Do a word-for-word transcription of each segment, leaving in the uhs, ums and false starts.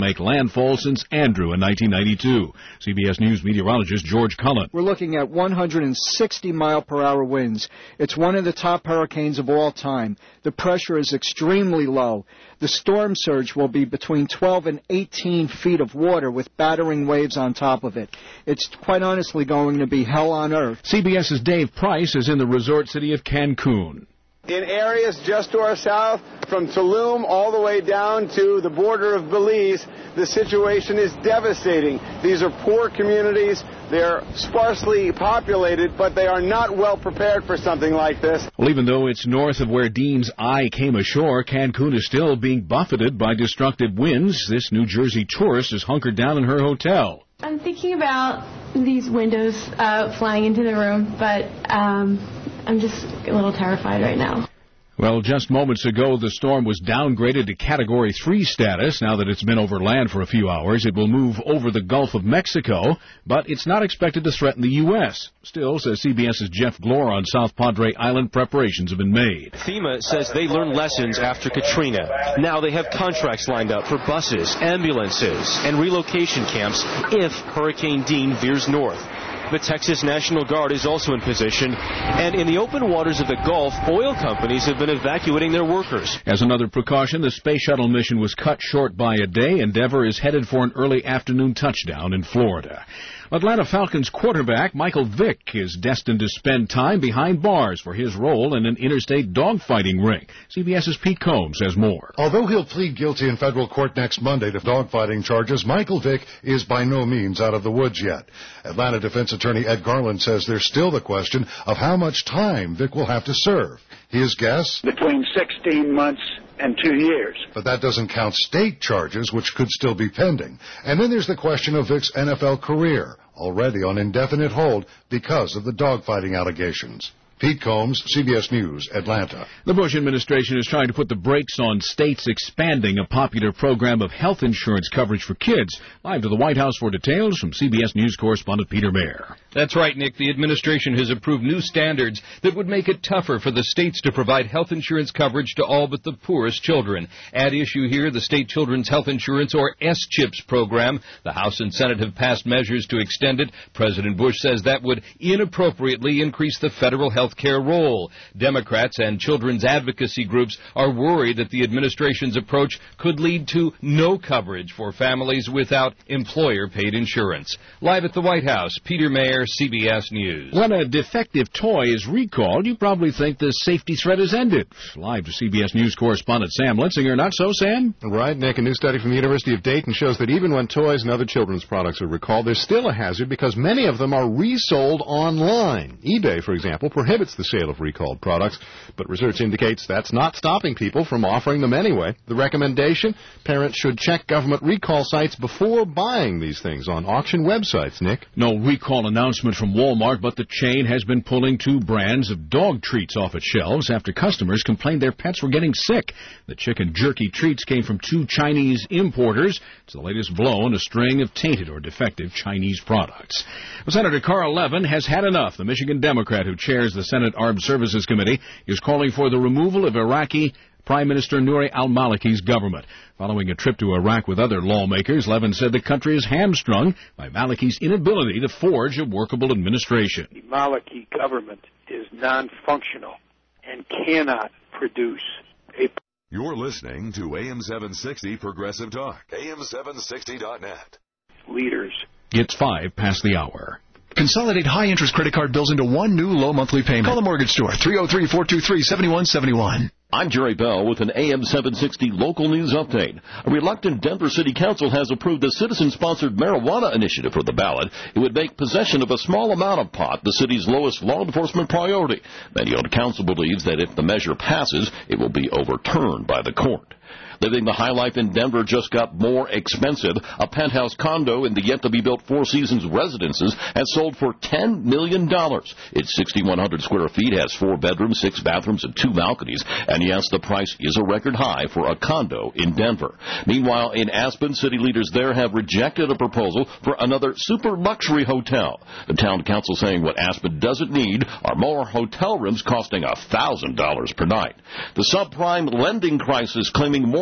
make landfall since Andrew in nineteen ninety-two. C B S News meteorologist George Cullen. We're looking at one hundred sixty mile per hour winds. It's one of the top hurricanes of all time. The pressure is extremely low. The storm surge will be between twelve and eighteen feet of water with battering waves on top of it. It's quite honestly going to be hell on earth. CBS's Dave Price is in the resort city of Cancun. In areas just to our south, from Tulum all the way down to the border of Belize, the situation is devastating. These are poor communities. They're sparsely populated, but they are not well prepared for something like this. Well, even though it's north of where Dean's Eye came ashore, Cancun is still being buffeted by destructive winds. This New Jersey tourist is hunkered down in her hotel. I'm thinking about these windows uh, flying into the room, but um, I'm just a little terrified right now. Well, just moments ago, the storm was downgraded to Category three status. Now that it's been over land for a few hours, it will move over the Gulf of Mexico, but it's not expected to threaten the U S Still, says CBS's Jeff Glor on South Padre Island, preparations have been made. FEMA says they learned lessons after Katrina. Now they have contracts lined up for buses, ambulances, and relocation camps if Hurricane Dean veers north. The Texas National Guard is also in position, and in the open waters of the Gulf, oil companies have been evacuating their workers. As another precaution, the space shuttle mission was cut short by a day. Endeavour is headed for an early afternoon touchdown in Florida. Atlanta Falcons quarterback Michael Vick is destined to spend time behind bars for his role in an interstate dogfighting ring. CBS's Pete Combs has more. Although he'll plead guilty in federal court next Monday to dogfighting charges, Michael Vick is by no means out of the woods yet. Atlanta defense attorney Ed Garland says there's still the question of how much time Vick will have to serve. His guess? Between sixteen months and two years. But that doesn't count state charges, which could still be pending. And then there's the question of Vick's N F L career, already on indefinite hold because of the dogfighting allegations. Pete Combs, C B S News, Atlanta. The Bush administration is trying to put the brakes on states expanding a popular program of health insurance coverage for kids. Live to the White House for details from C B S News correspondent Peter Mayer. That's right, Nick. The administration has approved new standards that would make it tougher for the states to provide health insurance coverage to all but the poorest children. At issue here, the State Children's Health Insurance, or S CHIPS program. The House and Senate have passed measures to extend it. President Bush says that would inappropriately increase the federal health care role. Democrats and children's advocacy groups are worried that the administration's approach could lead to no coverage for families without employer-paid insurance. Live at the White House, Peter Mayer, C B S News. When a defective toy is recalled, you probably think the safety threat has ended. Live to C B S News correspondent Sam Litzinger. Not so, Sam? Right, Nick. A new study from the University of Dayton shows that even when toys and other children's products are recalled, there's still a hazard because many of them are resold online. eBay, for example, prohibits the sale of recalled products, but research indicates that's not stopping people from offering them anyway. The recommendation, parents should check government recall sites before buying these things on auction websites, Nick. No recall announcement from Walmart, but the chain has been pulling two brands of dog treats off its shelves after customers complained their pets were getting sick. The chicken jerky treats came from two Chinese importers. It's the latest blow in a string of tainted or defective Chinese products. Well, Senator Carl Levin has had enough. The Michigan Democrat who chairs the Senate Armed Services Committee is calling for the removal of Iraqi Prime Minister Nouri al-Maliki's government. Following a trip to Iraq with other lawmakers, Levin said the country is hamstrung by Maliki's inability to forge a workable administration. The Maliki government is non-functional and cannot produce a... You're listening to A M seven sixty Progressive Talk, A M seven sixty dot net. Leaders. It's five past the hour. Consolidate high-interest credit card bills into one new low monthly payment. Call the mortgage store, three oh three, four two three, seven one seven one. I'm Jerry Bell with an A M seven sixty local news update. A reluctant Denver City Council has approved a citizen-sponsored marijuana initiative for the ballot. It would make possession of a small amount of pot the city's lowest law enforcement priority. Many on the council believes that if the measure passes, it will be overturned by the court. Living the high life in Denver just got more expensive. A penthouse condo in the yet-to-be-built Four Seasons Residences has sold for ten million dollars. It's sixty-one hundred square feet, has four bedrooms, six bathrooms, and two balconies. And yes, the price is a record high for a condo in Denver. Meanwhile, in Aspen, city leaders there have rejected a proposal for another super luxury hotel. The town council saying what Aspen doesn't need are more hotel rooms costing one thousand dollars per night. The subprime lending crisis claiming more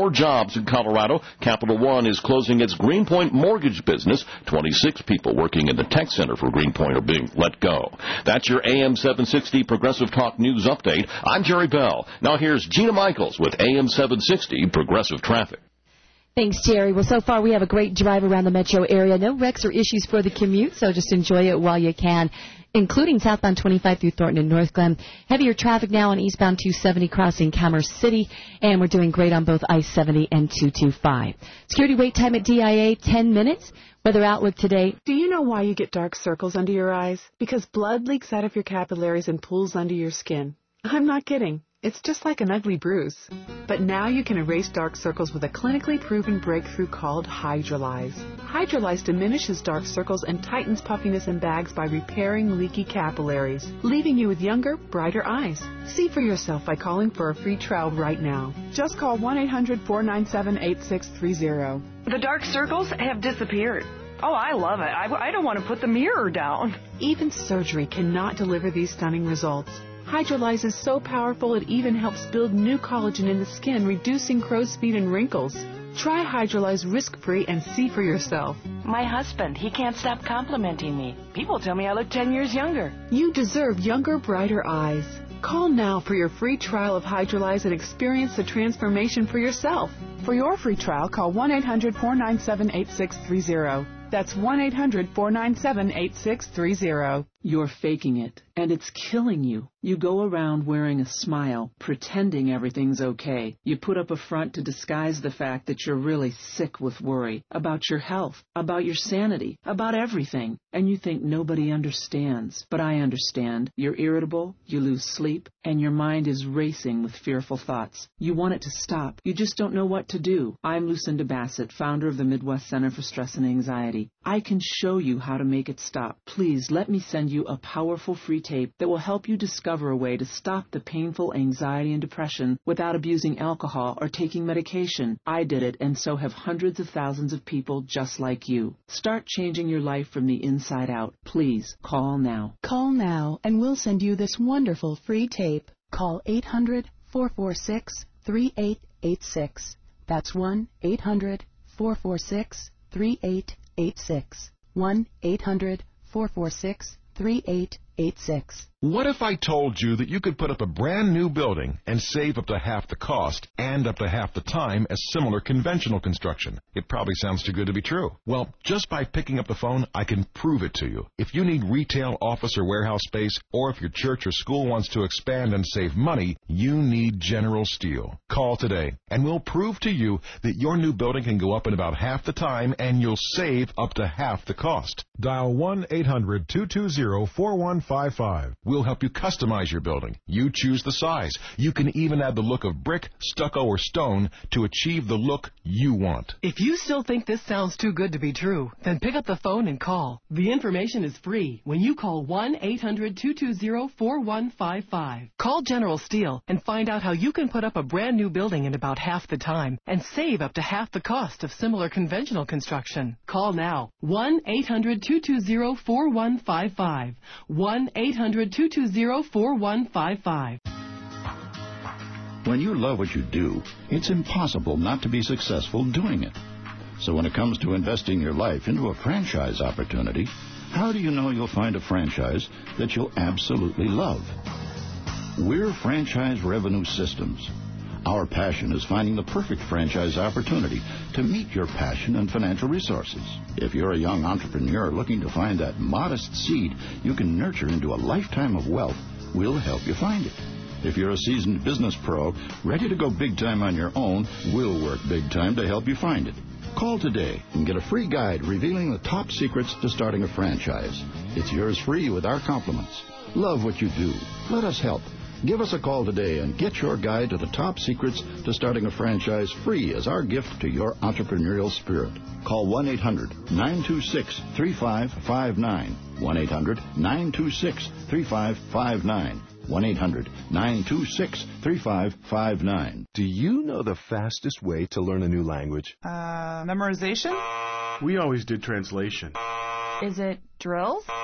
more jobs in Colorado. Capital One is closing its Greenpoint mortgage business. twenty-six people working in the tech center for Greenpoint are being let go. That's your A M seven sixty Progressive Talk News Update. I'm Jerry Bell. Now here's Gina Michaels with A M seven sixty Progressive Traffic. Thanks, Jerry. Well, so far we have a great drive around the metro area. No wrecks or issues for the commute, so just enjoy it while you can, including southbound twenty-five through Thornton and North Glen. Heavier traffic now on eastbound two seventy crossing Commerce City, and we're doing great on both I seventy and two twenty-five. Security wait time at D I A, ten minutes. Weather outlook today. Do you know why you get dark circles under your eyes? Because blood leaks out of your capillaries and pools under your skin. I'm not kidding. It's just like an ugly bruise. But now you can erase dark circles with a clinically proven breakthrough called Hydrolyze. Hydrolyze diminishes dark circles and tightens puffiness and bags by repairing leaky capillaries, leaving you with younger, brighter eyes. See for yourself by calling for a free trial right now. Just call one eight hundred four nine seven eight six three zero. The dark circles have disappeared. Oh, I love it. I, I don't want to put the mirror down. Even surgery cannot deliver these stunning results. Hydrolyze is so powerful it even helps build new collagen in the skin, reducing crow's feet and wrinkles. Try Hydrolyze risk-free and see for yourself. My husband, he can't stop complimenting me. People tell me I look ten years younger. You deserve younger, brighter eyes. Call now for your free trial of Hydrolyze and experience the transformation for yourself. For your free trial, call one eight hundred four nine seven eight six three zero. That's one eight hundred four nine seven eight six three zero. You're faking it, and it's killing you. You go around wearing a smile, pretending everything's okay. You put up a front to disguise the fact that you're really sick with worry about your health, about your sanity, about everything. And you think nobody understands. But I understand. You're irritable, you lose sleep, and your mind is racing with fearful thoughts. You want it to stop. You just don't know what to do. I'm Lucinda Bassett, founder of the Midwest Center for Stress and Anxiety. I can show you how to make it stop. Please let me send you a powerful free tape that will help you discover a way to stop the painful anxiety and depression without abusing alcohol or taking medication. I did it, and so have hundreds of thousands of people just like you. Start changing your life from the inside out. Please call now. Call now, and we'll send you this wonderful free tape. Call eight hundred four four six three eight eight six. That's one eight hundred four four six three eight eight six. one eight hundred four four six three eight eight six. What if I told you that you could put up a brand new building and save up to half the cost and up to half the time as similar conventional construction? It probably sounds too good to be true. Well, just by picking up the phone, I can prove it to you. If you need retail, office, or warehouse space, or if your church or school wants to expand and save money, you need General Steel. Call today, and we'll prove to you that your new building can go up in about half the time and you'll save up to half the cost. Dial one eight hundred two two zero four one five five. We'll help you customize your building. You choose the size. You can even add the look of brick, stucco, or stone to achieve the look you want. If you still think this sounds too good to be true, then pick up the phone and call. The information is free when you call one eight hundred two two zero four one five five. Call General Steel and find out how you can put up a brand new building in about half the time and save up to half the cost of similar conventional construction. Call now. one eight hundred two two zero four one five five. one eight hundred two two zero four one five five. When you love what you do, it's impossible not to be successful doing it. So when it comes to investing your life into a franchise opportunity, how do you know you'll find a franchise that you'll absolutely love? We're Franchise Revenue Systems. Our passion is finding the perfect franchise opportunity to meet your passion and financial resources. If you're a young entrepreneur looking to find that modest seed you can nurture into a lifetime of wealth, we'll help you find it. If you're a seasoned business pro ready to go big time on your own, we'll work big time to help you find it. Call today and get a free guide revealing the top secrets to starting a franchise. It's yours free with our compliments. Love what you do. Let us help. Give us a call today and get your guide to the top secrets to starting a franchise free as our gift to your entrepreneurial spirit. Call one eight hundred nine two six three five five nine. one eight hundred nine two six three five five nine. one eight hundred nine two six three five five nine. Do you know the fastest way to learn a new language? Uh, memorization? We always did translation. Is it drills?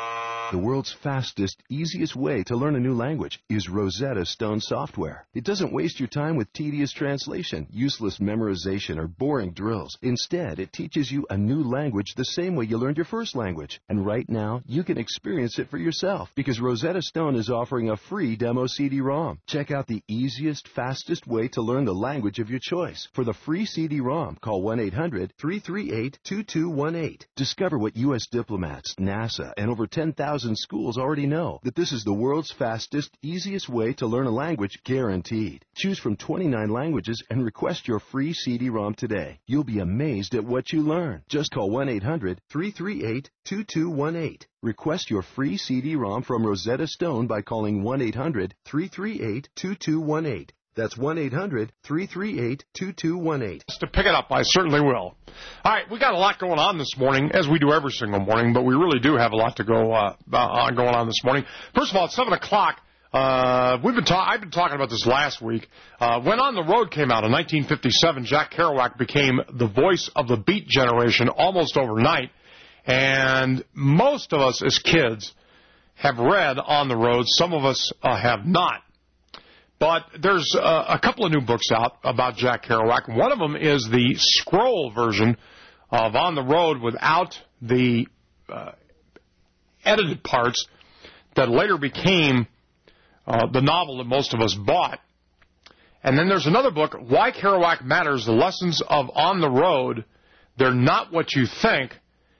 The world's fastest, easiest way to learn a new language is Rosetta Stone software. It doesn't waste your time with tedious translation, useless memorization, or boring drills. Instead, it teaches you a new language the same way you learned your first language. And right now, you can experience it for yourself because Rosetta Stone is offering a free demo C D ROM. Check out the easiest, fastest way to learn the language of your choice. For the free C D ROM, call one eight hundred, three three eight, two two one eight. Discover what U S diplomats, NASA, and over ten thousand schools already know, that this is the world's fastest, easiest way to learn a language guaranteed. Choose from twenty-nine languages and request your free C D ROM today. You'll be amazed at what you learn. Just call one eight hundred, three three eight, two two one eight. Request your free C D ROM from Rosetta Stone by calling one eight hundred, three three eight, two two one eight. That's one eight hundred, three three eight, two two one eight. To pick it up, I certainly will. All right, we got a lot going on this morning, as we do every single morning, but we really do have a lot to go uh, on going on this morning. First of all, at seven o'clock, uh, we've been ta- I've been talking about this last week. Uh, when On the Road came out in nineteen fifty-seven, Jack Kerouac became the voice of the Beat generation almost overnight, and most of us as kids have read On the Road. Some of us uh, have not. But there's uh, a couple of new books out about Jack Kerouac. One of them is the scroll version of On the Road without the uh, edited parts that later became uh, the novel that most of us bought. And then there's another book, Why Kerouac Matters, The Lessons of On the Road. They're Not What You Think.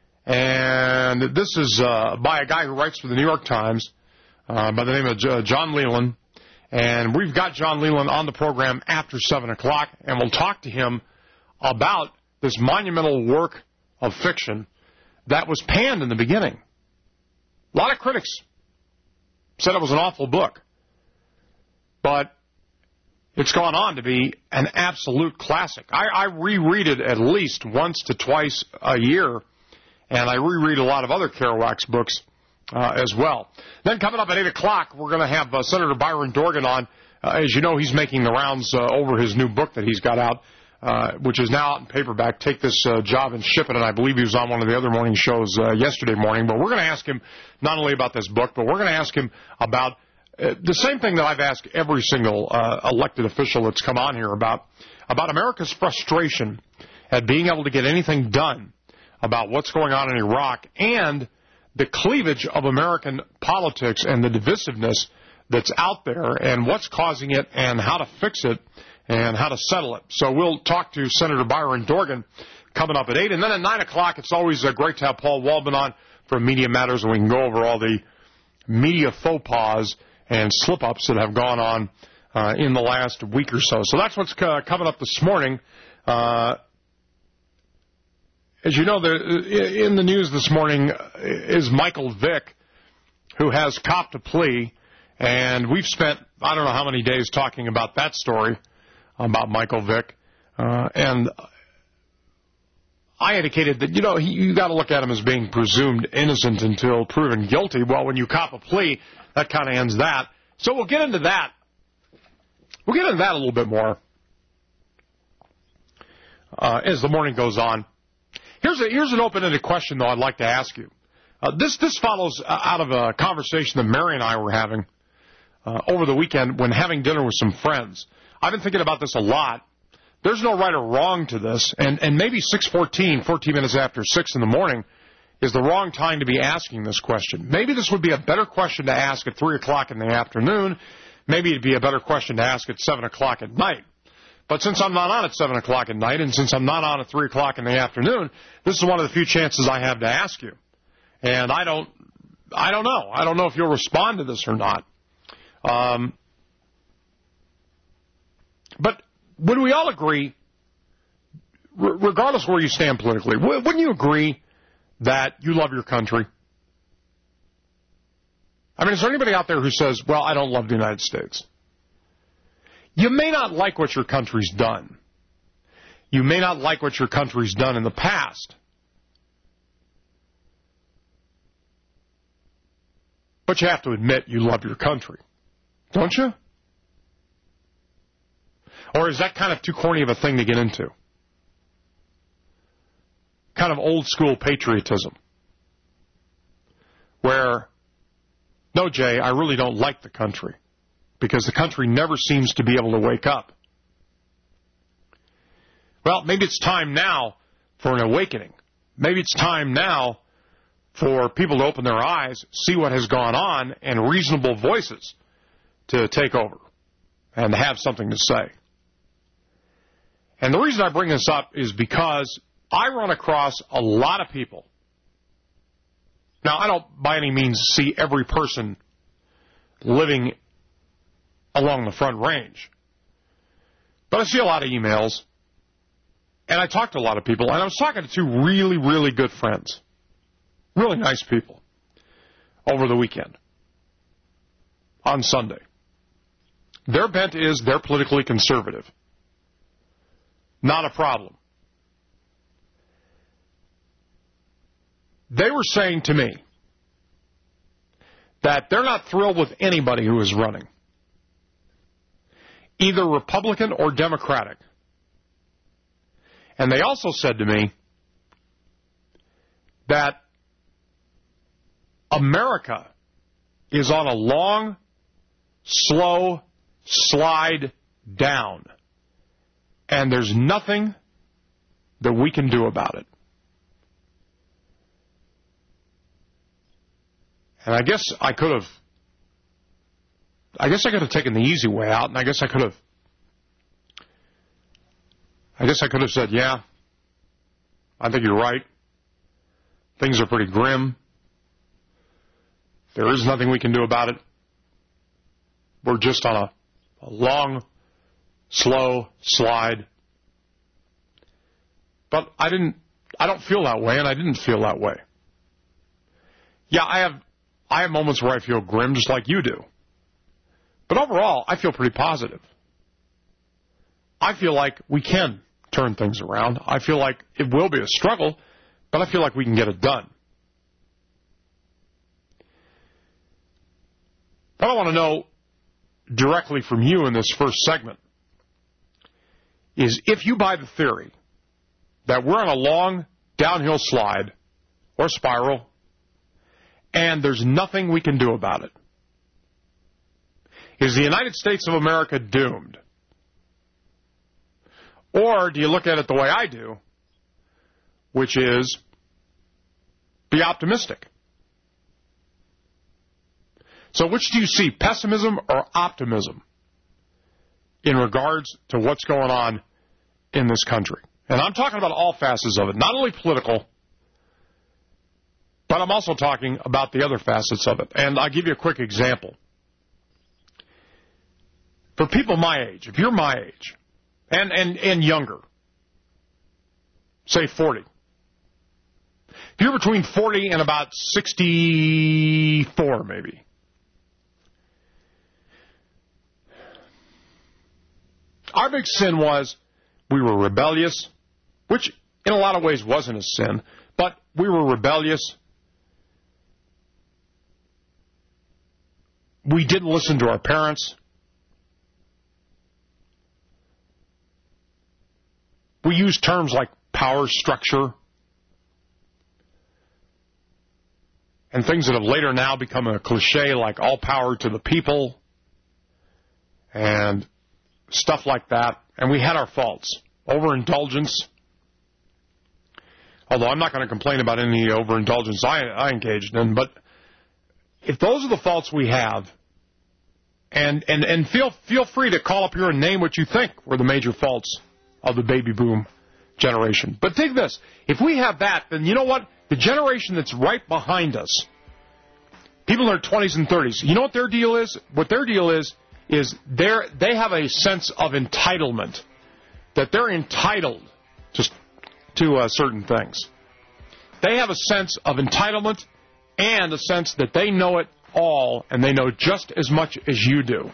And this is uh, by a guy who writes for the New York Times uh, by the name of J- John Leland. And we've got John Leland on the program after seven o'clock, and we'll talk to him about this monumental work of fiction that was panned in the beginning. A lot of critics said it was an awful book, but it's gone on to be an absolute classic. I, I reread it at least once to twice a year, and I reread a lot of other Kerouac's books Uh, as well. Then coming up at eight o'clock, we're going to have uh, Senator Byron Dorgan on. Uh, as you know, he's making the rounds uh, over his new book that he's got out, uh, which is now out in paperback, Take This uh, Job and Ship It. And I believe he was on one of the other morning shows uh, yesterday morning. But we're going to ask him not only about this book, but we're going to ask him about uh, the same thing that I've asked every single uh, elected official that's come on here about, about America's frustration at being able to get anything done about what's going on in Iraq and the cleavage of American politics and the divisiveness that's out there and what's causing it and how to fix it and how to settle it. So we'll talk to Senator Byron Dorgan coming up at eight. And then at nine o'clock, it's always uh, great to have Paul Waldman on from Media Matters, and we can go over all the media faux pas and slip-ups that have gone on uh, in the last week or so. So that's what's uh, coming up this morning. Uh As you know, the, in the news this morning is Michael Vick, who has copped a plea, and we've spent, I don't know how many days talking about that story, about Michael Vick, uh, and I indicated that, you know, he, you got to look at him as being presumed innocent until proven guilty. Well, when you cop a plea, that kind of ends that. So we'll get into that. We'll get into that a little bit more uh, as the morning goes on. Here's, a, here's an open-ended question, though, I'd like to ask you. Uh, this, this follows out of a conversation that Mary and I were having uh, over the weekend when having dinner with some friends. I've been thinking about this a lot. There's no right or wrong to this, and, and maybe six fourteen, fourteen minutes after six in the morning, is the wrong time to be asking this question. Maybe this would be a better question to ask at three o'clock in the afternoon. Maybe it'd be a better question to ask at seven o'clock at night. But since I'm not on at seven o'clock at night, and since I'm not on at three o'clock in the afternoon, this is one of the few chances I have to ask you. And I don't, I don't know. I don't know if you'll respond to this or not. Um, but would we all agree, r- regardless of where you stand politically, w- wouldn't you agree that you love your country? I mean, is there anybody out there who says, well, I don't love the United States? You may not like what your country's done. You may not like what your country's done in the past. But you have to admit you love your country. Don't you? Or is that kind of too corny of a thing to get into? Kind of old school patriotism. Where No, Jay, I really don't like the country because the country never seems to be able to wake up. Well, maybe it's time now for an awakening. Maybe it's time now for people to open their eyes, see what has gone on, and reasonable voices to take over and have something to say. And the reason I bring this up is because I run across a lot of people. Now, I don't by any means see every person living along the Front Range, but I see a lot of emails, and I talk to a lot of people, and I was talking to two really, really good friends, really nice people, over the weekend, on Sunday. Their bent is they're politically conservative. Not a problem. They were saying to me that they're not thrilled with anybody who is running, either Republican or Democratic. And they also said to me that America is on a long, slow slide down, and there's nothing that we can do about it. And I guess I could have, I guess I could have taken the easy way out, and I guess I could have, I guess I could have said, yeah, I think you're right. Things are pretty grim. There is nothing we can do about it. We're just on a, a long, slow slide. But I didn't, I don't feel that way, and I didn't feel that way. Yeah, I have, I have moments where I feel grim just like you do. But overall, I feel pretty positive. I feel like we can turn things around. I feel like it will be a struggle, but I feel like we can get it done. What I want to know directly from you in this first segment is if you buy the theory that we're on a long downhill slide or spiral and there's nothing we can do about it. Is the United States of America doomed? Or do you look at it the way I do, which is be optimistic? So which do you see, pessimism or optimism, in regards to what's going on in this country? And I'm talking about all facets of it, not only political, but I'm also talking about the other facets of it. And I'll give you a quick example. For people my age, if you're my age, and, and, and younger, say forty. If you're between forty and about sixty-four, maybe, our big sin was we were rebellious, which in a lot of ways wasn't a sin, but we were rebellious. We didn't listen to our parents. We used terms like power structure and things that have later now become a cliche like all power to the people and stuff like that. And we had our faults. Overindulgence. Although I'm not going to complain about any overindulgence I, I engaged in, but if those are the faults we have, and, and, and feel feel free to call up here and name what you think were the major faults of the baby boom generation. But take this. If we have that, then you know what? The generation that's right behind us, people in their twenties and thirties, you know what their deal is? What their deal is, is they're, they have a sense of entitlement, that they're entitled to, to uh, certain things. They have a sense of entitlement and a sense that they know it all and they know just as much as you do.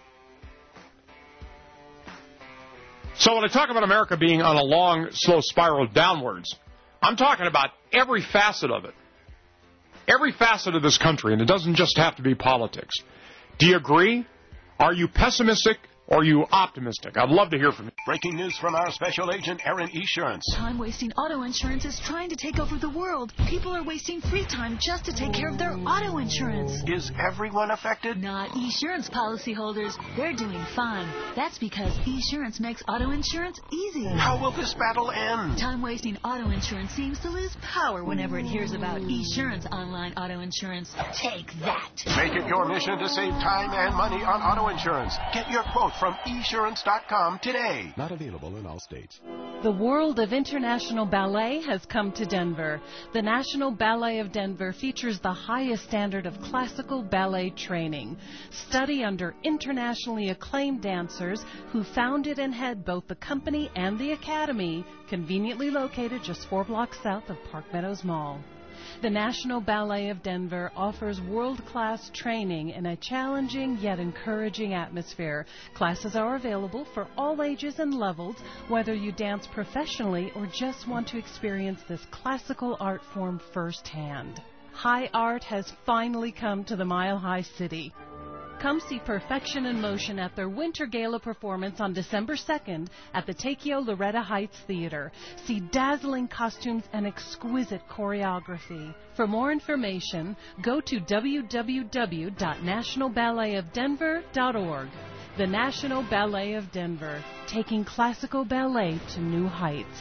So when I talk about America being on a long, slow spiral downwards, I'm talking about every facet of it. Every facet of this country, and it doesn't just have to be politics. Do you agree? Are you pessimistic or are you optimistic? I'd love to hear from you. Breaking news from our special agent, Erin Esurance. Time-wasting auto insurance is trying to take over the world. People are wasting free time just to take care of their auto insurance. Is everyone affected? Not Esurance policyholders. They're doing fine. That's because Esurance makes auto insurance easy. How will this battle end? Time-wasting auto insurance seems to lose power whenever it hears about Esurance online auto insurance. Take that. Make it your mission to save time and money on auto insurance. Get your quote from esurance dot com today. Not available in all states. The world of international ballet has come to Denver. The National Ballet of Denver features the highest standard of classical ballet training. Study under internationally acclaimed dancers who founded and head both the company and the academy, conveniently located just four blocks south of Park Meadows Mall. The National Ballet of Denver offers world-class training in a challenging yet encouraging atmosphere. Classes are available for all ages and levels, whether you dance professionally or just want to experience this classical art form firsthand. High art has finally come to the Mile High City. Come see Perfection in Motion at their Winter Gala performance on December second at the Takeo Loretta Heights Theater. See dazzling costumes and exquisite choreography. For more information, go to w w w dot national ballet of denver dot org. The National Ballet of Denver, taking classical ballet to new heights.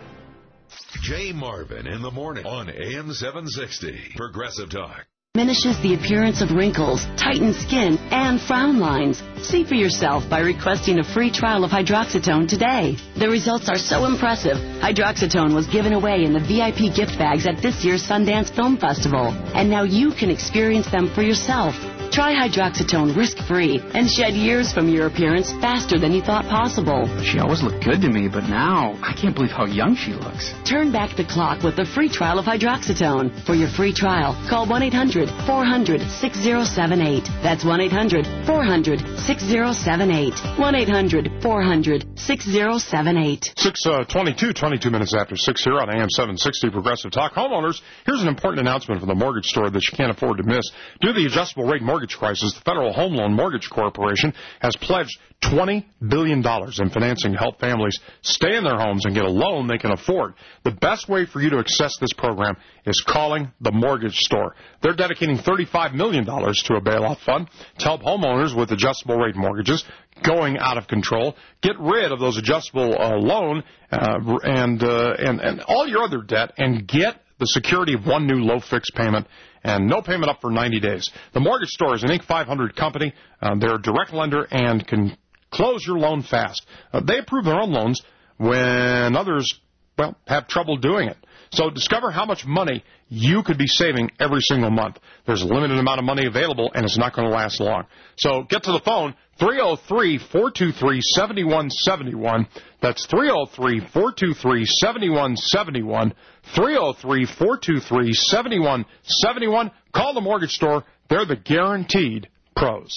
Jay Marvin in the morning on A M seven sixty. Progressive Talk. Diminishes the appearance of wrinkles, tightened skin, and frown lines. See for yourself by requesting a free trial of Hydroxytone today. The results are so impressive. Hydroxytone was given away in the V I P gift bags at this year's Sundance Film Festival, and now you can experience them for yourself. Try Hydroxytone risk-free and shed years from your appearance faster than you thought possible. She always looked good to me, but now I can't believe how young she looks. Turn back the clock with a free trial of Hydroxytone. For your free trial, call one eight hundred four hundred six zero seven eight. That's one eight hundred four hundred six zero seven eight. one eight hundred four hundred six zero seven eight. six twenty-two, twenty-two minutes after six here on A M seven sixty Progressive Talk. Homeowners, here's an important announcement from the mortgage store that you can't afford to miss. Due to the adjustable rate mortgage crisis, the Federal Home Loan Mortgage Corporation has pledged twenty billion dollars in financing to help families stay in their homes and get a loan they can afford. The best way for you to access this program is calling the mortgage store. They're dedicating thirty-five million dollars to a bailout fund to help homeowners with adjustable rate mortgages going out of control. Get rid of those adjustable uh, loan uh, and, uh, and, and all your other debt and get the security of one new low fixed payment and no payment up for ninety days. The Mortgage Store is an Inc five hundred company. Uh, they're a direct lender and can close your loan fast. Uh, they approve their own loans when others, well, have trouble doing it. So discover how much money you could be saving every single month. There's a limited amount of money available, and it's not going to last long. So get to the phone, three oh three, four two three, seven one seven one. That's three oh three, four two three, seven one seven one. three oh three, four two three, seven one seven one. Call the Mortgage Store. They're the guaranteed pros.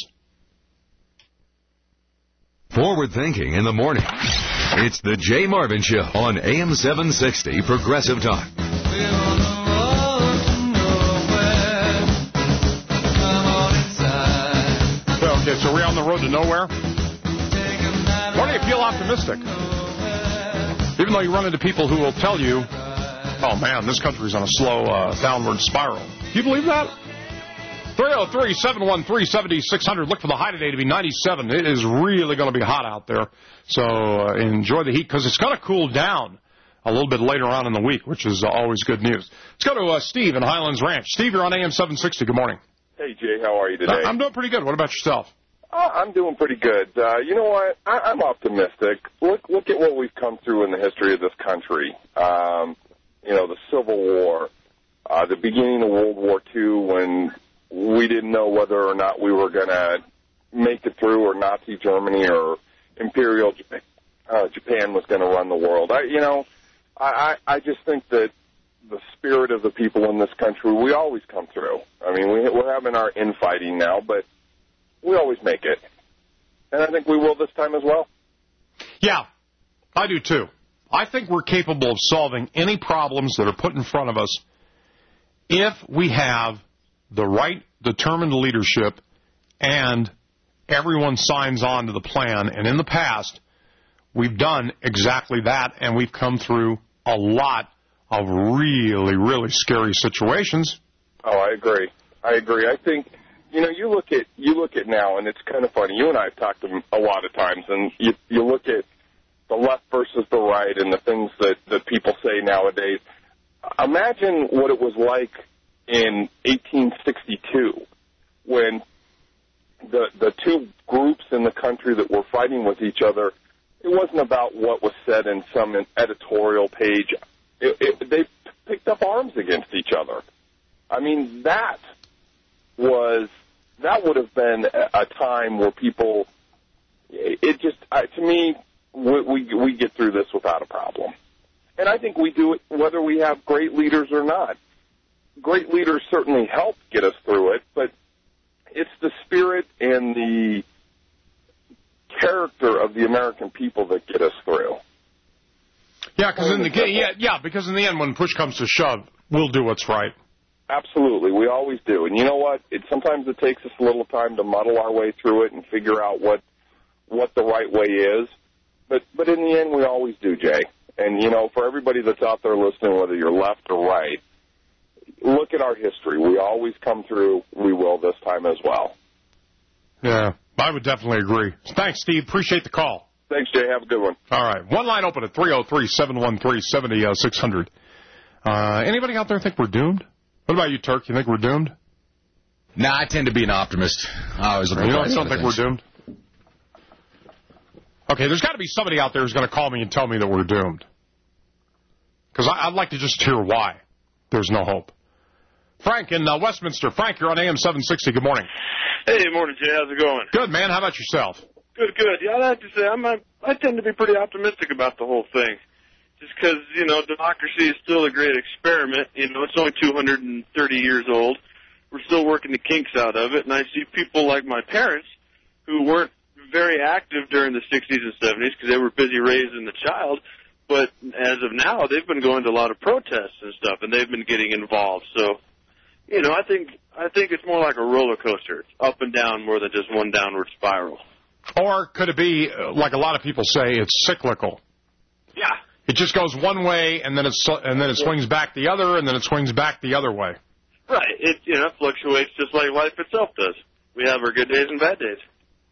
Forward thinking in the morning. It's the Jay Marvin Show on A M seven sixty Progressive Talk. Okay, so we're on the road to nowhere. Why do you feel optimistic? Even though you run into people who will tell you, oh man, this country's on a slow uh, downward spiral. Do you believe that? three oh three, seven one three, seven six zero zero. Look for the high today to be ninety-seven. It is really going to be hot out there. So uh, enjoy the heat because it's going to cool down a little bit later on in the week, which is uh, always good news. Let's go to uh, Steve in Highlands Ranch. Steve, you're on A M seven sixty. Good morning. Hey, Jay, how are you today? I'm doing pretty good. What about yourself? Uh, I'm doing pretty good. Uh, you know what? I, I'm optimistic. Look, look at what we've come through in the history of this country. Um, you know, the Civil War, uh, the beginning of World War Two, when we didn't know whether or not we were going to make it through, or Nazi Germany or Imperial Japan, uh, Japan was going to run the world. I, you know, I, I, I just think that the spirit of the people in this country, we always come through. I mean, we, we're having our infighting now, but we always make it. And I think we will this time as well. Yeah, I do too. I think we're capable of solving any problems that are put in front of us if we have the right determined leadership and everyone signs on to the plan. And in the past, we've done exactly that, and we've come through a lot of really, really scary situations. Oh, I agree. I agree. I think, you know, you look at you look at now, and it's kind of funny. You and I have talked a lot of times, and you you look at the left versus the right and the things that, that people say nowadays. Imagine what it was like in eighteen sixty-two when the the two groups in the country that were fighting with each other, it wasn't about what was said in some editorial page. It, it, they picked up arms against each other. I mean, that was that would have been a time where people. It just uh, to me, we, we we get through this without a problem, and I think we do it whether we have great leaders or not. Great leaders certainly help get us through it, but it's the spirit and the character of the American people that get us through. Yeah, because in the yeah, yeah, because in the end, when push comes to shove, we'll do what's right. Absolutely, we always do. And you know what? It sometimes it takes us a little time to muddle our way through it and figure out what what the right way is. But but in the end, we always do, Jay. And you know, for everybody that's out there listening, whether you're left or right, look at our history. We always come through. We will this time as well. Yeah, I would definitely agree. Thanks, Steve. Appreciate the call. Thanks, Jay. Have a good one. All right. One line open at three oh three, seven one three, seven oh six hundred. Uh, anybody out there think we're doomed? What about you, Turk? You think we're doomed? Nah, I tend to be an optimist. I always look you at don't think things. we're doomed? Okay, there's got to be somebody out there who's going to call me and tell me that we're doomed. Because I'd like to just hear why there's no hope. Frank in uh, Westminster. Frank, you're on A M seven sixty. Good morning. Hey, morning, Jay. How's it going? Good, man. How about yourself? Good, good. Yeah, I'd have to say I'm, I, I tend to be pretty optimistic about the whole thing. Just because, you know, democracy is still a great experiment. You know, it's only two hundred thirty years old. We're still working the kinks out of it. And I see people like my parents who weren't very active during the sixties and seventies because they were busy raising the child. But as of now, they've been going to a lot of protests and stuff, and they've been getting involved. So, you know, I think I think it's more like a roller coaster. It's up and down more than just one downward spiral. Or could it be, like a lot of people say, it's cyclical? Yeah. It just goes one way, and then it's and then it swings back the other, and then it swings back the other way. Right. It you know fluctuates just like life itself does. We have our good days and bad days.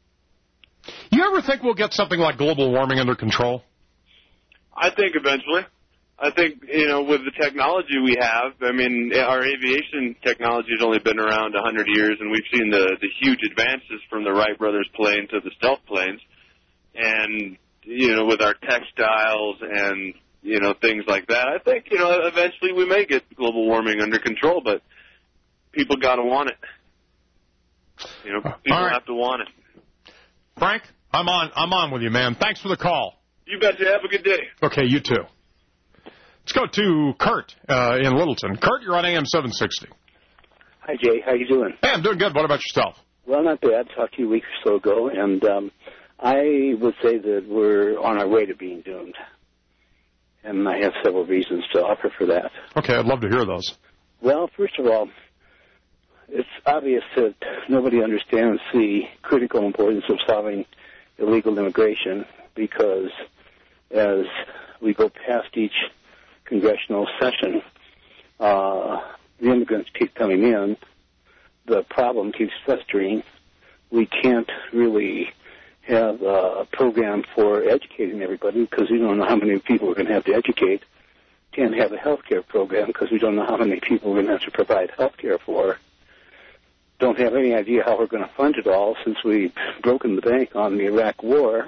You ever think we'll get something like global warming under control? I think eventually. I think, you know, with the technology we have, I mean, our aviation technology has only been around one hundred years, and we've seen the, the huge advances from the Wright brothers plane to the stealth planes. And, you know, with our textiles and, you know, things like that, I think, you know, eventually we may get global warming under control, but people got to want it. You know, people right. have to want it. Frank, I'm on. I'm on with you, man. Thanks for the call. You betcha. Have a good day. Okay, you too. Let's go to Kurt uh, in Littleton. Kurt, you're on A M seven sixty. Hi, Jay. How you doing? Hey, I'm doing good. What about yourself? Well, not bad. Talked to you a week or so ago, and um, I would say that we're on our way to being doomed. And I have several reasons to offer for that. Okay, I'd love to hear those. Well, first of all, it's obvious that nobody understands the critical importance of solving illegal immigration because as we go past each congressional session, uh, the immigrants keep coming in, the problem keeps festering. We can't really have a program for educating everybody because we don't know how many people we're going to have to educate. Can't have a health care program because we don't know how many people we're going to have to provide health care for. Don't have any idea how we're going to fund it all since we've broken the bank on the Iraq War.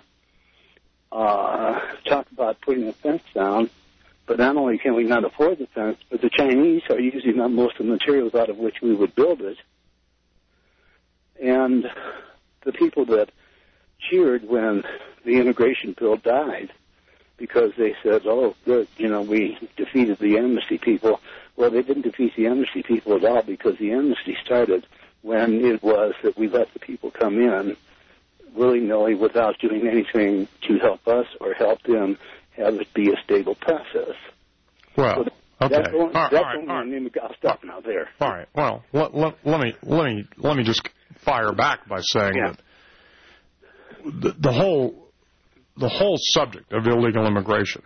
Uh, talk about putting a fence down, but not only can we not afford the fence, but the Chinese are using up most of the materials out of which we would build it. And the people that cheered when the immigration bill died because they said, oh, good, you know, we defeated the amnesty people. Well, they didn't defeat the amnesty people at all because the amnesty started when it was that we let the people come in willy-nilly without doing anything to help us or help them have it be a stable process. Well, so okay. That's only, all right, that's all right, only all right. an I'll stop now there. All right. Well, let, let, let me let me let me just fire back by saying yeah. that the, the whole the whole subject of illegal immigration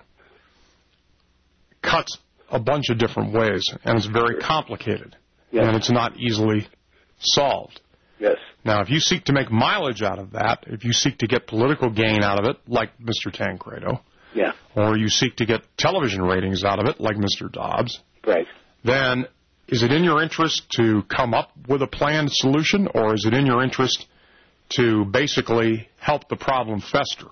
cuts a bunch of different ways, and it's very complicated, yes. and it's not easily solved. Yes. Now, if you seek to make mileage out of that, if you seek to get political gain out of it, like Mister Tancredo, yeah. or you seek to get television ratings out of it, like Mister Dobbs, right. then is it in your interest to come up with a planned solution, or is it in your interest to basically help the problem fester?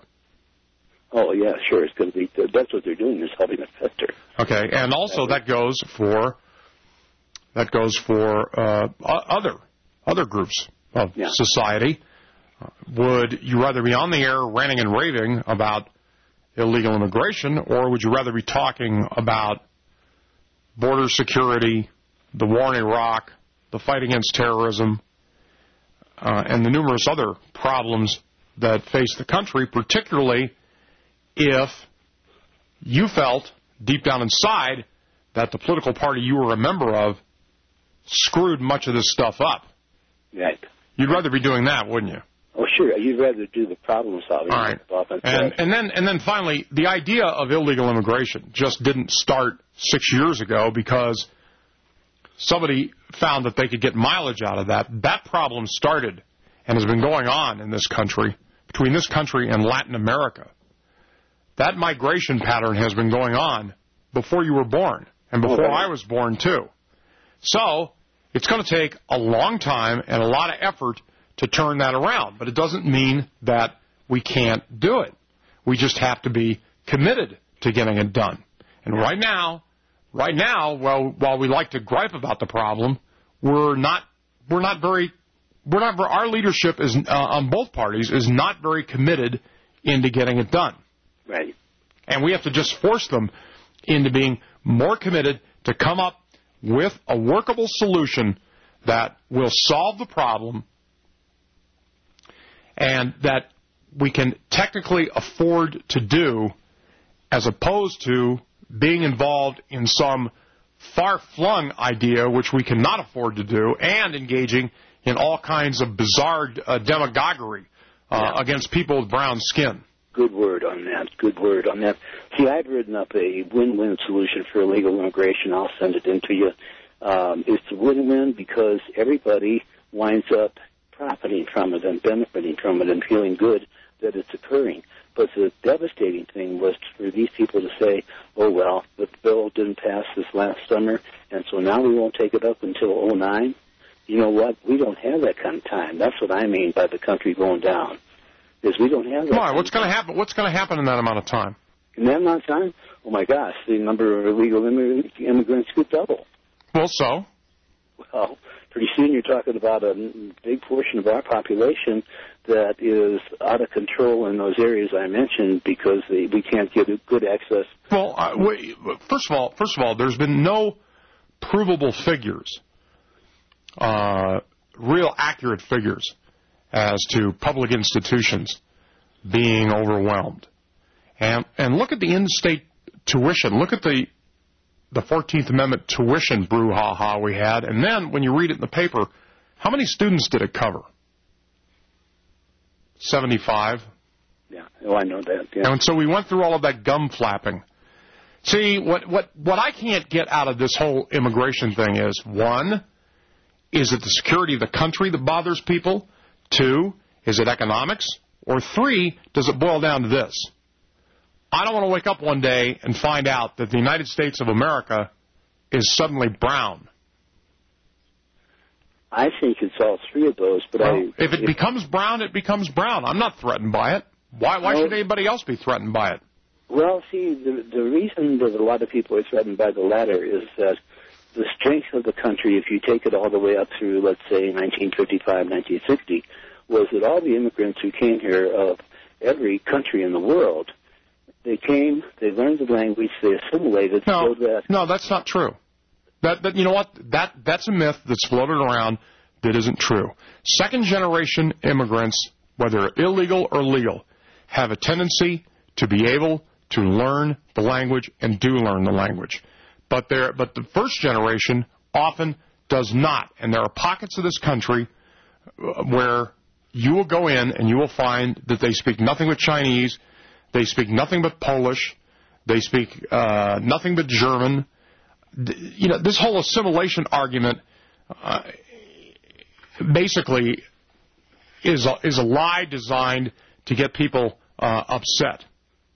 Oh, yeah, sure. It's going to be. That's what they're doing, is helping it fester. Okay, and also that goes for that goes for uh, other other groups of yeah. society. Would you rather be on the air ranting and raving about illegal immigration, or would you rather be talking about border security, the war in Iraq, the fight against terrorism, uh, and the numerous other problems that face the country, particularly if you felt deep down inside that the political party you were a member of screwed much of this stuff up? Right. You'd rather be doing that, wouldn't you? Oh, sure. You'd rather do the problem solving. All right. And, and then, and then finally, the idea of illegal immigration just didn't start six years ago because somebody found that they could get mileage out of that. That problem started and has been going on in this country, between this country and Latin America. That migration pattern has been going on before you were born, and before I was born, too. So it's going to take a long time and a lot of effort to turn that around, but it doesn't mean that we can't do it. We just have to be committed to getting it done. And right now, right now, well, while we like to gripe about the problem, we're not, we're not very, we're not, our leadership is uh, on both parties is not very committed into getting it done. Right. And we have to just force them into being more committed to come up with a workable solution that will solve the problem and that we can technically afford to do, as opposed to being involved in some far-flung idea which we cannot afford to do, and engaging in all kinds of bizarre uh, demagoguery uh, yeah. against people with brown skin. Good word on that. Good word on that. See, I've written up a win-win solution for illegal immigration. I'll send it in to you. Um, it's a win-win because everybody winds up profiting from it and benefiting from it and feeling good that it's occurring. But the devastating thing was for these people to say, oh, well, the bill didn't pass this last summer, and so now we won't take it up until oh nine. You know what? We don't have that kind of time. That's what I mean by the country going down. Is we don't have that. Why? What's going to happen? What's going to happen in that amount of time? In that amount of time? Oh my gosh, the number of illegal immigrants could double. Well, so. Well, pretty soon you're talking about a big portion of our population that is out of control in those areas I mentioned because they, we can't get good access. Well, uh, wait, first of all, first of all, there's been no provable figures, uh, real accurate figures, as to public institutions being overwhelmed. And and look at the in-state tuition. Look at the the fourteenth Amendment tuition brouhaha we had. And then when you read it in the paper, how many students did it cover? seventy-five. Yeah, oh, I know that. Yeah. And so we went through all of that gum flapping. See, what, what, what I can't get out of this whole immigration thing is, one, is it the security of the country that bothers people? Two, is it economics? Or three, does it boil down to this? I don't want to wake up one day and find out that the United States of America is suddenly brown. I think it's all three of those. But well, I, if it if, becomes brown, it becomes brown. I'm not threatened by it. Why, why well, should anybody else be threatened by it? Well, see, the, the reason that a lot of people are threatened by the latter is that the strength of the country, if you take it all the way up through, let's say, nineteen fifty-five, nineteen sixty, was that all the immigrants who came here of every country in the world, they came, they learned the language, they assimilated. No, so that no, that's not true. That, that you know what? That that's a myth that's floated around that isn't true. Second-generation immigrants, whether illegal or legal, have a tendency to be able to learn the language and do learn the language. But there, but the first generation often does not. And there are pockets of this country where you will go in and you will find that they speak nothing but Chinese, they speak nothing but Polish, they speak uh, nothing but German. You know, this whole assimilation argument uh, basically is a, is a lie designed to get people uh, upset.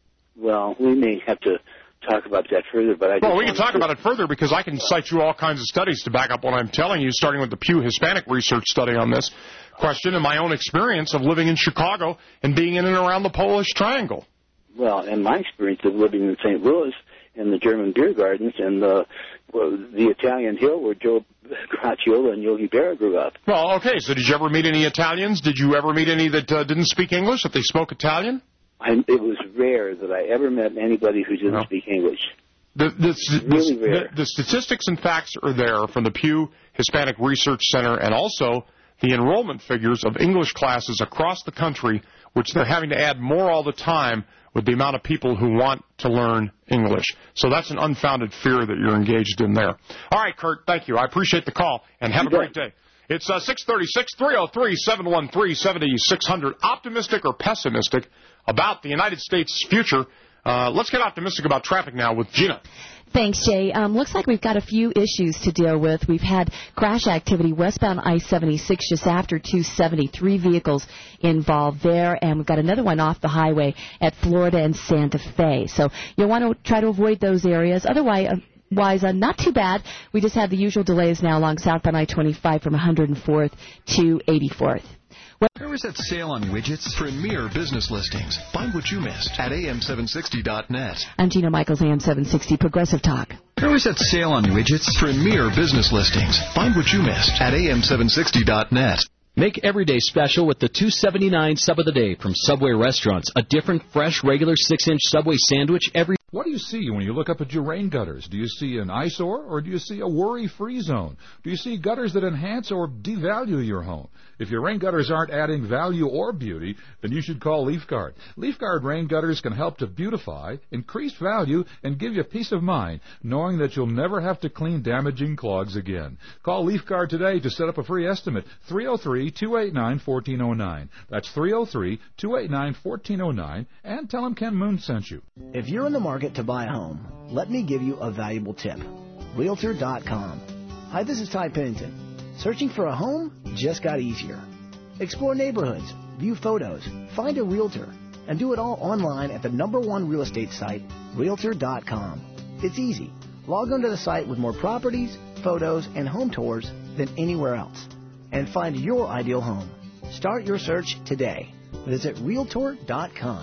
Well, we may have to talk about that further, but I Well, we just can talk wanted to- about it further because I can cite you all kinds of studies to back up what I'm telling you, starting with the Pew Hispanic Research study on this question and my own experience of living in Chicago and being in and around the Polish Triangle. Well, and my experience of living in Saint Louis in the German beer gardens and the well, the Italian Hill where Joe Graciola and Yogi Berra grew up. Well, okay, so did you ever meet any Italians? Did you ever meet any that uh, didn't speak English, that they spoke Italian? I, it was rare that I ever met anybody who didn't No. speak English. The, the, Really the, rare. the, the statistics and facts are there from the Pew Hispanic Research Center and also the enrollment figures of English classes across the country, which they're having to add more all the time with the amount of people who want to learn English. So that's an unfounded fear that you're engaged in there. All right, Kurt, thank you. I appreciate the call, and have a great day. It's uh, six thirty-six, three oh three, seven one three, seven six zero zero. Optimistic or pessimistic about the United States' future? Uh, let's get optimistic about traffic now with Gina. Thanks, Jay. Um, looks like we've got a few issues to deal with. We've had crash activity westbound I seventy-six just after two seventy. Three vehicles involved there, and we've got another one off the highway at Florida and Santa Fe. So you'll want to try to avoid those areas. Otherwise, uh, Wise, uh, not too bad. We just have the usual delays now along southbound I twenty-five from one hundred fourth to eighty-fourth. There is that sale on widgets. Premier business listings. Find what you missed at A M seven sixty dot net. I'm Gina Michaels, A M seven sixty Progressive Talk. There is that sale on widgets. Premier business listings. Find what you missed at A M seven sixty dot net. Make every day special with the two seventy-nine sub of the day from Subway restaurants. A different, fresh, regular six-inch Subway sandwich every. What do you see when you look up at your rain gutters? Do you see an eyesore or do you see a worry-free zone? Do you see gutters that enhance or devalue your home? If your rain gutters aren't adding value or beauty, then you should call LeafGuard. LeafGuard rain gutters can help to beautify, increase value, and give you peace of mind, knowing that you'll never have to clean damaging clogs again. Call LeafGuard today to set up a free estimate, three oh three, two eight nine, one four oh nine. That's three oh three, two eight nine, one four oh nine, and tell them Ken Moon sent you. If you're in the market to buy a home, let me give you a valuable tip. Realtor dot com. Hi, this is Ty Pennington. Searching for a home just got easier. Explore neighborhoods, view photos, find a realtor, and do it all online at the number one real estate site, Realtor dot com. It's easy. Log onto the site with more properties, photos, and home tours than anywhere else. And find your ideal home. Start your search today. Visit Realtor dot com.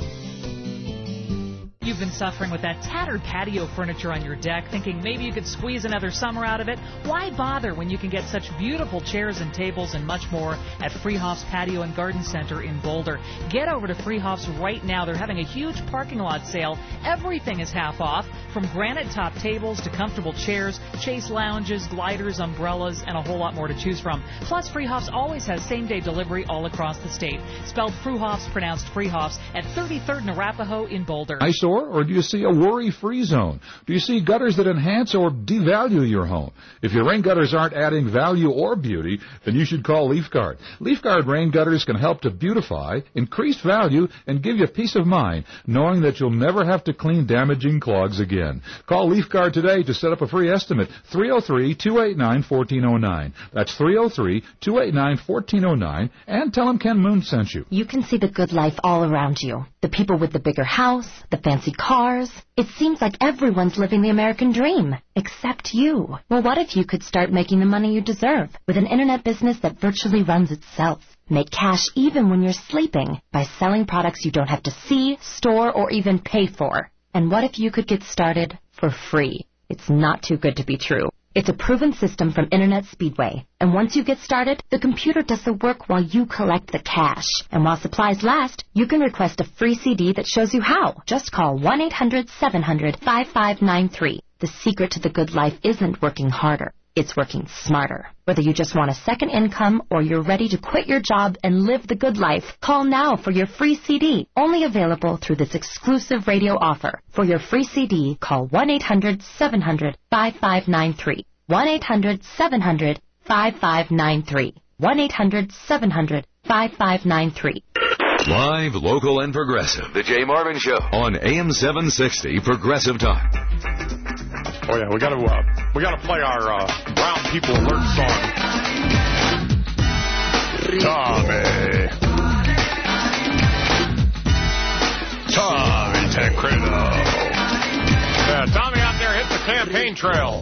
You've been suffering with that tattered patio furniture on your deck, thinking maybe you could squeeze another summer out of it? Why bother when you can get such beautiful chairs and tables and much more at Freehoff's Patio and Garden Center in Boulder? Get over to Freehoff's right now. They're having a huge parking lot sale. Everything is half off, from granite top tables to comfortable chairs, chase lounges, gliders, umbrellas, and a whole lot more to choose from. Plus, Freehoff's always has same-day delivery all across the state. Spelled Fruhoff's, pronounced Freehoff's, at thirty-third and Arapahoe in Boulder. Eyesore, or do you see a worry-free zone? Do you see gutters that enhance or devalue your home? If your rain gutters aren't adding value or beauty, then you should call LeafGuard. LeafGuard rain gutters can help to beautify, increase value, and give you peace of mind, knowing that you'll never have to clean damaging clogs again. Call LeafGuard today to set up a free estimate, three oh three, two eight nine, one four oh nine. That's three oh three, two eight nine, one four oh nine, and tell them Ken Moon sent you. You can see the good life all around you. The people with the bigger house, the fancy cars. It seems like everyone's living the American dream, except you. Well, what if you could start making the money you deserve with an internet business that virtually runs itself? Make cash even when you're sleeping by selling products you don't have to see, store, or even pay for. And what if you could get started for free? It's not too good to be true. It's a proven system from Internet Speedway. And once you get started, the computer does the work while you collect the cash. And while supplies last, you can request a free C D that shows you how. Just call one eight hundred, seven hundred, five five nine three. The secret to the good life isn't working harder. It's working smarter. Whether you just want a second income or you're ready to quit your job and live the good life, call now for your free C D. Only available through this exclusive radio offer. For your free C D, call one eight hundred, seven hundred, five five nine three. one eight hundred, seven hundred, five five nine three. one eight hundred, seven hundred, five five nine three. Live, local, and progressive. The Jay Marvin Show on A M seven sixty Progressive Talk. Oh yeah, we got to uh, we got to play our uh, Brown People Alert song. Tommy, Tommy Tancredo. Yeah, Tommy out there hit the campaign trail.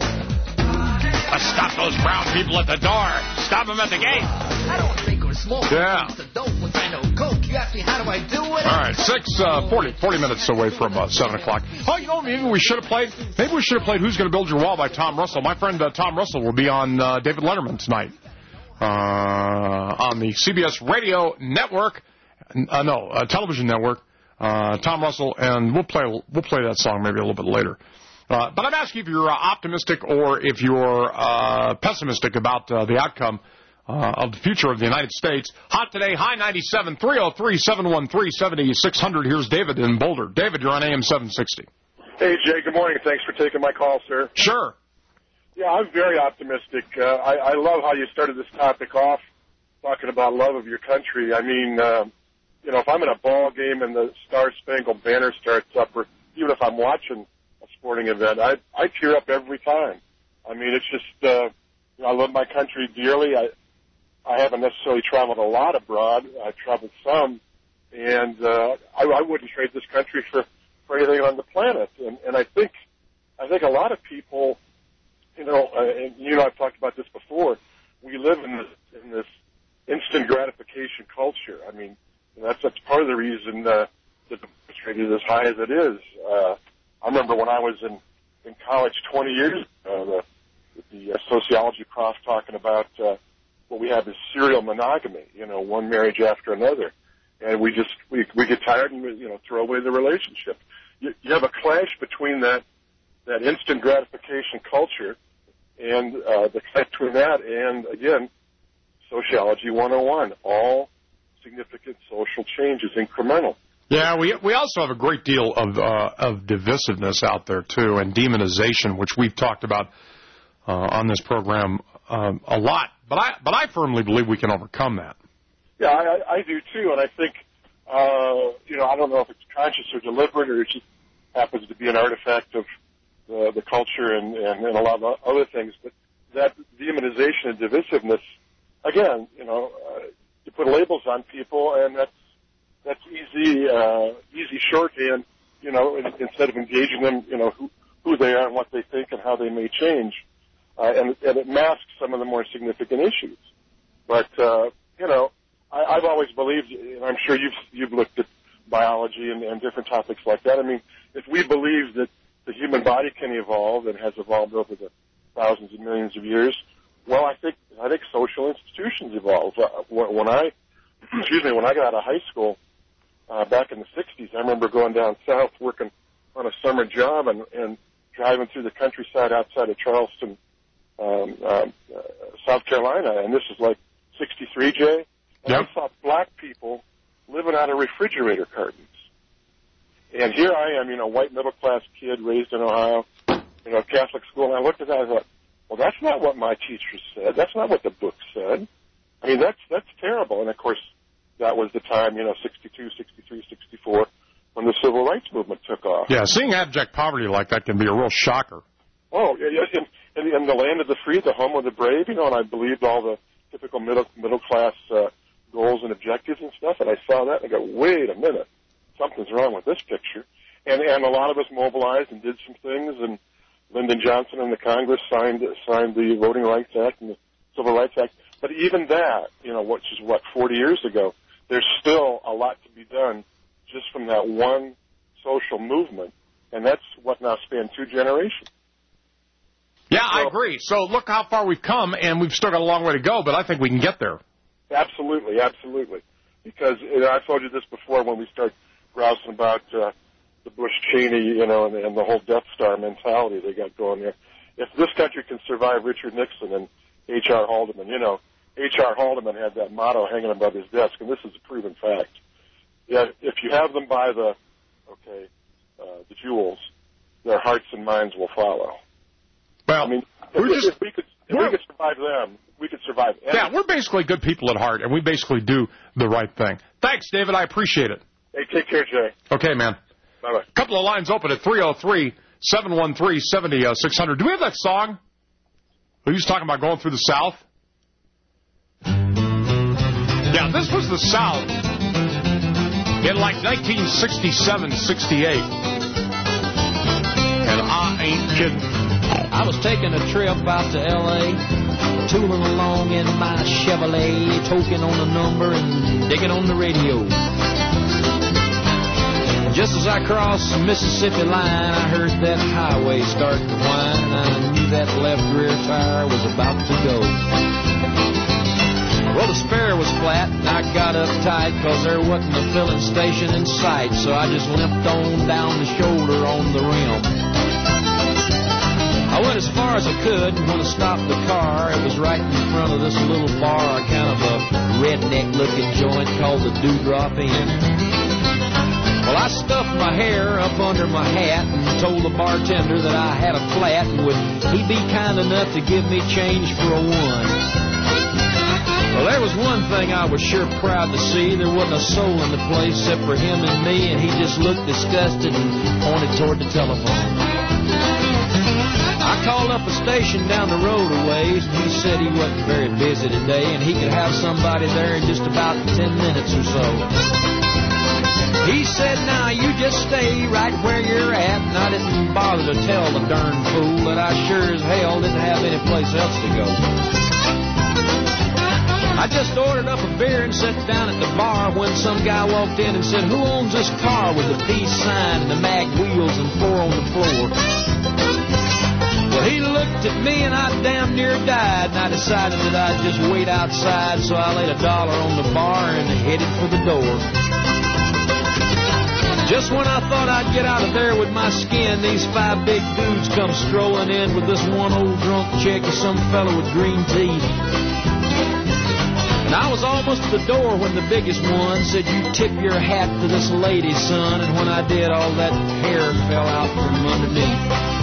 Let's stop those brown people at the door. Stop them at the gate. I don't think it was smoke. Yeah. It's the dope with I know coke. You ask me how do I do it? All right, six uh, forty, forty minutes away from uh, seven o'clock. Oh, you know, maybe we should have played. Maybe we should have played "Who's Going to Build Your Wall" by Tom Russell. My friend uh, Tom Russell will be on uh, David Letterman tonight uh, on the C B S Radio Network. Uh, no, uh, television network. Uh, Tom Russell, and we'll play we'll play that song maybe a little bit later. Uh, but I'm asking if you're uh, optimistic or if you're uh, pessimistic about uh, the outcome uh, of the future of the United States. Hot today, high ninety-seven, three oh three, seven one three, seven six zero zero. Here's David in Boulder. David, you're on A M seven sixty. Hey, Jay, good morning. Thanks for taking my call, sir. Sure. Yeah, I'm very optimistic. Uh, I, I love how you started this topic off talking about love of your country. I mean, uh, you know, if I'm in a ball game and the Star-Spangled Banner starts up, or even if I'm watching a sporting event, I I tear up every time. I mean, it's just, uh, you know, I love my country dearly. I I haven't necessarily traveled a lot abroad. I've traveled some, and uh, I, I wouldn't trade this country for, for anything on the planet. And, and I think I think a lot of people, you know, uh, and you know, I've talked about this before. We live in this in this instant gratification culture. I mean, that's that's part of the reason uh, the divorce rate is as high as it is. Uh, I remember when I was in, in college twenty years ago, the, the uh, sociology prof talking about uh, what we have is serial monogamy, you know, one marriage after another. And we just, we, we get tired and, we, you know, throw away the relationship. You, you have a clash between that, that instant gratification culture and uh, the clash between that and, again, sociology one oh one, all significant social change is incremental. Yeah, we we also have a great deal of uh, of divisiveness out there too, and demonization, which we've talked about uh, on this program um, a lot. But I but I firmly believe we can overcome that. Yeah, I, I do too, and I think uh, you know I don't know if it's conscious or deliberate, or it just happens to be an artifact of the, the culture and, and, and a lot of other things. But that demonization and divisiveness, again, you know, uh, you put labels on people, and that's That's easy, uh, easy shorthand, you know, instead of engaging them, you know, who, who they are and what they think and how they may change. Uh, and, and it masks some of the more significant issues. But, uh, you know, I, I've always believed, and I'm sure you've, you've looked at biology and, and different topics like that. I mean, if we believe that the human body can evolve and has evolved over the thousands and millions of years, well, I think, I think social institutions evolve. Uh, when I, excuse me, when I got out of high school, Uh, back in the sixties, I remember going down south working on a summer job and, and driving through the countryside outside of Charleston, um, uh, South Carolina, and this is like sixty-three, Jay. And yep. I saw black people living out of refrigerator cartons. And here I am, you know, white middle-class kid raised in Ohio, you know, Catholic school, and I looked at that and I thought, well, that's not what my teachers said. That's not what the book said. I mean, that's that's terrible. And, of course, that was the time, you know, sixty-two, sixty-three, sixty-four, when the civil rights movement took off. Yeah, seeing abject poverty like that can be a real shocker. Oh, yeah, in, in, in the land of the free, the home of the brave, you know, and I believed all the typical middle middle class uh, goals and objectives and stuff, and I saw that and I go, wait a minute, something's wrong with this picture. And and a lot of us mobilized and did some things, and Lyndon Johnson and the Congress signed signed the Voting Rights Act and the Civil Rights Act. But even that, you know, which is what, forty years ago, there's still a lot to be done just from that one social movement, and that's what now spanned two generations. Yeah, so, I agree. So look how far we've come, and we've still got a long way to go, but I think we can get there. Absolutely, absolutely. Because you know, I've told you this before when we start grousing about uh, the Bush-Cheney, you know, and, and the whole Death Star mentality they got going there. If this country can survive Richard Nixon and H R Haldeman, you know, H R Haldeman had that motto hanging above his desk, and this is a proven fact. Yeah, if you have them by the, okay, uh, the jewels, their hearts and minds will follow. Well, I mean, if, just, if we could, if we could survive survive them, we could survive anything. Yeah, we're basically good people at heart, and we basically do the right thing. Thanks, David. I appreciate it. Hey, take care, Jay. Okay, man. Bye-bye. A couple of lines open at three oh three, seven one three, seven oh six hundred. Do we have that song? Who was talking about going through the South? Yeah, this was the South in like nineteen sixty-seven, sixty-eight. And I ain't kidding. I was taking a trip out to L A, tooling along in my Chevrolet, toking on a number and digging on the radio. Just as I crossed the Mississippi line, I heard that highway start to whine, and I knew that left rear tire was about to go. Well, the spare was flat, and I got uptight, cause there wasn't a filling station in sight, so I just limped on down the shoulder on the rim. I went as far as I could, and when I stopped the car, it was right in front of this little bar, kind of a redneck-looking joint called the Dewdrop Inn. Well, I stuffed my hair up under my hat and told the bartender that I had a flat, and would he be kind enough to give me change for a one? Well, there was one thing I was sure proud to see. There wasn't a soul in the place except for him and me, and he just looked disgusted and pointed toward the telephone. I called up a station down the road a ways, and he said he wasn't very busy today, and he could have somebody there in just about ten minutes or so. He said, now, you just stay right where you're at, and I didn't bother to tell the darn fool that I sure as hell didn't have any place else to go. I just ordered up a beer and sat down at the bar when some guy walked in and said, who owns this car with the peace sign and the mag wheels and four on the floor? Well, he looked at me and I damn near died, and I decided that I'd just wait outside, so I laid a dollar on the bar and headed for the door. Just when I thought I'd get out of there with my skin, these five big dudes come strolling in with this one old drunk chick and some fellow with green teeth. And I was almost at the door when the biggest one said, you tip your hat to this lady, son. And when I did, all that hair fell out from underneath.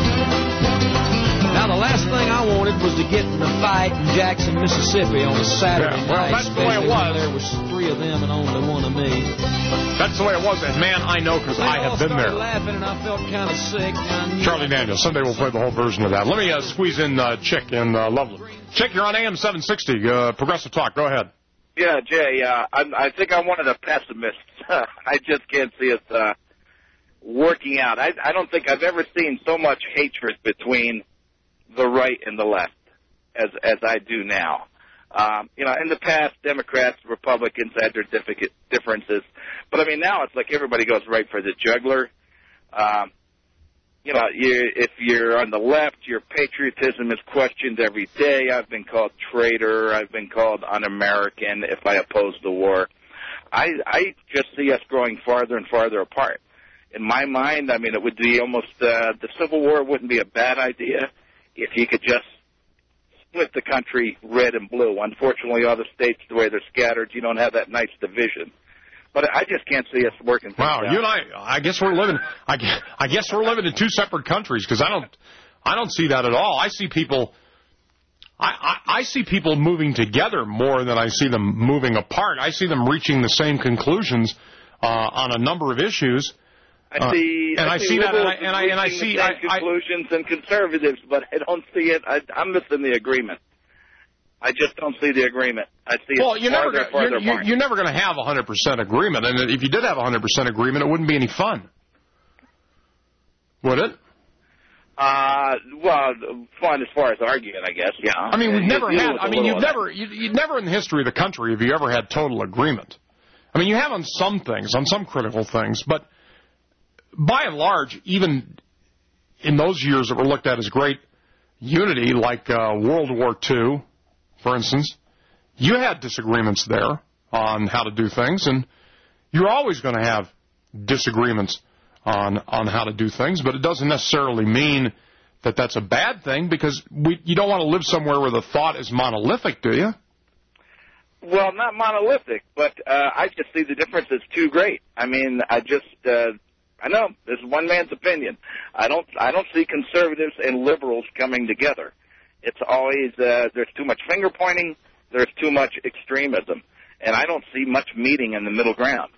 Now, the last thing I wanted was to get in a fight in Jackson, Mississippi on a Saturday yeah, well, night. That's the way it was. There was three of them and only one of me. That's the way it was. And, man, I know because I have been there. Laughing and I felt kind of sick. Charlie Daniels. Someday we'll play the whole version of that. Let me uh, squeeze in uh, Chick in uh, Loveland. Chick, you're on A M seven sixty. Uh, Progressive Talk. Go ahead. Yeah, Jay, uh, I, I think I'm one of the pessimists. I just can't see us uh, working out. I, I don't think I've ever seen so much hatred between the right and the left as as I do now. Um, you know, in the past, Democrats, Republicans had their differences. But, I mean, now it's like everybody goes right for the jugular. Um, you know, you, if you're on the left, your patriotism is questioned every day. I've been called traitor. I've been called un-American if I oppose the war. I, I just see us growing farther and farther apart. In my mind, I mean, it would be almost, uh, the Civil War wouldn't be a bad idea if you could just split the country red and blue. Unfortunately, all the states, the way they're scattered, you don't have that nice division. But I just can't see us working. Wow, you and I, I guess we're living, I guess, I guess we're living in two separate countries because I don't, I don't see that at all. I see people, I, I, I see people moving together more than I see them moving apart. I see them reaching the same conclusions uh, on a number of issues. I see, uh, and I I see, see that, and I, and I, and I the see same I, conclusions I, and conservatives, but I don't see it. I, I'm missing the agreement. I just don't see the agreement. I see well, it you're farther never, and farther you're, you're, apart. you're never going to have one hundred percent agreement, and if you did have one hundred percent agreement, it wouldn't be any fun. Would it? Uh, well, fun as far as arguing, I guess, yeah. I mean, we've It- never it had, was I a mean, little you've of never, you, you never in the history of the country have you ever had total agreement. I mean, you have on some things, on some critical things, but by and large, even in those years that were looked at as great unity, like uh, World War Two, for instance, you had disagreements there on how to do things, and you're always going to have disagreements on on how to do things, but it doesn't necessarily mean that that's a bad thing, because we, you don't want to live somewhere where the thought is monolithic, do you? Well, not monolithic, but uh, I just see the difference is too great. I mean, I just, uh, I know, this is one man's opinion. I don't, I don't see conservatives and liberals coming together. It's always uh, there's too much finger pointing, there's too much extremism, and I don't see much meeting in the middle ground.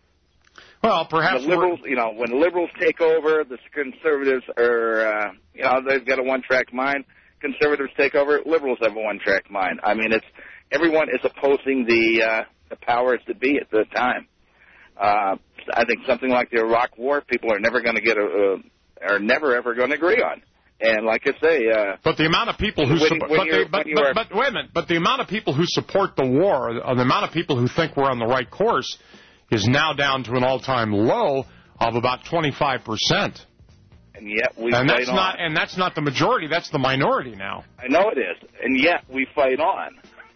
Well, perhaps the liberals, you know, when liberals take over, the conservatives are, uh, you know, they've got a one-track mind. Conservatives take over, liberals have a one-track mind. I mean, it's everyone is opposing the uh, the powers that be at the time. Uh, I think something like the Iraq War, people are never going to get a, a, are never ever going to agree on. And like I say, uh, but the amount of people who when, support, when but, they, but, but, are, but wait a minute, but the amount of people who support the war, uh, the amount of people who think we're on the right course, is now down to an all-time low of about twenty-five percent. And yet we and fight that's on. not, and that's not the majority. That's the minority now. I know it is, and yet we fight on.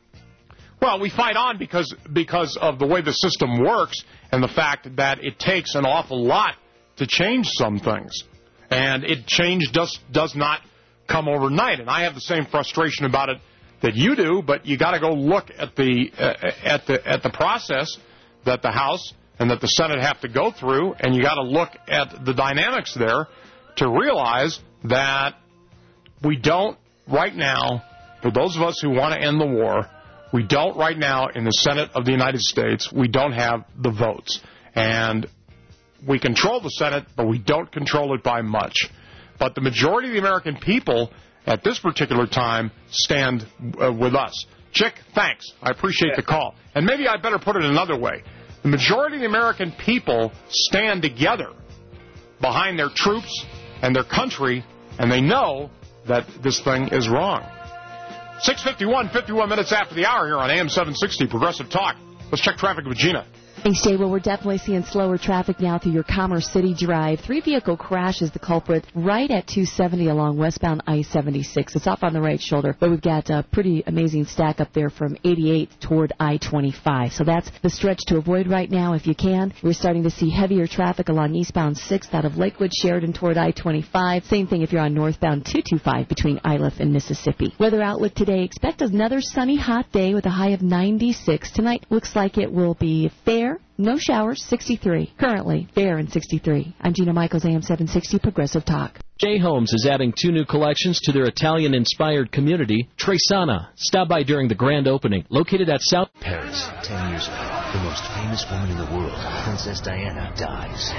Well, we fight on because because of the way the system works and the fact that it takes an awful lot to change some things, and it change does does not come overnight. And I have the same frustration about it that you do, but you got to go look at the uh, at the at the process that the House and that the Senate have to go through, and you got to look at the dynamics there to realize that we don't right now, for those of us who want to end the war, we don't right now in the Senate of the United States, we don't have the votes. And we control the Senate, but we don't control it by much. But the majority of the American people at this particular time stand uh, with us. Chick, thanks. I appreciate the call. And maybe I better put it another way. The majority of the American people stand together behind their troops and their country, and they know that this thing is wrong. six fifty-one, fifty-one minutes after the hour here on A M seven sixty, Progressive Talk. Let's check traffic with Gina. Thanks, Jay. Well, we're definitely seeing slower traffic now through your Commerce City Drive. Three-vehicle crash is the culprit right at two seventy along westbound I seventy-six. It's off on the right shoulder, but we've got a pretty amazing stack up there from eighty-eight toward I twenty-five. So that's the stretch to avoid right now if you can. We're starting to see heavier traffic along eastbound sixth out of Lakewood, Sheridan toward I twenty-five. Same thing if you're on northbound two twenty-five between Iliff and Mississippi. Weather outlook today, expect another sunny, hot day with a high of ninety-six. Tonight looks like it will be fair. No showers, sixty-three. Currently, fair and sixty-three. I'm Gina Michaels, A M seven sixty, Progressive Talk. J. Holmes is adding two new collections to their Italian-inspired community, Tresana. Stop by during the grand opening, located at South... Paris, ten years ago, the most famous woman in the world, Princess Diana, dies.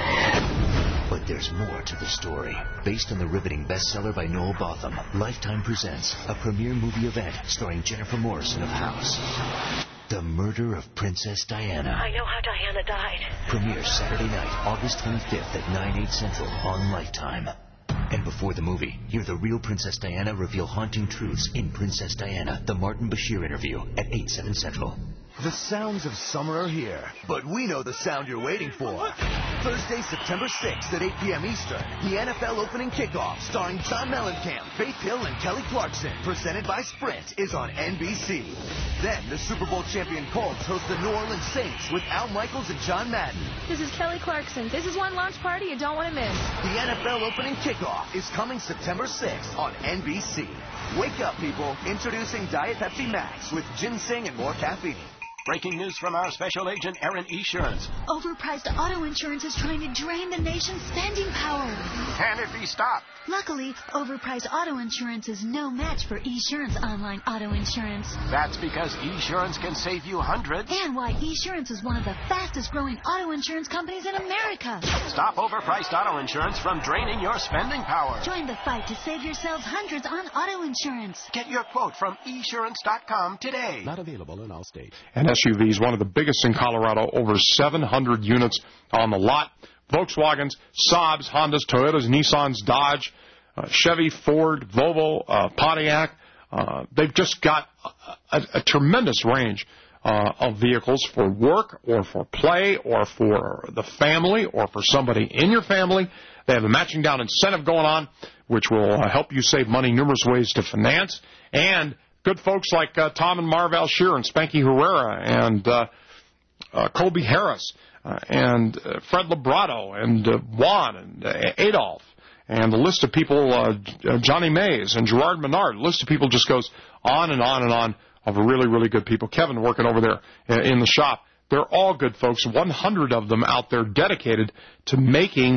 But there's more to the story. Based on the riveting bestseller by Noel Botham, Lifetime presents a premiere movie event starring Jennifer Morrison of House. The Murder of Princess Diana. I know how Diana died. Premieres Saturday night, August twenty-fifth at nine, eight Central on Lifetime. And before the movie, hear the real Princess Diana reveal haunting truths in Princess Diana, the Martin Bashir interview at eight, seven Central. The sounds of summer are here, but we know the sound you're waiting for. Thursday, September sixth at eight p.m. Eastern, the N F L opening kickoff starring John Mellencamp, Faith Hill, and Kelly Clarkson, presented by Sprint, is on N B C. Then, the Super Bowl champion Colts host the New Orleans Saints with Al Michaels and John Madden. This is Kelly Clarkson. This is one launch party you don't want to miss. The N F L opening kickoff is coming September sixth on N B C. Wake up, people. Introducing Diet Pepsi Max with ginseng and more caffeine. Breaking news from our special agent, Aaron Esurance. Overpriced auto insurance is trying to drain the nation's spending power. Can it be stopped? Luckily, overpriced auto insurance is no match for Esurance online auto insurance. That's because Esurance can save you hundreds. And why Esurance is one of the fastest growing auto insurance companies in America. Stop overpriced auto insurance from draining your spending power. Join the fight to save yourselves hundreds on auto insurance. Get your quote from esurance dot com today. Not available in all states. And S U Vs, one of the biggest in Colorado, over seven hundred units on the lot. Volkswagens, Saabs, Hondas, Toyotas, Nissans, Dodge, uh, Chevy, Ford, Volvo, uh, Pontiac. Uh, they've just got a, a, a tremendous range uh, of vehicles for work or for play or for the family or for somebody in your family. They have a matching down incentive going on, which will uh, help you save money, numerous ways to finance. And good folks like uh, Tom and Marv Alshear and Spanky Herrera and uh, uh, Colby Harris uh, and uh, Fred Librato and uh, Juan and uh, Adolph and the list of people, uh, Johnny Mays and Gerard Menard. The list of people just goes on and on and on of really, really good people. Kevin working over there in the shop. They're all good folks, one hundred of them out there dedicated to making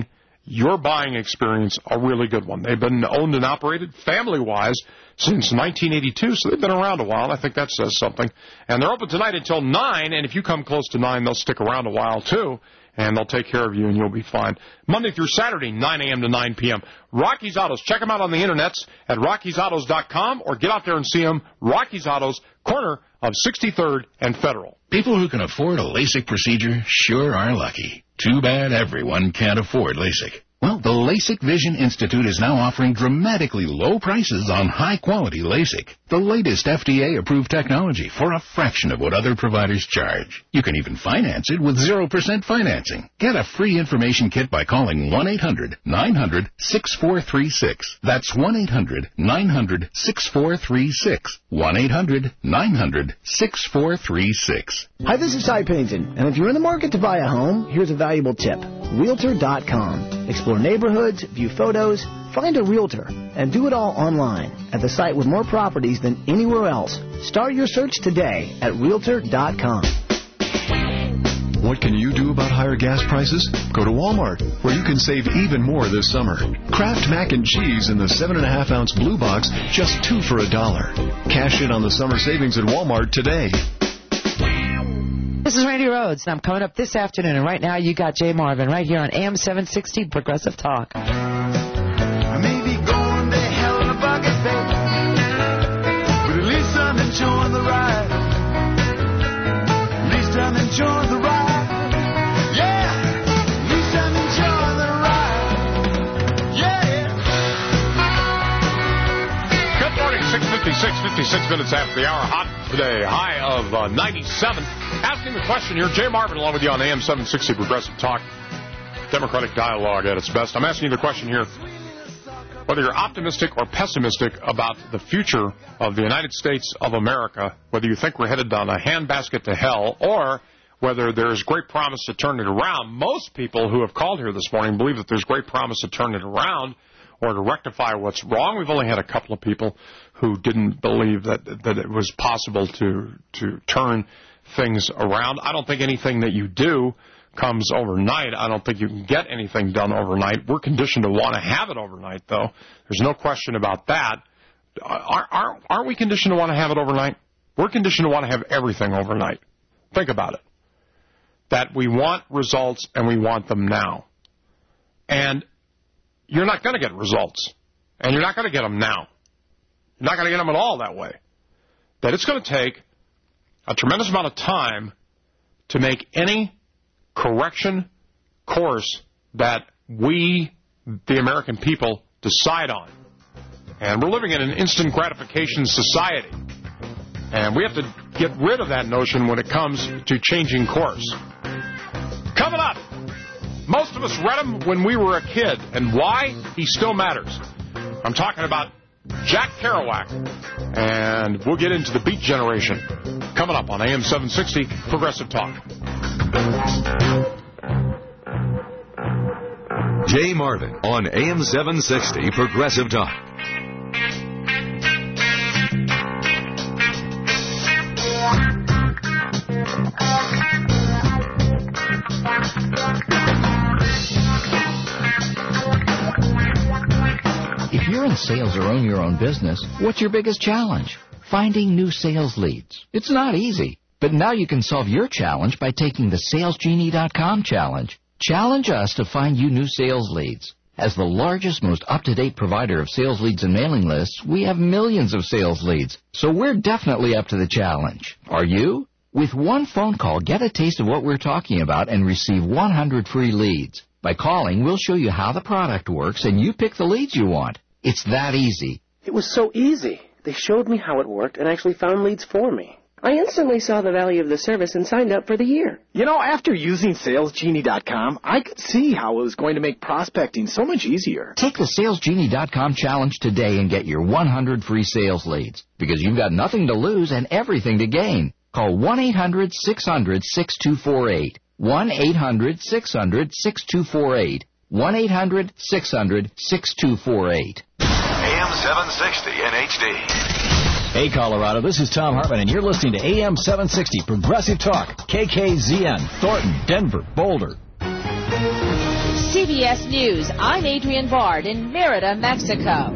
your buying experience a really good one. They've been owned and operated family-wise since nineteen eighty-two, so they've been around a while. I think that says something. And they're open tonight until nine, and if you come close to nine, they'll stick around a while, too, and they'll take care of you, and you'll be fine. Monday through Saturday, nine a.m. to nine p.m. Rocky's Autos. Check them out on the internets at rockies autos dot com, or get out there and see them. Rocky's Autos, corner of sixty-third and Federal. People who can afford a LASIK procedure sure are lucky. Too bad everyone can't afford LASIK. Well, the LASIK Vision Institute is now offering dramatically low prices on high-quality LASIK, the latest F D A-approved technology for a fraction of what other providers charge. You can even finance it with zero percent financing. Get a free information kit by calling one eight hundred nine hundred six four three six. That's one eight hundred nine hundred six four three six. one eight hundred nine hundred six four three six. Hi, this is Ty Pennington, and if you're in the market to buy a home, here's a valuable tip. Realtor dot com. Explore neighborhoods, view photos, find a realtor, and do it all online at the site with more properties than anywhere else. Start your search today at Realtor dot com. What can you do about higher gas prices? Go to Walmart, where you can save even more this summer. Kraft mac and cheese in the seven and a half ounce blue box, just two for a dollar. Cash in on the summer savings at Walmart today. This is Randy Rhodes, and I'm coming up this afternoon, and right now you got Jay Marvin right here on A M seven sixty Progressive Talk. I may be going to hell in a bucket, babe, but at least I'm enjoying the ride. At least I'm enjoying the ride. Yeah, at least I'm enjoying the ride. Yeah. Good morning, six fifty-six, fifty-six minutes after the hour. Hot today, high of uh, ninety-seven. Asking the question here, Jay Marvin along with you on A M seven sixty Progressive Talk. Democratic dialogue at its best. I'm asking you the question here, whether you're optimistic or pessimistic about the future of the United States of America, whether you think we're headed down a handbasket to hell, or whether there's great promise to turn it around. Most people who have called here this morning believe that there's great promise to turn it around or to rectify what's wrong. We've only had a couple of people who didn't believe that that it was possible to to turn things around. I don't think anything that you do comes overnight. I don't think you can get anything done overnight. We're conditioned to want to have it overnight, though. There's no question about that. Aren't, aren't we conditioned to want to have it overnight? We're conditioned to want to have everything overnight. Think about it. That we want results and we want them now. And you're not going to get results. And you're not going to get them now. You're not going to get them at all that way. That it's going to take a tremendous amount of time to make any correction course that we, the American people, decide on. And we're living in an instant gratification society. And we have to get rid of that notion when it comes to changing course. Coming up, most of us read him when we were a kid. And why? He still matters. I'm talking about Jack Kerouac. And we'll get into the Beat Generation coming up on A M seven sixty Progressive Talk. Jay Marvin on A M seven sixty Progressive Talk. If you're in sales or own your own business, what's your biggest challenge? Finding new sales leads. It's not easy, but now you can solve your challenge by taking the sales genie dot com challenge. Challenge us to find you new sales leads. As the largest, most up-to-date provider of sales leads and mailing lists, we have millions of sales leads, so we're definitely up to the challenge. Are you? With one phone call, get a taste of what we're talking about and receive one hundred free leads. By calling, we'll show you how the product works, and you pick the leads you want. It's that easy. It was so easy. They showed me how it worked and actually found leads for me. I instantly saw the value of the service and signed up for the year. You know, after using sales genie dot com, I could see how it was going to make prospecting so much easier. Take the sales genie dot com challenge today and get your one hundred free sales leads, because you've got nothing to lose and everything to gain. Call one eight hundred six hundred six two four eight. one eight hundred six hundred six two four eight. one eight hundred six hundred six two four eight. A M seven sixty in H D. Hey, Colorado, this is Tom Hartman, and you're listening to A M seven sixty Progressive Talk, K K Z N, Thornton, Denver, Boulder. C B S News, I'm Adrienne Bard in Merida, Mexico.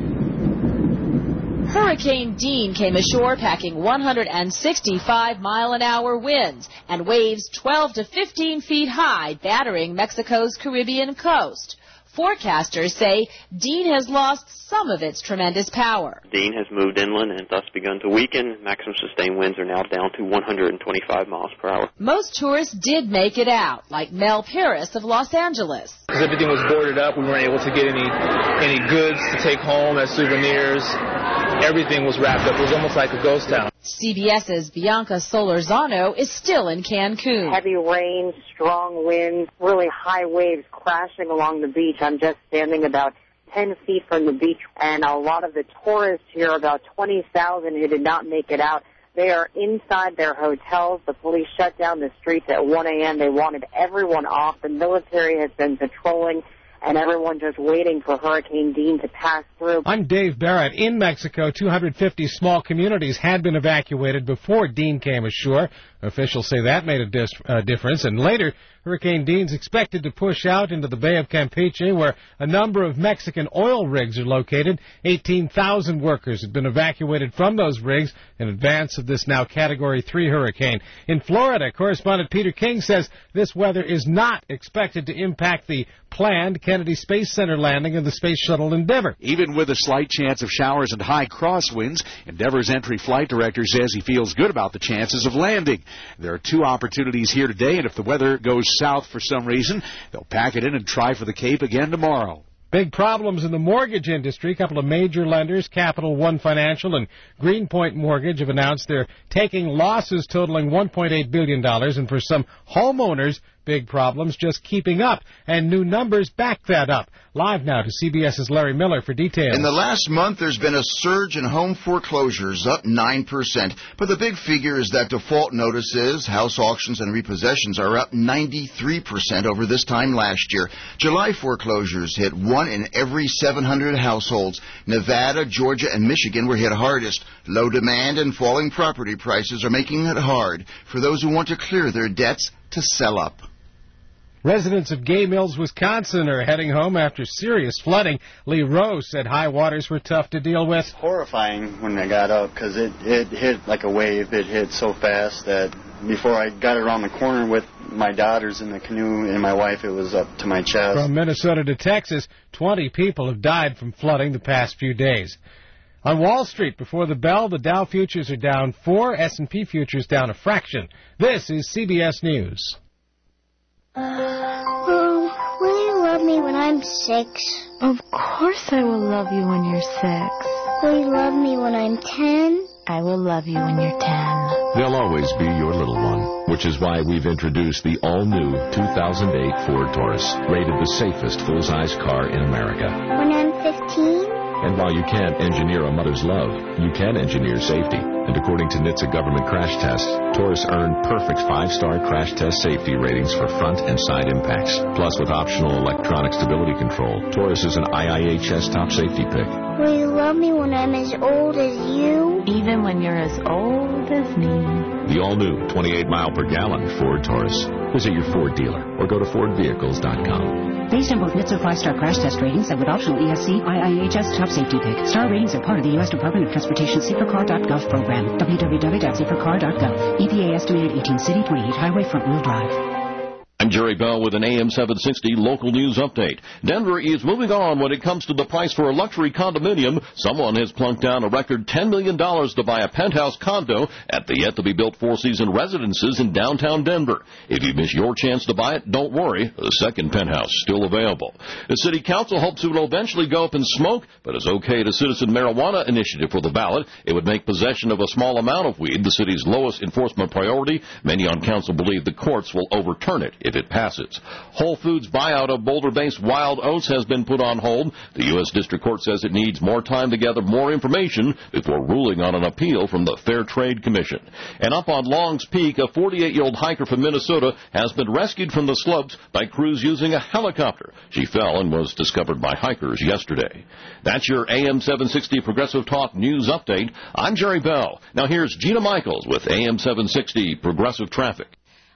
Hurricane Dean came ashore packing one hundred sixty-five mile an hour winds and waves twelve to fifteen feet high, battering Mexico's Caribbean coast. Forecasters say Dean has lost some of its tremendous power. Dean has moved inland and thus begun to weaken. Maximum sustained winds are now down to one hundred twenty-five miles per hour. Most tourists did make it out, like Mel Paris of Los Angeles. Because everything was boarded up, we weren't able to get any any goods to take home as souvenirs. Everything was wrapped up. It was almost like a ghost town. CBS's Bianca Solorzano is still in Cancun. Heavy rain, strong winds, really high waves crashing along the beach. I'm just standing about ten feet from the beach, and a lot of the tourists here, about twenty thousand who did not make it out, they are inside their hotels. The police shut down the streets at one a.m. They wanted everyone off. The military has been patrolling, and everyone just waiting for Hurricane Dean to pass through. I'm Dave Barrett. In Mexico, two hundred fifty small communities had been evacuated before Dean came ashore. Officials say that made a dis- uh, difference, and later, Hurricane Dean's expected to push out into the Bay of Campeche, where a number of Mexican oil rigs are located. eighteen thousand workers have been evacuated from those rigs in advance of this now Category three hurricane. In Florida, correspondent Peter King says this weather is not expected to impact the planned Kennedy Space Center landing of the Space Shuttle Endeavour. Even with a slight chance of showers and high crosswinds, Endeavour's entry flight director says he feels good about the chances of landing. There are two opportunities here today, and if the weather goes south for some reason, they'll pack it in and try for the Cape again tomorrow. Big problems in the mortgage industry. A couple of major lenders, Capital One Financial and Greenpoint Mortgage, have announced they're taking losses totaling one point eight billion dollars, and for some homeowners, big problems just keeping up, and new numbers back that up. Live now to CBS's Larry Miller for details. In the last month, there's been a surge in home foreclosures, up nine percent. But the big figure is that default notices, house auctions, and repossessions are up ninety-three percent over this time last year. July foreclosures hit one in every seven hundred households. Nevada, Georgia, and Michigan were hit hardest. Low demand and falling property prices are making it hard for those who want to clear their debts to sell up. Residents of Gay Mills, Wisconsin are heading home after serious flooding. Lee Rose said high waters were tough to deal with. Horrifying when I got up because it, it hit like a wave. It hit so fast that before I got around the corner with my daughters in the canoe and my wife, it was up to my chest. From Minnesota to Texas, twenty people have died from flooding the past few days. On Wall Street, before the bell, the Dow futures are down four, S and P futures down a fraction. This is C B S News. Mom, will you love me when I'm six? Of course I will love you when you're six. Will you love me when I'm ten? I will love you when you're ten. They'll always be your little one, which is why we've introduced the all-new two thousand eight Ford Taurus, rated the safest full-size car in America. When I'm fifteen? And while you can't engineer a mother's love, you can engineer safety. And according to N H T S A government crash tests, Taurus earned perfect five-star crash test safety ratings for front and side impacts. Plus, with optional electronic stability control, Taurus is an I I H S top safety pick. Will you love me when I'm as old as you? Even when you're as old as me. The all-new twenty-eight mile per gallon Ford Taurus. Visit your Ford dealer or go to Ford Vehicles dot com. Based on both N H T S A five-star crash test ratings and with optional E S C I I H S top safety pick. Star ratings are part of the U S Department of Transportation safer car dot gov program. w w w dot safer car dot gov. E P A estimated eighteen city, twenty-eight highway, front-wheel drive. I'm Jerry Bell with an A M seven sixty local news update. Denver is moving on when it comes to the price for a luxury condominium. Someone has plunked down a record ten million dollars to buy a penthouse condo at the yet-to-be-built Four Seasons Residences in downtown Denver. If you miss your chance to buy it, don't worry. The second penthouse is still available. The city council hopes it will eventually go up in smoke, but has okayed a citizen marijuana initiative for the ballot. It would make possession of a small amount of weed the city's lowest enforcement priority. Many on council believe the courts will overturn it if it passes. Whole Foods' buyout of Boulder-based Wild Oats has been put on hold. The U S District Court says it needs more time to gather more information before ruling on an appeal from the Fair Trade Commission. And up on Long's Peak, a forty-eight-year-old hiker from Minnesota has been rescued from the slopes by crews using a helicopter. She fell and was discovered by hikers yesterday. That's your A M seven sixty Progressive Talk News Update. I'm Jerry Bell. Now here's Gina Michaels with A M seven sixty Progressive Traffic.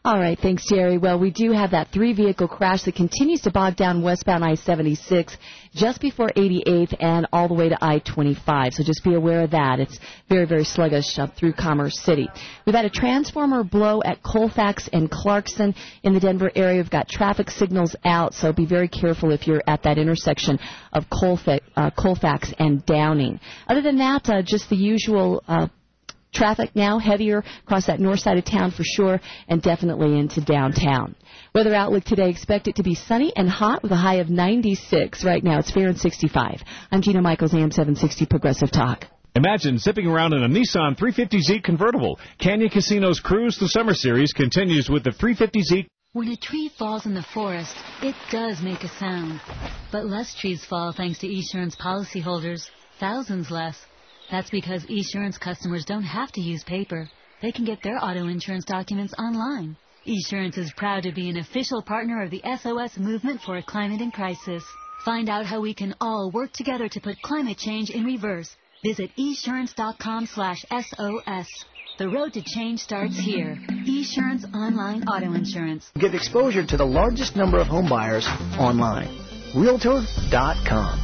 All right, thanks, Jerry. Well, we do have that three-vehicle crash that continues to bog down westbound I seventy-six just before eighty-eighth and all the way to I twenty-five. So just be aware of that. It's very, very sluggish up through Commerce City. We've had a transformer blow at Colfax and Clarkson in the Denver area. We've got traffic signals out, so be very careful if you're at that intersection of Colfax, uh, Colfax and Downing. Other than that, uh, just the usual uh traffic now heavier across that north side of town for sure, and definitely into downtown. Weather outlook today, expect it to be sunny and hot with a high of ninety-six. Right now it's fair and sixty-five. I'm Gina Michaels, A M seven sixty Progressive Talk. Imagine zipping around in a Nissan three fifty Z convertible. Canyon Casino's Cruise the Summer Series continues with the three fifty Z. When a tree falls in the forest, it does make a sound. But less trees fall thanks to Esurance policyholders. Thousands less. That's because Esurance customers don't have to use paper. They can get their auto insurance documents online. Esurance is proud to be an official partner of the S O S movement for a climate in crisis. Find out how we can all work together to put climate change in reverse. Visit esurance.com slash SOS. The road to change starts here. Esurance Online Auto Insurance. Get exposure to the largest number of home buyers online. Realtor dot com.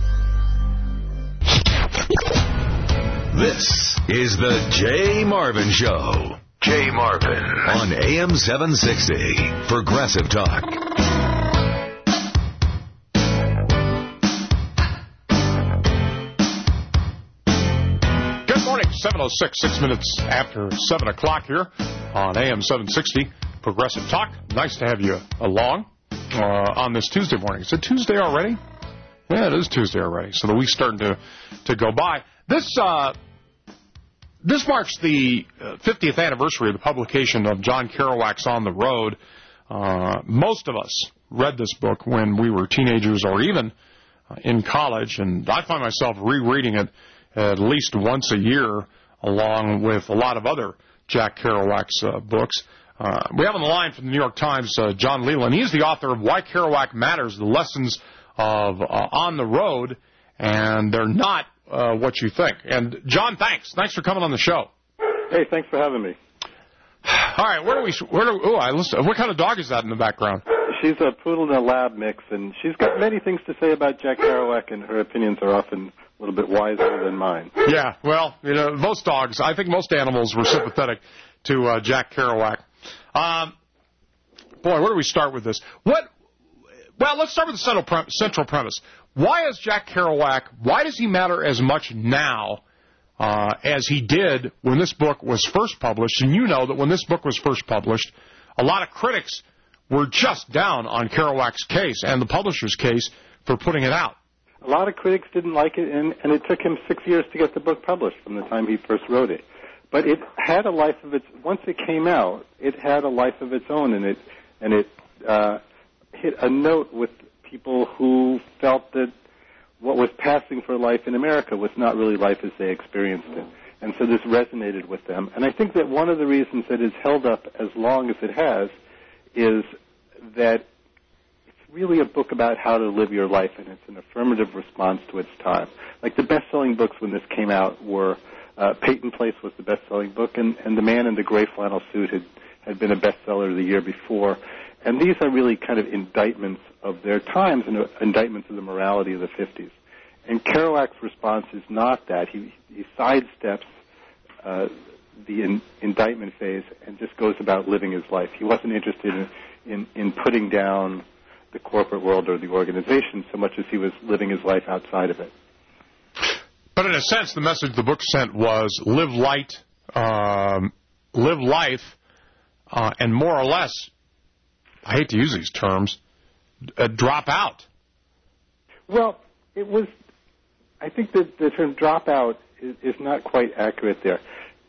This is the Jay Marvin Show. Jay Marvin on A M seven sixty Progressive Talk. Good morning, seven oh six, six minutes after seven o'clock here on A M seven sixty Progressive Talk. Nice to have you along uh, on this Tuesday morning. Is it Tuesday already? Yeah, it is Tuesday already, so the week's starting to, to go by. This uh, this marks the fiftieth anniversary of the publication of John Kerouac's On the Road. Uh, most of us read this book when we were teenagers or even uh, in college, and I find myself rereading it at least once a year, along with a lot of other Jack Kerouac's uh, books. Uh, we have on the line from the New York Times, uh, John Leland. He's the author of Why Kerouac Matters, the lessons of uh, On the Road, and they're not uh, what you think. And, John, thanks. Thanks for coming on the show. Hey, thanks for having me. All right, where do we, where do, ooh, I listen, what kind of dog is that in the background? She's a poodle and a lab mix, and she's got many things to say about Jack Kerouac, and her opinions are often a little bit wiser than mine. Yeah, well, you know, most dogs, I think most animals were sympathetic to uh, Jack Kerouac. Um, boy, where do we start with this? What? Well, let's start with the central, pre- central premise. Why is Jack Kerouac, why does he matter as much now uh, as he did when this book was first published? And you know that when this book was first published, a lot of critics were just down on Kerouac's case and the publisher's case for putting it out. A lot of critics didn't like it, and, and it took him six years to get the book published from the time he first wrote it. But it had a life of its, once it came out, it had a life of its own, and it, and it uh, hit a note with people who felt that what was passing for life in America was not really life as they experienced it. And so this resonated with them. And I think that one of the reasons that it's held up as long as it has is that it's really a book about how to live your life, and it's an affirmative response to its time. Like the best-selling books when this came out were uh, Peyton Place was the best-selling book, and, and The Man in the Gray Flannel Suit had, had been a bestseller the year before. And these are really kind of indictments of their times and indictments of the morality of the fifties. And Kerouac's response is not that. He, he sidesteps uh, the in, indictment phase and just goes about living his life. He wasn't interested in, in, in putting down the corporate world or the organization so much as he was living his life outside of it. But in a sense, the message the book sent was live light, um, live life, uh, and more or less, I hate to use these terms, uh, drop out. Well, it was, I think that the term drop out is, is not quite accurate there.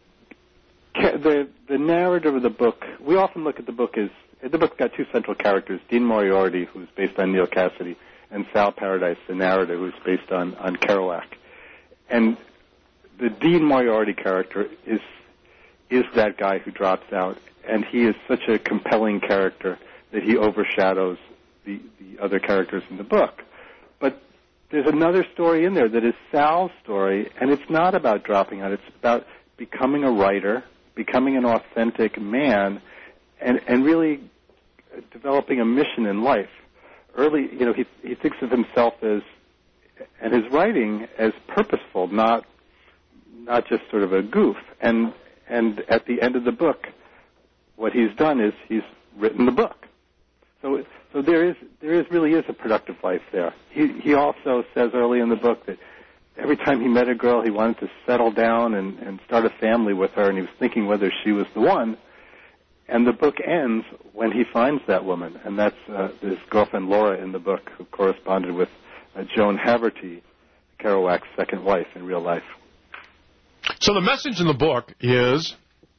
The, the narrative of the book, we often look at the book as, the book's got two central characters, Dean Moriarty, who's based on Neil Cassady, and Sal Paradise, the narrator, who's based on, on Kerouac. And the Dean Moriarty character is is that guy who drops out, and he is such a compelling character that he overshadows the, the other characters in the book. But there's another story in there that is Sal's story, and it's not about dropping out. It's about becoming a writer, becoming an authentic man, and and really developing a mission in life. Early, you know, he he thinks of himself as, and his writing as purposeful, not not just sort of a goof. And and at the end of the book, what he's done is he's written the book. So so there is there is really is a productive life there. He he also says early in the book that every time he met a girl, he wanted to settle down and, and start a family with her, and he was thinking whether she was the one. And the book ends when he finds that woman, and that's uh, his girlfriend Laura in the book, who corresponded with uh, Joan Haverty, Kerouac's second wife in real life. So the message in the book is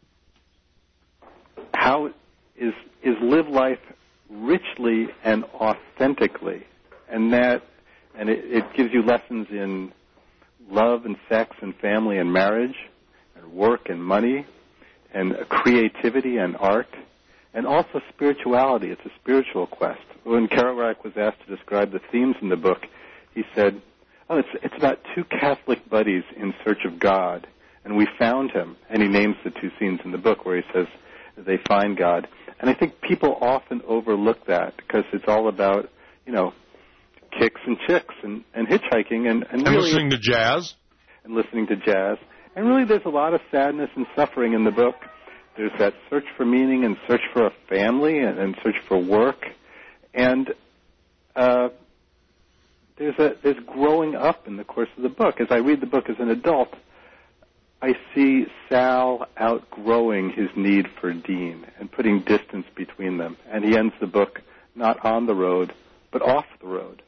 how is is live life richly and authentically, and that and it, it gives you lessons in love and sex and family and marriage and work and money and creativity and art, and also spirituality. It's a spiritual quest. When Kerouac was asked to describe the themes in the book, he said, oh, it's, it's about two Catholic buddies in search of God, and we found him. And he names the two scenes in the book where he says they find God. And I think people often overlook that because it's all about, you know, kicks and chicks and, and hitchhiking and, and, and really, listening to jazz. And listening to jazz. And really there's a lot of sadness and suffering in the book. There's that search for meaning and search for a family and, and search for work. And uh, there's a there's growing up in the course of the book. As I read the book as an adult, I see Sal outgrowing his need for Dean and putting distance between them. And he ends the book not on the road, but off the road.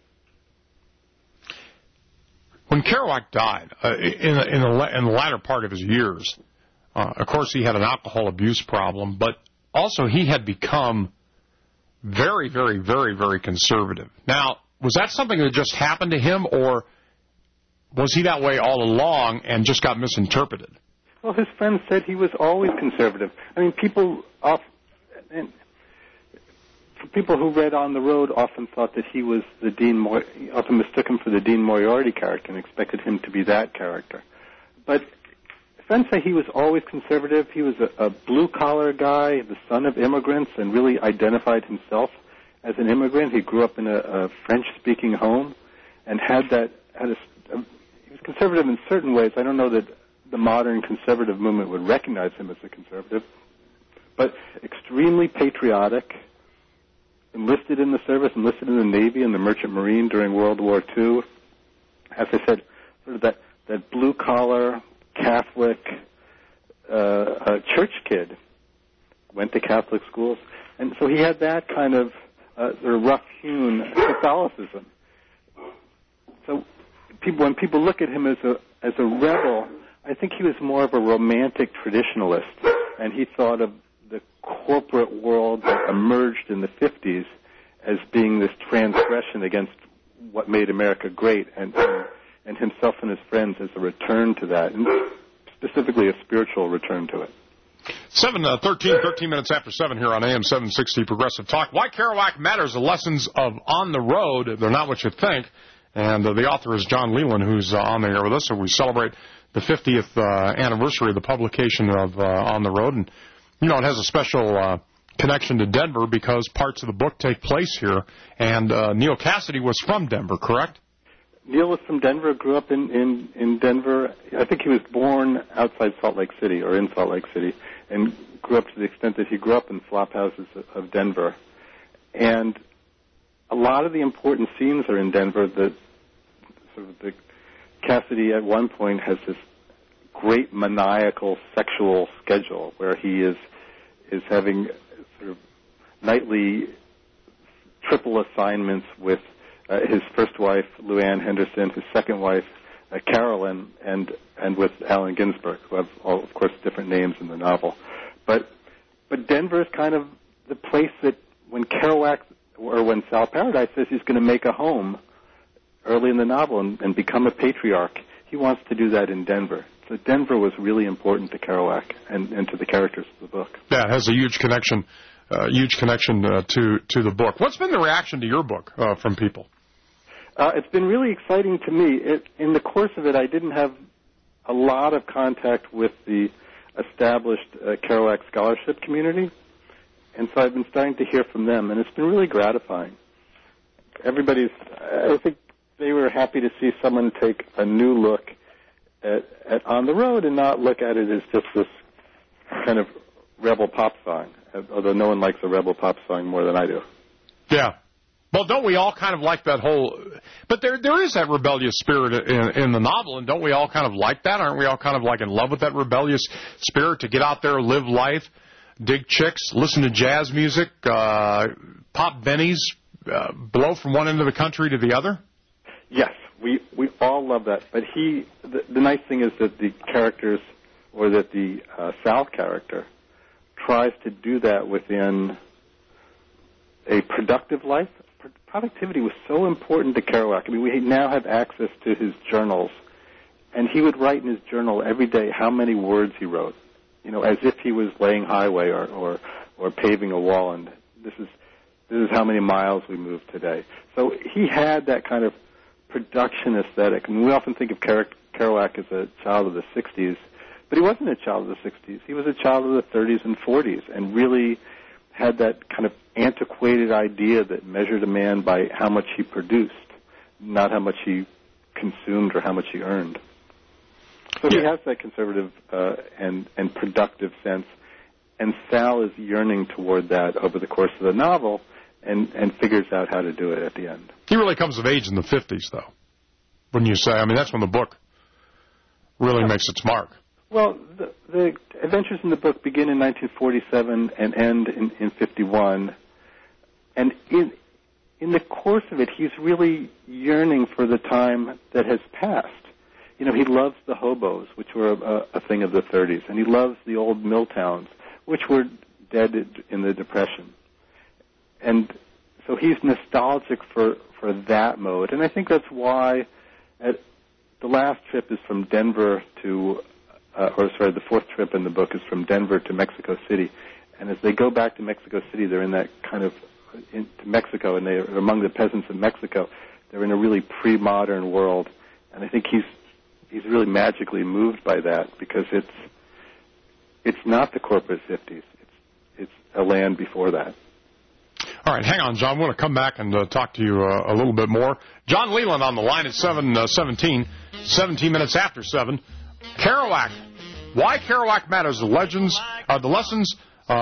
When Kerouac died, uh, in, the, in, the, in the latter part of his years, uh, of course he had an alcohol abuse problem, but also he had become very, very, very, very conservative. Now, was that something that just happened to him, or was he that way all along and just got misinterpreted? Well, his friends said he was always conservative. I mean, people off, and people who read On the Road often thought that he was the Dean, Mor- often mistook him for the Dean Moriarty character and expected him to be that character. But friends say he was always conservative. He was a, a blue-collar guy, the son of immigrants, and really identified himself as an immigrant. He grew up in a, a French-speaking home and had that. Had a, a, he was conservative in certain ways. I don't know that the modern conservative movement would recognize him as a conservative, but extremely patriotic. Enlisted in the service, enlisted in the Navy and the Merchant Marine during World War Two. As I said, sort of that, that blue-collar, Catholic uh, uh, church kid. Went to Catholic schools. And so he had that kind of uh, sort of rough-hewn Catholicism. So people, when people look at him as a as a rebel, I think he was more of a romantic traditionalist, and he thought of the corporate world that emerged in the fifties as being this transgression against what made America great, and, and and himself and his friends as a return to that, and specifically a spiritual return to it. Seven, uh, thirteen, thirteen minutes after seven here on A M seven sixty Progressive Talk. Why Kerouac Matters, the lessons of On the Road. They're not what you think. And uh, the author is John Leland, who's uh, on the air with us. So we celebrate the fiftieth uh, anniversary of the publication of uh, On the Road. And you know, it has a special uh, connection to Denver because parts of the book take place here. And uh, Neal Cassady was from Denver, correct? Neal was from Denver, grew up in, in, in Denver. I think he was born outside Salt Lake City or in Salt Lake City and grew up to the extent that he grew up in flop houses of Denver. And a lot of the important scenes are in Denver. The, sort of the Cassady at one point has this great maniacal sexual schedule where he is is having sort of nightly triple assignments with uh, his first wife, Luann Henderson, his second wife, uh, Carolyn, and and with Allen Ginsberg, who have, all, of course, different names in the novel. But but Denver is kind of the place that when Kerouac or when Sal Paradise says he's going to make a home early in the novel and, and become a patriarch, he wants to do that in Denver. So Denver was really important to Kerouac and, and to the characters of the book. Yeah, it has a huge connection, uh, huge connection uh, to to the book. What's been the reaction to your book uh, from people? Uh, it's been really exciting to me. It, in the course of it, I didn't have a lot of contact with the established uh, Kerouac scholarship community, and so I've been starting to hear from them, and it's been really gratifying. Everybody's, I think they were happy to see someone take a new look at, at On the Road and not look at it as just this kind of rebel pop song, although no one likes a rebel pop song more than I do. Yeah. Well, don't we all kind of like that whole... But there there is that rebellious spirit in, in the novel, and don't we all kind of like that? Aren't we all kind of like in love with that rebellious spirit to get out there, live life, dig chicks, listen to jazz music, uh, pop bennies, uh, blow from one end of the country to the other? Yes, we, we all love that. But he, the, the nice thing is that the characters, or that the uh, Sal character, tries to do that within a productive life. Productivity was so important to Kerouac. I mean, we now have access to his journals, and he would write in his journal every day how many words he wrote, you know, as if he was laying highway or, or, or paving a wall, and this is this is how many miles we moved today. So he had that kind of production aesthetic. I mean, we often think of Kerouac as a child of the sixties, but he wasn't a child of the sixties. He was a child of the thirties and forties, and really had that kind of antiquated idea that measured a man by how much he produced, not how much he consumed or how much he earned. So yeah. He has that conservative uh, and, and productive sense, and Sal is yearning toward that over the course of the novel and, and figures out how to do it at the end. He really comes of age in the fifties, though, wouldn't you say? I mean, that's when the book really yeah. makes its mark. Well, the, the adventures in the book begin in nineteen forty-seven and end in, in fifty-one. And in, in the course of it, he's really yearning for the time that has passed. You know, he loves the hobos, which were a, a thing of the thirties, and he loves the old mill towns, which were dead in the Depression. And so he's nostalgic for, for that mode. And I think that's why at, the last trip is from Denver to... Uh, or sorry, the fourth trip in the book is from Denver to Mexico City, and as they go back to Mexico City, they're in that kind of into Mexico, and they're among the peasants of Mexico. They're in a really pre-modern world, and I think he's he's really magically moved by that because it's it's not the corporate fifties; it's it's a land before that. All right, hang on, John. I want to come back and uh, talk to you uh, a little bit more. John Leland on the line at seven seventeen, seventeen minutes after seven. Kerouac. Why Kerouac matters. The legends, uh, the lessons uh,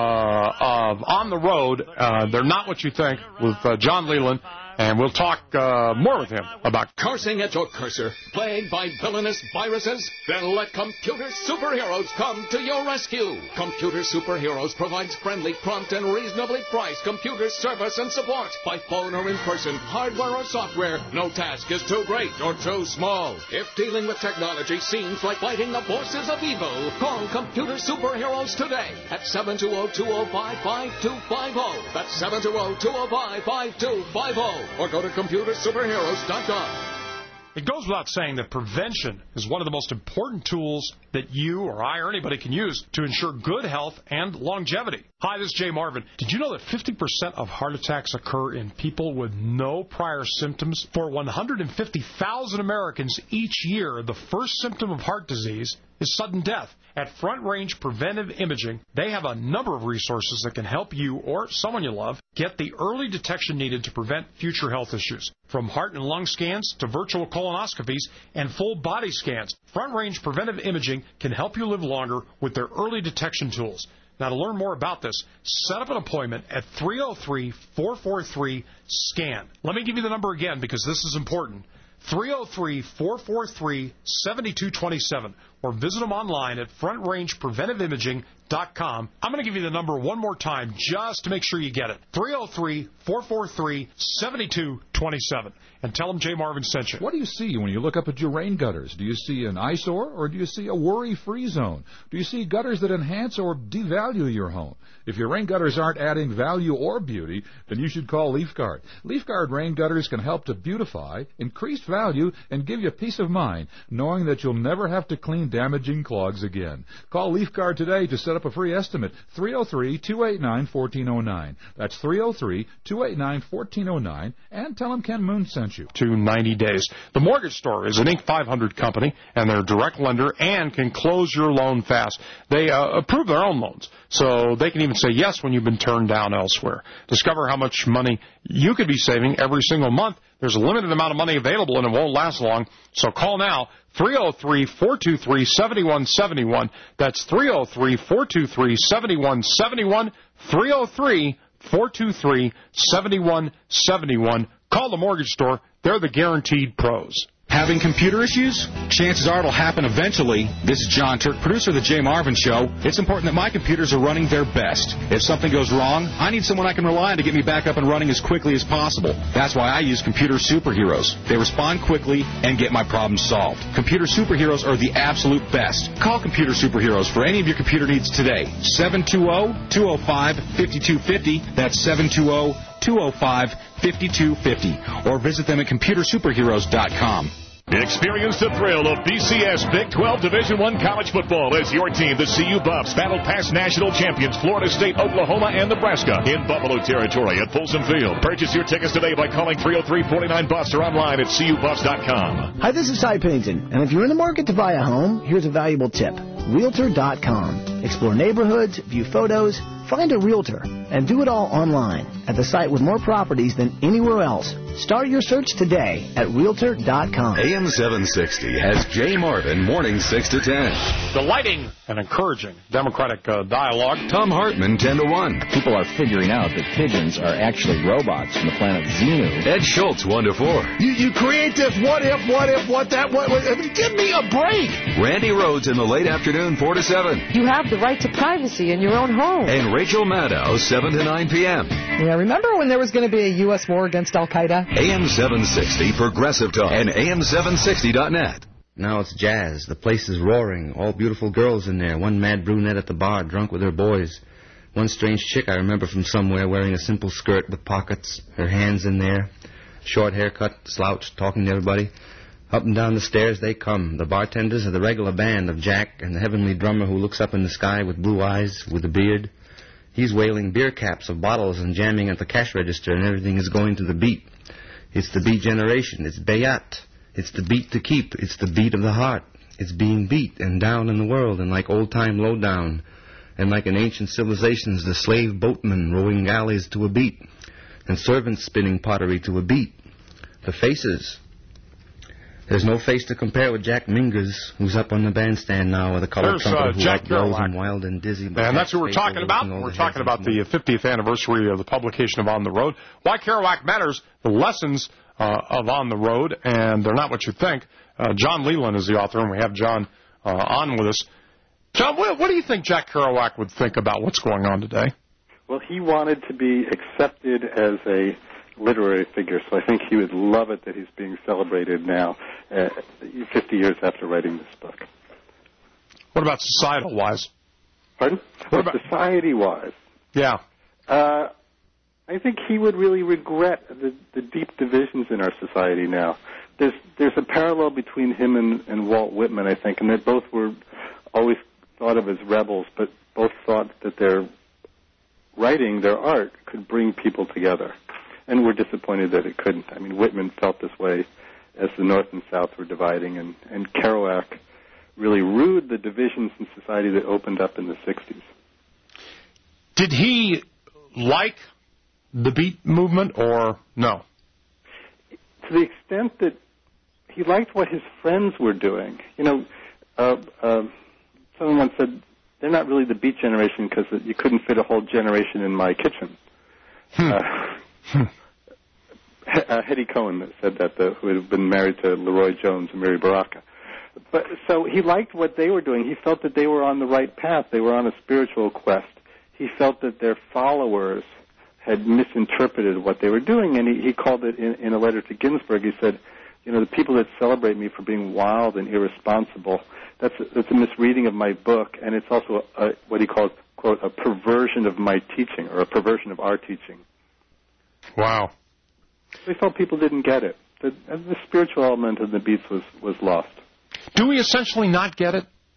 of On the Road. Uh, they're not what you think with uh, John Leland. And we'll talk uh, more with him about cursing at your cursor, plagued by villainous viruses? Then let computer superheroes come to your rescue. Computer Superheroes provides friendly, prompt, and reasonably priced computer service and support by phone or in person, hardware or software. No task is too great or too small. If dealing with technology seems like fighting the forces of evil, call Computer Superheroes today at seven two zero, two zero five, five two five zero. That's seven two zero, two zero five, five two five zero. Or go to computer superheroes dot com. It goes without saying that prevention is one of the most important tools that you or I or anybody can use to ensure good health and longevity. Hi, this is Jay Marvin. Did you know that fifty percent of heart attacks occur in people with no prior symptoms? For one hundred fifty thousand Americans each year, the first symptom of heart disease is sudden death. At Front Range Preventive Imaging, they have a number of resources that can help you or someone you love get the early detection needed to prevent future health issues. From heart and lung scans to virtual colonoscopies and full body scans, Front Range Preventive Imaging can help you live longer with their early detection tools. Now, to learn more about this, set up an appointment at three oh three, four four three, SCAN. Let me give you the number again because this is important. three oh three, four four three, seven two two seven, or visit them online at front range preventive imaging dot com. I'm going to give you the number one more time just to make sure you get it. three oh three, four four three, seven two two seven. And tell them Jay Marvin sent you. What do you see when you look up at your rain gutters? Do you see an eyesore or do you see a worry-free zone? Do you see gutters that enhance or devalue your home? If your rain gutters aren't adding value or beauty, then you should call LeafGuard. LeafGuard rain gutters can help to beautify, increase value, and give you peace of mind, knowing that you'll never have to clean damaging clogs again. Call Leaf Guard today to set up a free estimate. three oh three, two eight nine, one four oh nine. That's three oh three, two eight nine, one four oh nine. And tell them Ken Moon sent you. To ninety days. The Mortgage Store is an Inc five hundred company, and they're a direct lender and can close your loan fast. They uh, approve their own loans, so they can even say yes when you've been turned down elsewhere. Discover how much money you could be saving every single month. There's a limited amount of money available, and it won't last long. So call now, three oh three, four two three, seven one seven one. That's three oh three, four two three, seven one seven one, three oh three, four two three, seven one seven one. Call the Mortgage Store. They're the guaranteed pros. Having computer issues? Chances are it'll happen eventually. This is John Turk, producer of The Jay Marvin Show. It's important that my computers are running their best. If something goes wrong, I need someone I can rely on to get me back up and running as quickly as possible. That's why I use Computer Superheroes. They respond quickly and get my problems solved. Computer Superheroes are the absolute best. Call Computer Superheroes for any of your computer needs today. seven two zero, two zero five, five two five zero. That's seven two zero, two zero five, five two five zero. Or visit them at computer superheroes dot com. Experience the thrill of B C S Big twelve Division One college football as your team, the C U Buffs, battle past national champions Florida State, Oklahoma, and Nebraska in Buffalo territory at Folsom Field. Purchase your tickets today by calling three oh three, four nine, buffs or online at c u buffs dot com. Hi, this is Ty Pennington, and if you're in the market to buy a home, here's a valuable tip. Realtor dot com. Explore neighborhoods, view photos, find a realtor, and do it all online at the site with more properties than anywhere else. Start your search today at realtor dot com. A M seven sixty has Jay Marvin morning six to ten. Delighting and encouraging Democratic uh, dialogue. Tom Hartman ten to one. People are figuring out that pigeons are actually robots from the planet Xenu. Ed Schultz one to four. You, you create this what if, what if, what that, what, what give me a break. Randy Rhodes in the late afternoon four to seven. You have the right to privacy in your own home. And Rachel Maddow seven to nine p.m. Yeah, remember when there was going to be a U S war against Al-Qaeda? A M seven sixty Progressive Talk and A M seven sixty dot net. Now it's jazz. The place is roaring. All beautiful girls in there. One mad brunette at the bar, drunk with her boys. One strange chick I remember from somewhere wearing a simple skirt with pockets, her hands in there. Short haircut, slouched, talking to everybody. Up and down the stairs they come. The bartenders are the regular band of Jack and the heavenly drummer who looks up in the sky with blue eyes, with a beard. He's wailing beer caps of bottles and jamming at the cash register, and everything is going to the beat. It's the beat generation. It's Bayat. It's the beat to keep. It's the beat of the heart. It's being beat and down in the world, and like old-time lowdown, and like in ancient civilizations, the slave boatmen rowing galleys to a beat, and servants spinning pottery to a beat. The faces. There's no face to compare with Jack Mingus, who's up on the bandstand now with a colored There's, trumpet uh, who Jack like blows Kerouac. him wild and dizzy. And that's who we're talking about. We're talking about the fiftieth anniversary of the publication of On the Road. Why Kerouac Matters, the lessons uh, of On the Road, and they're not what you think. Uh, John Leland is the author, and we have John uh, on with us. John, what, what do you think Jack Kerouac would think about what's going on today? Well, he wanted to be accepted as a literary figure, so I think he would love it that he's being celebrated now, uh, fifty years after writing this book. What about societal-wise? Pardon? What about society-wise? Yeah. Uh, I think he would really regret the, the deep divisions in our society now. There's there's a parallel between him and, and Walt Whitman, I think, and they both were always thought of as rebels, but both thought that their writing, their art, could bring people together. And we're disappointed that it couldn't. I mean, Whitman felt this way as the North and South were dividing, and, and Kerouac really rued the divisions in society that opened up in the sixties. Did he like the beat movement or no? To the extent that he liked what his friends were doing. You know, uh, uh, someone once said, they're not really the beat generation because you couldn't fit a whole generation in my kitchen. Hmm. Uh, Uh, Hetty Cohen said that, the, who had been married to Leroy Jones and Mary Baraka. But so he liked what they were doing. He felt that they were on the right path. They were on a spiritual quest. He felt that their followers had misinterpreted what they were doing, and he, he called it in, in a letter to Ginsberg. He said, you know, the people that celebrate me for being wild and irresponsible, that's a, that's a misreading of my book, and it's also a, what he called, quote, a perversion of my teaching, or a perversion of our teaching. Wow. They felt people didn't get it. The, the spiritual element of the Beats was, was lost. Do we essentially not get it?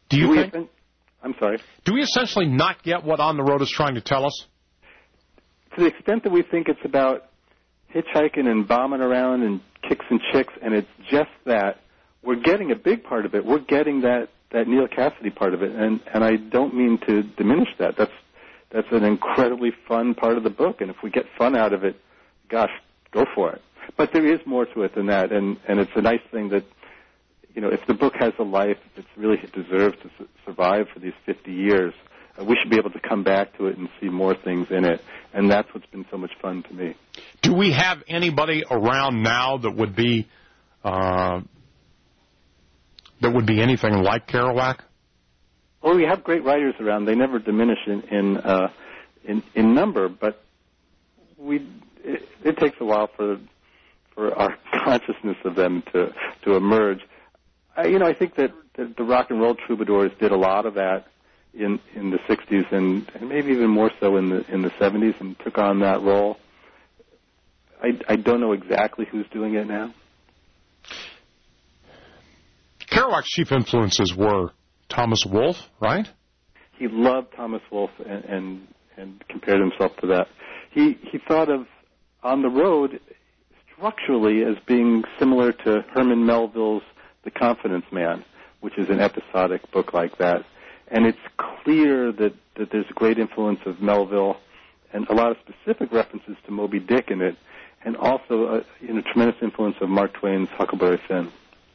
Do you Do we think? essen- I'm sorry. Do we essentially not get what On the Road is trying to tell us? To the extent that we think it's about hitchhiking and bombing around and kicks and chicks, and it's just that, we're getting a big part of it. We're getting that, that Neal Cassady part of it, and, and I don't mean to diminish that. That's that's an incredibly fun part of the book, and if we get fun out of it, gosh, go for it. But there is more to it than that, and, and it's a nice thing that, you know, if the book has a life, if it's really deserved to su- survive for these fifty years, uh, we should be able to come back to it and see more things in it, and that's what's been so much fun to me. Do we have anybody around now that would be uh, that would be anything like Kerouac? Well, we have great writers around. They never diminish in in uh, in, in number, but we it, it takes a while for for our consciousness of them to to emerge. I, you know, I think that the, the rock and roll troubadours did a lot of that in in the sixties and, and maybe even more so in the in the seventies, and took on that role. I, I don't know exactly who's doing it now. Kerouac's chief influences were Thomas Wolfe, right? He loved Thomas Wolfe and, and and compared himself to that. He he thought of On the Road structurally as being similar to Herman Melville's The Confidence Man, which is an episodic book like that. And it's clear that, that there's a great influence of Melville and a lot of specific references to Moby Dick in it, and also a you know, tremendous influence of Mark Twain's Huckleberry Finn.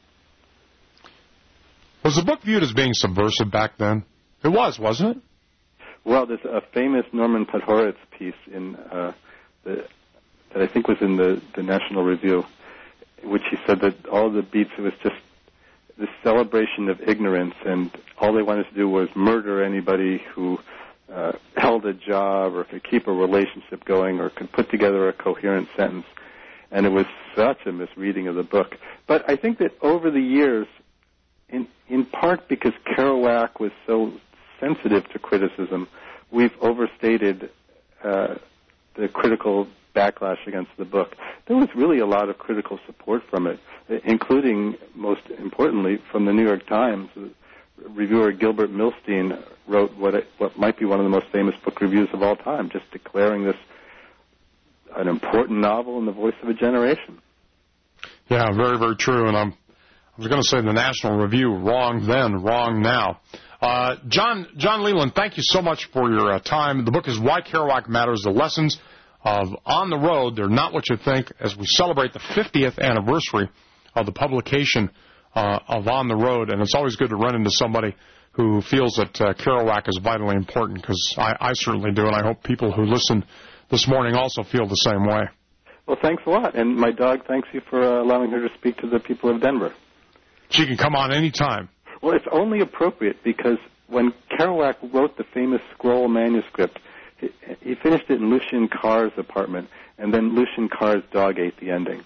Was the book viewed as being subversive back then? It was, wasn't it? Well, there's a famous Norman Podhoretz piece in uh, the, that I think was in the, the National Review, which he said that all the beats, it was just this celebration of ignorance, and all they wanted to do was murder anybody who uh, held a job or could keep a relationship going or could put together a coherent sentence. And it was such a misreading of the book. But I think that over the years, in in part because Kerouac was so sensitive to criticism, we've overstated uh, the critical backlash against the book. There was really a lot of critical support from it, including, most importantly, from the New York Times. Reviewer Gilbert Milstein wrote what it, what might be one of the most famous book reviews of all time, just declaring this an important novel in the voice of a generation. Yeah, very, very true. And I'm, I was going to say the National Review, wrong then, wrong now. Uh, John John Leland, thank you so much for your uh, time. The book is Why Kerouac Matters, The Lessons of On the Road. They're Not What You Think, as we celebrate the fiftieth anniversary of the publication uh, of On the Road. And it's always good to run into somebody who feels that uh, Kerouac is vitally important, because I, I certainly do, and I hope people who listen this morning also feel the same way. Well, thanks a lot. And my dog thanks you for uh, allowing her to speak to the people of Denver. She can come on any time. Well, it's only appropriate because when Kerouac wrote the famous Scroll manuscript, he, he finished it in Lucien Carr's apartment, and then Lucien Carr's dog ate the ending.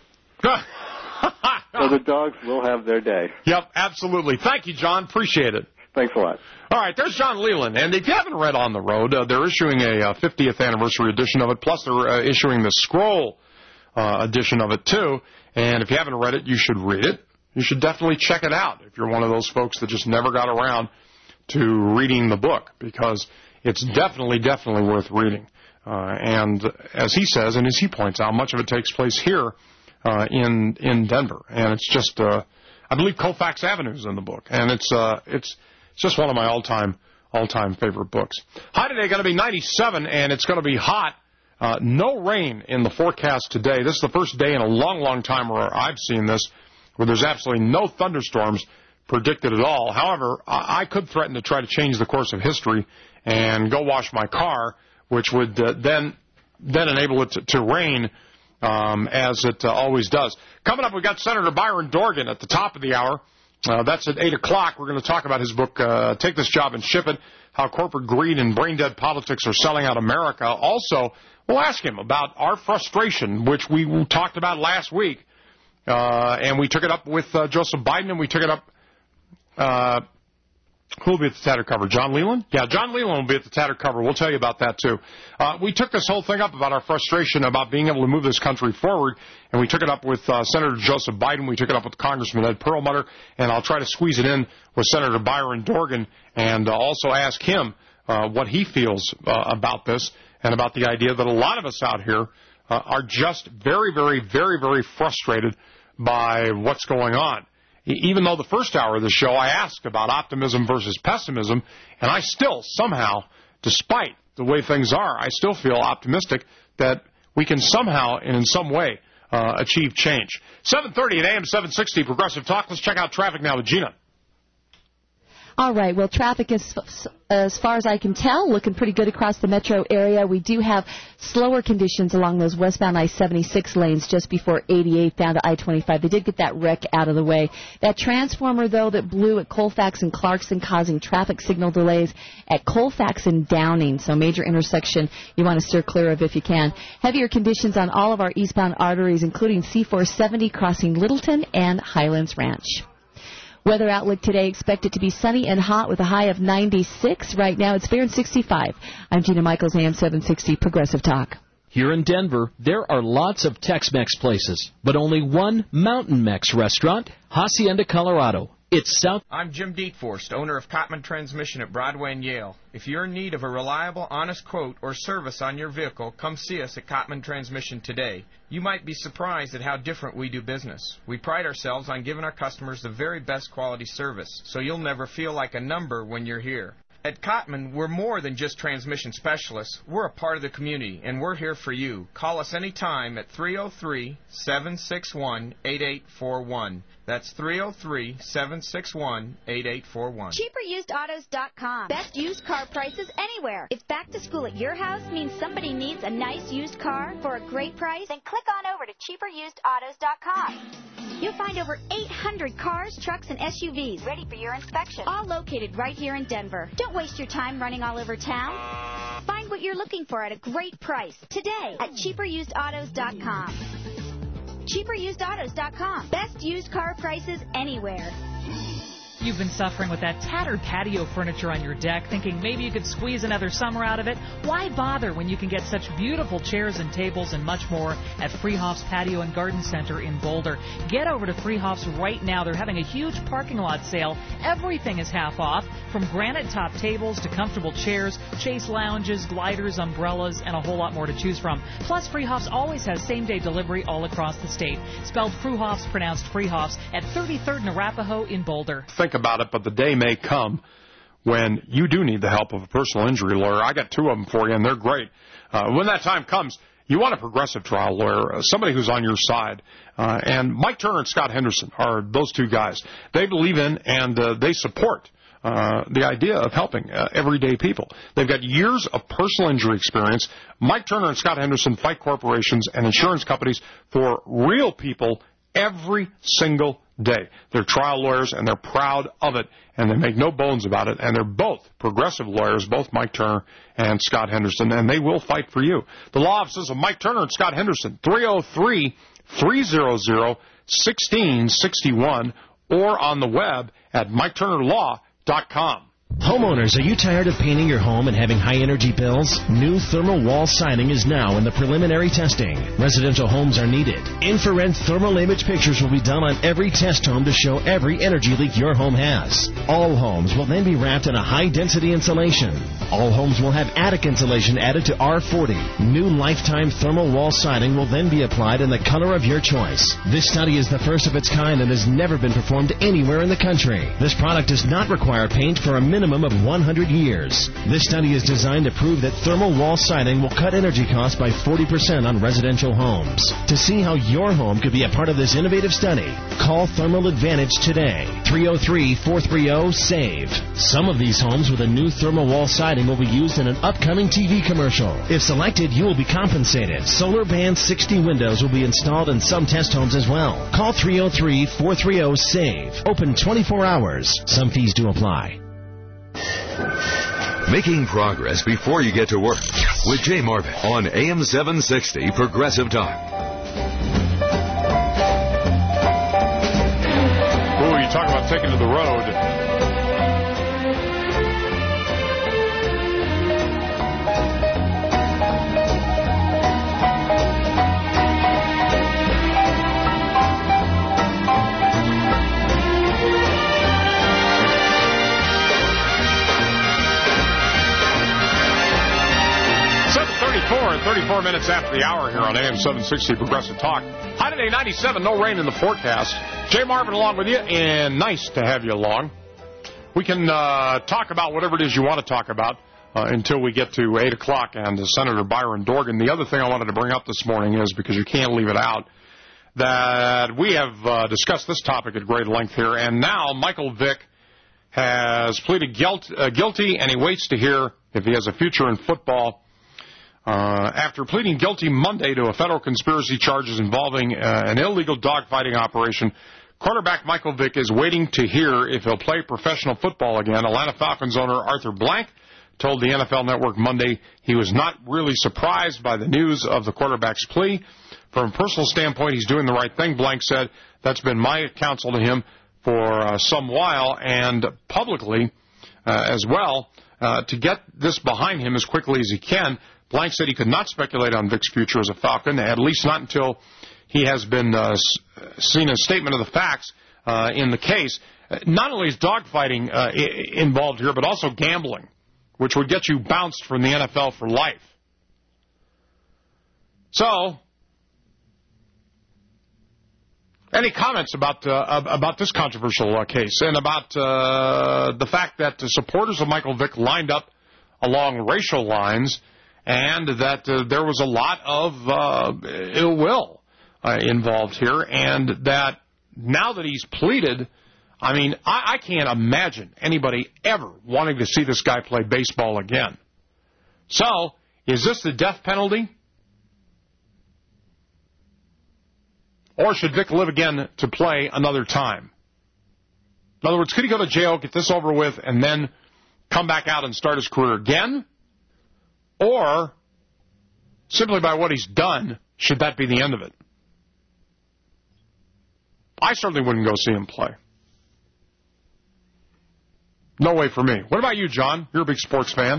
So the dogs will have their day. Yep, absolutely. Thank you, John. Appreciate it. Thanks a lot. All right, there's John Leland. And if you haven't read On the Road, uh, they're issuing a uh, fiftieth anniversary edition of it, plus they're uh, issuing the Scroll uh, edition of it, too. And if you haven't read it, you should read it. You should definitely check it out if you're one of those folks that just never got around to reading the book, because it's definitely, definitely worth reading. Uh, and as he says, and as he points out, much of it takes place here uh, in in Denver. And it's just, uh, I believe Colfax Avenue is in the book. And it's uh, it's it's just one of my all-time, all-time favorite books. High today going to be ninety-seven, and it's going to be hot. Uh, no rain in the forecast today. This is the first day in a long, long time where I've seen this, where there's absolutely no thunderstorms predicted at all. However, I could threaten to try to change the course of history and go wash my car, which would uh, then then enable it to, to rain um, as it uh, always does. Coming up, we've got Senator Byron Dorgan at the top of the hour. Uh, that's at eight o'clock. We're going to talk about his book, uh, Take This Job and Ship It, How Corporate Greed and Brain-Dead Politics Are Selling Out America. Also, we'll ask him about our frustration, which we talked about last week. Uh, and we took it up with uh, Joseph Biden, and we took it up uh, Who will be at the Tattered Cover? John Leland? Yeah, John Leland will be at the Tattered Cover. We'll tell you about that, too. Uh, we took this whole thing up about our frustration about being able to move this country forward, and we took it up with uh, Senator Joseph Biden. We took it up with Congressman Ed Perlmutter, and I'll try to squeeze it in with Senator Byron Dorgan and uh, also ask him uh, what he feels uh, about this and about the idea that a lot of us out here uh, are just very, very, very, very frustrated by what's going on. Even though the first hour of the show I asked about optimism versus pessimism, and I still somehow, despite the way things are, I still feel optimistic that we can somehow and in some way uh, achieve change. seven thirty at A M seven sixty Progressive Talk. Let's check out traffic now with Gina. All right. Well, traffic is, as far as I can tell, looking pretty good across the metro area. We do have slower conditions along those westbound I seventy-six lanes just before eighty-eighth down to I twenty-five. They did get that wreck out of the way. That transformer, though, that blew at Colfax and Clarkson, causing traffic signal delays at Colfax and Downing. So major intersection you want to steer clear of if you can. Heavier conditions on all of our eastbound arteries, including C four seventy crossing Littleton and Highlands Ranch. Weather outlook today, expected to be sunny and hot with a high of ninety-six. Right now it's fair and sixty-five. I'm Gina Michaels, A M seven sixty Progressive Talk. Here in Denver, there are lots of Tex-Mex places, but only one Mountain Mex restaurant, Hacienda, Colorado. It's South. I'm Jim Dietforst, owner of Cotman Transmission at Broadway and Yale. If you're in need of a reliable, honest quote or service on your vehicle, come see us at Cotman Transmission today. You might be surprised at how different we do business. We pride ourselves on giving our customers the very best quality service, so you'll never feel like a number when you're here. At Cotman, we're more than just transmission specialists. We're a part of the community, and we're here for you. Call us anytime at three oh three, seven six one, eight eight four one. That's three oh three, seven six one, eight eight four one. cheaper used autos dot com. Best used car prices anywhere. If back to school at your house means somebody needs a nice used car for a great price, then click on over to cheaper used autos dot com. You'll find over eight hundred cars, trucks, and S U Vs ready for your inspection, all located right here in Denver. Don't waste your time running all over town. Find what you're looking for at a great price today at cheaper used autos dot com. cheaper used autos dot com. Best used car prices anywhere. You've been suffering with that tattered patio furniture on your deck, thinking maybe you could squeeze another summer out of it. Why bother when you can get such beautiful chairs and tables and much more at Freehoff's Patio and Garden Center in Boulder? Get over to Freehoff's right now. They're having a huge parking lot sale. Everything is half off, from granite top tables to comfortable chairs, chase lounges, gliders, umbrellas, and a whole lot more to choose from. Plus, Freehoff's always has same-day delivery all across the state. Spelled Fruhoff's, pronounced Freehoff's, at thirty-third and Arapahoe in Boulder. Think about it, but the day may come when you do need the help of a personal injury lawyer. I got two of them for you, and they're great. Uh, when that time comes, you want a progressive trial lawyer, uh, somebody who's on your side. Uh, and Mike Turner and Scott Henderson are those two guys. They believe in and uh, they support uh, the idea of helping uh, everyday people. They've got years of personal injury experience. Mike Turner and Scott Henderson fight corporations and insurance companies for real people every single day. They're trial lawyers, and they're proud of it, and they make no bones about it, and they're both progressive lawyers, both Mike Turner and Scott Henderson, and they will fight for you. The law offices of Mike Turner and Scott Henderson, three oh three, three hundred, one six six one, or on the web at mike turner law dot com. Homeowners, are you tired of painting your home and having high-energy bills? New thermal wall siding is now in the preliminary testing. Residential homes are needed. Infrared thermal image pictures will be done on every test home to show every energy leak your home has. All homes will then be wrapped in a high-density insulation. All homes will have attic insulation added to R forty. New lifetime thermal wall siding will then be applied in the color of your choice. This study is the first of its kind and has never been performed anywhere in the country. This product does not require paint for a minimum of one hundred years. This study is designed to prove that thermal wall siding will cut energy costs by forty percent on residential homes. To see how your home could be a part of this innovative study, call Thermal Advantage today. three oh three, four three oh, SAVE. Some of these homes with a new thermal wall siding will be used in an upcoming T V commercial. If selected, you will be compensated. Solar Band sixty windows will be installed in some test homes as well. Call three oh three, four three oh, SAVE. Open twenty-four hours. Some fees do apply. Making progress before you get to work with Jay Marvin on A M seven sixty Progressive Talk. Ooh, you talk about taking to the road. thirty-four, thirty-four minutes after the hour here on A M seven sixty Progressive Talk. High today, ninety-seven, no rain in the forecast. Jay Marvin along with you, and nice to have you along. We can uh, talk about whatever it is you want to talk about uh, until we get to eight o'clock and uh, Senator Byron Dorgan. The other thing I wanted to bring up this morning is, because you can't leave it out, that we have uh, discussed this topic at great length here, and now Michael Vick has pleaded guilt, uh, guilty, and he waits to hear if he has a future in football. Uh, after pleading guilty Monday to a federal conspiracy charges involving uh, an illegal dogfighting operation, quarterback Michael Vick is waiting to hear if he'll play professional football again. Atlanta Falcons owner Arthur Blank told the N F L Network Monday he was not really surprised by the news of the quarterback's plea. From a personal standpoint, he's doing the right thing, Blank said. That's been my counsel to him for uh, some while, and publicly uh, as well, uh, to get this behind him as quickly as he can. Blank said he could not speculate on Vick's future as a Falcon, at least not until he has been uh, seen a statement of the facts uh, in the case. Not only is dogfighting uh, I- involved here, but also gambling, which would get you bounced from the N F L for life. So, any comments about uh, about this controversial uh, case and about uh, the fact that the supporters of Michael Vick lined up along racial lines, and that uh, there was a lot of uh, ill will uh, involved here, and that now that he's pleaded, I mean, I, I can't imagine anybody ever wanting to see this guy play baseball again. So, is this the death penalty? Or should Vick live again to play another time? In other words, could he go to jail, get this over with, and then come back out and start his career again? Or, simply by what he's done, should that be the end of it? I certainly wouldn't go see him play. No way for me. What about you, John? You're a big sports fan.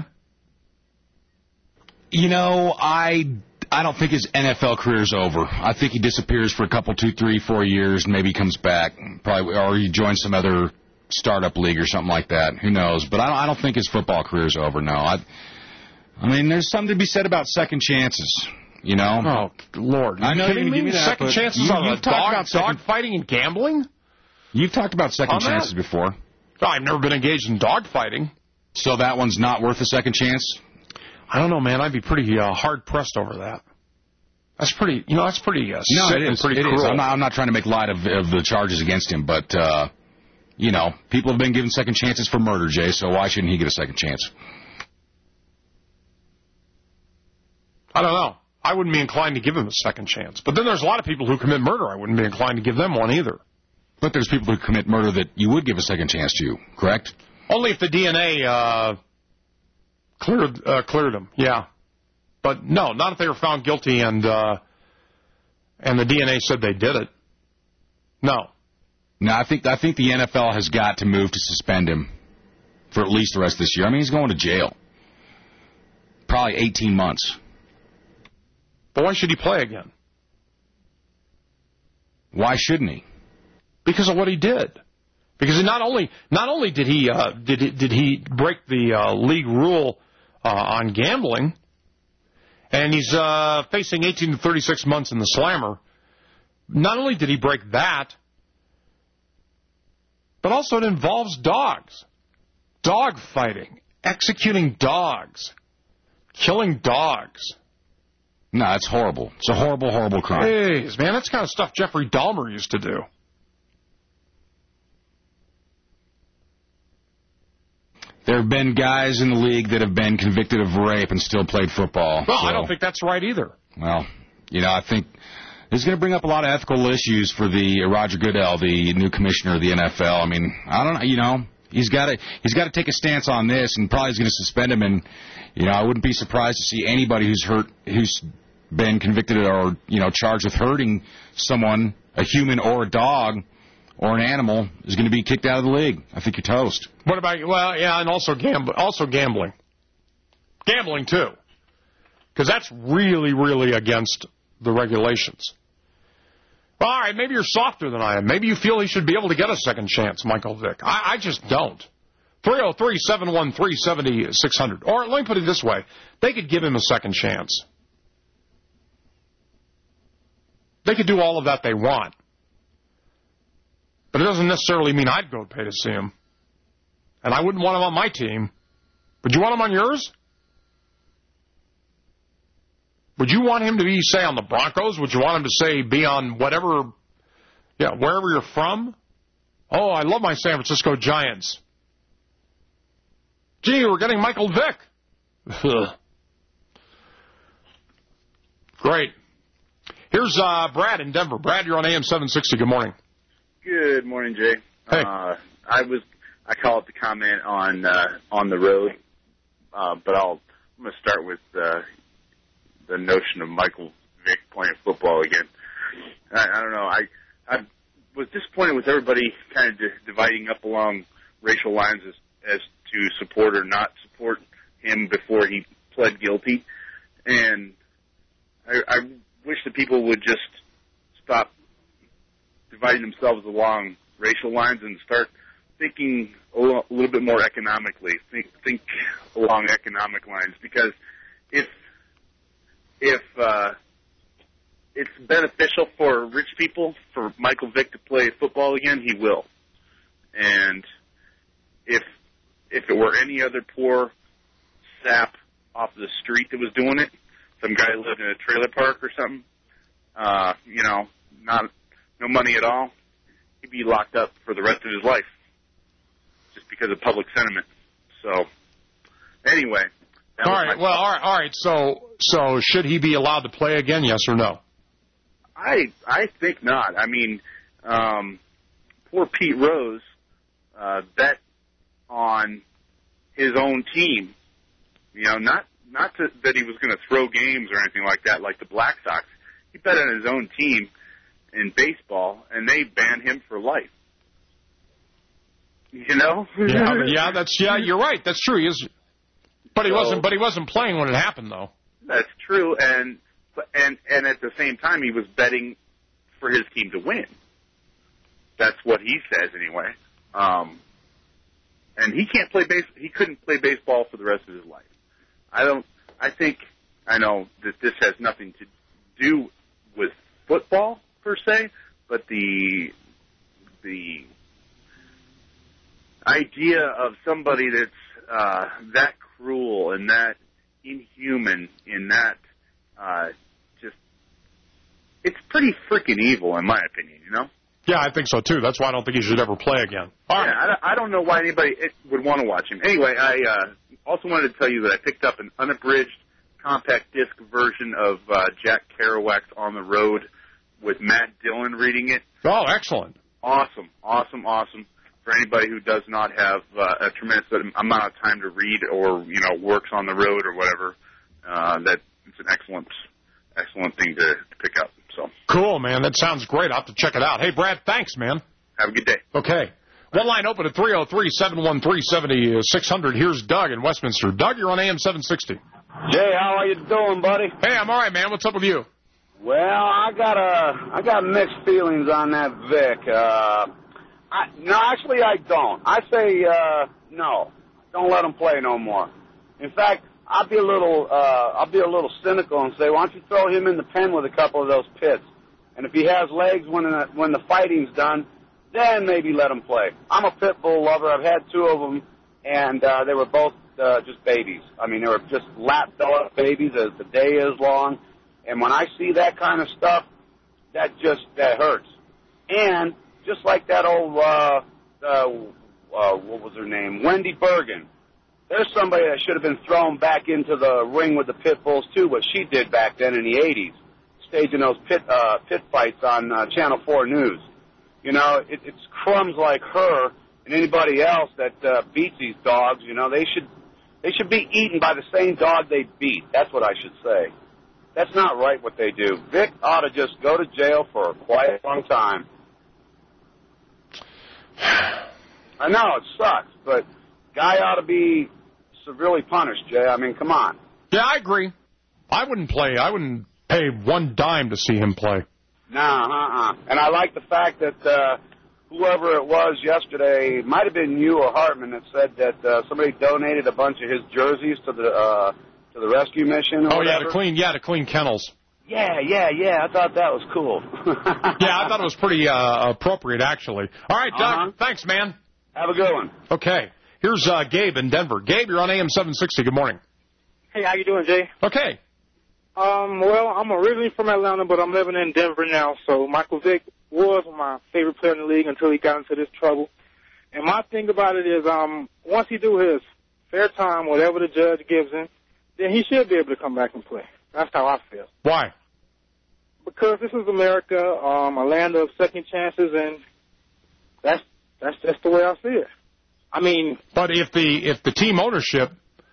You know, I I don't think his N F L career is over. I think he disappears for a couple, two, three, four years, and maybe comes back, probably, or he joins some other startup league or something like that. Who knows? But I don't, I don't think his football career is over. No, I. I mean, there's something to be said about second chances. You know? Oh, Lord. I know you're kidding going to give me that, second chances you, on you've a talked dog, about second, dog fighting and gambling? You've talked about second On chances that? before. Oh, I've never been engaged in dog fighting. So that one's not worth a second chance? I don't know, man. I'd be pretty uh, hard-pressed over that. That's pretty, you know, that's pretty uh, No, sick it and is. pretty It cruel. is. I'm not, I'm not trying to make light of, of the charges against him, but, uh, you know, people have been given second chances for murder, Jay, so why shouldn't he get a second chance? I don't know. I wouldn't be inclined to give him a second chance. But then there's a lot of people who commit murder. I wouldn't be inclined to give them one either. But there's people who commit murder that you would give a second chance to, correct? Only if the D N A uh, cleared uh, cleared them, yeah. But no, not if they were found guilty and uh, and the D N A said they did it. No. No, I think I think the N F L has got to move to suspend him for at least the rest of this year. I mean, he's going to jail. Probably eighteen months. But why should he play again? Why shouldn't he? Because of what he did. Because not only not only did he uh, did he, did he break the uh, league rule uh, on gambling, and he's uh, facing eighteen to thirty-six months in the slammer. Not only did he break that, but also it involves dogs, dog fighting, executing dogs, killing dogs. No, it's horrible. It's a horrible, horrible crime. Jeez, man, that's the kind of stuff Jeffrey Dahmer used to do. There have been guys in the league that have been convicted of rape and still played football. Well, so, I don't think that's right either. Well, you know, I think it's going to bring up a lot of ethical issues for the uh, Roger Goodell, the new commissioner of the N F L. I mean, I don't know, you know, he's got to he's got to take a stance on this, and probably is going to suspend him. And you know, I wouldn't be surprised to see anybody who's hurt, who's been convicted or you know charged with hurting someone, a human or a dog, or an animal, is going to be kicked out of the league. I think you're toast. What about, well, yeah, and also, gamb- also gambling. Gambling, too. Because that's really, really against the regulations. Well, all right, maybe you're softer than I am. Maybe you feel he should be able to get a second chance, Michael Vick. I, I just don't. three oh three, seven one three, seven six hundred. Or let me put it this way. They could give him a second chance. They could do all of that they want. But it doesn't necessarily mean I'd go pay to see him. And I wouldn't want him on my team. Would you want him on yours? Would you want him to be, say, on the Broncos? Would you want him to, say, be on whatever, yeah, wherever you're from? Oh, I love my San Francisco Giants. Gee, we're getting Michael Vick. Great. Here's uh, Brad in Denver. Brad, you're on A M seven sixty. Good morning. Good morning, Jay. Hey. Uh, I was I call it to comment on uh, on the road, uh, but I'll I'm going to start with uh, the notion of Michael Vick playing football again. I, I don't know. I I was disappointed with everybody kind of di- dividing up along racial lines as as to support or not support him before he pled guilty, and I, I wish that people would just stop dividing themselves along racial lines and start thinking a little, a little bit more economically. Think, think along economic lines, because if if uh, it's beneficial for rich people for Michael Vick to play football again, he will. And if if it were any other poor sap off the street that was doing it, some guy who lived in a trailer park or something, uh, you know, not no money at all, he'd be locked up for the rest of his life just because of public sentiment. So, anyway. All right, well, all right, all right. So, so should he be allowed to play again, yes or no? I I think not. I mean, um, poor Pete Rose uh, bet on his own team. You know, not not to, that he was going to throw games or anything like that, like the Black Sox. He bet on his own team in baseball, and they banned him for life. You know? yeah, yeah, that's yeah. You're right. That's true. He is, but he so, wasn't. But he wasn't playing when it happened, though. That's true, and and and at the same time, he was betting for his team to win. That's what he says, anyway. Um, and he can't play base. He couldn't play baseball for the rest of his life. I don't. I think I know that this has nothing to do with football per se, but the the idea of somebody that's uh, that cruel and that inhuman in that uh, just it's pretty freaking evil, in my opinion. You know. Yeah, I think so too. That's why I don't think he should ever play again. All yeah, right. I, I don't know why anybody would want to watch him. Anyway, I uh, also wanted to tell you that I picked up an unabridged compact disc version of uh, Jack Kerouac's On the Road with Matt Dillon reading it. Oh, excellent. Awesome, awesome, awesome. For anybody who does not have uh, a tremendous amount of time to read or, you know, works on the road or whatever, uh, that it's an excellent, excellent thing to, to pick up. So cool, man. That sounds great. I'll have to check it out. Hey, Brad, thanks, man. Have a good day. Okay. One line open at three oh three, seven one three, seven six hundred. Here's Doug in Westminster. Doug, you're on A M seven sixty. Jay, how are you doing, buddy? Hey, I'm all right, man. What's up with you? Well, I got a, I got mixed feelings on that Vic. Uh, I, no, actually, I don't. I say uh, no. Don't let him play no more. In fact, I'll be a little, uh, I'll be a little cynical and say, why don't you throw him in the pen with a couple of those pits? And if he has legs when the, when the fighting's done, then maybe let him play. I'm a pit bull lover. I've had two of them, and uh, they were both uh, just babies. I mean, they were just lap-dog babies as the day is long. And when I see that kind of stuff, that just that hurts. And just like that old, uh, uh, uh, what was her name, Wendy Bergen. There's somebody that should have been thrown back into the ring with the pit bulls too. What she did back then in the eighties, staging those pit uh, pit fights on uh, Channel four News. You know, it, it's crumbs like her and anybody else that uh, beats these dogs. You know, they should they should be eaten by the same dog they beat. That's what I should say. That's not right what they do. Vic ought to just go to jail for quite a long time. I know, it sucks, but guy ought to be severely punished, Jay. I mean, come on. Yeah, I agree. I wouldn't play. I wouldn't pay one dime to see him play. Nah, uh-uh. And I like the fact that uh, whoever it was yesterday, it might have been you or Hartman, that said that uh, somebody donated a bunch of his jerseys to the uh, to the rescue mission. Or oh whatever. yeah, to clean yeah to clean kennels. Yeah, yeah, yeah. I thought that was cool. Yeah, I thought it was pretty uh, appropriate, actually. All right, Doug. Uh-huh. Thanks, man. Have a good one. Okay. Here's uh, Gabe in Denver. Gabe, you're on A M seven sixty. Good morning. Hey, how you doing, Jay? Okay. Um, well, I'm originally from Atlanta, but I'm living in Denver now. So Michael Vick was my favorite player in the league until he got into this trouble. And my thing about it is, um, once he do his fair time, whatever the judge gives him, then he should be able to come back and play. That's how I feel. Why? Because this is America, um, a land of second chances, and that's that's just the way I see it. I mean, but if the if the team ownership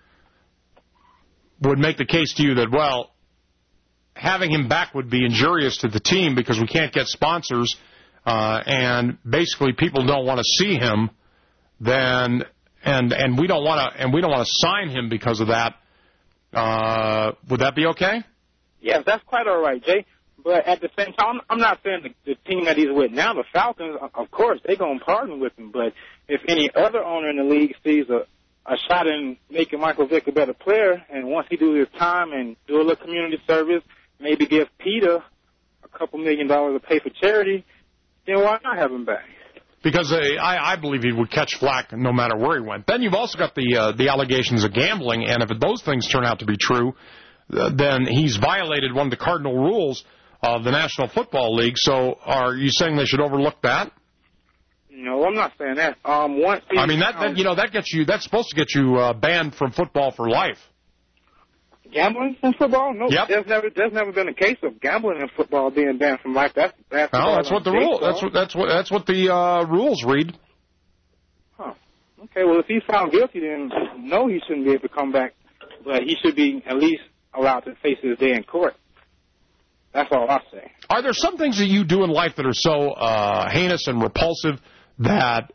would make the case to you that, well, having him back would be injurious to the team because we can't get sponsors, uh, and basically people don't want to see him, then and and we don't want to and we don't want to sign him because of that. Uh, would that be okay? Yes, that's quite all right, Jay. But at the same time, I'm not saying the, the team that he's with now, the Falcons, of course, they're going to partner with him. But if any other owner in the league sees a, a shot in making Michael Vick a better player, and once he do his time and do a little community service, maybe give Peter a couple million dollars to pay for charity, then why not have him back? Because uh, I, I believe he would catch flack no matter where he went. Then you've also got the uh, the allegations of gambling, and if those things turn out to be true, uh, then he's violated one of the cardinal rules of the National Football League. So are you saying they should overlook that? No, I'm not saying that. Um, once he, I mean, that, that you know that gets you that's supposed to get you uh, banned from football for life. Gambling in football? No, yep. there's never there's never been a case of gambling in football being banned from life. That's that's no, that's what the rule. That's what that's what that's what the uh, rules read. Huh. Okay. Well, if he's found guilty, then no, he shouldn't be able to come back. But he should be at least allowed to face his day in court. That's all I say. Are there some things that you do in life that are so uh, heinous and repulsive that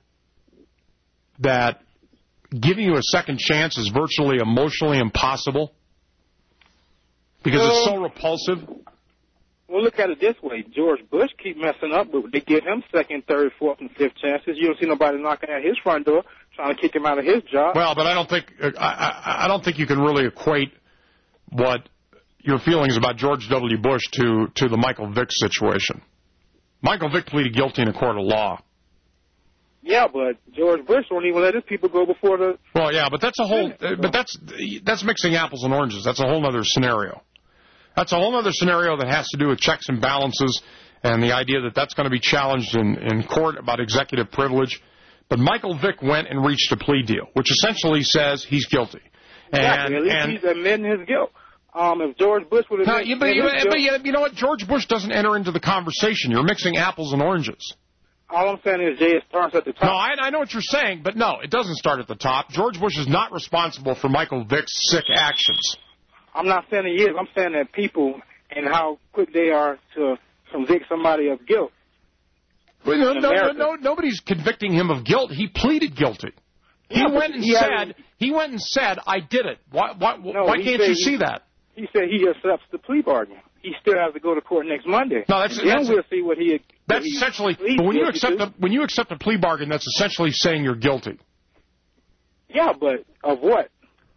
that giving you a second chance is virtually emotionally impossible? Because um, it's so repulsive? Well, look at it this way. George Bush keep messing up, but they give him second, third, fourth, and fifth chances. You don't see nobody knocking at his front door trying to kick him out of his job. Well, but I don't think I, I, I don't think you can really equate what your feelings about George W. Bush to, to the Michael Vick situation. Michael Vick pleaded guilty in a court of law. Yeah, but George Bush won't even let his people go before the... Well, yeah, but that's a whole... But that's that's mixing apples and oranges. That's a whole other scenario. That's a whole other scenario that has to do with checks and balances and the idea that that's going to be challenged in, in court about executive privilege. But Michael Vick went and reached a plea deal, which essentially says he's guilty. And, exactly. At least and, he's admitting his guilt. Um, if George Bush would have... No, you, but, you, but you, you know what? George Bush doesn't enter into the conversation. You're mixing apples and oranges. All I'm saying is, Jay, it starts at the top. No, I, I know what you're saying, but no, it doesn't start at the top. George Bush is not responsible for Michael Vick's sick actions. I'm not saying he is. I'm saying that people and how quick they are to convict somebody of guilt. Well, no, no, no, no, nobody's convicting him of guilt. He pleaded guilty. He yeah, went and he said, had, he went and said, I did it. Why, why, no, why can't you see he, that? He said he accepts the plea bargain. He still has to go to court next Monday. No, that's, then that's we'll see what he. That's what he essentially. But when you accept a, when you accept a plea bargain, that's essentially saying you're guilty. Yeah, but of what?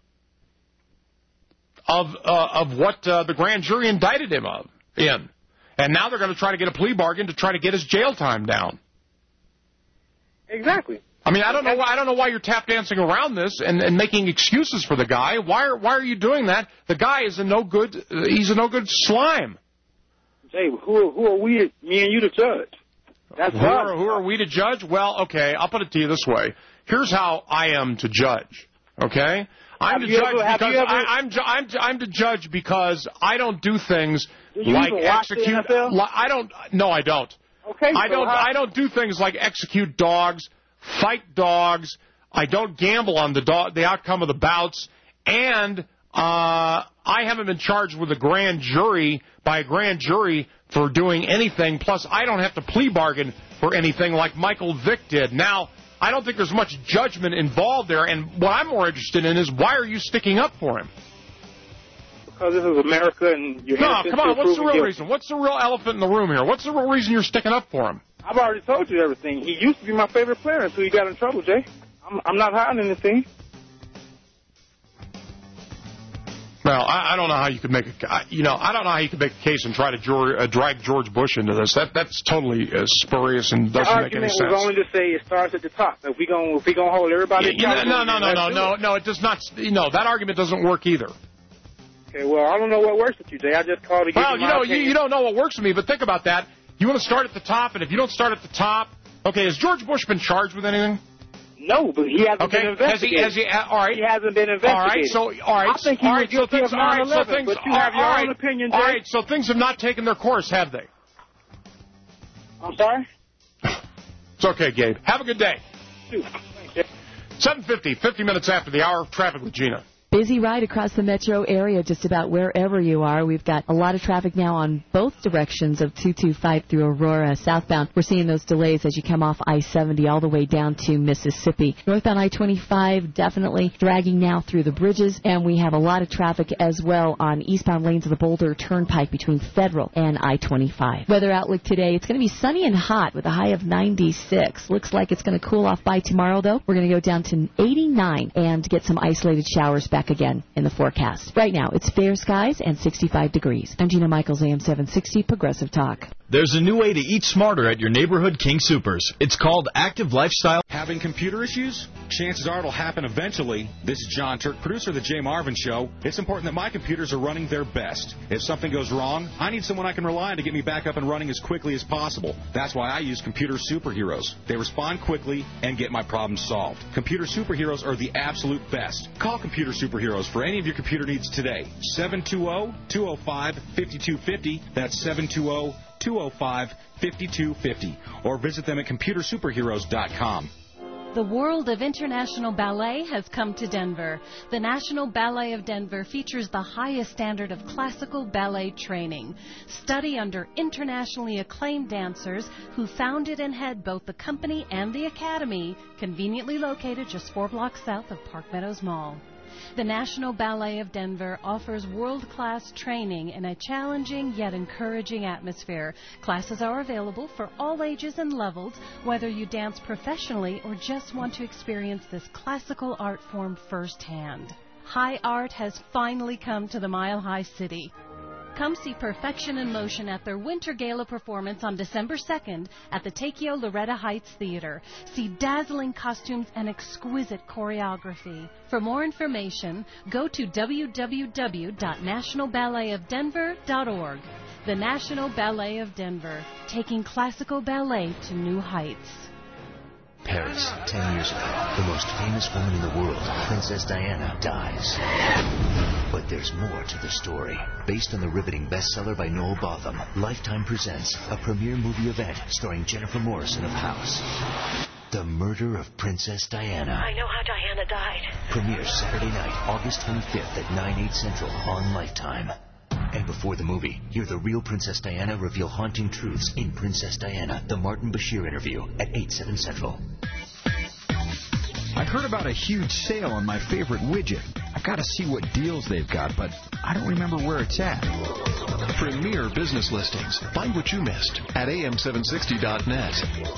Of uh, of what uh, the grand jury indicted him of in, and now they're going to try to get a plea bargain to try to get his jail time down. Exactly. I mean, I don't know. I don't know why you're tap dancing around this and, and making excuses for the guy. Why are Why are you doing that? The guy is a no good. Uh, he's a no good slime. Jay, who who are we? Me and you to judge. That's who are, who are we to judge? Well, okay, I'll put it to you this way. Here's how I am to judge. Okay, I'm have to judge ever, because ever, I, I'm I'm I'm to judge because I don't do things do you like even watch execute. the N F L? Li- I don't. No, I don't. Okay, I so don't. how, I don't do things like execute dogs. Fight dogs. I don't gamble on the dog, the outcome of the bouts, and uh, I haven't been charged with a grand jury by a grand jury for doing anything. Plus, I don't have to plea bargain for anything like Michael Vick did. Now, I don't think there's much judgment involved there, and what I'm more interested in is why are you sticking up for him? Because this is America, and you're no, come on. What's the real reason? What's the real elephant in the room here? What's the real reason you're sticking up for him? I've already told you everything. He used to be my favorite player until he got in trouble, Jay. I'm, I'm not hiding anything. Well, I, I don't know how you could make a, I, you know, I don't know how you could make a case and try to George, uh, drag George Bush into this. That that's totally uh, spurious and doesn't make any sense. The argument was only to say it starts at the top. If we gonna if we gonna hold everybody, yeah, no, no, no, no, no, no. It does not. No, that argument doesn't work either. Okay, well, I don't know what works with you, Jay. I just called to give well, you my you know, opinion. you, you don't know what works with me, but think about that. You want to start at the top, and if you don't start at the top, okay, has George Bush been charged with anything? No, but he hasn't okay. been investigated. Has he, has he, all right. He hasn't been investigated. All right, so, all right. I think he all was right, guilty so things, of all right, nine eleven, so things, but you all have your right, own opinion, Jay. All right, so things have not taken their course, have they? I'm sorry? It's okay, Gabe. Have a good day. seven fifty, fifty minutes after the hour, traffic with Gina. Busy ride across the metro area, just about wherever you are. We've got a lot of traffic now on both directions of two two five through Aurora southbound. We're seeing those delays as you come off I seventy all the way down to Mississippi. Northbound I twenty-five definitely dragging now through the bridges, and we have a lot of traffic as well on eastbound lanes of the Boulder Turnpike between Federal and I twenty-five. Weather outlook today, it's going to be sunny and hot with a high of ninety-six. Looks like it's going to cool off by tomorrow, though. We're going to go down to eighty-nine and get some isolated showers back again in the forecast. Right now, it's fair skies and sixty-five degrees. I'm Gina Michaels, A M seven sixty, Progressive Talk. There's a new way to eat smarter at your neighborhood King Supers. It's called Active Lifestyle. Having computer issues? Chances are it'll happen eventually. This is John Turk, producer of The Jay Marvin Show. It's important that my computers are running their best. If something goes wrong, I need someone I can rely on to get me back up and running as quickly as possible. That's why I use Computer Superheroes. They respond quickly and get my problems solved. Computer Superheroes are the absolute best. Call Computer Superheroes for any of your computer needs today. seven two zero, two zero five, five two five zero. That's seven two zero, two zero five, five two five zero. Or visit them at computer superheroes dot com. The world of international ballet has come to Denver. The National Ballet of Denver features the highest standard of classical ballet training. Study under internationally acclaimed dancers who founded and head both the company and the academy, conveniently located just four blocks south of Park Meadows Mall. The National Ballet of Denver offers world-class training in a challenging yet encouraging atmosphere. Classes are available for all ages and levels, whether you dance professionally or just want to experience this classical art form firsthand. High art has finally come to the Mile High City. Come see Perfection in Motion at their Winter Gala performance on December second at the Takeo Loretta Heights Theater. See dazzling costumes and exquisite choreography. For more information, go to w w w dot national ballet of denver dot org. The National Ballet of Denver, taking classical ballet to new heights. Paris, ten years ago, the most famous woman in the world, Princess Diana, dies. But there's more to the story. Based on the riveting bestseller by Noel Botham, Lifetime presents a premiere movie event starring Jennifer Morrison of House. The Murder of Princess Diana. I know how Diana died. Premieres Saturday night, August twenty-fifth at nine, eight Central on Lifetime. And before the movie, hear the real Princess Diana reveal haunting truths in Princess Diana, the Martin Bashir interview at eight, seven Central. I've heard about a huge sale on my favorite widget. I've got to see what deals they've got, but I don't remember where it's at. Premier business listings. Find what you missed at A M seven sixty dot net.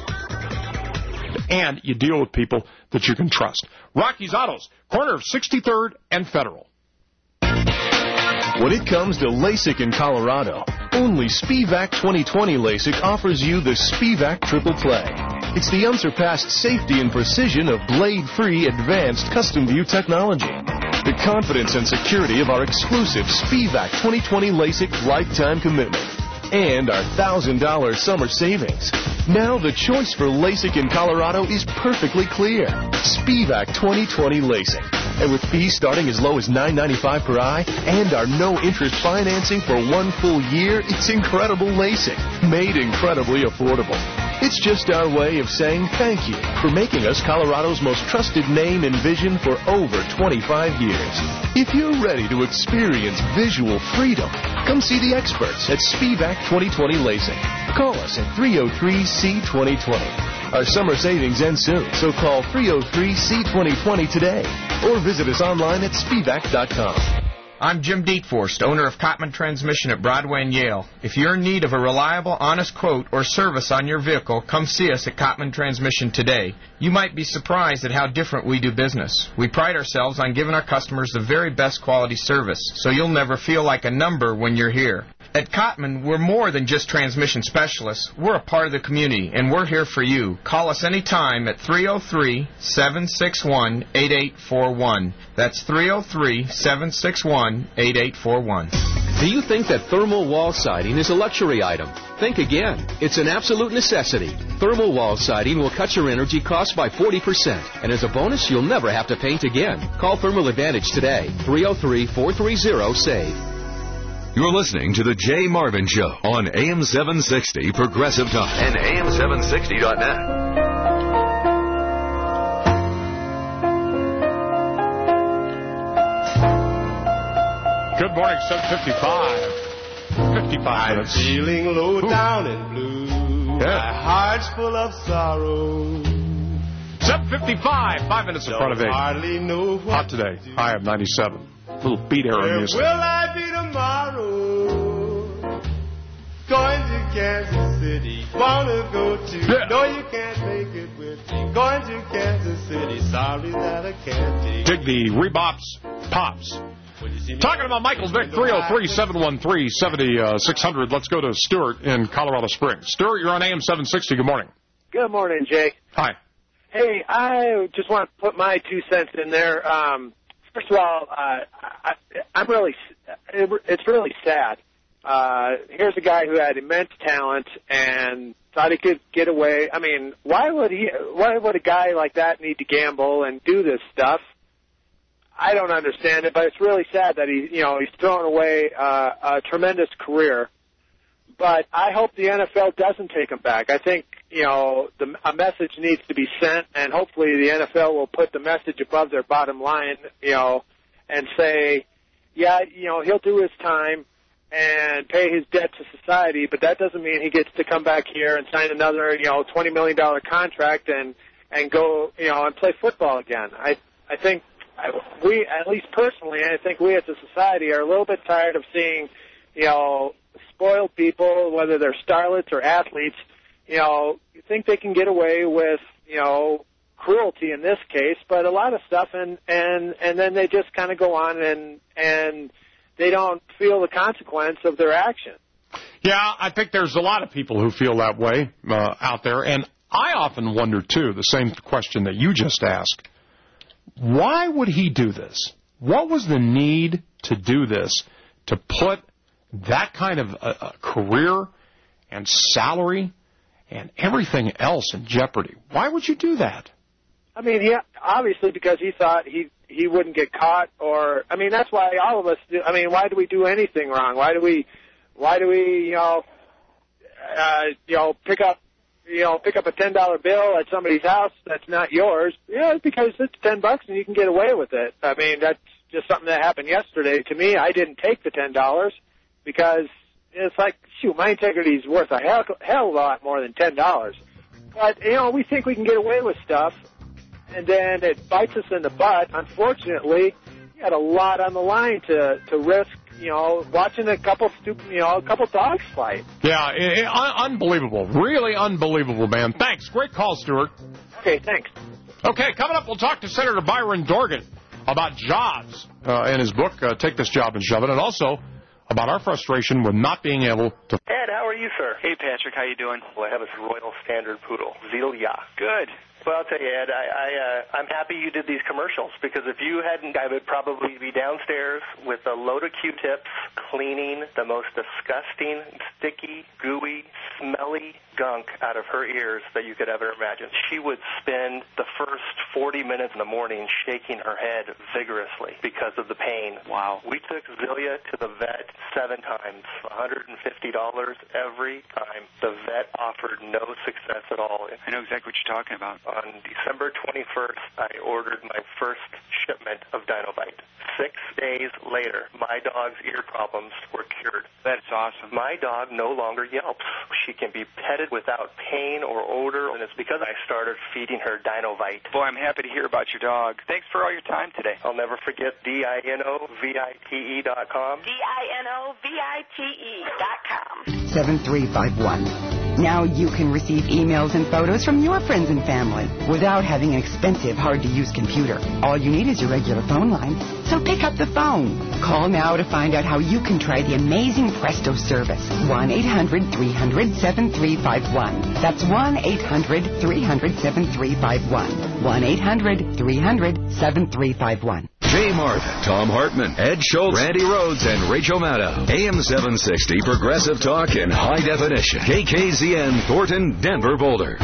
And you deal with people that you can trust. Rocky's Autos, corner of sixty-third and Federal. When it comes to LASIK in Colorado, only Spivac twenty twenty LASIK offers you the Spivac Triple Play. It's the unsurpassed safety and precision of blade-free advanced custom view technology. The confidence and security of our exclusive Spivac twenty twenty LASIK lifetime commitment. And our one thousand dollars summer savings. Now the choice for LASIK in Colorado is perfectly clear. Spivac twenty twenty LASIK. And with fees starting as low as nine ninety-five per eye and our no-interest financing for one full year, it's incredible LASIK, made incredibly affordable. It's just our way of saying thank you for making us Colorado's most trusted name and vision for over twenty-five years. If you're ready to experience visual freedom, come see the experts at Spivac twenty twenty LASIK. Call us at three oh three C twenty twenty. Our summer savings end soon, so call three oh three C twenty twenty today or visit us online at spivac dot com. I'm Jim Dietforst, owner of Cotman Transmission at Broadway and Yale. If you're in need of a reliable, honest quote or service on your vehicle, come see us at Cotman Transmission today. You might be surprised at how different we do business. We pride ourselves on giving our customers the very best quality service, so you'll never feel like a number when you're here. At Cotman, we're more than just transmission specialists. We're a part of the community, and we're here for you. Call us anytime at three oh three, seven six one, eight eight four one. That's three oh three, seven six one, eight eight four one. Do you think that thermal wall siding is a luxury item? Think again. It's an absolute necessity. Thermal wall siding will cut your energy costs by forty percent. And as a bonus, you'll never have to paint again. Call Thermal Advantage today. three oh three, four three zero, SAVE. You're listening to The Jay Marvin Show on A M seven sixty Progressive Talk and A M seven sixty dot net. Good morning, seven fifty-five. fifty-five minutes. Feeling low Ooh. down and blue. Yeah. My heart's full of sorrow. seven fifty-five, five minutes in front of eight. Hardly know what Hot today. High of ninety-seven. Little beat error Where music. will I be tomorrow? Going to Kansas City. Wanna go to. Yeah. No, you can't make it with me. Going to Kansas City. Sorry that I can't take. Dig the Rebops Pops. Talking about Michael Vick, three oh three, seven one three, seven six hundred. Let's go to Stuart in Colorado Springs. Stuart, you're on A M seven sixty. Good morning. Good morning, Jake. Hi. Hey, I just want to put my two cents in there. Um, first of all, uh, I, I'm really, it's really sad. Uh, here's a guy who had immense talent and thought he could get away. I mean, why would he? Why would a guy like that need to gamble and do this stuff? I don't understand it, but it's really sad that he, you know, he's thrown away uh, a tremendous career. But I hope the N F L doesn't take him back. I think, you know, the, a message needs to be sent, and hopefully the N F L will put the message above their bottom line, you know, and say, yeah, you know, he'll do his time and pay his debt to society, but that doesn't mean he gets to come back here and sign another, you know, twenty million dollars contract and and go, you know, and play football again. I I think. We, at least personally, I think we as a society are a little bit tired of seeing, you know, spoiled people, whether they're starlets or athletes, you know, think they can get away with, you know, cruelty in this case, but a lot of stuff, and and and then they just kind of go on and and they don't feel the consequence of their action. Yeah, I think there's a lot of people who feel that way uh, out there, and I often wonder too the same question that you just asked. Why would he do this? What was the need to do this, to put that kind of a, a career and salary and everything else in jeopardy? Why would you do that? I mean, he obviously because he thought he he wouldn't get caught, or I mean, that's why all of us do. I mean, why do we do anything wrong? Why do we, why do we, you know, uh, you know, pick up. You know, pick up a ten dollar bill at somebody's house that's not yours. Yeah, because it's ten bucks and you can get away with it. I mean, that's just something that happened yesterday to me. I didn't take the ten dollars because it's like, shoot, my integrity is worth a hell, hell of a lot more than ten dollars. But, you know, we think we can get away with stuff, and then it bites us in the butt. Unfortunately, you had a lot on the line to, to risk, you know, watching a couple stupid, you know, a couple dogs fight. Yeah, it, it, un- unbelievable. Really unbelievable, man. Thanks. Great call, Stuart. Okay, thanks. Okay, coming up, we'll talk to Senator Byron Dorgan about jobs uh, in his book, uh, Take This Job and Shove It, and also about our frustration with not being able to... Ed, how are you, sir? Hey, Patrick, how you doing? Well, I have a Royal Standard Poodle, Zelia. Good. Well, I'll tell you, Ed, I, I, uh, I'm happy you did these commercials, because if you hadn't, I would probably be downstairs with a load of Q-tips cleaning the most disgusting, sticky, gooey, smelly gunk out of her ears that you could ever imagine. She would spend the first forty minutes in the morning shaking her head vigorously because of the pain. Wow. We took Zelia to the vet seven times, one hundred fifty dollars every time. The vet offered no success at all. I know exactly what you're talking about. On December twenty-first, I ordered my first shipment of Dinovite. Six days later, my dog's ear problems were cured. That's awesome. My dog no longer yelps. She can be petted without pain or odor, and it's because I started feeding her Dinovite. Boy, I'm happy to hear about your dog. Thanks for all your time today. I'll never forget D I N O V I T E dot com. D I N O V I T E dot com. seven three five one. Now you can receive emails and photos from your friends and family without having an expensive, hard-to-use computer. All you need is your regular phone line, so pick up the phone. Call now to find out how you can try the amazing Presto service. one eight hundred three hundred seven three five one. That's one eight hundred three hundred seven three five one. one eight hundred three hundred seven three five one. Jay Marvin, Tom Hartman, Ed Schultz, Randy Rhodes, and Rachel Maddow. A M seven sixty Progressive Talk in high definition. K K Z N, Thornton, Denver, Boulder.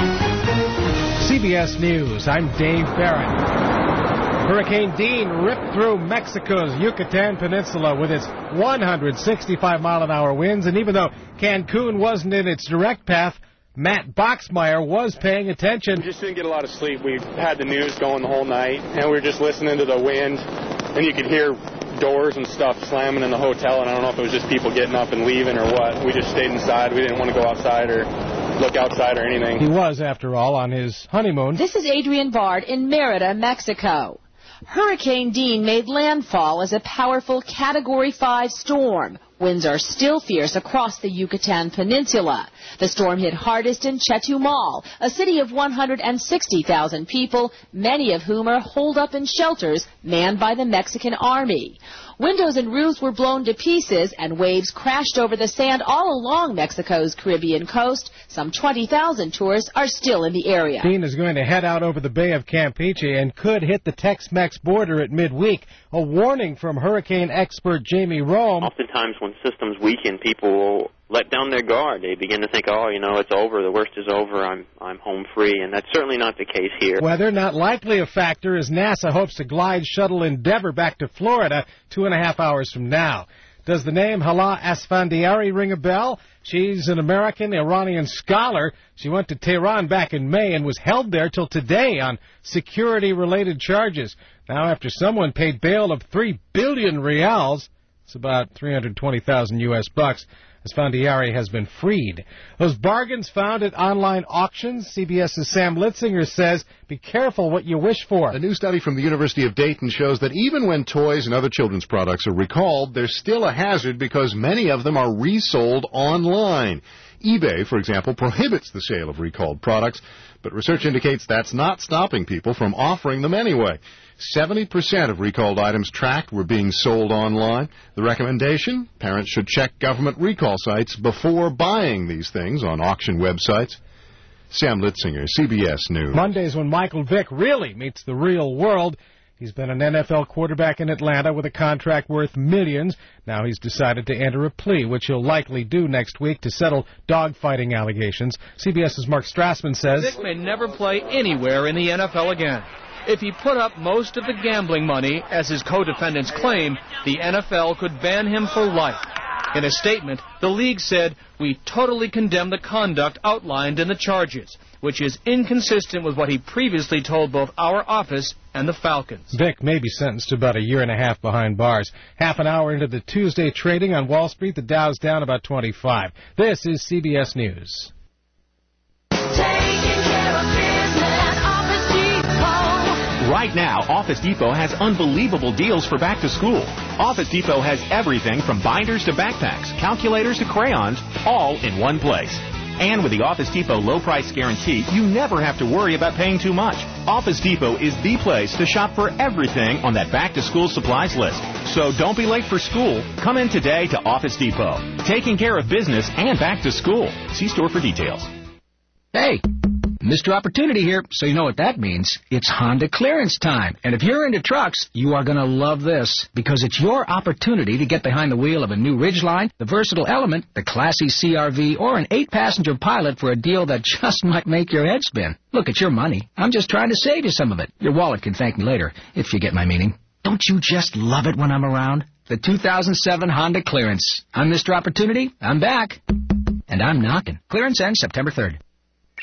C B S News, I'm Dave Barrett. Hurricane Dean ripped through Mexico's Yucatan Peninsula with its one hundred sixty-five mile an hour winds, and even though Cancun wasn't in its direct path, Matt Boxmeyer was paying attention. We just didn't get a lot of sleep. We had the news going the whole night, and we were just listening to the wind, and you could hear doors and stuff slamming in the hotel, and I don't know if it was just people getting up and leaving or what. We just stayed inside. We didn't want to go outside or look outside or anything. He was, after all, on his honeymoon. This is Adrian Bard in Merida, Mexico. Hurricane Dean made landfall as a powerful Category five storm. Winds are still fierce across the Yucatan Peninsula. The storm hit hardest in Chetumal, a city of one hundred sixty thousand people, many of whom are holed up in shelters manned by the Mexican army. Windows and roofs were blown to pieces, and waves crashed over the sand all along Mexico's Caribbean coast. Some twenty thousand tourists are still in the area. Dean is going to head out over the Bay of Campeche and could hit the Tex-Mex border at midweek. A warning from hurricane expert Jamie Rome. Oftentimes when systems weaken, people will let down their guard. They begin to think, oh, you know, it's over, the worst is over, I'm I'm home free, and that's certainly not the case here. Weather not likely a factor as NASA hopes to glide Shuttle Endeavour back to Florida two and a half hours from now. Does the name Hala Asfandiari ring a bell? She's an American-Iranian scholar. She went to Tehran back in May and was held there till today on security-related charges. Now, after someone paid bail of three billion reals, it's about three hundred twenty thousand U S bucks, Asfandiari has been freed. Those bargains found at online auctions, CBS's Sam Litzinger says, be careful what you wish for. A new study from the University of Dayton shows that even when toys and other children's products are recalled, there's still a hazard because many of them are resold online. eBay, for example, prohibits the sale of recalled products, but research indicates that's not stopping people from offering them anyway. seventy percent of recalled items tracked were being sold online. The recommendation? Parents should check government recall sites before buying these things on auction websites. Sam Litzinger, C B S News. Monday's when Michael Vick really meets the real world. He's been an N F L quarterback in Atlanta with a contract worth millions. Now he's decided to enter a plea, which he'll likely do next week to settle dogfighting allegations. CBS's Mark Strassman says Vick may never play anywhere in the N F L again. If he put up most of the gambling money, as his co-defendants claim, the N F L could ban him for life. In a statement, the league said, "We totally condemn the conduct outlined in the charges, which is inconsistent with what he previously told both our office and the Falcons." Vick may be sentenced to about a year and a half behind bars. Half an hour into the Tuesday trading on Wall Street, the Dow's down about twenty-five. This is C B S News. Right now, Office Depot has unbelievable deals for back to school. Office Depot has everything from binders to backpacks, calculators to crayons, all in one place. And with the Office Depot low price guarantee, you never have to worry about paying too much. Office Depot is the place to shop for everything on that back to school supplies list. So don't be late for school. Come in today to Office Depot. Taking care of business and back to school. See store for details. Hey, Mister Opportunity here, so you know what that means. It's Honda clearance time. And if you're into trucks, you are going to love this, because it's your opportunity to get behind the wheel of a new Ridgeline, the versatile Element, the classy C R V, or an eight-passenger Pilot for a deal that just might make your head spin. Look, it's your money. I'm just trying to save you some of it. Your wallet can thank me later, if you get my meaning. Don't you just love it when I'm around? The two thousand seven Honda Clearance. I'm Mister Opportunity. I'm back. And I'm knocking. Clearance ends September third.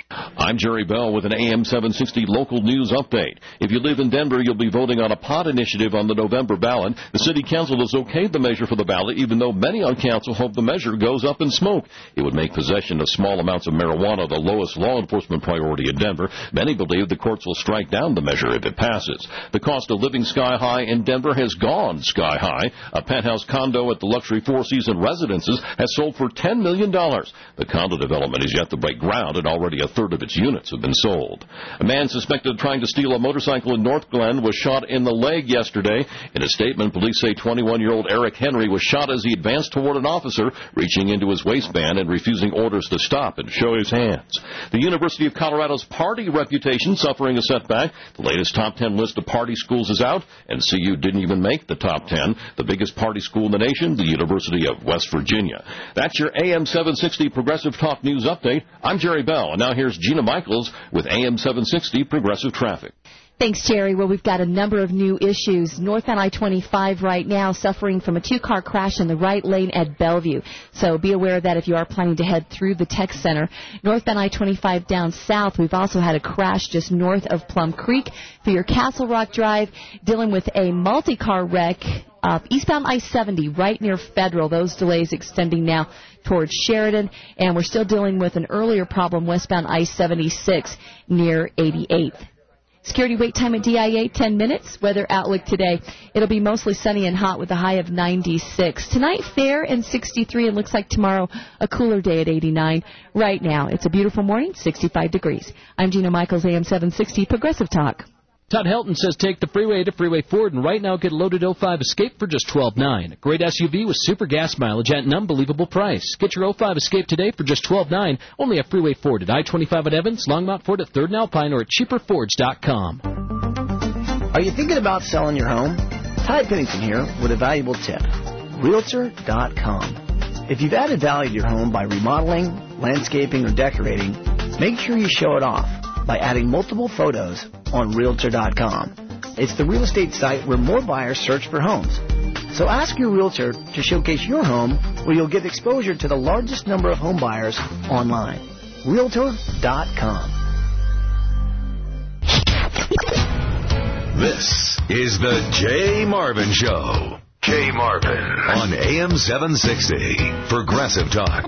I'm Jerry Bell with an A M seven sixty local news update. If you live in Denver, you'll be voting on a pot initiative on the November ballot. The city council has okayed the measure for the ballot, even though many on council hope the measure goes up in smoke. It would make possession of small amounts of marijuana the lowest law enforcement priority in Denver. Many believe the courts will strike down the measure if it passes. The cost of living sky high in Denver has gone sky high. A penthouse condo at the luxury Four Seasons Residences has sold for ten million dollars. The condo development is yet to break ground, and already a third of its units have been sold. A man suspected of trying to steal a motorcycle in North Glen was shot in the leg yesterday. In a statement, police say twenty-one-year-old Eric Henry was shot as he advanced toward an officer, reaching into his waistband and refusing orders to stop and show his hands. The University of Colorado's party reputation suffering a setback. The latest top ten list of party schools is out, and C U didn't even make the top ten. The biggest party school in the nation, the University of West Virginia. That's your A M seven sixty Progressive Talk News Update. I'm Jerry Bell, and now here's Gina Michaels with A M seven sixty Progressive Traffic. Thanks, Jerry. Well, we've got a number of new issues. Northbound I twenty-five right now suffering from a two-car crash in the right lane at Bellevue. So be aware of that if you are planning to head through the tech center. Northbound I twenty-five down south, we've also had a crash just north of Plum Creek. For your Castle Rock Drive, dealing with a multi-car wreck uh, eastbound I seventy right near Federal. Those delays extending now towards Sheridan. And we're still dealing with an earlier problem westbound I seventy-six near eighty-eighth. Security wait time at D I A, ten minutes. Weather outlook today. It'll be mostly sunny and hot with a high of ninety-six. Tonight, fair and sixty-three, and looks like tomorrow a cooler day at eighty-nine. Right now, it's a beautiful morning, sixty-five degrees. I'm Gina Michaels, A M seven sixty Progressive Talk. Todd Helton says take the freeway to Freeway Ford and right now get a loaded oh five Escape for just twelve nine dollars. A great S U V with super gas mileage at an unbelievable price. Get your oh five Escape today for just twelve nine dollars only at Freeway Ford at I twenty-five at Evans, Longmont Ford at third and Alpine, or at cheaper fords dot com. Are you thinking about selling your home? Ty Pennington here with a valuable tip. Realtor dot com. If you've added value to your home by remodeling, landscaping, or decorating, make sure you show it off by adding multiple photos on Realtor dot com. It's the real estate site where more buyers search for homes. So ask your realtor to showcase your home where you'll get exposure to the largest number of home buyers online. Realtor dot com. This is the Jay Marvin Show. Jay Marvin on A M seven sixty Progressive Talk.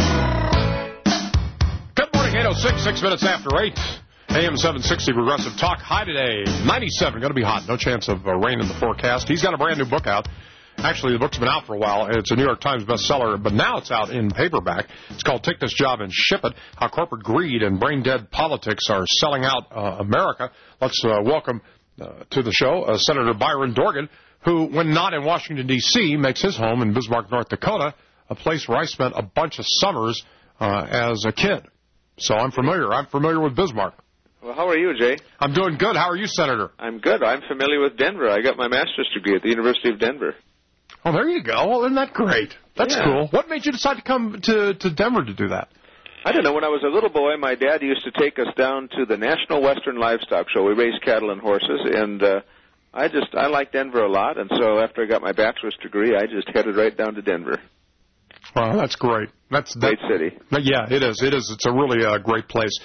Good morning, eight oh six, six minutes after eight. A M seven sixty Progressive Talk. High today, ninety-seven. Going to be hot. No chance of uh, rain in the forecast. He's got a brand new book out. Actually, the book's been out for a while. It's a New York Times bestseller, but now it's out in paperback. It's called Take This Job and Ship It, How Corporate Greed and Brain-Dead Politics Are Selling Out uh, America. Let's uh, welcome uh, to the show uh, Senator Byron Dorgan, who, when not in Washington, D C, makes his home in Bismarck, North Dakota, a place where I spent a bunch of summers uh, as a kid. So I'm familiar. I'm familiar with Bismarck. Well, how are you, Jay? I'm doing good. How are you, Senator? I'm good. I'm familiar with Denver. I got my master's degree at the University of Denver. Oh, there you go. Well, isn't that great? That's yeah. cool. What made you decide to come to, to Denver to do that? I don't know. When I was a little boy, my dad used to take us down to the National Western Livestock Show. We raised cattle and horses, and uh, I just I like Denver a lot. And so after I got my bachelor's degree, I just headed right down to Denver. Wow, that's great. That's that, great city. Yeah, it is. It is. It's a really uh, great place.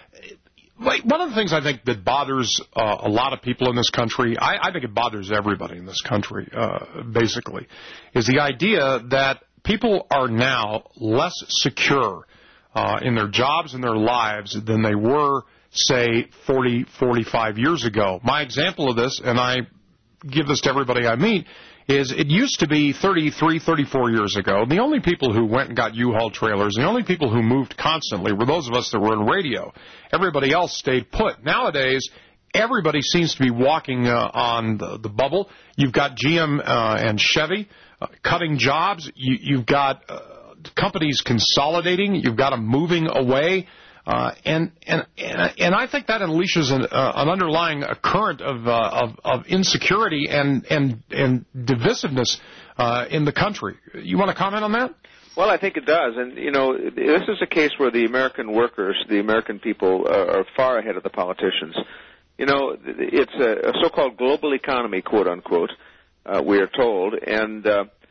One of the things I think that bothers uh, a lot of people in this country, I, I think it bothers everybody in this country, uh, basically, is the idea that people are now less secure uh, in their jobs and their lives than they were, say, forty, forty-five years ago. My example of this, and I give this to everybody I meet, is it used to be thirty-three, thirty-four years ago, the only people who went and got U-Haul trailers, the only people who moved constantly were those of us that were in radio. Everybody else stayed put. Nowadays, everybody seems to be walking uh, on the, the bubble. You've got G M uh, and Chevy uh, cutting jobs. You, you've got uh, companies consolidating. You've got them moving away. Uh, and, and and and I think that unleashes an, uh, an underlying uh, current of, uh, of of insecurity and and and divisiveness uh, in the country. You want to comment on that? Well, I think it does, and you know, this is a case where the American workers, the American people, uh, are far ahead of the politicians. You know, it's a, a so-called global economy, quote unquote. Uh, we are told, and uh,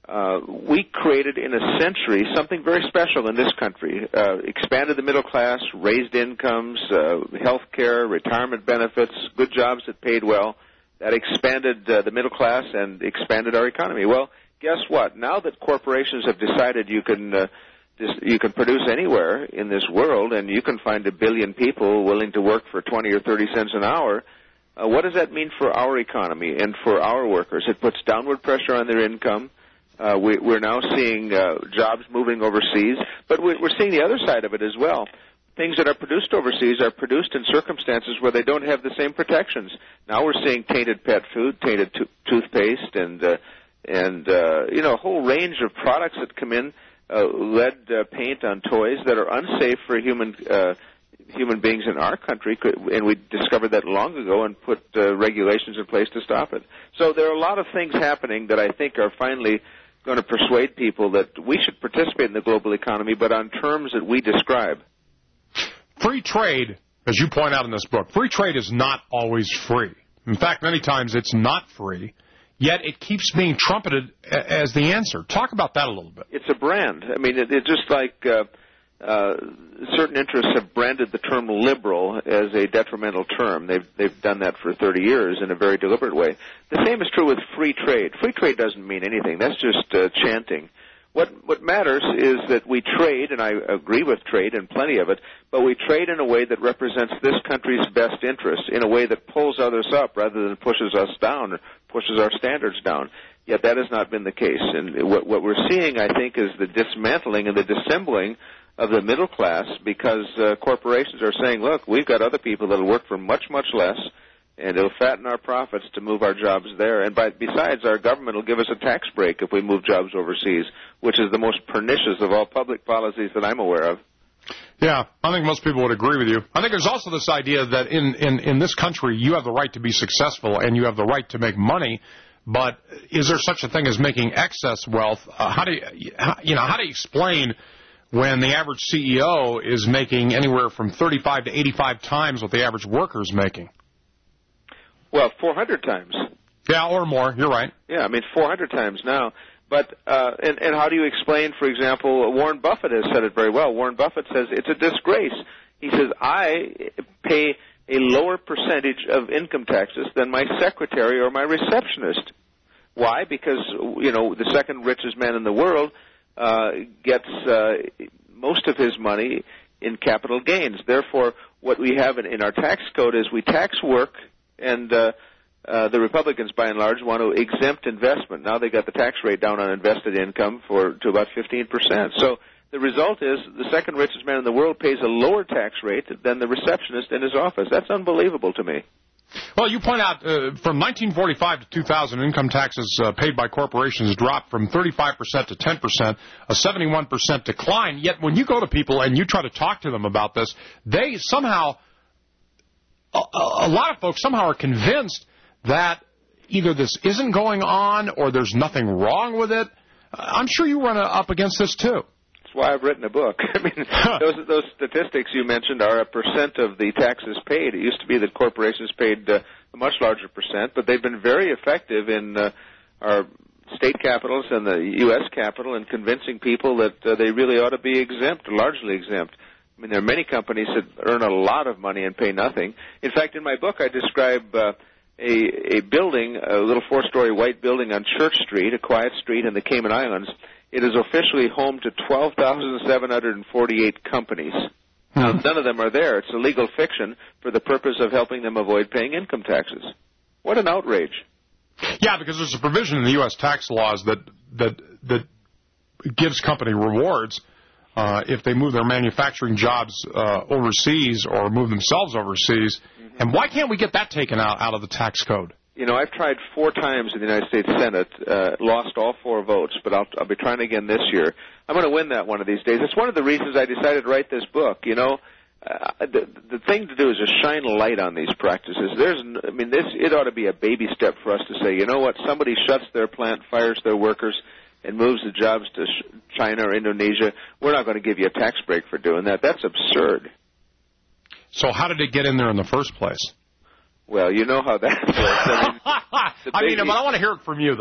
Uh, we created in a century something very special in this country. Uh, expanded the middle class, raised incomes, uh, health care, retirement benefits, good jobs that paid well. That expanded uh, the middle class and expanded our economy. Well, guess what? Now that corporations have decided you can uh, dis- you can produce anywhere in this world, and you can find a billion people willing to work for twenty or thirty cents an hour, uh, what does that mean for our economy and for our workers? It puts downward pressure on their income. Uh, we, we're now seeing uh, jobs moving overseas, but we, we're seeing the other side of it as well. Things that are produced overseas are produced in circumstances where they don't have the same protections. Now we're seeing tainted pet food, tainted to- toothpaste, and uh, and uh, you know a whole range of products that come in, uh, lead uh, paint on toys that are unsafe for human uh, human beings in our country, and we discovered that long ago and put uh, regulations in place to stop it. So there are a lot of things happening that I think are finally going to persuade people that we should participate in the global economy, but on terms that we describe. Free trade, as you point out in this book, free trade is not always free. In fact, many times it's not free, yet it keeps being trumpeted as the answer. Talk about that a little bit. It's a brand. I mean, it, it's just like uh, uh, certain interests have branded the term liberal as a detrimental term. They've, they've done that for thirty years in a very deliberate way. The same is true with free trade. Free trade doesn't mean anything. That's just uh, chanting. What what matters is that we trade, and I agree with trade and plenty of it, but we trade in a way that represents this country's best interests, in a way that pulls others up rather than pushes us down or pushes our standards down. Yet that has not been the case. And what, what we're seeing, I think, is the dismantling and the dissembling of the middle class because uh, corporations are saying, look, we've got other people that will work for much, much less, and it'll fatten our profits to move our jobs there. And by, besides, our government will give us a tax break if we move jobs overseas, which is the most pernicious of all public policies that I'm aware of. Yeah, I think most people would agree with you. I think there's also this idea that in, in, in this country you have the right to be successful and you have the right to make money, but is there such a thing as making excess wealth? Uh, how do you, how, you know, how do you explain when the average C E O is making anywhere from thirty-five to eighty-five times what the average worker is making? Well, four hundred times. Yeah, or more. You're right. Yeah, I mean, four hundred times now. But, uh, and, and how do you explain, for example, Warren Buffett has said it very well. Warren Buffett says it's a disgrace. He says, I pay a lower percentage of income taxes than my secretary or my receptionist. Why? Because, you know, the second richest man in the world uh, gets uh, most of his money in capital gains. Therefore, what we have in, in our tax code is we tax work, and uh, uh, the Republicans, by and large, want to exempt investment. Now they got the tax rate down on invested income for to about fifteen percent. So the result is the second richest man in the world pays a lower tax rate than the receptionist in his office. That's unbelievable to me. Well, you point out uh, from nineteen forty-five to two thousand, income taxes uh, paid by corporations dropped from thirty-five percent to ten percent, a seventy-one percent decline. Yet when you go to people and you try to talk to them about this, they somehow, a, a lot of folks somehow are convinced that either this isn't going on or there's nothing wrong with it. I'm sure you run up against this too. That's why I've written a book. I mean, those those statistics you mentioned are a percent of the taxes paid. It used to be that corporations paid uh, a much larger percent, but they've been very effective in uh, our state capitals and the U S capital in convincing people that uh, they really ought to be exempt, largely exempt. I mean, there are many companies that earn a lot of money and pay nothing. In fact, in my book, I describe uh, a, a building, a little four-story white building on Church Street, a quiet street in the Cayman Islands. It is officially home to twelve thousand seven hundred forty-eight companies. Now, none of them are there. It's a legal fiction for the purpose of helping them avoid paying income taxes. What an outrage. Yeah, because there's a provision in the U S tax laws that that that gives company rewards uh, if they move their manufacturing jobs uh, overseas or move themselves overseas. Mm-hmm. And why can't we get that taken out, out of the tax code? You know, I've tried four times in the United States Senate, uh, lost all four votes, but I'll, I'll be trying again this year. I'm going to win that one of these days. It's one of the reasons I decided to write this book. You know, uh, the, the thing to do is just shine a light on these practices. There's, I mean, this it ought to be a baby step for us to say, you know what, somebody shuts their plant, fires their workers, and moves the jobs to China or Indonesia. We're not going to give you a tax break for doing that. That's absurd. So how did it get in there in the first place? Well, you know how that works. I mean, I mean, but I want to hear it from you, though.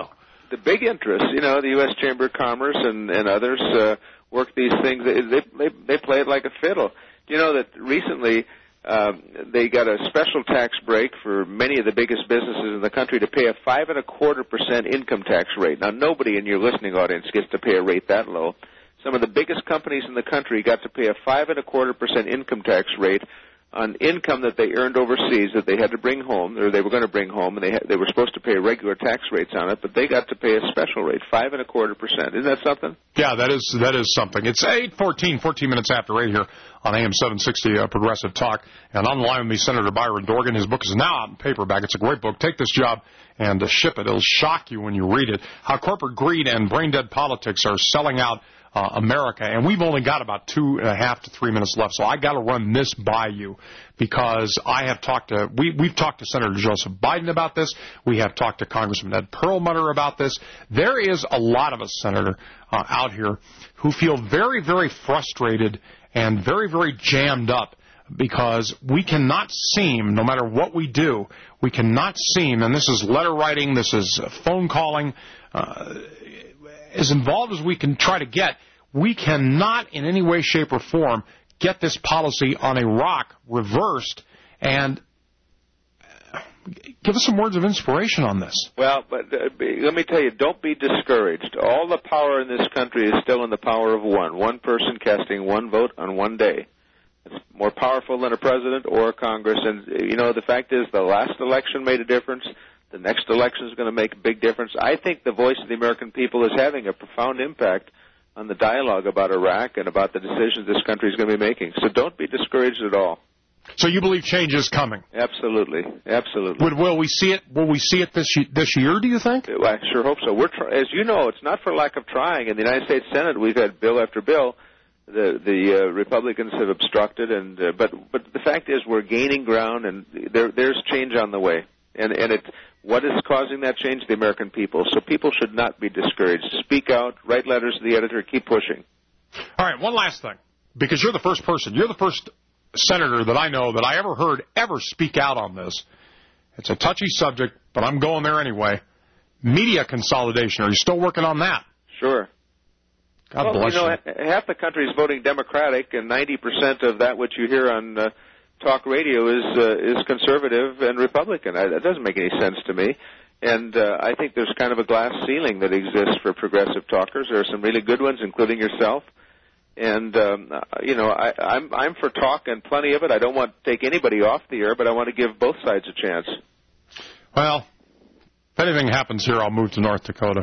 the big interests, you know, the U S Chamber of Commerce and, and others uh, work these things. They, they they play it like a fiddle. Do you know that recently um, they got a special tax break for many of the biggest businesses in the country to pay a five and a quarter percent income tax rate? Now, nobody in your listening audience gets to pay a rate that low. Some of the biggest companies in the country got to pay a five and a quarter percent income tax rate on income that they earned overseas that they had to bring home, or they were going to bring home, and they had, they were supposed to pay regular tax rates on it, but they got to pay a special rate, five and a quarter percent. Isn't that something? Yeah, that is that is something. It's eight fourteen, fourteen minutes after eight here on A M seven sixty uh, Progressive Talk, and on the line with me, Senator Byron Dorgan. His book is now out in paperback. It's a great book. Take this job and uh, ship it. It'll shock you when you read it. How corporate greed and brain-dead politics are selling out Uh, America, and we've only got about two and a half to three minutes left, so I got to run this by you because I have talked to we we've talked to Senator Joseph Biden about this. We have talked to Congressman Ed Perlmutter about this. There is a lot of us, Senator, uh, out here who feel very, very frustrated and very, very jammed up because we cannot seem, no matter what we do, we cannot seem, and this is letter writing, this is phone calling. Uh, as involved as we can try to get, we cannot in any way, shape, or form get this policy on Iraq reversed. And give us some words of inspiration on this. Well, but uh, let me tell you, don't be discouraged. All the power in this country is still in the power of one. One person casting one vote on one day. It's more powerful than a president or a Congress. And, you know, the fact is the last election made a difference. The next election is going to make a big difference. I think the voice of the American people is having a profound impact on the dialogue about Iraq and about the decisions this country is going to be making. So don't be discouraged at all. So you believe change is coming? Absolutely, absolutely. Will, will we see it? Will we see it this this year? Do you think? Well, I sure hope so. We're try- as you know, it's not for lack of trying. In the United States Senate, we've had bill after bill. The the uh, Republicans have obstructed, and uh, but but the fact is, we're gaining ground, and there there's change on the way. And and it what is causing that change? The American people. So people should not be discouraged. Speak out, write letters to the editor, keep pushing. All right, one last thing, because you're the first person, you're the first senator that I know that I ever heard ever speak out on this. It's a touchy subject, but I'm going there anyway. Media consolidation. Are you still working on that? Sure. God well, bless you. know, you. Half the country is voting Democratic, and ninety percent of that which you hear on uh, talk radio is uh, is conservative and Republican. I, that doesn't make any sense to me. And uh, I think there's kind of a glass ceiling that exists for progressive talkers. There are some really good ones, including yourself. And um, you know, I, I'm I'm for talk and plenty of it. I don't want to take anybody off the air, but I want to give both sides a chance. Well, if anything happens here, I'll move to North Dakota.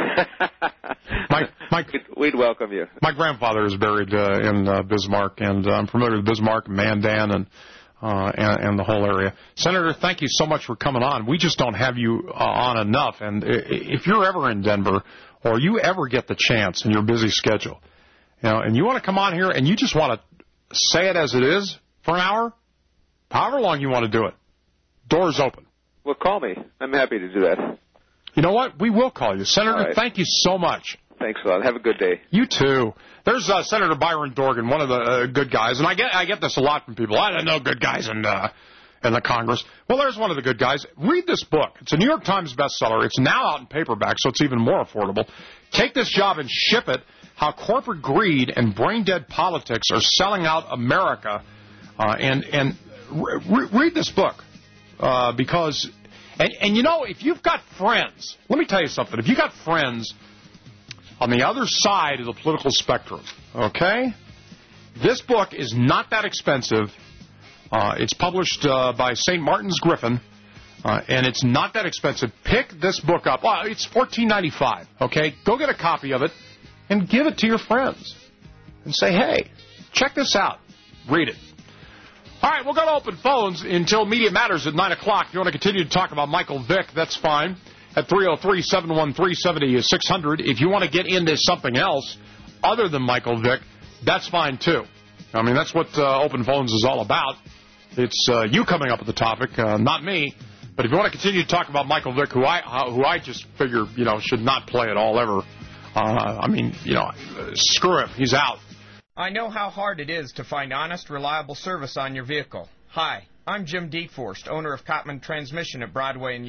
my, my, We'd welcome you. My grandfather is buried uh, in uh, Bismarck, and uh, I'm familiar with Bismarck, Mandan, and, uh, and and the whole area. Senator, thank you so much for coming on. We just don't have you uh, on enough. And if you're ever in Denver, or you ever get the chance in your busy schedule, you know, and you want to come on here and you just want to say it as it is for an hour, however long you want to do it, doors open. Well, call me. I'm happy to do that. You know what? We will call you. Senator, right. Thank you so much. Thanks a lot. Have a good day. You too. There's uh, Senator Byron Dorgan, one of the uh, good guys, and I get I get this a lot from people. I don't know good guys in, uh, in the Congress. Well, there's one of the good guys. Read this book. It's a New York Times bestseller. It's now out in paperback, so it's even more affordable. Take this job and ship it. How corporate greed and brain-dead politics are selling out America. Uh, and and re- read this book uh, because... And, and, you know, if you've got friends, let me tell you something. If you've got friends on the other side of the political spectrum, okay, this book is not that expensive. Uh, it's published uh, by Saint Martin's Griffin, uh, and it's not that expensive. Pick this book up. Well, it's fourteen ninety-five, okay? Go get a copy of it and give it to your friends and say, hey, check this out. Read it. All right, we'll go to open phones until Media Matters at nine o'clock. If you want to continue to talk about Michael Vick, that's fine, at three oh three, seven one three, seven oh six hundred. If you want to get into something else other than Michael Vick, that's fine, too. I mean, that's what uh, open phones is all about. It's uh, you coming up with the topic, uh, not me. But if you want to continue to talk about Michael Vick, who I uh, who I just figure, you know, should not play at all ever, uh, I mean, you know, uh, screw him. He's out. I know how hard it is to find honest, reliable service on your vehicle. Hi, I'm Jim Deforst, owner of Cotman Transmission at Broadway and Yale.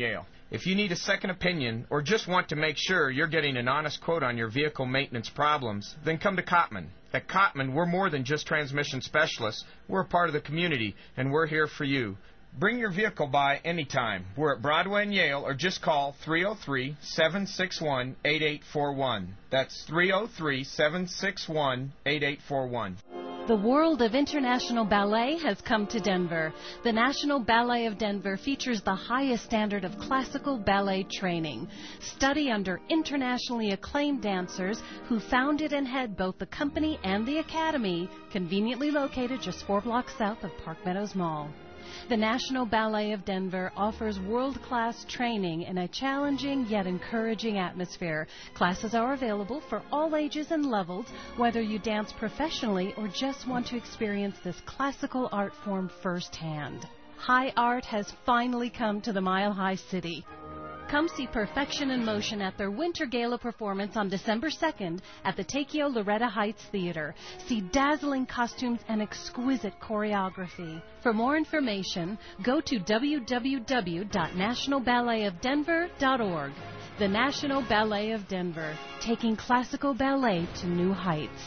If you need a second opinion or just want to make sure you're getting an honest quote on your vehicle maintenance problems, then come to Kottman. At Kottman, we're more than just transmission specialists. We're a part of the community, and we're here for you. Bring your vehicle by anytime. We're at Broadway and Yale, or just call three oh three, seven six one, eight eight four one. That's three oh three, seven six one, eight eight four one. The world of international ballet has come to Denver. The National Ballet of Denver features the highest standard of classical ballet training. Study under internationally acclaimed dancers who founded and head both the company and the academy, conveniently located just four blocks south of Park Meadows Mall. The National Ballet of Denver offers world-class training in a challenging yet encouraging atmosphere. Classes are available for all ages and levels, whether you dance professionally or just want to experience this classical art form firsthand. High art has finally come to the Mile High City. Come see Perfection in Motion at their Winter Gala performance on December second at the Takeo Loretta Heights Theater. See dazzling costumes and exquisite choreography. For more information, go to w w w dot national ballet of denver dot org. The National Ballet of Denver, taking classical ballet to new heights.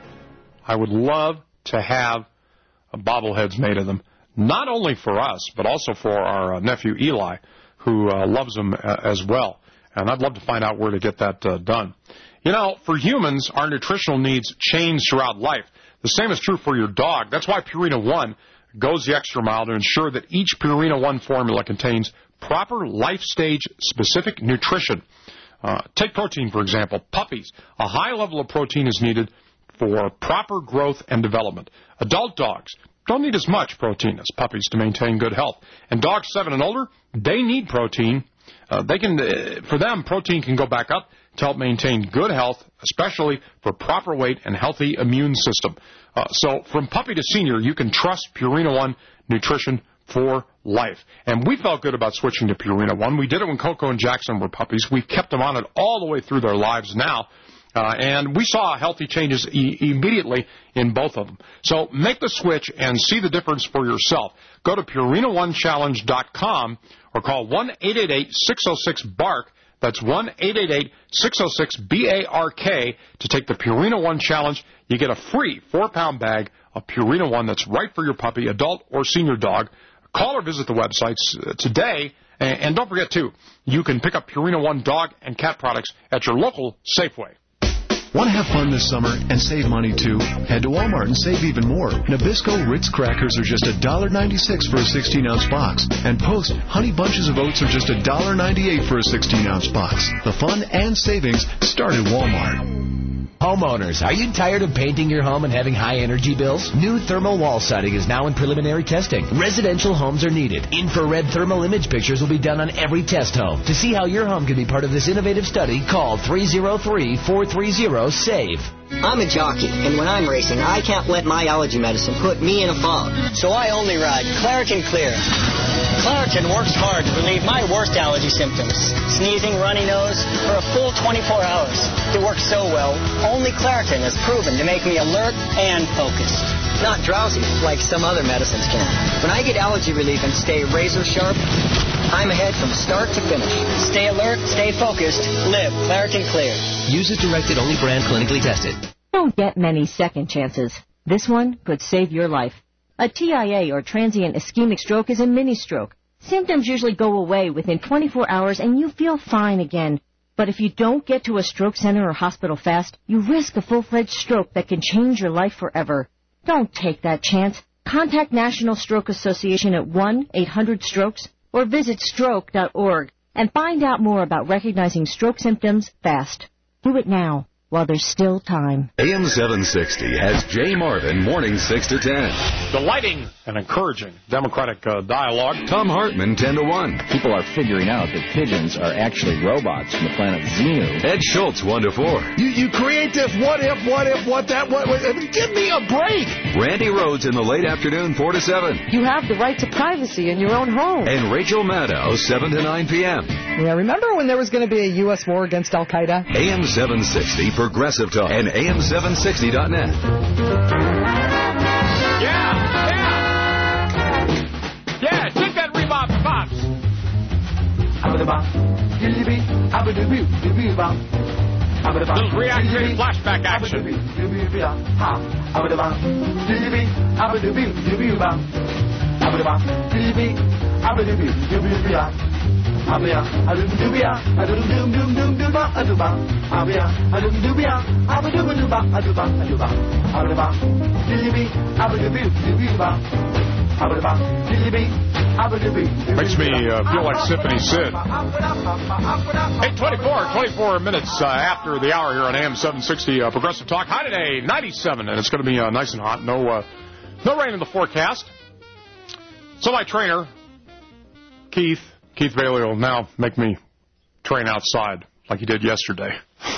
I would love to have bobbleheads made of them, not only for us, but also for our uh, nephew Eli, who uh, loves them uh, as well. And I'd love to find out where to get that uh, done. You know, for humans, our nutritional needs change throughout life. The same is true for your dog. That's why Purina One goes the extra mile to ensure that each Purina One formula contains proper life stage specific nutrition. Uh, take protein, for example. Puppies. A high level of protein is needed for proper growth and development. Adult dogs don't need as much protein as puppies to maintain good health. And dogs seven and older, they need protein. Uh, they can, uh, for them, protein can go back up to help maintain good health, especially for proper weight and healthy immune system. Uh, so from puppy to senior, you can trust Purina One nutrition for life. And we felt good about switching to Purina One. We did it when Coco and Jackson were puppies. We've kept them on it all the way through their lives now. Uh, and we saw healthy changes e- immediately in both of them. So make the switch and see the difference for yourself. Go to Purina One Challenge dot com or call one eight eight eight, six oh six, B A R K. That's one eight eight eight, six oh six, B A R K to take the Purina One Challenge. You get a free four-pound bag of Purina One that's right for your puppy, adult, or senior dog. Call or visit the websites today. And don't forget, too, you can pick up Purina One dog and cat products at your local Safeway. Want to have fun this summer and save money, too? Head to Walmart and save even more. Nabisco Ritz crackers are just one dollar ninety-six for a sixteen-ounce box. And Post Honey Bunches of Oats are just one dollar ninety-eight for a sixteen-ounce box. The fun and savings start at Walmart. Homeowners, are you tired of painting your home and having high energy bills? New thermal wall siding is now in preliminary testing. Residential homes are needed. Infrared thermal image pictures will be done on every test home. To see how your home can be part of this innovative study, call three oh three, four three oh, SAVE. I'm a jockey, and when I'm racing, I can't let my allergy medicine put me in a fog. So I only ride Claritin Clear. Claritin works hard to relieve my worst allergy symptoms, sneezing, runny nose, for a full twenty-four hours. It works so well, only Claritin is proven to make me alert and focused. Not drowsy, like some other medicines can. When I get allergy relief and stay razor sharp, I'm ahead from start to finish. Stay alert, stay focused, live Claritin Clear. Use as directed, only brand clinically tested. Don't get many second chances. This one could save your life. A T I A, or transient ischemic stroke, is a mini-stroke. Symptoms usually go away within twenty-four hours and you feel fine again. But if you don't get to a stroke center or hospital fast, you risk a full-fledged stroke that can change your life forever. Don't take that chance. Contact National Stroke Association at one eight hundred strokes or visit stroke dot org and find out more about recognizing stroke symptoms fast. Do it now, while there's still time. A M seven sixty has Jay Marvin, mornings six to ten. Delighting and encouraging democratic uh, dialogue. Tom Hartman, ten to one. People are figuring out that pigeons are actually robots from the planet Xenu. Ed Schultz, one to four. You, you create this what if, what if, what that, what, what, give me a break. Randy Rhodes in the late afternoon, four to seven. You have the right to privacy in your own home. And Rachel Maddow, seven to nine p.m. Yeah, remember when there was going to be a U S war against Al-Qaeda? A M seven sixty, Progressive Talk, and A M seven sixty dot net. Yeah, yeah. Yeah, take that Reebok Pops. This is reactivated flashback action. Makes me uh, feel like Symphony Sid. eight twenty-four, twenty-four minutes uh, after the hour here on A M seven sixty uh, Progressive Talk. High today, ninety-seven, and it's going to be uh, nice and hot. No, uh, no rain in the forecast. So my trainer, Keith, Keith Bailey, will now make me train outside like he did yesterday.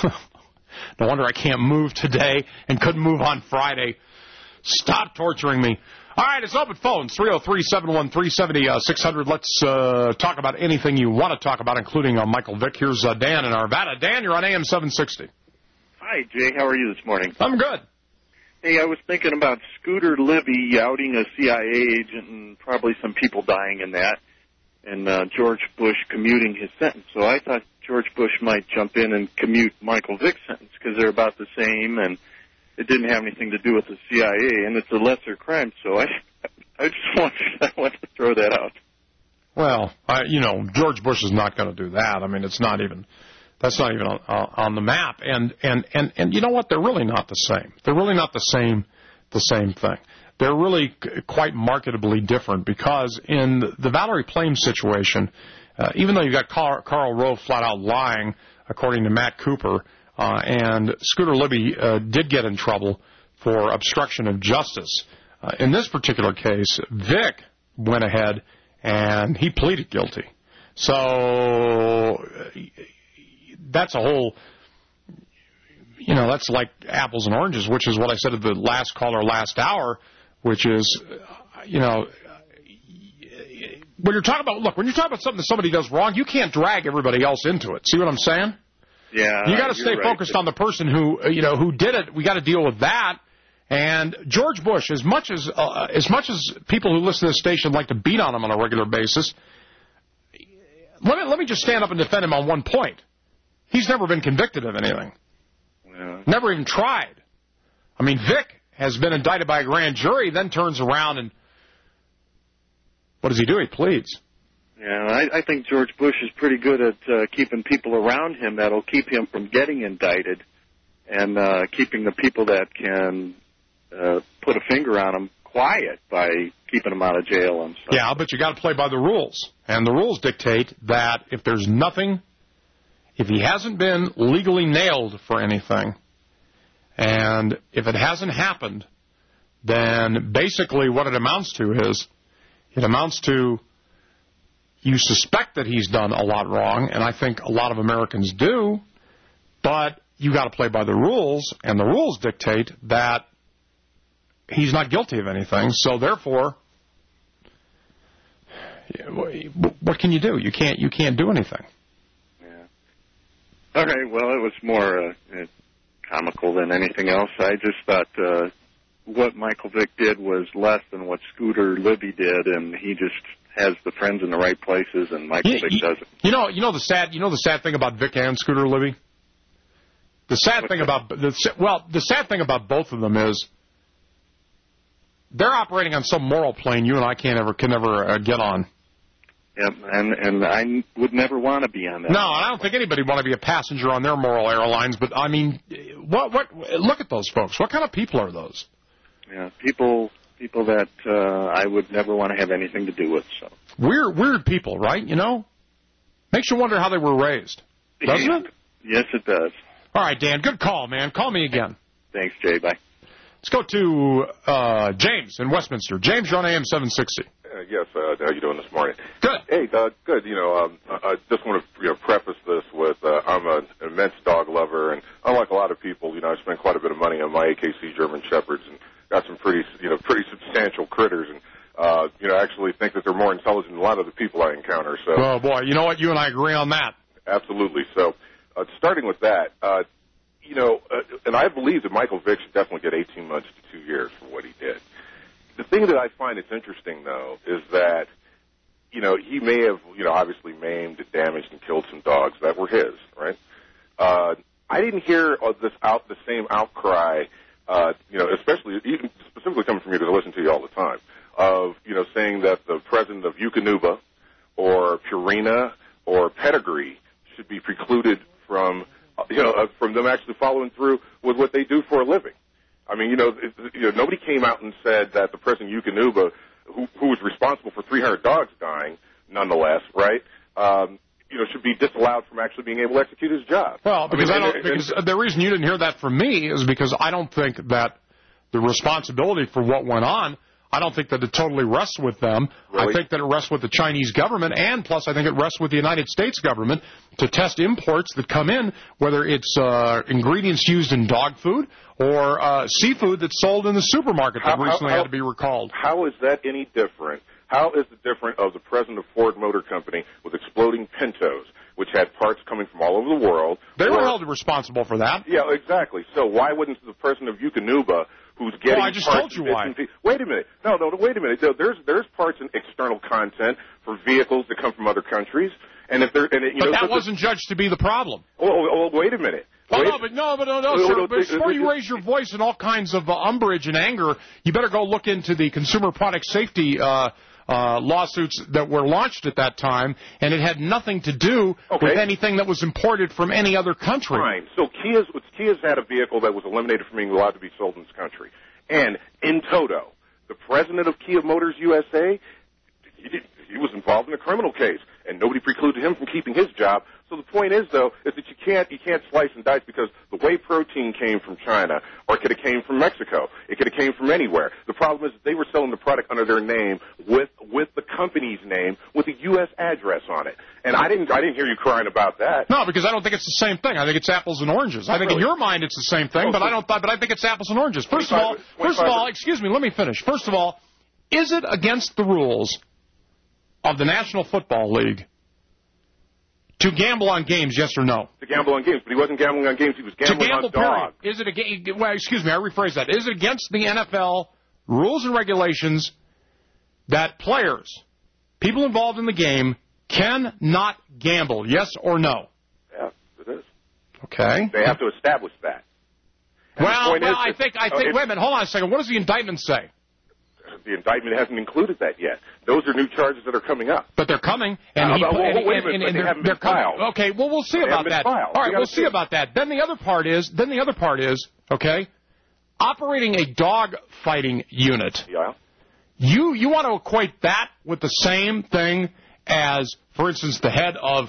No wonder I can't move today and couldn't move on Friday. Stop torturing me. All right, it's open phones, three oh three, seven one three, seven six hundred. Let's uh, talk about anything you want to talk about, including uh, Michael Vick. Here's uh, Dan in Arvada. Dan, you're on A M seven sixty. Hi, Jay. How are you this morning? I'm good. Hey, I was thinking about Scooter Libby outing a C I A agent and probably some people dying in that, and uh, George Bush commuting his sentence. So I thought George Bush might jump in and commute Michael Vick's sentence because they're about the same, and it didn't have anything to do with the C I A, and it's a lesser crime. So I, I just want, I want to throw that out. Well, I, you know, George Bush is not going to do that. I mean, it's not even. That's not even on, on the map. And, and, and, and you know what? They're really not the same. They're really not the same the same thing. They're really quite marketably different because in the Valerie Plame situation, uh, even though you've got Karl, Karl Rove flat out lying, according to Matt Cooper, uh, and Scooter Libby uh, did get in trouble for obstruction of justice. Uh, in this particular case, Vick went ahead and he pleaded guilty. So that's a whole, you know, that's like apples and oranges, which is what I said to the last caller last hour, which is, you know, when you're talking about, look, when you're talking about something that somebody does wrong, you can't drag everybody else into it. See what I'm saying? Yeah. You got to stay right. focused on the person who, you know, who did it. We got to deal with that. And George Bush, as much as uh, as much as people who listen to this station like to beat on him on a regular basis, let me let me just stand up and defend him on one point. He's never been convicted of anything. Yeah. Never even tried. I mean, Vick has been indicted by a grand jury, then turns around and what does he do? He pleads. Yeah, I, I think George Bush is pretty good at uh, keeping people around him that'll keep him from getting indicted, and uh, keeping the people that can uh, put a finger on him quiet by keeping them out of jail and stuff. Yeah, but you got to play by the rules, and the rules dictate that if there's nothing, if he hasn't been legally nailed for anything, and if it hasn't happened, then basically what it amounts to is, it amounts to you suspect that he's done a lot wrong, and I think a lot of Americans do, but you got to play by the rules, and the rules dictate that he's not guilty of anything, so therefore, what can you do? You can't, you can't do anything. Yeah. Okay, well, it was more uh, comical than anything else. I just thought uh, what Michael Vick did was less than what Scooter Libby did, and he just has the friends in the right places, and Michael you, Vick you, doesn't. You know, you know the sad, you know the sad thing about Vick and Scooter Libby. The sad What's thing that? about the well, the sad thing about both of them is they're operating on some moral plane you and I can't ever can never uh, get on. Yep, and and I would never want to be on that. No, I don't think anybody would want to be a passenger on their moral airlines. But I mean, what what? Look at those folks. What kind of people are those? Yeah, people. People that uh, I would never want to have anything to do with. So weird, weird people, right? You know, makes you wonder how they were raised, doesn't it? Yes, it does. All right, Dan, good call, man. Call me again. Thanks, Jay. Bye. Let's go to uh, James in Westminster. James, you're on A M seven sixty. Uh, yes, uh, how you doing this morning? Good. Hey, uh, good. You know, um, I just want to you know, preface this with uh, I'm an immense dog lover, and unlike a lot of people, you know, I spend quite a bit of money on my A K C German Shepherds, and got some pretty, you know, pretty substantial critters, and uh, you know, actually think that they're more intelligent than a lot of the people I encounter. So, oh boy, you know what? You and I agree on that. Absolutely. So, uh, starting with that, uh, you know, uh, and I believe that Michael Vick should definitely get eighteen months to two years for what he did. The thing that I find that's interesting, though, is that you know, he may have, you know, obviously maimed, damaged, and killed some dogs that were his, right? Uh, I didn't hear uh, this out the same outcry, uh, you know, especially even specifically coming from you, because I listen to you all the time, of, you know, saying that the president of Eukanuba or Purina or Pedigree should be precluded from, uh, you know, uh, from them actually following through with what they do for a living. I mean, you know, it, you know, nobody came out and said that the president of Eukanuba, who, who was responsible for three hundred dogs dying, nonetheless, right, um, you know, should be disallowed from actually being able to execute his job. Well, because I, mean, I don't, and, because and, the reason you didn't hear that from me is because I don't think that the responsibility for what went on, I don't think that it totally rests with them. Really? I think that it rests with the Chinese government, and plus I think it rests with the United States government to test imports that come in, whether it's uh, ingredients used in dog food or uh, seafood that's sold in the supermarket that how, recently how, had to be recalled. How is that any different? How is it different of the president of Ford Motor Company with exploding Pintos, which had parts coming from all over the world? They or, were held responsible for that. Yeah, exactly. So why wouldn't the president of Eukanuba, who's getting well, I just parts told you why. Wait a minute. No, no, wait a minute. There's there's parts in external content for vehicles that come from other countries, and if they're and it, you but know, that so wasn't judged to be the problem. Oh, oh, oh wait a minute. Oh, wait. no, but no, but no, no, sir. But before you raise your voice in all kinds of uh, umbrage and anger, you better go look into the consumer product safety uh, uh, lawsuits that were launched at that time, and it had nothing to do okay. with anything that was imported from any other country. Fine. So Kia's, Kia's had a vehicle that was eliminated from being allowed to be sold in this country. And in toto, the president of Kia Motors U S A, he, did, he was involved in a criminal case, and nobody precluded him from keeping his job. So the point is, though, is that you can't you can't slice and dice because the whey protein came from China, or it could have came from Mexico. It could have came from anywhere. The problem is that they were selling the product under their name with with the company's name with a U S address on it. And I didn't I didn't hear you crying about that. No, because I don't think it's the same thing. I think it's apples and oranges. I think really? in your mind it's the same thing, Oh, but so I don't. But I think it's apples and oranges. First of all, first of all, excuse me. Let me finish. First of all, is it against the rules of the National Football League to gamble on games, yes or no? To gamble on games, but he wasn't gambling on games. He was gambling to gamble, on dogs. Period. Is it a, well, excuse me, I rephrase that. Is it against the N F L rules and regulations that players, people involved in the game, cannot gamble, yes or no? Yeah, it is. Okay. They have to establish that. And well, well is, I think, I think, uh, wait a minute, hold on a second. What does the indictment say? The indictment hasn't included that yet. Those are new charges that are coming up. But they're coming, and, uh, he, well, and, wait a minute, and, and, but and they they're, haven't they're been coming. filed. Okay, well, we'll see they about that. Filed. All right, we'll see see about that. Then the other part is, then the other part is, okay, operating a dog fighting unit. Yeah. You you want to equate that with the same thing as, for instance, the head of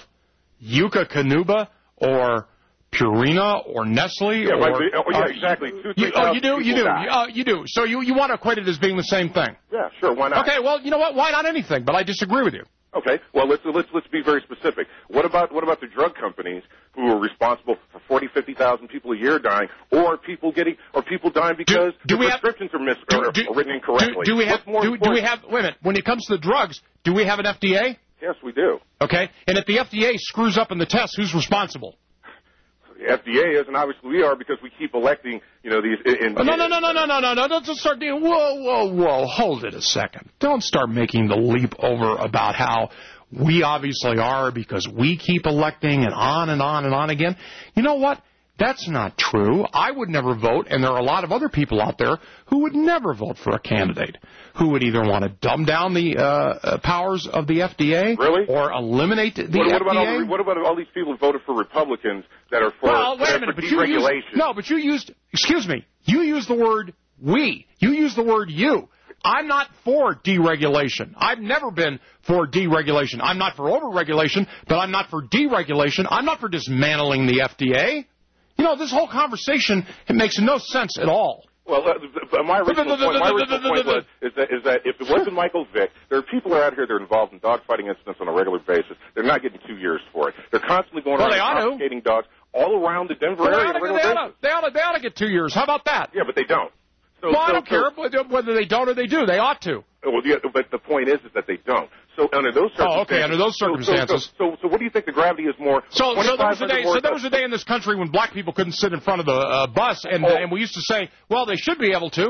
Eukanuba or Purina or Nestle? Yeah, or, right, oh, yeah, uh, exactly. Two, you, oh, you do, you do, uh, you do. So you, you want to equate it as being the same thing? Yeah, sure. Why not? Okay, well, you know what? Why not anything? But I disagree with you. Okay, well let's let's let's be very specific. What about what about the drug companies who are responsible for forty, fifty thousand people a year dying, or people getting, or people dying because do, do the we prescriptions have, are, mis- do, or, do, or written incorrectly? Do, do we have? What's more do, do we have? Wait a minute. When it comes to the drugs, do we have an F D A? Yes, we do. Okay, and if the F D A screws up in the test, who's responsible? The F D A is, and obviously we are, because we keep electing, you know, these. In, oh, no, no, no, no, no, no, no, no! Don't start doing. Whoa, whoa, whoa! Hold it a second. Don't start making the leap over about how we obviously are because we keep electing and on and on and on again. You know what? That's not true. I would never vote, and there are a lot of other people out there who would never vote for a candidate who would either want to dumb down the uh, powers of the F D A really? or eliminate the what, what F D A. About all the, what about all these people who voted for Republicans that are for, well, wait a minute, but you used, no, but you used, excuse me, you used the word we. You used the word you. I'm not for deregulation. I've never been for deregulation. I'm not for overregulation, but I'm not for deregulation. I'm not for dismantling the F D A. You know, this whole conversation, it makes no sense at all. Well, uh, my original point, my original point was, is, that, is that if it wasn't Michael Vick, there are people out here that are involved in dogfighting incidents on a regular basis. They're not getting two years for it. They're constantly going well, around confiscating dogs all around the Denver well, area. They ought, to, they, ought to, they, ought to, they ought to get two years. How about that? Yeah, but they don't. So, well, so, I don't so, care whether they don't or they do. They ought to. Well, yeah, but the point is, is that they don't. So under those circumstances, oh, okay. Under those circumstances. So, so, so, so what do you think the gravity is more? So, so there was a day. So there was a day in this country when black people couldn't sit in front of the uh, bus, and oh. uh, and we used to say, well, they should be able to.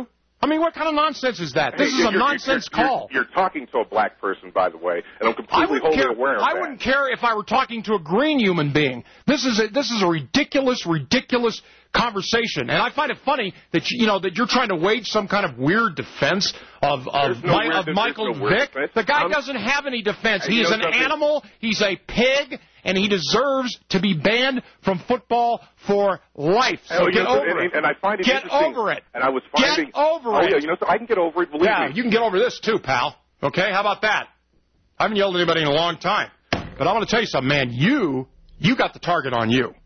I mean, what kind of nonsense is that? This Hey, is a you're, nonsense you're, call. You're, you're talking to a black person, by the way, and I'm I completely wouldn't wholly care. aware of I that. wouldn't care if I were talking to a green human being. This is a, this is a ridiculous, ridiculous conversation, and I find it funny that you, you know that you're trying to wage some kind of weird defense of of, no Mi- weird- of there's Michael no weird Vick. defense. The guy I'm- doesn't have any defense. Hey, you He's know an something? animal. He's a pig, and he deserves to be banned from football for life. So Oh, you get know, over and, it. and I find it Get interesting. over it. And I was Get finding, over oh, it. yeah, you know, so I can get over it. Believe Yeah, me. you can get over this too, pal. Okay, how about that? I haven't yelled at anybody in a long time, but I want to tell you something, man. You you got the target on you.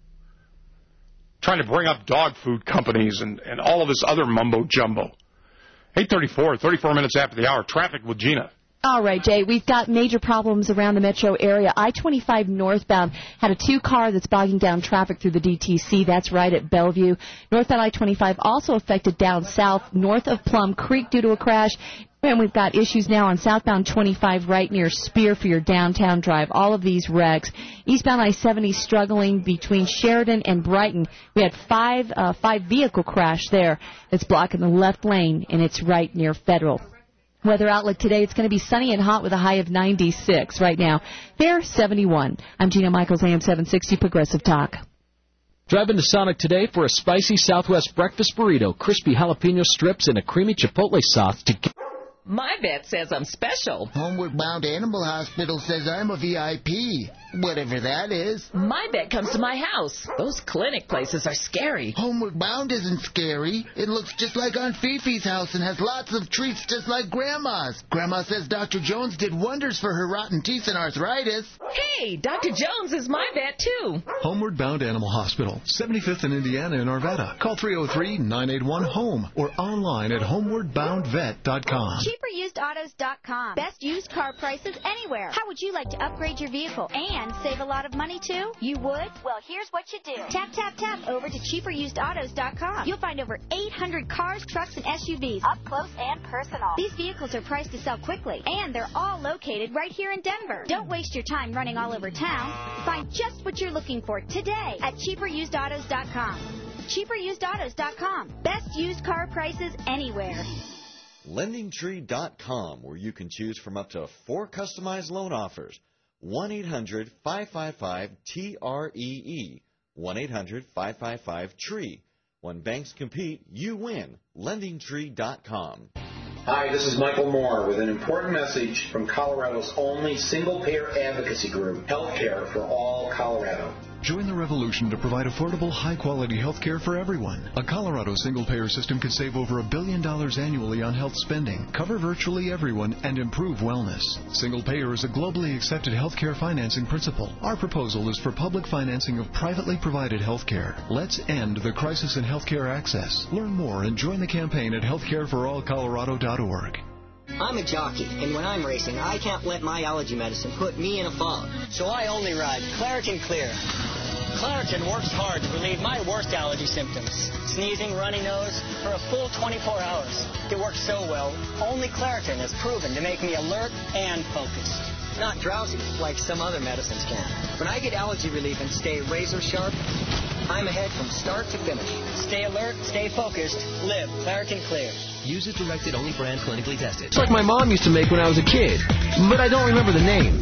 Trying to bring up dog food companies and, and all of this other mumbo-jumbo. eight thirty-four, thirty-four minutes after the hour, traffic with Gina. All right, Jay, we've got major problems around the metro area. I twenty-five northbound had a two-car that's bogging down traffic through the D T C. That's right at Bellevue. Northbound I twenty-five also affected down south north of Plum Creek due to a crash. And we've got issues now on southbound twenty-five right near Spear for your downtown drive. All of these wrecks. Eastbound I seventy struggling between Sheridan and Brighton. We had five uh, five vehicle crash there. It's blocking the left lane, and it's right near Federal. Weather outlook today, it's going to be sunny and hot with a high of ninety-six right now. There, seventy-one. I'm Gina Michaels, A M seven sixty Progressive Talk. Drive into Sonic today for a spicy Southwest breakfast burrito, crispy jalapeno strips, and a creamy chipotle sauce to get... My vet says I'm special. Homeward Bound Animal Hospital says I'm a V I P, whatever that is. My vet comes to my house. Those clinic places are scary. Homeward Bound isn't scary. It looks just like Aunt Fifi's house and has lots of treats just like Grandma's. Grandma says Doctor Jones did wonders for her rotten teeth and arthritis. Hey, Doctor Jones is my vet, too. Homeward Bound Animal Hospital, seventy-fifth in Indiana in Arvada. Call three oh three, nine eight one, HOME or online at homeward bound vet dot com. cheaper used autos dot com. Best used car prices anywhere. How would you like to upgrade your vehicle and save a lot of money too? You would? Well, here's what you do. Tap, tap, tap over to cheaper used autos dot com. You'll find over eight hundred cars, trucks, and S U Vs up close and personal. These vehicles are priced to sell quickly, and they're all located right here in Denver. Don't waste your time running all over town. Find just what you're looking for today at cheaper used autos dot com. cheaper used autos dot com. Best used car prices anywhere. lending tree dot com, where you can choose from up to four customized loan offers. one eight hundred, five five five, T R E E. one eight hundred, five five five, T R E E. When banks compete, you win. lending tree dot com. Hi, this is Michael Moore with an important message from Colorado's only single-payer advocacy group, Healthcare for All Colorado. Join the revolution to provide affordable, high-quality health care for everyone. A Colorado single-payer system could save over a billion dollars annually on health spending, cover virtually everyone, and improve wellness. Single-payer is a globally accepted health care financing principle. Our proposal is for public financing of privately provided health care. Let's end the crisis in health care access. Learn more and join the campaign at healthcare for all colorado dot org. I'm a jockey, and when I'm racing, I can't let my allergy medicine put me in a fog. So I only ride Claritin Clear. Claritin works hard to relieve my worst allergy symptoms. Sneezing, runny nose, for a full twenty-four hours. It works so well, only Claritin is proven to make me alert and focused. Not drowsy, like some other medicines can. When I get allergy relief and stay razor sharp, I'm ahead from start to finish. Stay alert, stay focused, live Claritin Clear. Use it directed, only brand clinically tested. It's like my mom used to make when I was a kid, but I don't remember the name.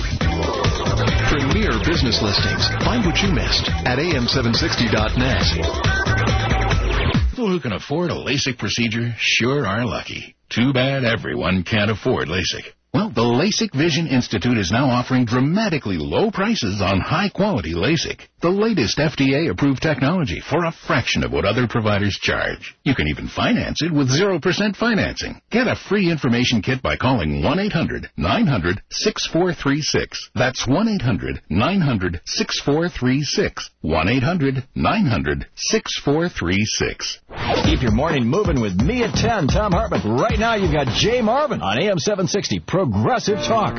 Premier business listings. Find what you missed at A M seven sixty dot net. People who can afford a LASIK procedure sure are lucky. Too bad everyone can't afford LASIK. Well, the LASIK Vision Institute is now offering dramatically low prices on high-quality LASIK. The latest F D A-approved technology for a fraction of what other providers charge. You can even finance it with zero percent financing. Get a free information kit by calling one eight hundred, nine hundred, six four three six. That's one eight hundred, nine hundred, six four three six. one eight hundred, nine hundred, six four three six. Keep your morning moving with me at ten, Tom Hartman. Right now you've got Jay Marvin on A M seven sixty Progressive Talk.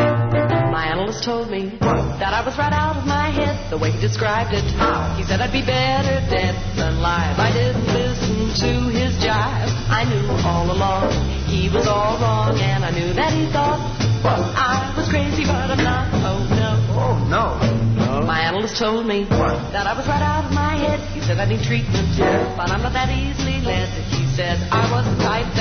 My analyst told me that I was right out of my head, the way he described it. He said I'd be better dead than alive. I didn't listen to his jive. I knew all along he was all wrong, and I knew that he thought I was crazy, but I'm not. Oh, no. Oh, no. no. My analyst told me that I was right out of my head. He said I need treatment, but I'm not that easily led. He said I was the type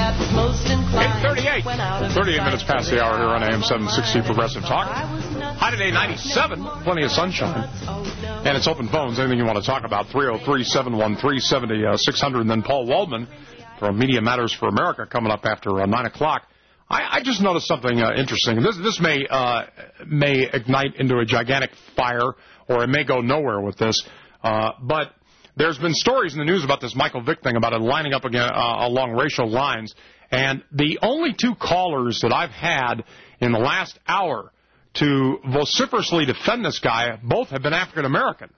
thirty-eight minutes past the hour here on A M seven sixty Progressive Talk. High today, ninety-seven, plenty of sunshine. And it's open phones, anything you want to talk about, three oh three, seven one three, seven six hundred. And then Paul Waldman from Media Matters for America coming up after uh, nine o'clock. I, I just noticed something uh, interesting. This, this may, uh, may ignite into a gigantic fire, or it may go nowhere with this. Uh, but there's been stories in the news about this Michael Vick thing, about it lining up again, uh, along racial lines. And the only two callers that I've had in the last hour to vociferously defend this guy, both have been African American.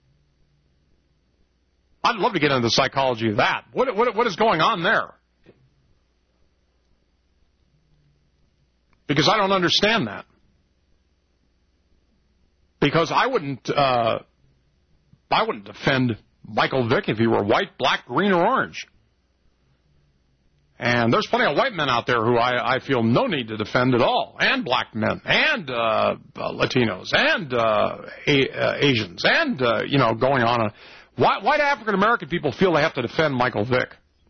I'd love to get into the psychology of that. What, what, what is going on there? Because I don't understand that. Because I wouldn't, uh, I wouldn't defend Michael Vick if he were white, black, green, or orange. And there's plenty of white men out there who I, I feel no need to defend at all, and black men, and uh, Latinos, and uh, a, uh, Asians, and, uh, you know, going on. A, why, why do African-American people feel they have to defend Michael Vick?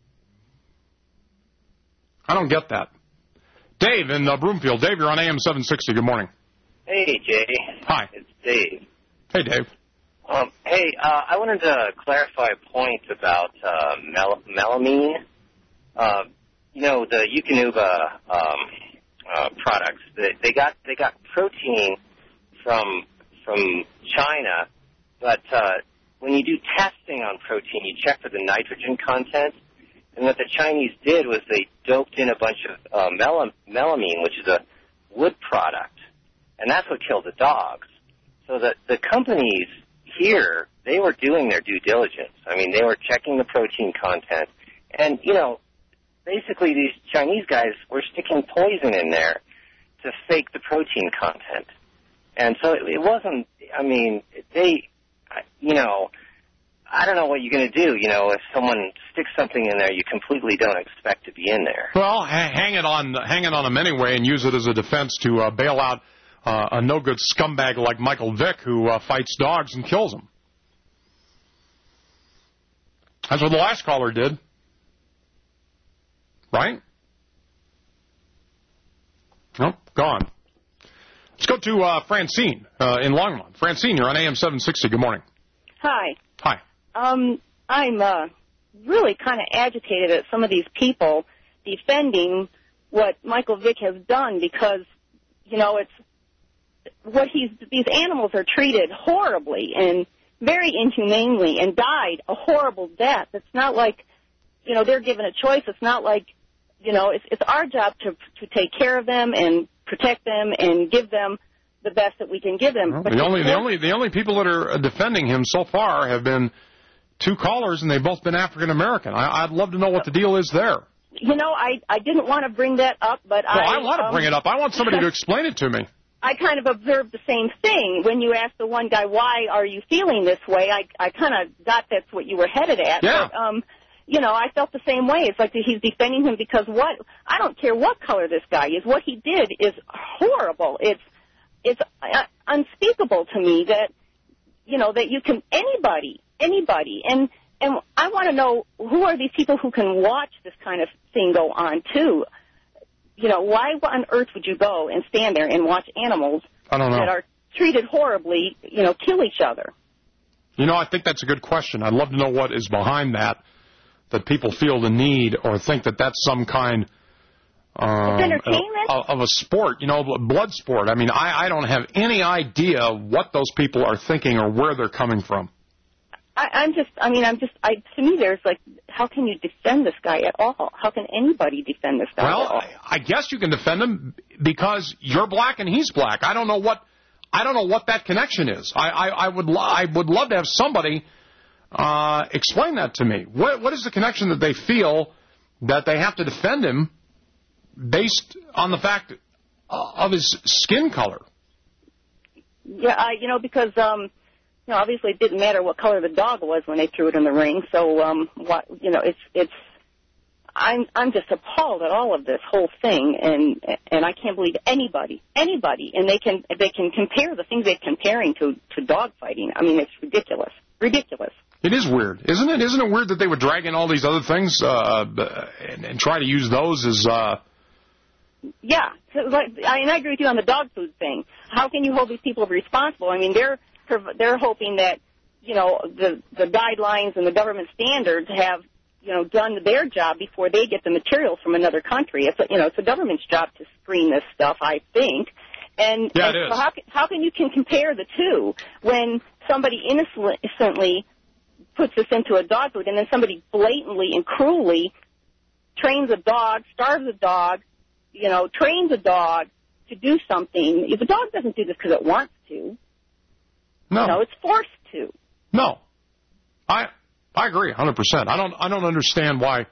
I don't get that. Dave in uh, Broomfield. Dave, you're on A M seven sixty. Good morning. Hey, Jay. Hi. It's Dave. Hey, Dave. Um, hey, uh, I wanted to clarify a point about uh, mel- melamine. Uh, you know, the Eukanuba um, uh, products. They, they got they got protein from from China, but uh, when you do testing on protein, you check for the nitrogen content. And what the Chinese did was they doped in a bunch of uh, mel- melamine, which is a wood product, and that's what killed the dogs. So the the companies here, they were doing their due diligence. I mean, they were checking the protein content, and you know, basically these Chinese guys were sticking poison in there to fake the protein content. And so it, it wasn't, I mean, they, you know, I don't know what you're going to do, you know, if someone sticks something in there you completely don't expect to be in there. Well, ha- hang it on hang it on them anyway and use it as a defense to uh, bail out uh, a no-good scumbag like Michael Vick who uh, fights dogs and kills them. That's what the last caller did. Right? Nope, gone. Let's go to uh, Francine uh, in Longmont. Francine, you're on A M seven sixty. Good morning. Hi. Hi. Um, I'm uh, really kind of agitated at some of these people defending what Michael Vick has done because, you know, it's what he's these animals are treated horribly and very inhumanely and died a horrible death. It's not like, you know, they're given a choice. It's not like, you know, it's, it's our job to to take care of them and protect them and give them the best that we can give them. Well, but the only the only the only people that are defending him so far have been two callers, and they've both been African American. I'd love to know what the deal is there. You know, I I didn't want to bring that up, but well, I I want to um, bring it up. I want somebody to explain it to me. I kind of observed the same thing when you asked the one guy, "Why are you feeling this way?" I I kind of got that's what you were headed at. Yeah. But, um, you know, I felt the same way. It's like he's defending him because what? I don't care what color this guy is. What he did is horrible. It's it's uh, unspeakable to me that, you know, that you can, anybody, anybody, and and I want to know who are these people who can watch this kind of thing go on, too. You know, why on earth would you go and stand there and watch animals I don't know. that are treated horribly, you know, kill each other? You know, I think that's a good question. I'd love to know what is behind that, that people feel the need or think that that's some kind um, entertainment? Of, of a sport, you know, blood sport. I mean, I, I don't have any idea what those people are thinking or where they're coming from. I, I'm just, I mean, I'm just, I, to me, there's like, how can you defend this guy at all? How can anybody defend this guy well, at all? I, I guess you can defend him because you're black and he's black. I don't know what, I don't know what that connection is. I, I, I would, lo- I would love to have somebody uh, explain that to me. What, what is the connection that they feel that they have to defend him based on the fact of his skin color? Yeah, uh, you know, because, um, you know, obviously it didn't matter what color the dog was when they threw it in the ring. So, um, what, you know, it's, it's, I'm, I'm just appalled at all of this whole thing, and, and I can't believe anybody, anybody, and they can, they can compare the things they're comparing to, to dog fighting. I mean, it's ridiculous, ridiculous. It is weird, isn't it? Isn't it weird that they would drag in all these other things, uh, and, and try to use those as, uh, Yeah, like, I mean, I agree with you on the dog food thing. How can you hold these people responsible? I mean, they're they're hoping that, you know, the the guidelines and the government standards have, you know, done their job before they get the materials from another country. It's a, you know, it's the government's job to screen this stuff, I think. And, yeah, and it so is. how can, how can you can compare the two when somebody innocently puts this into a dog food and then somebody blatantly and cruelly trains a dog, starves a dog, you know, trains a dog to do something? If a dog doesn't do this because it wants to, no, you know, it's forced to. No, I I agree one hundred percent. I don't I don't understand why.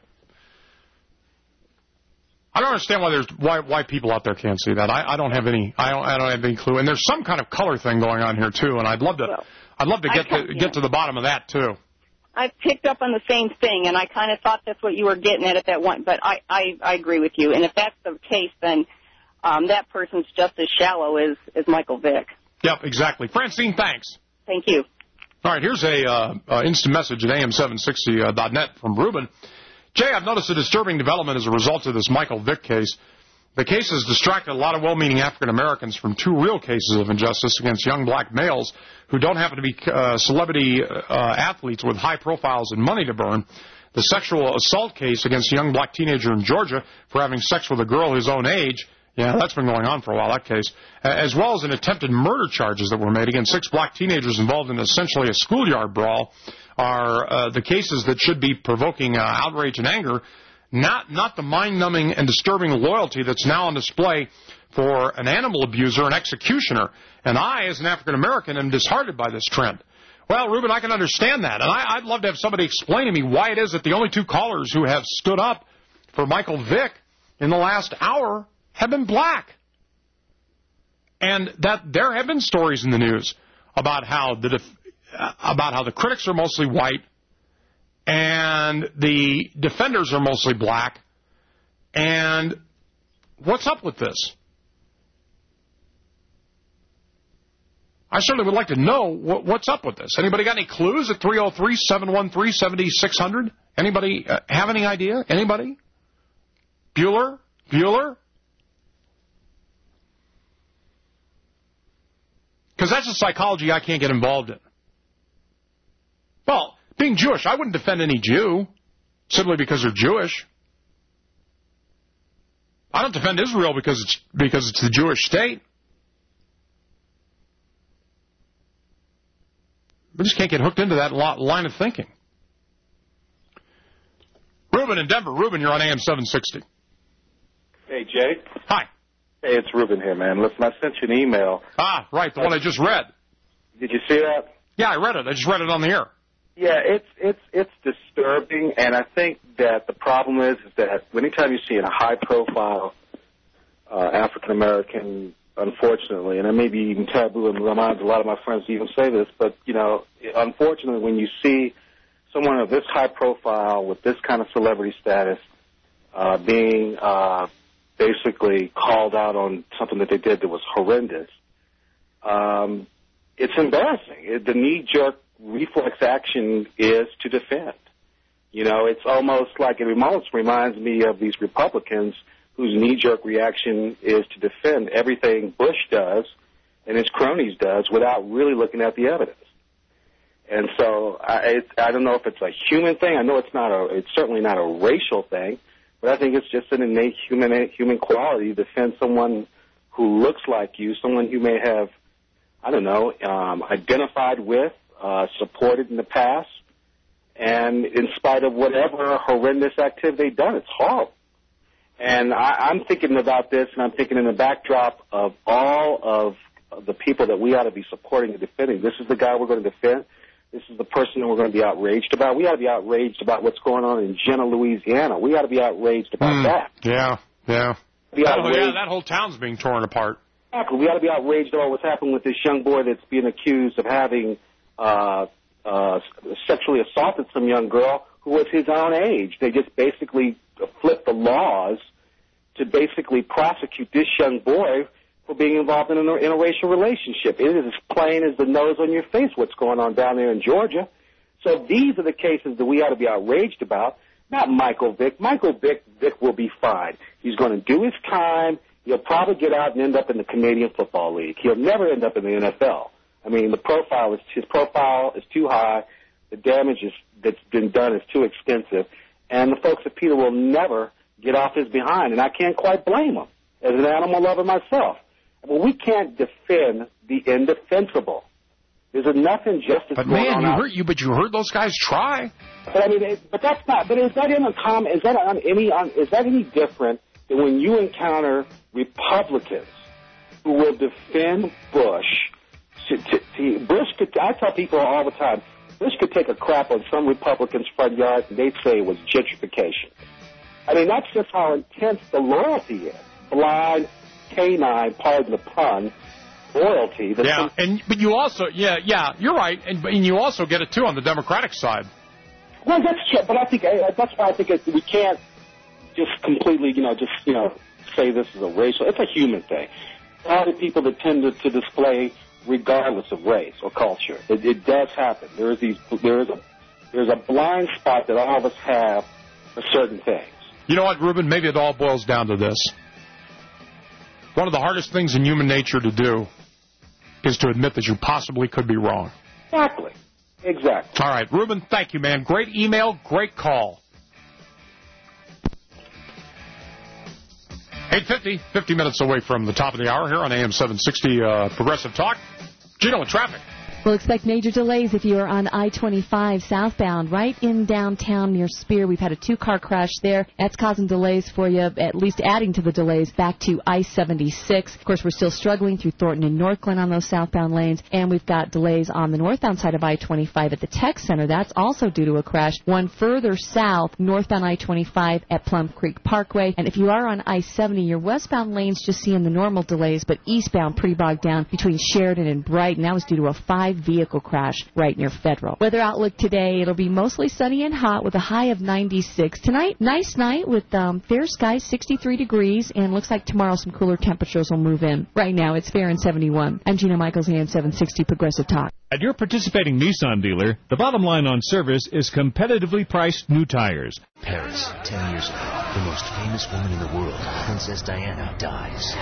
I don't understand why there's why why people out there can't see that. I, I don't have any I don't I don't have any clue. And there's some kind of color thing going on here too. And I'd love to well, I'd love to get to, yeah. get to the bottom of that too. I picked up on the same thing, and I kind of thought that's what you were getting at at that one. But I I, I agree with you. And if that's the case, then um, that person's just as shallow as as Michael Vick. Yep, exactly. Francine, thanks. Thank you. All right, here's a uh, uh, instant message at A M seven sixty dot net from Ruben. Jay, I've noticed a disturbing development as a result of this Michael Vick case. The case has distracted a lot of well-meaning African Americans from two real cases of injustice against young black males who don't happen to be uh, celebrity uh, athletes with high profiles and money to burn. The sexual assault case against a young black teenager in Georgia for having sex with a girl his own age. Yeah, that's been going on for a while, that case. As well as an attempted murder charges that were made against six black teenagers involved in essentially a schoolyard brawl are uh, the cases that should be provoking uh, outrage and anger, not not the mind-numbing and disturbing loyalty that's now on display for an animal abuser and executioner. And I, as an African-American, am disheartened by this trend. Well, Ruben, I can understand that. And I, I'd love to have somebody explain to me why it is that the only two callers who have stood up for Michael Vick in the last hour have been black. And that there have been stories in the news about how the def- about how the critics are mostly white and the defenders are mostly black. And what's up with this? I certainly would like to know what, what's up with this. Anybody got any clues at three oh three, seven one three, seven six zero zero? Anybody uh, have any idea? Anybody? Bueller? Bueller? Because that's a psychology I can't get involved in. Well, being Jewish, I wouldn't defend any Jew simply because they're Jewish. I don't defend Israel because it's because it's the Jewish state. We just can't get hooked into that line of thinking. Ruben in Denver. Ruben, you're on A M seven sixty. Hey, Jay. Hi. Hey, it's Ruben here, man. Listen, I sent you an email. Ah, right, the one I just read. Did you see that? Yeah, I read it. I just read it on the air. Yeah, it's it's it's disturbing, and I think that the problem is, is that anytime you see a high-profile uh, African-American, unfortunately, and it may be even taboo in the minds of a lot of my friends to even say this, but, you know, unfortunately, when you see someone of this high profile with this kind of celebrity status uh, being uh, basically called out on something that they did that was horrendous, um, it's embarrassing. It, the knee-jerk reflex action is to defend. You know, it's almost like it almost reminds me of these Republicans whose knee-jerk reaction is to defend everything Bush does and his cronies does without really looking at the evidence. And so I, it, I don't know if it's a human thing. I know it's not a. It's certainly not a racial thing, but I think it's just an innate human human quality to defend someone who looks like you, someone you may have, I don't know, um, identified with, uh, supported in the past, and in spite of whatever horrendous activity they've done, it's horrible. And I, I'm thinking about this, and I'm thinking in the backdrop of all of the people that we ought to be supporting and defending. This is the guy we're going to defend. This is the person that we're going to be outraged about. We ought to be outraged about what's going on in Jena, Louisiana. We ought to be outraged about mm, that. Yeah, yeah. That whole, yeah. That whole town's being torn apart. Exactly. We ought to be outraged about what's happening with this young boy that's being accused of having uh, uh, sexually assaulted some young girl who was his own age. They just basically flipped the laws to basically prosecute this young boy for being involved in an interracial relationship. It is as plain as the nose on your face what's going on down there in Georgia. So these are the cases that we ought to be outraged about. not Michael Vick. Michael Vick, Vick will be fine. He's going to do his time. He'll probably get out and end up in the Canadian Football League. He'll never end up in the N F L. I mean, the profile is his profile is too high. The damage is, that's been done is too extensive, and the folks at Peter will never get off his behind. And I can't quite blame him as an animal lover myself. Well, we can't defend the indefensible. There's enough injustice but going man, on. you out. heard you, but you heard those guys try. But I mean, it, but that's not. But is that in a com? Is that on any? On, is that any different than when you encounter Republicans who will defend Bush? To, to, to, Bush could. I tell people all the time, Bush could take a crap on some Republicans' front yard, and they'd say it was gentrification. I mean, that's just how intense the loyalty is. Blind, canine, pardon the pun, loyalty. Yeah, some, and but you also, yeah, yeah, you're right, and, and you also get it too on the Democratic side. Well, that's true, but I think that's why I think it, we can't just completely, you know, just you know, say this is a racial. It's a human thing. A lot of people that tend to, to display regardless of race or culture. It, it does happen. There is these. There is a. There's a blind spot that all of us have for certain things. You know what, Ruben? Maybe it all boils down to this. One of the hardest things in human nature to do is to admit that you possibly could be wrong. Exactly. Exactly. All right, Ruben, thank you, man. Great email, great call. eight fifty, fifty minutes away from the top of the hour here on A M seven sixty uh, Progressive Talk. Gino with traffic. We'll expect major delays if you are on I twenty-five southbound, right in downtown near Spear. We've had a two-car crash there. That's causing delays for you, at least adding to the delays back to I seventy-six. Of course, we're still struggling through Thornton and Northglenn on those southbound lanes, and we've got delays on the northbound side of I twenty-five at the Tech Center. That's also due to a crash. One further south, northbound I twenty-five at Plum Creek Parkway. And if you are on I seventy, your westbound lane's just seeing the normal delays, but eastbound pretty bogged down between Sheridan and Brighton. That was due to a five vehicle crash right near Federal. Weather outlook today, it'll be mostly sunny and hot with a high of ninety-six. Tonight, nice night with um, fair skies, sixty-three degrees, and looks like tomorrow some cooler temperatures will move in. Right now, it's fair and seventy-one. I'm Gina Michaels, A M seven sixty Progressive Talk. At your participating Nissan dealer, the bottom line on service is competitively priced new tires. Paris, ten years ago, the most famous woman in the world, Princess Diana, dies.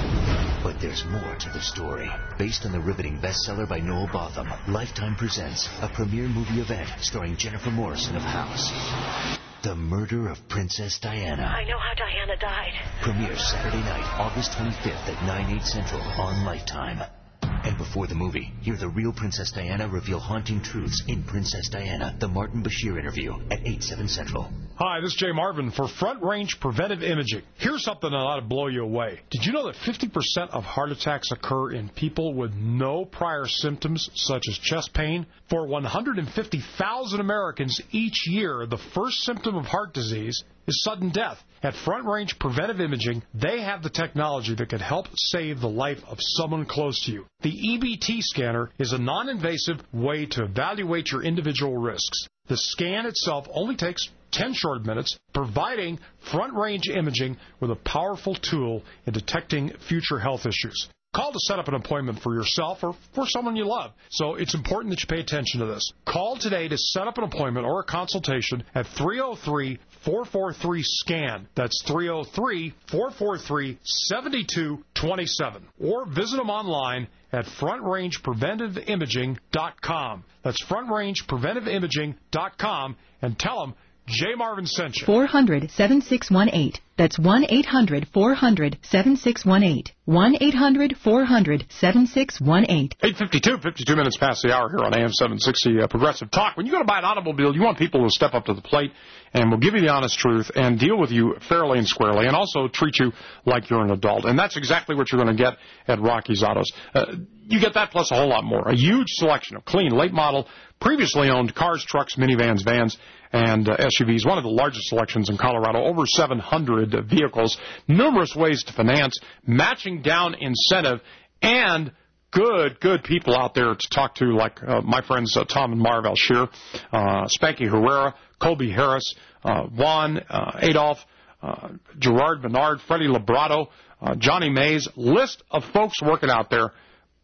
But there's more to the story. Based on the riveting bestseller by Noel Botham, Lifetime presents a premiere movie event starring Jennifer Morrison of House. The Murder of Princess Diana. I know how Diana died. Premieres Saturday night, August twenty-fifth at nine, eight Central on Lifetime. And before the movie, hear the real Princess Diana reveal haunting truths in Princess Diana, the Martin Bashir interview at eight, seven Central. Hi, this is Jay Marvin for Front Range Preventive Imaging. Here's something that ought to blow you away. Did you know that fifty percent of heart attacks occur in people with no prior symptoms, such as chest pain? For one hundred fifty thousand Americans each year, the first symptom of heart disease is sudden death. At Front Range Preventive Imaging, they have the technology that could help save the life of someone close to you. The E B T scanner is a non-invasive way to evaluate your individual risks. The scan itself only takes ten short minutes, providing Front Range Imaging with a powerful tool in detecting future health issues. Call to set up an appointment for yourself or for someone you love. So it's important that you pay attention to this. Call today to set up an appointment or a consultation at three oh three, four four three, SCAN. That's three oh three, four four three, seven two two seven. Or visit them online at front range preventive imaging dot com. That's front range preventive imaging dot com, and tell them Jay Marvin sent you. four hundred, seven six one eight. That's one eight hundred, four hundred, seven six one eight. one eight hundred, four hundred, seven six one eight. eight fifty-two, fifty-two minutes past the hour here on A M seven sixty uh, Progressive Talk. When you go to buy an automobile, you want people to step up to the plate and will give you the honest truth and deal with you fairly and squarely and also treat you like you're an adult. And that's exactly what you're going to get at Rocky's Autos. Uh, you get that plus a whole lot more. A huge selection of clean, late model, previously owned cars, trucks, minivans, vans, and uh, S U Vs. One of the largest selections in Colorado, over seven hundred vehicles, numerous ways to finance, matching down incentive, and good, good people out there to talk to, like uh, my friends uh, Tom and Marv Alshear, uh, Spanky Herrera, Colby Harris, uh, Juan uh, Adolph, uh, Gerard Bernard, Freddie Labrato, uh, Johnny Mays, list of folks working out there.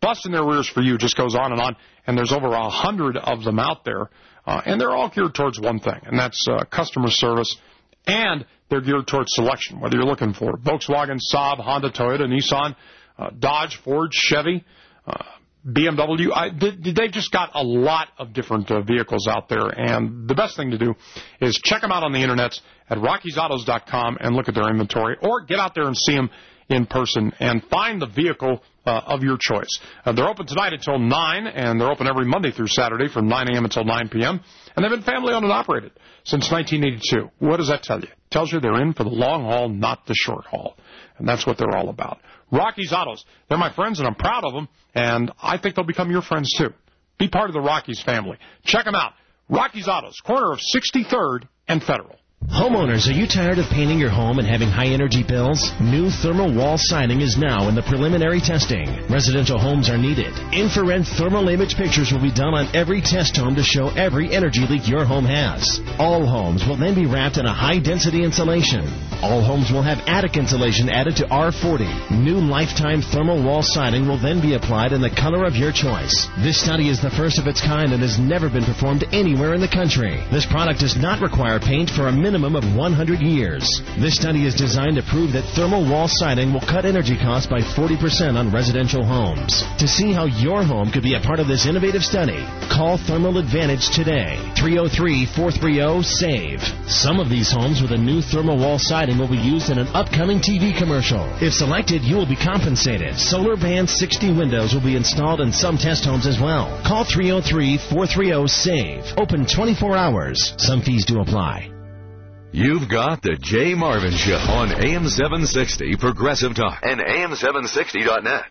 busting their rears for you just goes on and on, and there's over a hundred of them out there, uh, and they're all geared towards one thing, and that's uh, customer service, and they're geared towards selection, whether you're looking for Volkswagen, Saab, Honda, Toyota, Nissan, uh, Dodge, Ford, Chevy, uh, B M W. I, they've just got a lot of different uh, vehicles out there, and the best thing to do is check them out on the internet at Rockies Autos dot com and look at their inventory, or get out there and see them in person and find the vehicle uh, of your choice. Uh, they're open tonight until nine, and they're open every Monday through Saturday from nine a.m. until nine p.m., and they've been family-owned and operated since nineteen eighty-two. What does that tell you? It tells you they're in for the long haul, not the short haul, and that's what they're all about. Rockies Autos. They're my friends, and I'm proud of them, and I think they'll become your friends, too. Be part of the Rockies family. Check them out. Rockies Autos, corner of sixty-third and Federal. Homeowners, are you tired of painting your home and having high-energy bills? New thermal wall siding is now in the preliminary testing. Residential homes are needed. Infrared thermal image pictures will be done on every test home to show every energy leak your home has. All homes will then be wrapped in a high-density insulation. All homes will have attic insulation added to R forty. New lifetime thermal wall siding will then be applied in the color of your choice. This study is the first of its kind and has never been performed anywhere in the country. This product does not require paint for a minimum minimum of one hundred years. This study is designed to prove that thermal wall siding will cut energy costs by forty percent on residential homes. To see how your home could be a part of this innovative study, call Thermal Advantage today. three oh three, four three oh, SAVE. Some of these homes with a new thermal wall siding will be used in an upcoming T V commercial. If selected, you will be compensated. Solar Band sixty windows will be installed in some test homes as well. Call three oh three, four three oh, SAVE. Open twenty-four hours. Some fees do apply. You've got the Jay Marvin Show on A M seven sixty Progressive Talk and A M seven sixty dot net.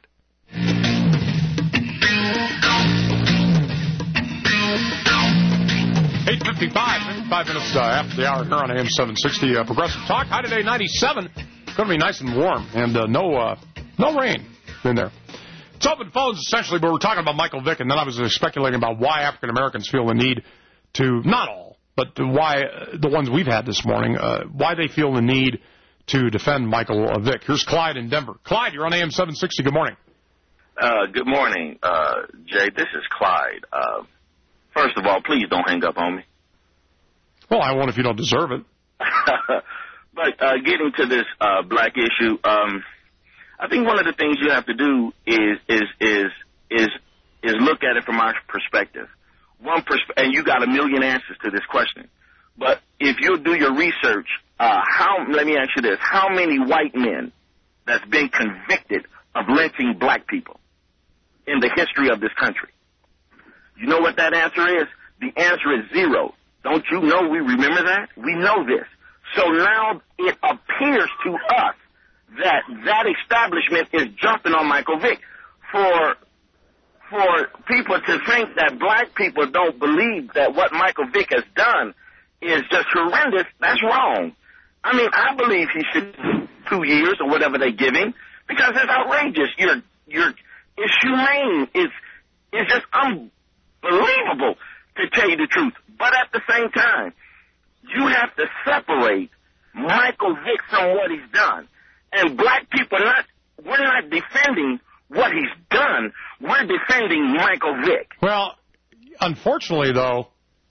eight fifty-five, fifty-five minutes uh, after the hour here on A M seven sixty uh, Progressive Talk. High today, ninety-seven. It's going to be nice and warm, and uh, no uh, no rain in there. It's open phones, essentially, but we're talking about Michael Vick, and then I was uh, speculating about why African Americans feel the need to, not all, but why uh, the ones we've had this morning, uh, why they feel the need to defend Michael uh, Vick. Here's Clyde in Denver. Clyde, you're on A M seven sixty. Good morning. Uh, good morning, uh, Jay. This is Clyde. Uh, first of all, please don't hang up on me. Well, I won't if you don't deserve it. But uh, getting to this uh, black issue, um, I think one of the things you have to do is is is is is look at it from our perspective. One persp- and you got a million answers to this question. But if you do your research, uh, how let me ask you this: how many white men that's been convicted of lynching black people in the history of this country? You know what that answer is? The answer is zero. Don't you know we remember that? We know this. So now it appears to us that that establishment is jumping on Michael Vick. For for people to think that black people don't believe that what Michael Vick has done is just horrendous, that's wrong. I mean, I believe he should do two years or whatever they give him because it's outrageous. You're, you're, it's humane. It's, it's just unbelievable, to tell you the truth. But at the same time, you have to separate Michael Vick from what he's done. And black people are not, we're not defending what he's done. We're defending Michael Vick. Well, unfortunately, though,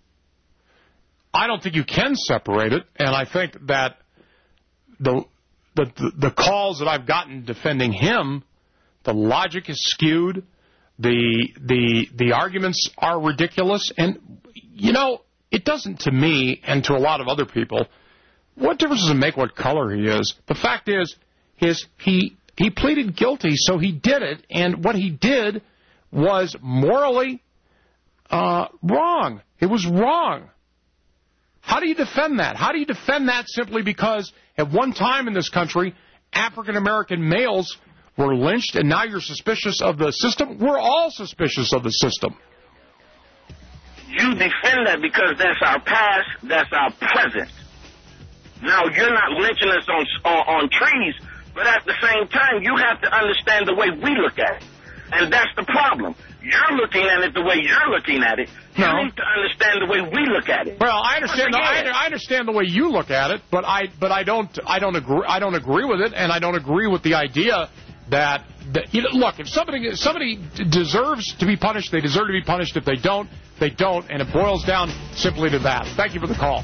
I don't think you can separate it, and I think that the the the calls that I've gotten defending him, the logic is skewed, the the the arguments are ridiculous, and you know, it doesn't to me and to a lot of other people. What difference does it make what color he is? The fact is, his he. He pleaded guilty, so he did it, and what he did was morally uh, wrong. It was wrong. How do you defend that? How do you defend that simply because at one time in this country, African-American males were lynched, and now you're suspicious of the system? We're all suspicious of the system. You defend that because that's our past, that's our present. Now, you're not lynching us on, on, on trees, but at the same time, you have to understand the way we look at it. And that's the problem. You're looking at it the way you're looking at it. You no. need to understand the way we look at it. Well, I understand. The, I, I understand the way you look at it, but I, but I don't, I don't agree. I don't agree with it, and I don't agree with the idea that, that you know, look, if somebody if somebody deserves to be punished, they deserve to be punished. If they don't, they don't, and it boils down simply to that. Thank you for the call.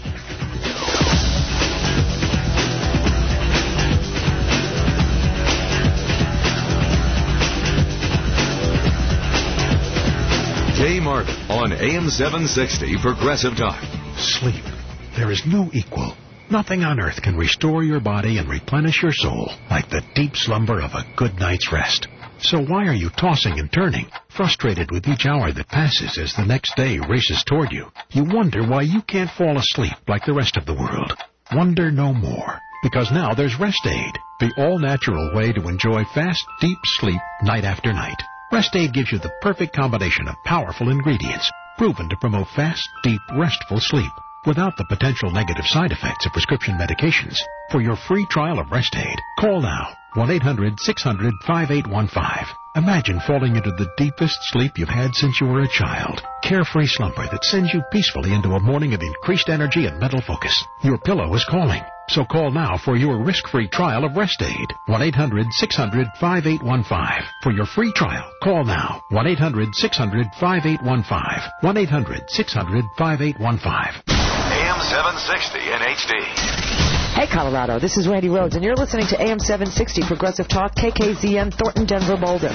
Jay Marvin on A M seven sixty Progressive Talk. Sleep. There is no equal. Nothing on earth can restore your body and replenish your soul like the deep slumber of a good night's rest. So why are you tossing and turning, frustrated with each hour that passes as the next day races toward you? You wonder why you can't fall asleep like the rest of the world. Wonder no more, because now there's Rest Aid, the all-natural way to enjoy fast, deep sleep night after night. Rest Aid gives you the perfect combination of powerful ingredients, proven to promote fast, deep, restful sleep, without the potential negative side effects of prescription medications. For your free trial of Rest Aid, call now, one eight hundred six hundred five eight one five. Imagine falling into the deepest sleep you've had since you were a child. Carefree slumber that sends you peacefully into a morning of increased energy and mental focus. Your pillow is calling. So call now for your risk-free trial of Rest Aid. one eight hundred six hundred five eight one five. For your free trial, call now. one eight hundred six hundred five eight one five. one eight hundred six hundred five eight one five. A M seven sixty in H D. Hey, Colorado, this is Randy Rhodes, and you're listening to A M seven sixty Progressive Talk, K K Z M, Thornton, Denver, Boulder.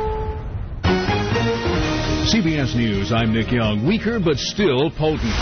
C B S News, I'm Nick Young. Weaker but still potent.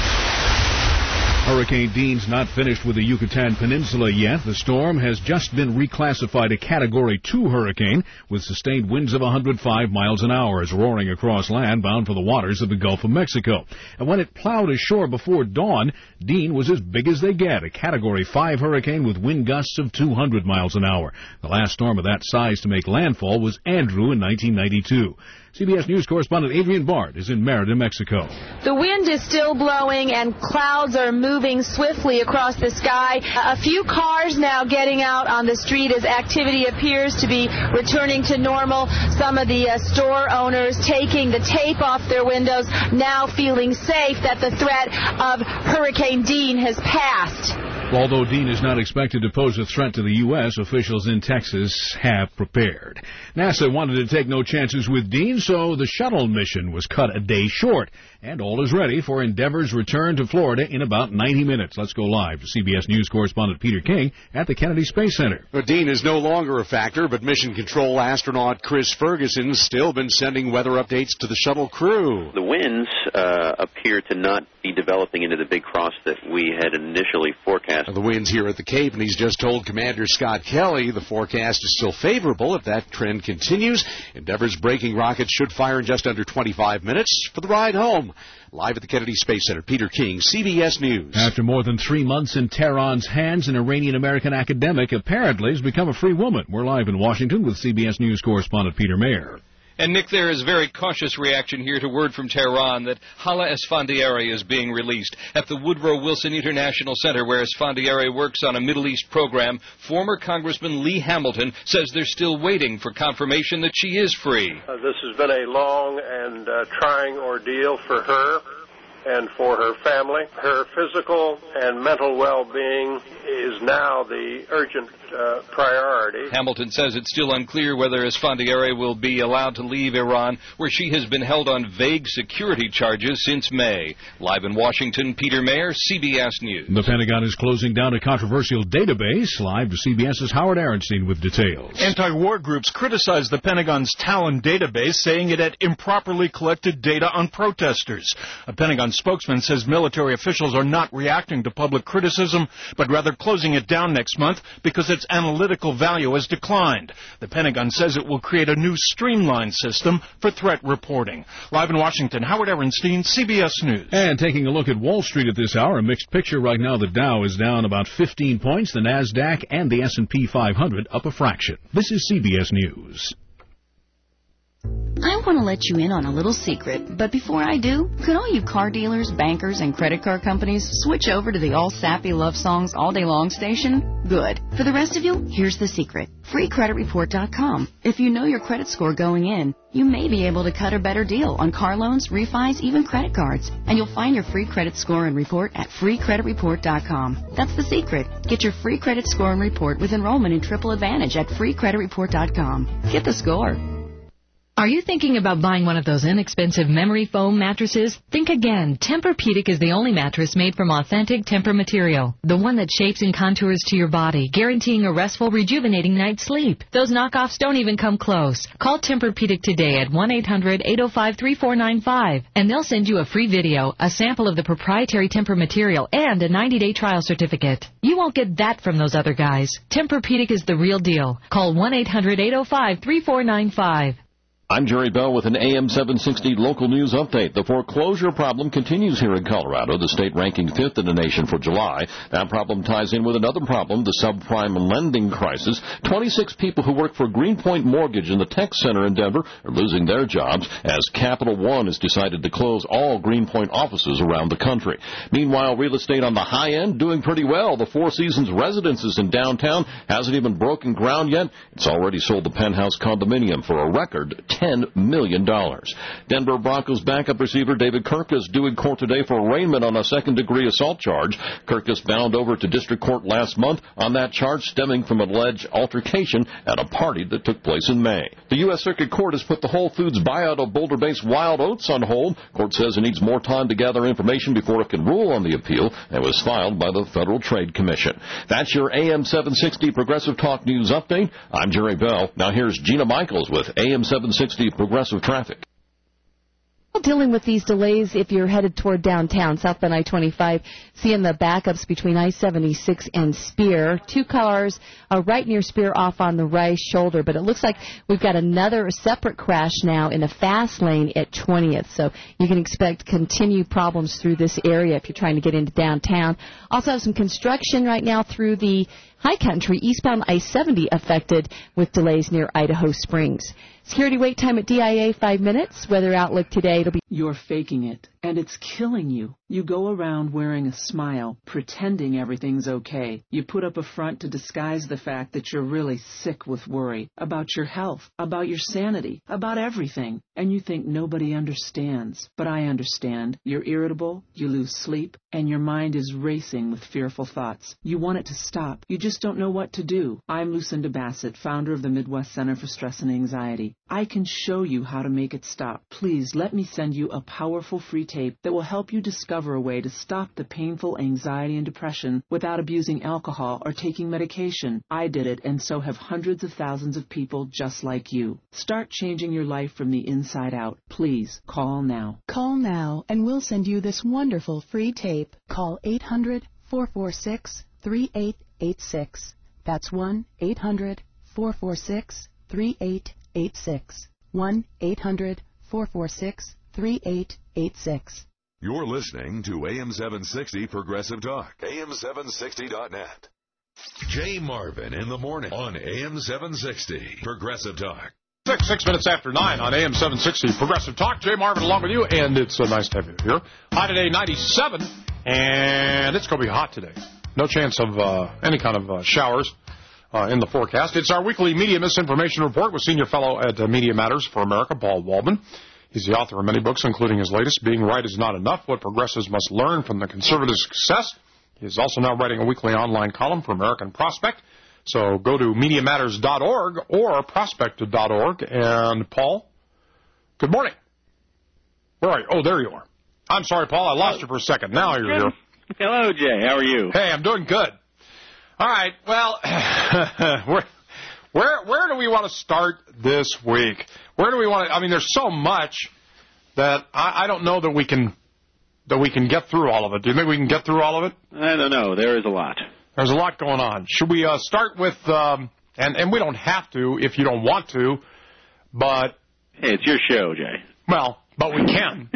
Hurricane Dean's not finished with the Yucatan Peninsula yet. The storm has just been reclassified a Category two hurricane with sustained winds of one hundred five miles an hour as roaring across land bound for the waters of the Gulf of Mexico. And when it plowed ashore before dawn, Dean was as big as they get, a Category five hurricane with wind gusts of two hundred miles an hour. The last storm of that size to make landfall was Andrew in nineteen ninety-two. C B S News correspondent Adrian Bart is in Merida, Mexico. The wind is still blowing and clouds are moving swiftly across the sky. A few cars now getting out on the street as activity appears to be returning to normal. Some of the uh, store owners taking the tape off their windows, now feeling safe that the threat of Hurricane Dean has passed. Although Dean is not expected to pose a threat to the U S, officials in Texas have prepared. NASA wanted to take no chances with Dean, so the shuttle mission was cut a day short. And all is ready for Endeavor's return to Florida in about ninety minutes. Let's go live to C B S News correspondent Peter King at the Kennedy Space Center. Well, Dean is no longer a factor, but Mission Control astronaut Chris Ferguson's still been sending weather updates to the shuttle crew. The winds uh, appear to not be developing into the big cross that we had initially forecast. The winds here at the Cape, and he's just told Commander Scott Kelly the forecast is still favorable if that trend continues. Endeavor's braking rockets should fire in just under twenty-five minutes for the ride home. Live at the Kennedy Space Center, Peter King, C B S News. After more than three months in Tehran's hands, an Iranian-American academic apparently has become a free woman. We're live in Washington with C B S News correspondent Peter Mayer. And, Nick, there is very cautious reaction here to word from Tehran that Hala Esfandiari is being released. At the Woodrow Wilson International Center, where Esfandiari works on a Middle East program, former Congressman Lee Hamilton says they're still waiting for confirmation that she is free. Uh, this has been a long and uh, trying ordeal for her and for her family. Her physical and mental well-being is now the urgent uh, priority. Hamilton says it's still unclear whether Esfandiari will be allowed to leave Iran, where she has been held on vague security charges since May. Live in Washington, Peter Mayer, C B S News. The Pentagon is closing down a controversial database. Live to CBS's Howard Aronstein with details. Anti-war groups criticized the Pentagon's Talon database, saying it had improperly collected data on protesters. A Pentagon spokesman says military officials are not reacting to public criticism, but rather closing it down next month because its analytical value has declined. The Pentagon says it will create a new streamlined system for threat reporting. Live in Washington, Howard Aronstein, C B S News. And taking a look at Wall Street at this hour, a mixed picture right now. The Dow is down about fifteen points, the NASDAQ and the S and P five hundred up a fraction. This is C B S News. I want to let you in on a little secret, but before I do, could all you car dealers, bankers, and credit card companies switch over to the all sappy love songs all day long station? Good. For the rest of you, here's the secret. free credit report dot com. If you know your credit score going in, you may be able to cut a better deal on car loans, refis, even credit cards. And you'll find your free credit score and report at free credit report dot com. That's the secret. Get your free credit score and report with enrollment in Triple Advantage at free credit report dot com. Get the score. Are you thinking about buying one of those inexpensive memory foam mattresses? Think again. Tempur-Pedic is the only mattress made from authentic Tempur material. The one that shapes and contours to your body, guaranteeing a restful, rejuvenating night's sleep. Those knockoffs don't even come close. Call Tempur-Pedic today at one eight hundred eight oh five three four nine five, and they'll send you a free video, a sample of the proprietary Tempur material, and a ninety-day trial certificate. You won't get that from those other guys. Tempur-Pedic is the real deal. Call one eight hundred eight oh five three four nine five. I'm Jerry Bell with an A M seven sixty local news update. The foreclosure problem continues here in Colorado, the state ranking fifth in the nation for July. That problem ties in with another problem, the subprime lending crisis. twenty-six people who work for Greenpoint Mortgage in the tech center in Denver are losing their jobs as Capital One has decided to close all Greenpoint offices around the country. Meanwhile, real estate on the high end doing pretty well. The Four Seasons Residences in downtown hasn't even broken ground yet. It's already sold the penthouse condominium for a record ten million dollars. Denver Broncos backup receiver David Kirkus due in court today for arraignment on a second-degree assault charge. Kirkus bound over to district court last month on that charge stemming from an alleged altercation at a party that took place in May. The U S Circuit Court has put the Whole Foods buyout of Boulder-based Wild Oats on hold. Court says it needs more time to gather information before it can rule on the appeal that was filed by the Federal Trade Commission. That's your A M seven sixty Progressive Talk News update. I'm Jerry Bell. Now here's Gina Michaels with A M seven sixty Progressive Traffic. Dealing with these delays if you're headed toward downtown, southbound I twenty-five, seeing the backups between I seventy-six and Spear. Two cars are right near Spear off on the right shoulder, but it looks like we've got another separate crash now in the fast lane at twentieth, so you can expect continued problems through this area if you're trying to get into downtown. Also have some construction right now through the High Country, eastbound I seventy affected with delays near Idaho Springs. Security wait time at D I A, five minutes. Weather outlook today, it'll be... You're faking it, and it's killing you. You go around wearing a smile, pretending everything's okay. You put up a front to disguise the fact that you're really sick with worry about your health, about your sanity, about everything. And you think nobody understands. But I understand. You're irritable, you lose sleep, and your mind is racing with fearful thoughts. You want it to stop. You just don't know what to do. I'm Lucinda Bassett, founder of the Midwest Center for Stress and Anxiety. I can show you how to make it stop. Please let me send you a powerful free tape that will help you discover a way to stop the painful anxiety and depression without abusing alcohol or taking medication. I did it, and so have hundreds of thousands of people just like you. Start changing your life from the inside out. Please call now. Call now, and we'll send you this wonderful free tape. Call eight hundred, four four six, three eight eight six. That's one eight hundred, four four six, three eight eight six. one eight hundred, four four six, three eight eight six. You're listening to A M seven sixty Progressive Talk. A M seven sixty dot net. Jay Marvin in the morning on A M seven sixty Progressive Talk. Six, six minutes after nine on A M seven sixty Progressive Talk. Jay Marvin along with you, and it's uh, nice to have you here. High today, ninety-seven, and it's going to be hot today. No chance of uh, any kind of uh, showers uh, in the forecast. It's our weekly media misinformation report with senior fellow at uh, Media Matters for America, Paul Waldman. He's the author of many books, including his latest, Being Right Is Not Enough, What Progressives Must Learn from the Conservative Success. He is also now writing a weekly online column for American Prospect. So go to media matters dot org or prospect dot org. And, Paul, good morning. Where are you? Oh, there you are. I'm sorry, Paul, I lost you for a second. Now you're here. Hello, Jay. How are you? Hey, I'm doing good. All right, well, where, where, where do we want to start this week? Where do we want to, I mean, there's so much that I, I don't know that we can that we can get through all of it. Do you think we can get through all of it? I don't know. There is a lot. There's a lot going on. Should we uh, start with, um, and, and we don't have to if you don't want to, but... Hey, it's your show, Jay. Well, but we can.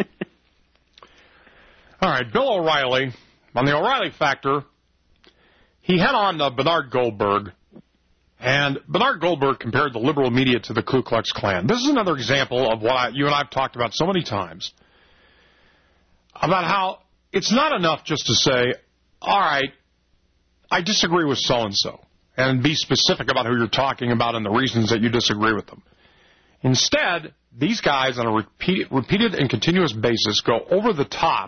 All right, Bill O'Reilly, on the O'Reilly Factor, he had on uh, Bernard Goldberg, And Bernard Goldberg compared the liberal media to the Ku Klux Klan. This is another example of what I, you and I have talked about so many times, about how it's not enough just to say, all right, I disagree with so-and-so, and be specific about who you're talking about and the reasons that you disagree with them. Instead, these guys on a repeat, repeated and continuous basis go over the top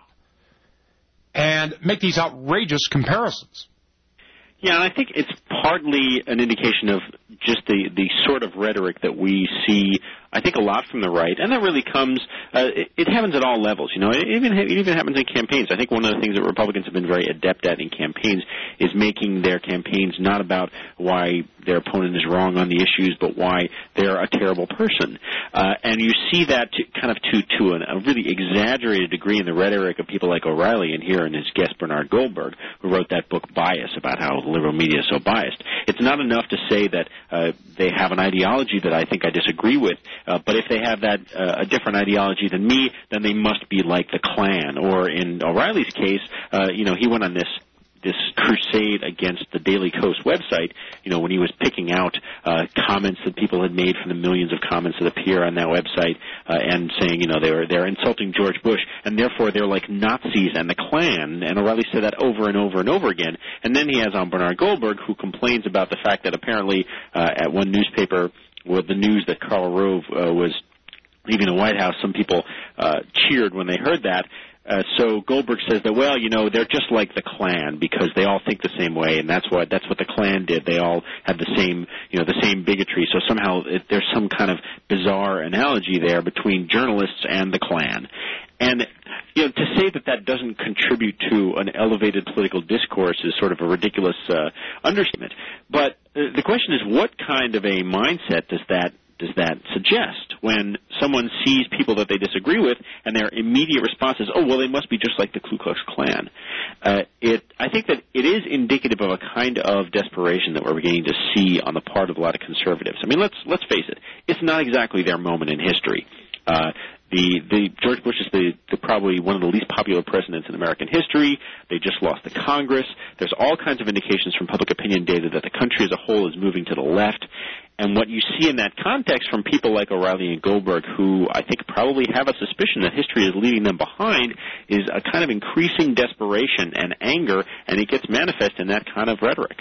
and make these outrageous comparisons. Yeah, and I think it's partly an indication of just the, the sort of rhetoric that we see, I think, a lot from the right, and that really comes, uh, it, it happens at all levels, you know, it even, it even happens in campaigns. I think one of the things that Republicans have been very adept at in campaigns is making their campaigns not about why their opponent is wrong on the issues, but why they're a terrible person. Uh, and you see that to, kind of to, to an, a really exaggerated degree in the rhetoric of people like O'Reilly and here and his guest Bernard Goldberg, who wrote that book Bias, about how the liberal media is so biased. It's not enough to say that uh, they have an ideology that I think I disagree with, uh, but if they have that uh, a different ideology than me, then they must be like the Klan. Or in O'Reilly's case, uh, you know, he went on this this crusade against the Daily Kos website, you know, when he was picking out uh, comments that people had made from the millions of comments that appear on that website, uh, and saying, you know, they were they're insulting George Bush, and therefore they're like Nazis and the Klan. And O'Reilly said that over and over and over again. And then he has on Bernard Goldberg, who complains about the fact that apparently uh, at one newspaper, with the news that Karl Rove uh, was leaving the White House, some people uh, cheered when they heard that. Uh, so Goldberg says that, well, you know, they're just like the Klan because they all think the same way, and that's what that's what the Klan did. They all had the same, you know, the same bigotry. So somehow it, there's some kind of bizarre analogy there between journalists and the Klan. And, you know, to say that that doesn't contribute to an elevated political discourse is sort of a ridiculous uh, understatement. But uh, the question is, what kind of a mindset does that does that suggest when someone sees people that they disagree with and their immediate response is, oh, well, they must be just like the Ku Klux Klan? Uh, it, I think that it is indicative of a kind of desperation that we're beginning to see on the part of a lot of conservatives. I mean, let's let's face it, it's not exactly their moment in history. Uh, The, the George Bush is the, the probably one of the least popular presidents in American history. They just lost the Congress. There's all kinds of indications from public opinion data that the country as a whole is moving to the left. And what you see in that context from people like O'Reilly and Goldberg, who I think probably have a suspicion that history is leaving them behind, is a kind of increasing desperation and anger, and it gets manifest in that kind of rhetoric.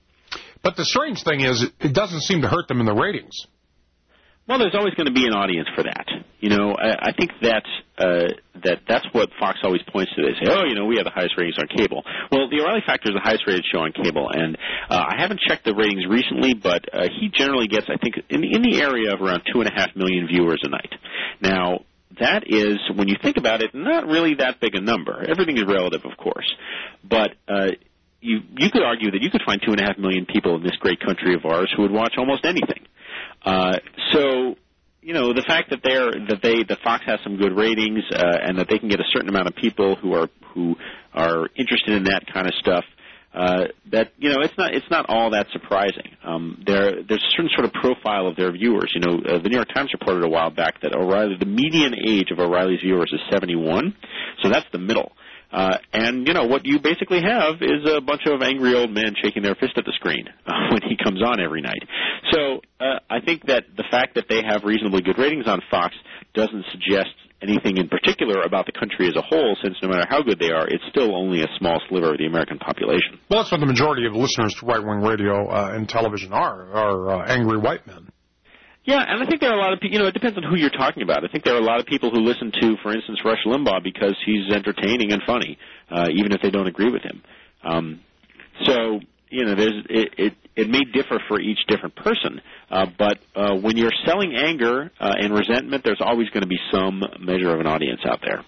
But the strange thing is, it doesn't seem to hurt them in the ratings. Well, there's always going to be an audience for that. You know, I, I think that uh, that that's what Fox always points to. They say, oh, you know, we have the highest ratings on cable. Well, the O'Reilly Factor is the highest rated show on cable, and uh, I haven't checked the ratings recently, but uh, he generally gets, I think, in, in the area of around two and a half million viewers a night. Now, that is, when you think about it, not really that big a number. Everything is relative, of course, but uh, you you could argue that you could find two and a half million people in this great country of ours who would watch almost anything. Uh, so, you know, the fact that they're that they that Fox has some good ratings uh, and that they can get a certain amount of people who are who are interested in that kind of stuff, uh, that you know, it's not it's not all that surprising. Um, there there's a certain sort of profile of their viewers. You know, uh, the New York Times reported a while back that O'Reilly, the median age of O'Reilly's viewers is seventy-one, so that's the middle. Uh, and, you know, what you basically have is a bunch of angry old men shaking their fist at the screen uh, when he comes on every night. So uh, I think that the fact that they have reasonably good ratings on Fox doesn't suggest anything in particular about the country as a whole, since no matter how good they are, it's still only a small sliver of the American population. Well, that's what the majority of listeners to right-wing radio uh, and television are, are uh, angry white men. Yeah, and I think there are a lot of people, you know, it depends on who you're talking about. I think there are a lot of people who listen to, for instance, Rush Limbaugh because he's entertaining and funny, uh, even if they don't agree with him. Um, so, you know, there's, it, it, it may differ for each different person, uh, but uh, when you're selling anger uh, and resentment, there's always going to be some measure of an audience out there.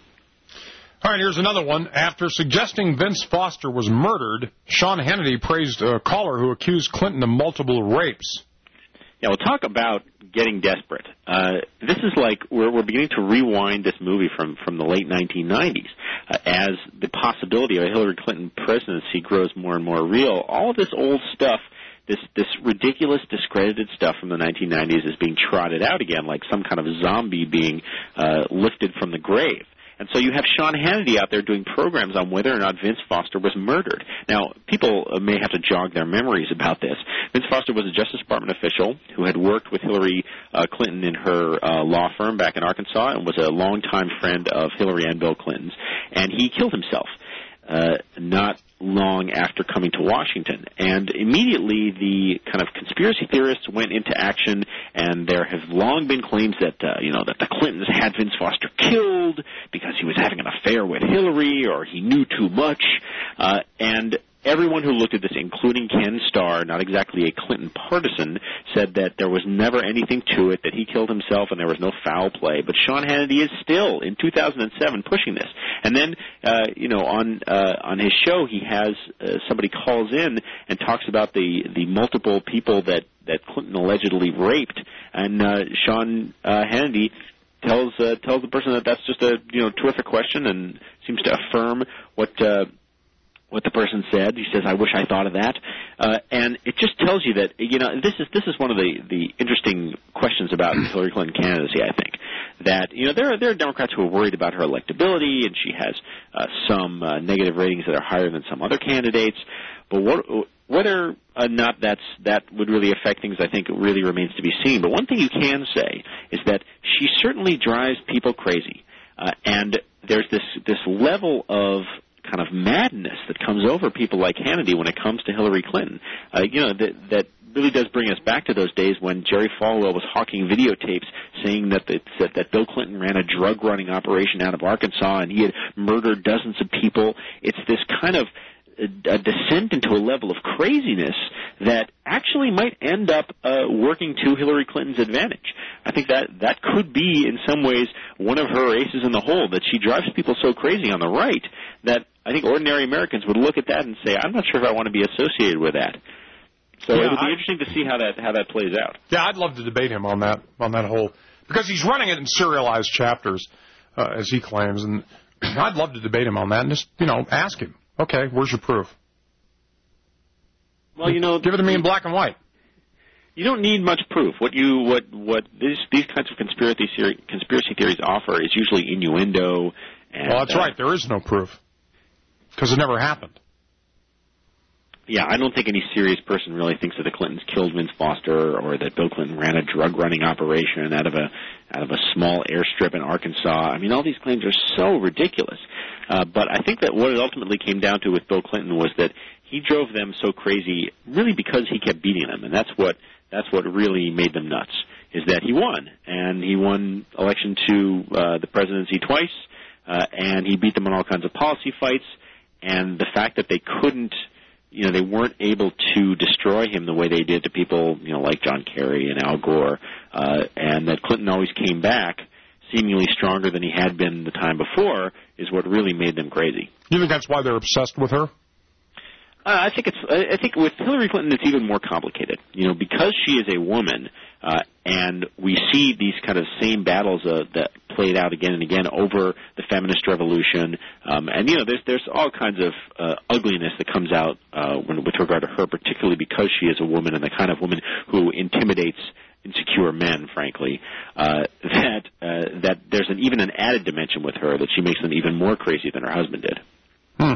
All right, here's another one. After suggesting Vince Foster was murdered, Sean Hannity praised a caller who accused Clinton of multiple rapes. Yeah, we'll talk about getting desperate. Uh, this is like we're, we're beginning to rewind this movie from, from the late nineteen nineties. Uh, as the possibility of a Hillary Clinton presidency grows more and more real, all of this old stuff, this this ridiculous, discredited stuff from the nineteen nineties is being trotted out again like some kind of zombie being uh, lifted from the grave. And so you have Sean Hannity out there doing programs on whether or not Vince Foster was murdered. Now, people uh, may have to jog their memories about this. Vince Foster was a Justice Department official who had worked with Hillary uh, Clinton in her uh, law firm back in Arkansas and was a longtime friend of Hillary and Bill Clinton's. And he killed himself uh, not long after coming to Washington. And immediately the kind of conspiracy theorists went into action, and there have long been claims that, uh, you know, that the Clintons had Vince Foster killed because he was having an affair with Hillary or he knew too much. Uh, and everyone who looked at this, including Ken Starr, not exactly a Clinton partisan, said that there was never anything to it, that he killed himself and there was no foul play. But Sean Hannity is still, in two thousand seven, pushing this. And then, uh, you know, on uh, on his show, he has uh, somebody calls in and talks about the, the multiple people that, that Clinton allegedly raped. And uh, Sean uh, Hannity tells uh, tells the person that that's just a, you know, terrific question and seems to affirm what uh, what the person said. He says, I wish I thought of that. Uh, and it just tells you that, you know, this is this is one of the, the interesting questions about Hillary Clinton candidacy, I think. That, you know, there are, there are Democrats who are worried about her electability, and she has uh, some uh, negative ratings that are higher than some other candidates. But what, whether or not that's, that would really affect things, I think, really remains to be seen. But one thing you can say is that she certainly drives people crazy. Uh, and there's this, this level of kind of madness that comes over people like Hannity when it comes to Hillary Clinton. Uh, you know, that, that really does bring us back to those days when Jerry Falwell was hawking videotapes saying that, the, that that Bill Clinton ran a drug-running operation out of Arkansas and he had murdered dozens of people. It's this kind of a descent into a level of craziness that actually might end up uh, working to Hillary Clinton's advantage. I think that that could be, in some ways, one of her aces in the hole, that she drives people so crazy on the right that I think ordinary Americans would look at that and say, I'm not sure if I want to be associated with that. So yeah, it would be I, interesting to see how that how that plays out. Yeah, I'd love to debate him on that on that whole, because he's running it in serialized chapters, uh, as he claims, and I'd love to debate him on that and just, you know, ask him. Okay, where's your proof? Well, you know, give it to me in black and white. You don't need much proof. What you what what these these kinds of conspiracy theory, conspiracy theories offer is usually innuendo. And, well, that's uh, right. There is no proof because it never happened. Yeah, I don't think any serious person really thinks that the Clintons killed Vince Foster or that Bill Clinton ran a drug-running operation out of a out of a small airstrip in Arkansas. I mean, all these claims are so ridiculous. Uh, but I think that what it ultimately came down to with Bill Clinton was that he drove them so crazy really because he kept beating them, and that's what that's what really made them nuts, is that he won. And he won election to uh, the presidency twice, uh, and he beat them on all kinds of policy fights. And the fact that they couldn't, you know, they weren't able to destroy him the way they did to people, you know, like John Kerry and Al Gore, uh, and that Clinton always came back seemingly stronger than he had been the time before, is what really made them crazy. You think that's why they're obsessed with her? Uh, I think it's. I think with Hillary Clinton, it's even more complicated. You know, because she is a woman, uh, and we see these kind of same battles uh, that played out again and again over the feminist revolution, um, and you know, there's there's all kinds of uh, ugliness that comes out uh, when, with regard to her, particularly because she is a woman and the kind of woman who intimidates insecure men, frankly, uh, that uh, that there's an, even an added dimension with her that she makes them even more crazy than her husband did. Hmm.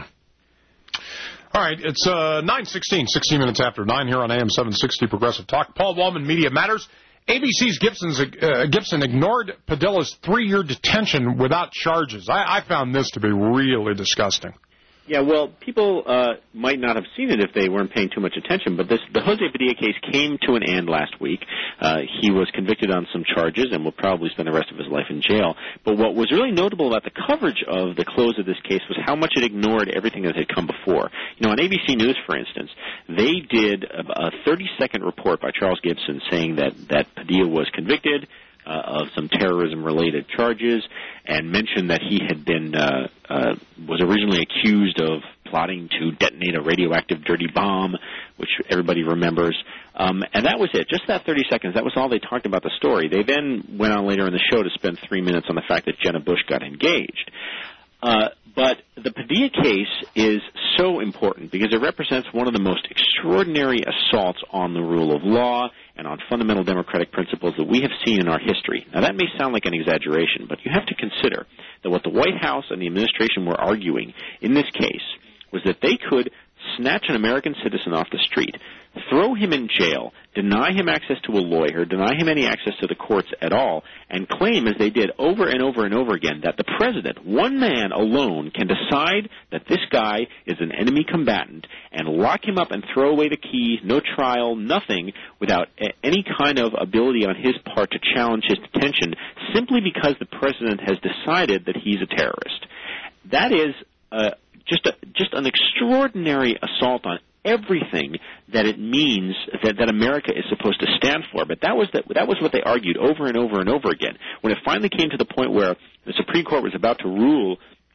All right, it's uh, nine sixteen, sixteen minutes after nine here on A M seven sixty Progressive Talk. Paul Wallman, Media Matters. A B C's Gibson's, uh, Gibson ignored Padilla's three-year detention without charges. I, I found this to be really disgusting. Yeah, well, people uh, might not have seen it if they weren't paying too much attention, but this, the Jose Padilla case came to an end last week. Uh, he was convicted on some charges and will probably spend the rest of his life in jail. But what was really notable about the coverage of the close of this case was how much it ignored everything that had come before. You know, on A B C News, for instance, they did a thirty-second report by Charles Gibson saying that, that Padilla was convicted Uh, of some terrorism-related charges, and mentioned that he had been uh, uh, was originally accused of plotting to detonate a radioactive dirty bomb, which everybody remembers. Um, and that was it. Just that thirty seconds. That was all they talked about the story. They then went on later in the show to spend three minutes on the fact that Jenna Bush got engaged. Uh, but the Padilla case is so important because it represents one of the most extraordinary assaults on the rule of law and on fundamental democratic principles that we have seen in our history. Now, that may sound like an exaggeration, but you have to consider that what the White House and the administration were arguing in this case was that they could snatch an American citizen off the street, throw him in jail, deny him access to a lawyer, deny him any access to the courts at all, and claim, as they did over and over and over again, that the president, one man alone, can decide that this guy is an enemy combatant and lock him up and throw away the keys, no trial, nothing, without a- any kind of ability on his part to challenge his detention, simply because the president has decided that he's a terrorist. That is uh, just a, just an extraordinary assault on everything that it means that, that America is supposed to stand for. But that was the, that was what they argued over and over and over again. When it finally came to the point where the Supreme Court was about to rule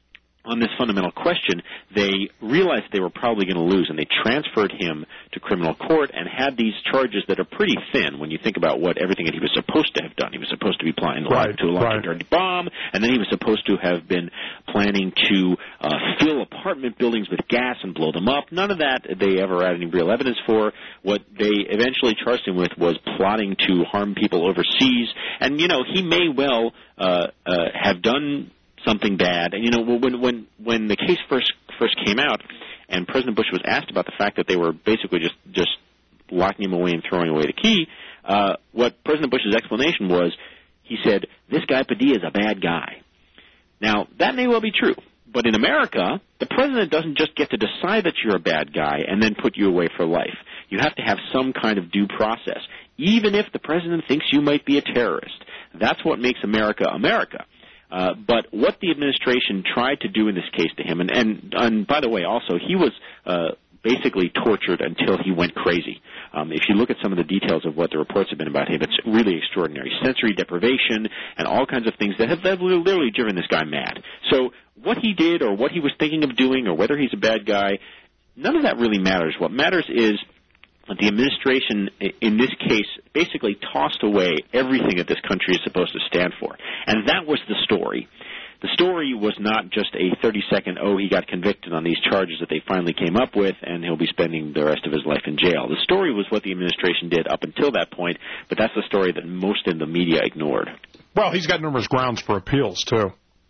on this fundamental question, they realized they were probably going to lose, and they transferred him to criminal court and had these charges that are pretty thin when you think about what everything that he was supposed to have done. He was supposed to be planning right, to launch right. a dirty bomb, and then he was supposed to have been planning to uh, fill apartment buildings with gas and blow them up. None of that they ever had any real evidence for. What they eventually charged him with was plotting to harm people overseas, and, you know, he may well uh, uh, have done something bad. And, you know, when when when the case first first came out and President Bush was asked about the fact that they were basically just, just locking him away and throwing away the key, uh, what President Bush's explanation was, he said, this guy Padilla is a bad guy. Now, that may well be true. But in America, the president doesn't just get to decide that you're a bad guy and then put you away for life. You have to have some kind of due process, even if the president thinks you might be a terrorist. That's what makes America America. Uh, but what the administration tried to do in this case to him, and, and, and by the way, also, he was uh, basically tortured until he went crazy. Um, if you look at some of the details of what the reports have been about him, it's really extraordinary. Sensory deprivation and all kinds of things that have literally driven this guy mad. So what he did or what he was thinking of doing or whether he's a bad guy, none of that really matters. What matters is that the administration, in this case, basically tossed away everything that this country is supposed to stand for. And that was the story. The story was not just a thirty-second, oh, he got convicted on these charges that they finally came up with, and he'll be spending the rest of his life in jail. The story was what the administration did up until that point, but that's the story that most in the media ignored. Well, he's got numerous grounds for appeals, too.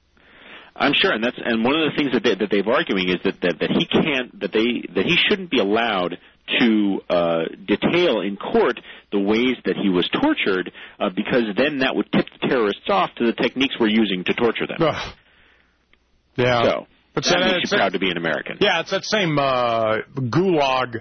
I'm sure, and that's and one of the things that, they, that they've arguing is that, that, that he can't, that they that he shouldn't be allowed to uh, detail in court the ways that he was tortured, uh, because then that would tip the terrorists off to the techniques we're using to torture them. Ugh. Yeah. So but that uh, makes you proud to be an American. Yeah, it's that same uh, gulag,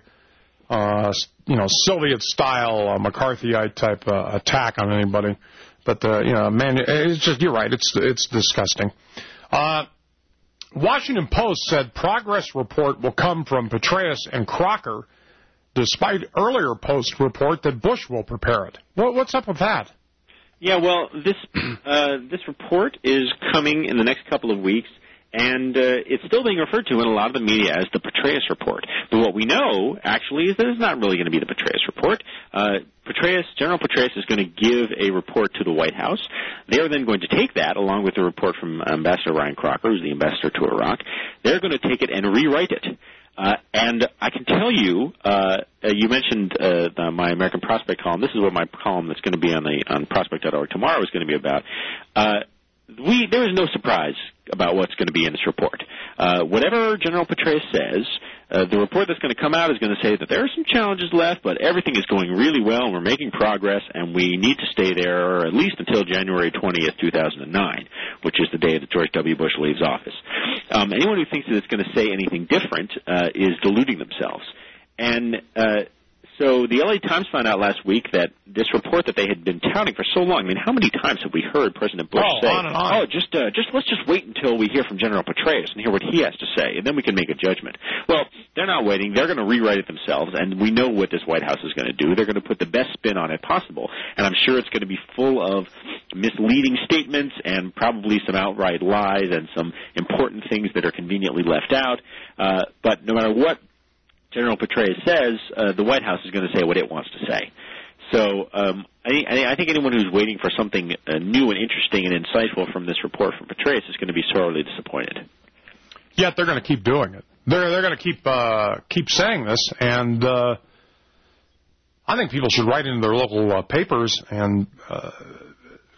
uh, you know, Soviet-style uh, McCarthyite type uh, attack on anybody. But uh, you know, man, it's just you're right. It's it's disgusting. Uh, Washington Post said progress report will come from Petraeus and Crocker, despite earlier Post report that Bush will prepare it. What, what's up with that? Yeah, well, this uh, this report is coming in the next couple of weeks, and uh, it's still being referred to in a lot of the media as the Petraeus report. But what we know, actually, is that it's not really going to be the Petraeus report. Uh, Petraeus, General Petraeus is going to give a report to the White House. They are then going to take that, along with the report from Ambassador Ryan Crocker, who's the ambassador to Iraq. They're going to take it and rewrite it. Uh, and I can tell you, uh, you mentioned uh, the, my American Prospect column. This is what my column that's going to be on the on prospect dot org tomorrow is going to be about. Uh, we there is no surprise about what's going to be in this report. Uh, whatever General Petraeus says, uh, the report that's going to come out is going to say that there are some challenges left, but everything is going really well, and we're making progress, and we need to stay there at least until January twentieth, two thousand nine, which is the day that George W. Bush leaves office. Um, anyone who thinks that it's going to say anything different uh, is deluding themselves. And uh, so the L A Times found out last week that this report that they had been touting for so long, I mean, how many times have we heard President Bush oh, say, on and on. oh, just, uh, just let's just wait until we hear from General Petraeus and hear what he has to say, and then we can make a judgment. Well, they're not waiting. They're going to rewrite it themselves, and we know what this White House is going to do. They're going to put the best spin on it possible, and I'm sure it's going to be full of misleading statements and probably some outright lies and some important things that are conveniently left out. Uh, but no matter what General Petraeus says, uh, the White House is going to say what it wants to say. So um, I, I think anyone who's waiting for something uh, new and interesting and insightful from this report from Petraeus is going to be sorely disappointed. Yet they're going to keep doing it. They're they're going to keep uh, keep saying this, and uh, I think people should write into their local uh, papers and uh,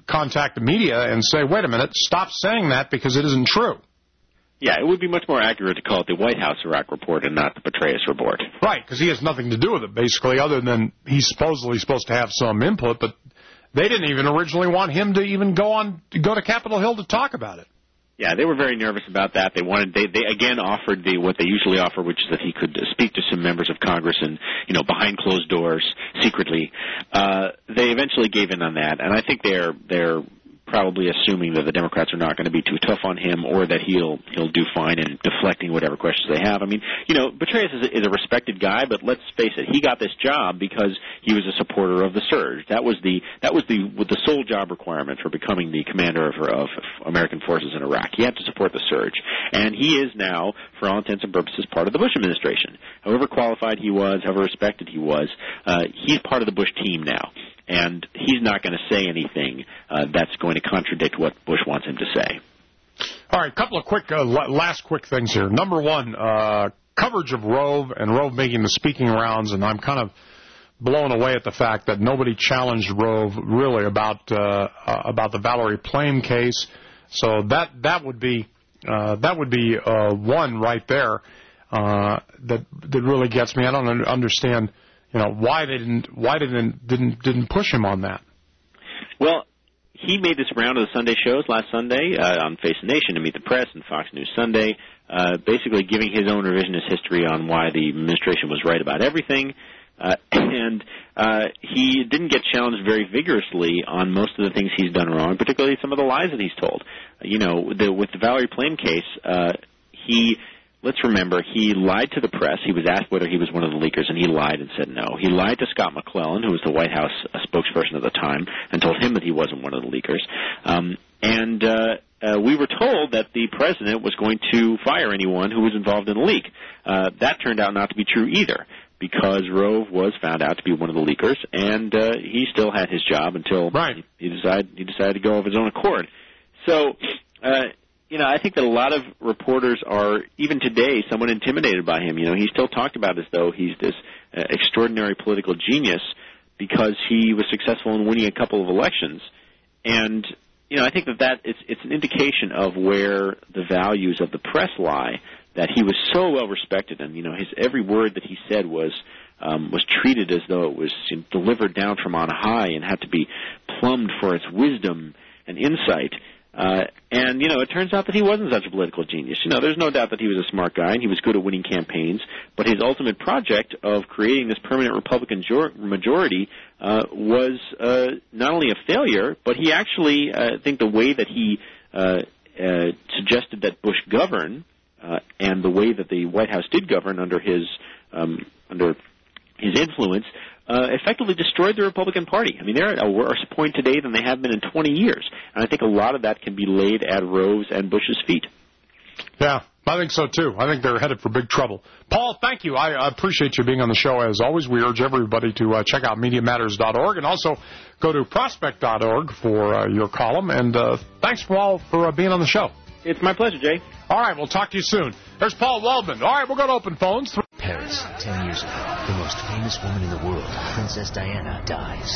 contact the media and say, wait a minute, stop saying that because it isn't true. Yeah, it would be much more accurate to call it the White House Iraq report and not the Petraeus report. Right, because he has nothing to do with it, basically, other than he's supposedly supposed to have some input, but they didn't even originally want him to even go on go to Capitol Hill to talk about it. Yeah, they were very nervous about that. They wanted, they, they again offered the what they usually offer, which is that he could speak to some members of Congress and, you know, behind closed doors, secretly. Uh, they eventually gave in on that, and I think they're they're probably assuming that the Democrats are not going to be too tough on him, or that he'll he'll do fine in deflecting whatever questions they have. I mean, you know, Petraeus is a, is a respected guy, but let's face it, he got this job because he was a supporter of the surge. That was the that was the with the sole job requirement for becoming the commander of, of American forces in Iraq. He had to support the surge, and he is now, for all intents and purposes, part of the Bush administration. However qualified he was, however respected he was, uh, he's part of the Bush team now. And he's not going to say anything uh, that's going to contradict what Bush wants him to say. All right, a couple of quick, uh, last quick things here. Number one, uh, coverage of Rove and Rove making the speaking rounds, and I'm kind of blown away at the fact that nobody challenged Rove really about uh, uh, about the Valerie Plame case. So that that would be uh, that would be uh, one right there uh, that that really gets me. I don't understand. You know, why they didn't why they didn't didn't didn't push him on that? Well, he made this round of the Sunday shows last Sunday uh, on Face the Nation, To Meet the Press, and Fox News Sunday, uh, basically giving his own revisionist history on why the administration was right about everything. Uh, and uh, he didn't get challenged very vigorously on most of the things he's done wrong, particularly some of the lies that he's told. Uh, you know, the, with the Valerie Plame case, uh, he... Let's remember, he lied to the press. He was asked whether he was one of the leakers, and he lied and said no. He lied to Scott McClellan, who was the White House uh, spokesperson at the time, and told him that he wasn't one of the leakers. Um, and uh, uh, we were told that the president was going to fire anyone who was involved in a leak. Uh, that turned out not to be true either, because Rove was found out to be one of the leakers, and uh, he still had his job until right. he, he decided he decided to go of his own accord. So. Uh, You know, I think that a lot of reporters are, even today, somewhat intimidated by him. You know, he's still talked about as though he's this uh, extraordinary political genius because he was successful in winning a couple of elections. And, you know, I think that, that it's, it's an indication of where the values of the press lie, that he was so well respected, and, you know, his every word that he said was um, was treated as though it was you know, delivered down from on high and had to be plumbed for its wisdom and insight. Uh, and, you know, it turns out that he wasn't such a political genius. You know, there's no doubt that he was a smart guy and he was good at winning campaigns, but his ultimate project of creating this permanent Republican majority uh, was uh, not only a failure, but he actually, uh, I think the way that he uh, uh, suggested that Bush govern uh, and the way that the White House did govern under his um, under his influence Uh, effectively destroyed the Republican Party. I mean, they're at a worse point today than they have been in twenty years. And I think a lot of that can be laid at Rove's and Bush's feet. Yeah, I think so, too. I think they're headed for big trouble. Paul, thank you. I appreciate you being on the show. As always, we urge everybody to uh, check out media matters dot org and also go to prospect dot org for uh, your column. And uh, thanks, Paul, for uh, being on the show. It's my pleasure, Jay. All right, we'll talk to you soon. There's Paul Waldman. All right, we'll go to open phones. Paris, ten years ago, the most famous woman in the world, Princess Diana, dies.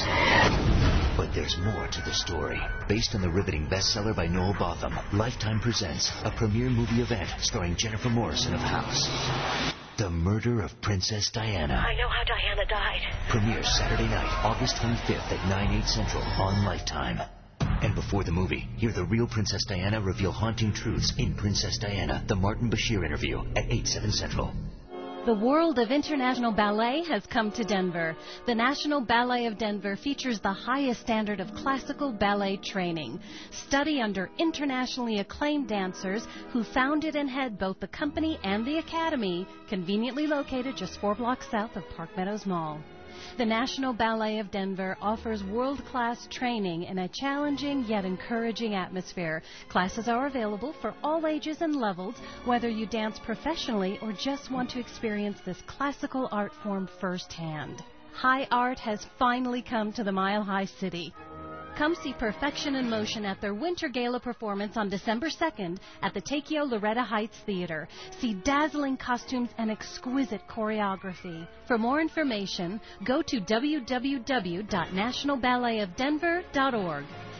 But there's more to the story. Based on the riveting bestseller by Noel Botham, Lifetime presents a premiere movie event starring Jennifer Morrison of House. The Murder of Princess Diana. I know how Diana died. Premieres Saturday night, August twenty-fifth at nine, eight Central on Lifetime. And before the movie, hear the real Princess Diana reveal haunting truths in Princess Diana, the Martin Bashir interview at eight, seven Central. The world of international ballet has come to Denver. The National Ballet of Denver features the highest standard of classical ballet training. Study under internationally acclaimed dancers who founded and head both the company and the academy, conveniently located just four blocks south of Park Meadows Mall. The National Ballet of Denver offers world-class training in a challenging yet encouraging atmosphere. Classes are available for all ages and levels, whether you dance professionally or just want to experience this classical art form firsthand. High art has finally come to the Mile High City. Come see Perfection in Motion at their Winter Gala performance on December second at the Takeo Loretta Heights Theater. See dazzling costumes and exquisite choreography. For more information, go to w w w dot national ballet of denver dot org.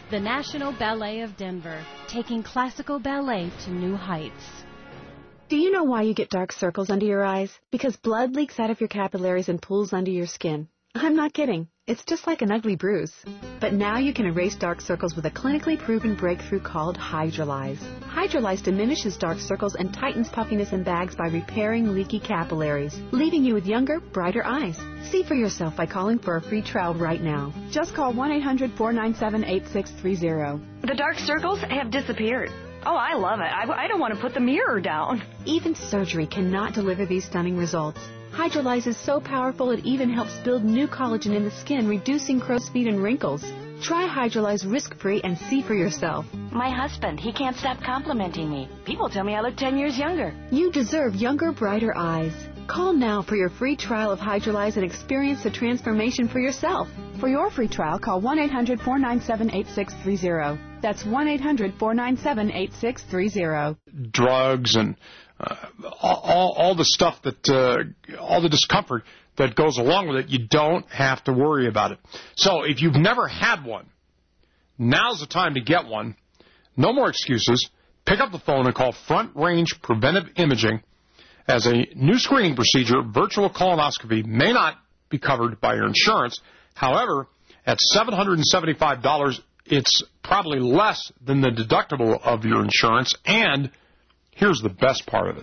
The National Ballet of Denver, taking classical ballet to new heights. Do you know why you get dark circles under your eyes? Because blood leaks out of your capillaries and pools under your skin. I'm not kidding. It's just like an ugly bruise. But now you can erase dark circles with a clinically proven breakthrough called Hydrolyze. Hydrolyze diminishes dark circles and tightens puffiness and bags by repairing leaky capillaries, leaving you with younger, brighter eyes. See for yourself by calling for a free trial right now. Just call one eight hundred, four nine seven, eight six three zero. The dark circles have disappeared. Oh, I love it. I, I don't want to put the mirror down. Even surgery cannot deliver these stunning results. Hydrolyze is so powerful it even helps build new collagen in the skin, reducing crow's feet and wrinkles. Try Hydrolyze risk-free and see for yourself. My husband, he can't stop complimenting me. People tell me I look ten years younger. You deserve younger, brighter eyes. Call now for your free trial of Hydrolyze and experience the transformation for yourself. For your free trial, call one eight hundred, four nine seven, eight six three zero. That's one eight hundred, four nine seven, eight six three zero. Drugs and uh, all, all the stuff that, uh, all the discomfort that goes along with it, you don't have to worry about it. So if you've never had one, now's the time to get one. No more excuses. Pick up the phone and call Front Range Preventive Imaging. As a new screening procedure, virtual colonoscopy may not be covered by your insurance. However, at seven hundred seventy-five dollars, it's probably less than the deductible of your insurance. And here's the best part of it.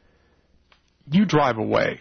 You drive away,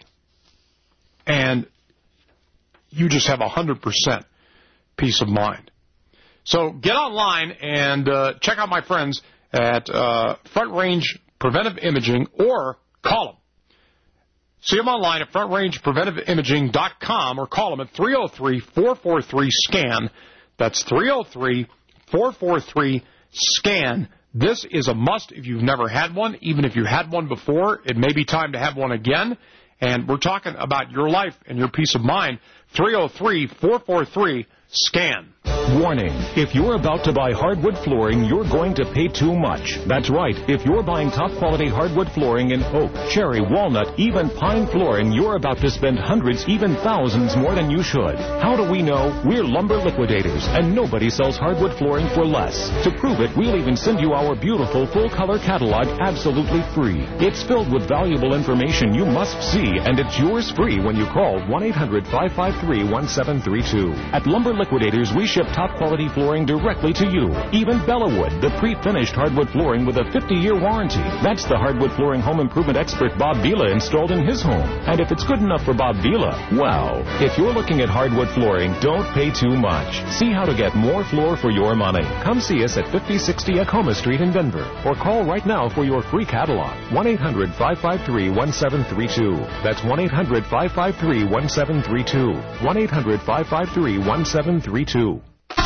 and you just have one hundred percent peace of mind. So get online and uh, check out my friends at uh, Front Range Preventive Imaging, or call them. See them online at front range preventive imaging dot com or call them at three oh three, four four three, SCAN. That's three oh three, four four three, SCAN. This is a must if you've never had one. Even if you had one before, it may be time to have one again. And we're talking about your life and your peace of mind. three oh three, four four three, SCAN. Warning, if you're about to buy hardwood flooring, you're going to pay too much. That's right, if you're buying top-quality hardwood flooring in oak, cherry, walnut, even pine flooring, you're about to spend hundreds, even thousands more than you should. How do we know? We're Lumber Liquidators, and nobody sells hardwood flooring for less. To prove it, we'll even send you our beautiful full-color catalog absolutely free. It's filled with valuable information you must see, and it's yours free when you call one eight hundred, five five three, one seven three two. At Lumber Liquidators, we ship top-quality flooring directly to you. Even Bellawood, the pre-finished hardwood flooring with a fifty-year warranty. That's the hardwood flooring home improvement expert Bob Vila installed in his home. And if it's good enough for Bob Vila, well, if you're looking at hardwood flooring, don't pay too much. See how to get more floor for your money. Come see us at fifty sixty Acoma Street in Denver, or call right now for your free catalog. one eight hundred, five five three, one seven three two. That's one eight hundred, five five three, one seven three two. one eight hundred, five five three, one seven three two.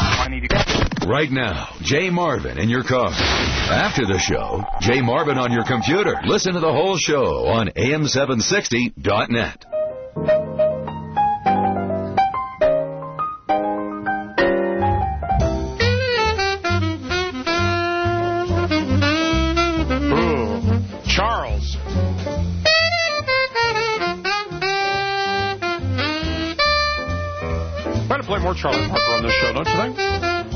Right now, Jay Marvin in your car. After the show, Jay Marvin on your computer. Listen to the whole show on A M seven sixty dot net. Ooh, Charles. Try to play more Charlie Parker on this show, don't you think?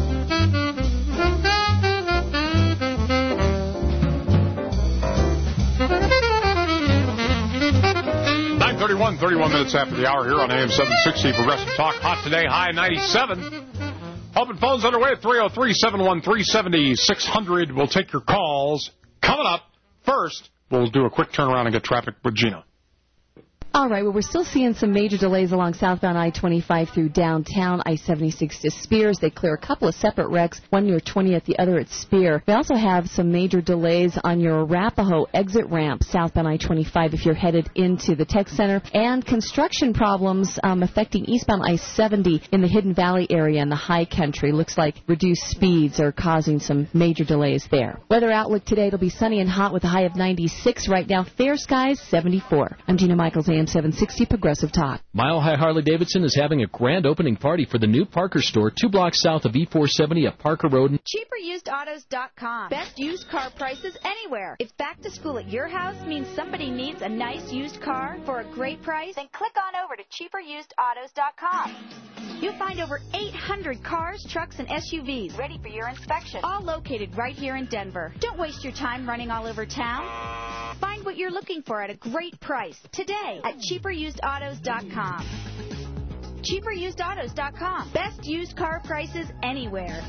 nine thirty-one, thirty-one minutes after the hour here on A M seven sixty Progressive Talk. Hot today, high ninety-seven. Open phones underway at three oh three, seven one three, seven six hundred. We'll take your calls. Coming up, first, we'll do a quick turnaround and get traffic with Gina. All right, well, we're still seeing some major delays along southbound I twenty-five through downtown, I seventy-six to Spears. They clear a couple of separate wrecks, one near twentieth, the other at Spear. We also have some major delays on your Arapahoe exit ramp, southbound I twenty-five, if you're headed into the Tech Center, and construction problems um, affecting eastbound I seventy in the Hidden Valley area and the High Country. Looks like reduced speeds are causing some major delays there. Weather outlook today, it'll be sunny and hot with a high of ninety-six. Right now, fair skies, seventy-four. I'm Gina Michaels, A M seven sixty Progressive Talk. Mile High Harley-Davidson is having a grand opening party for the new Parker store, two blocks south of E four seventy at Parker Road. cheaper used autos dot com. Best used car prices anywhere. If back to school at your house means somebody needs a nice used car for a great price, then click on over to cheaper used autos dot com. You'll find over eight hundred cars, trucks, and S U Vs ready for your inspection, all located right here in Denver. Don't waste your time running all over town. Find what you're looking for at a great price today at cheaper used autos dot com. cheaper used autos dot com. Best used car prices anywhere.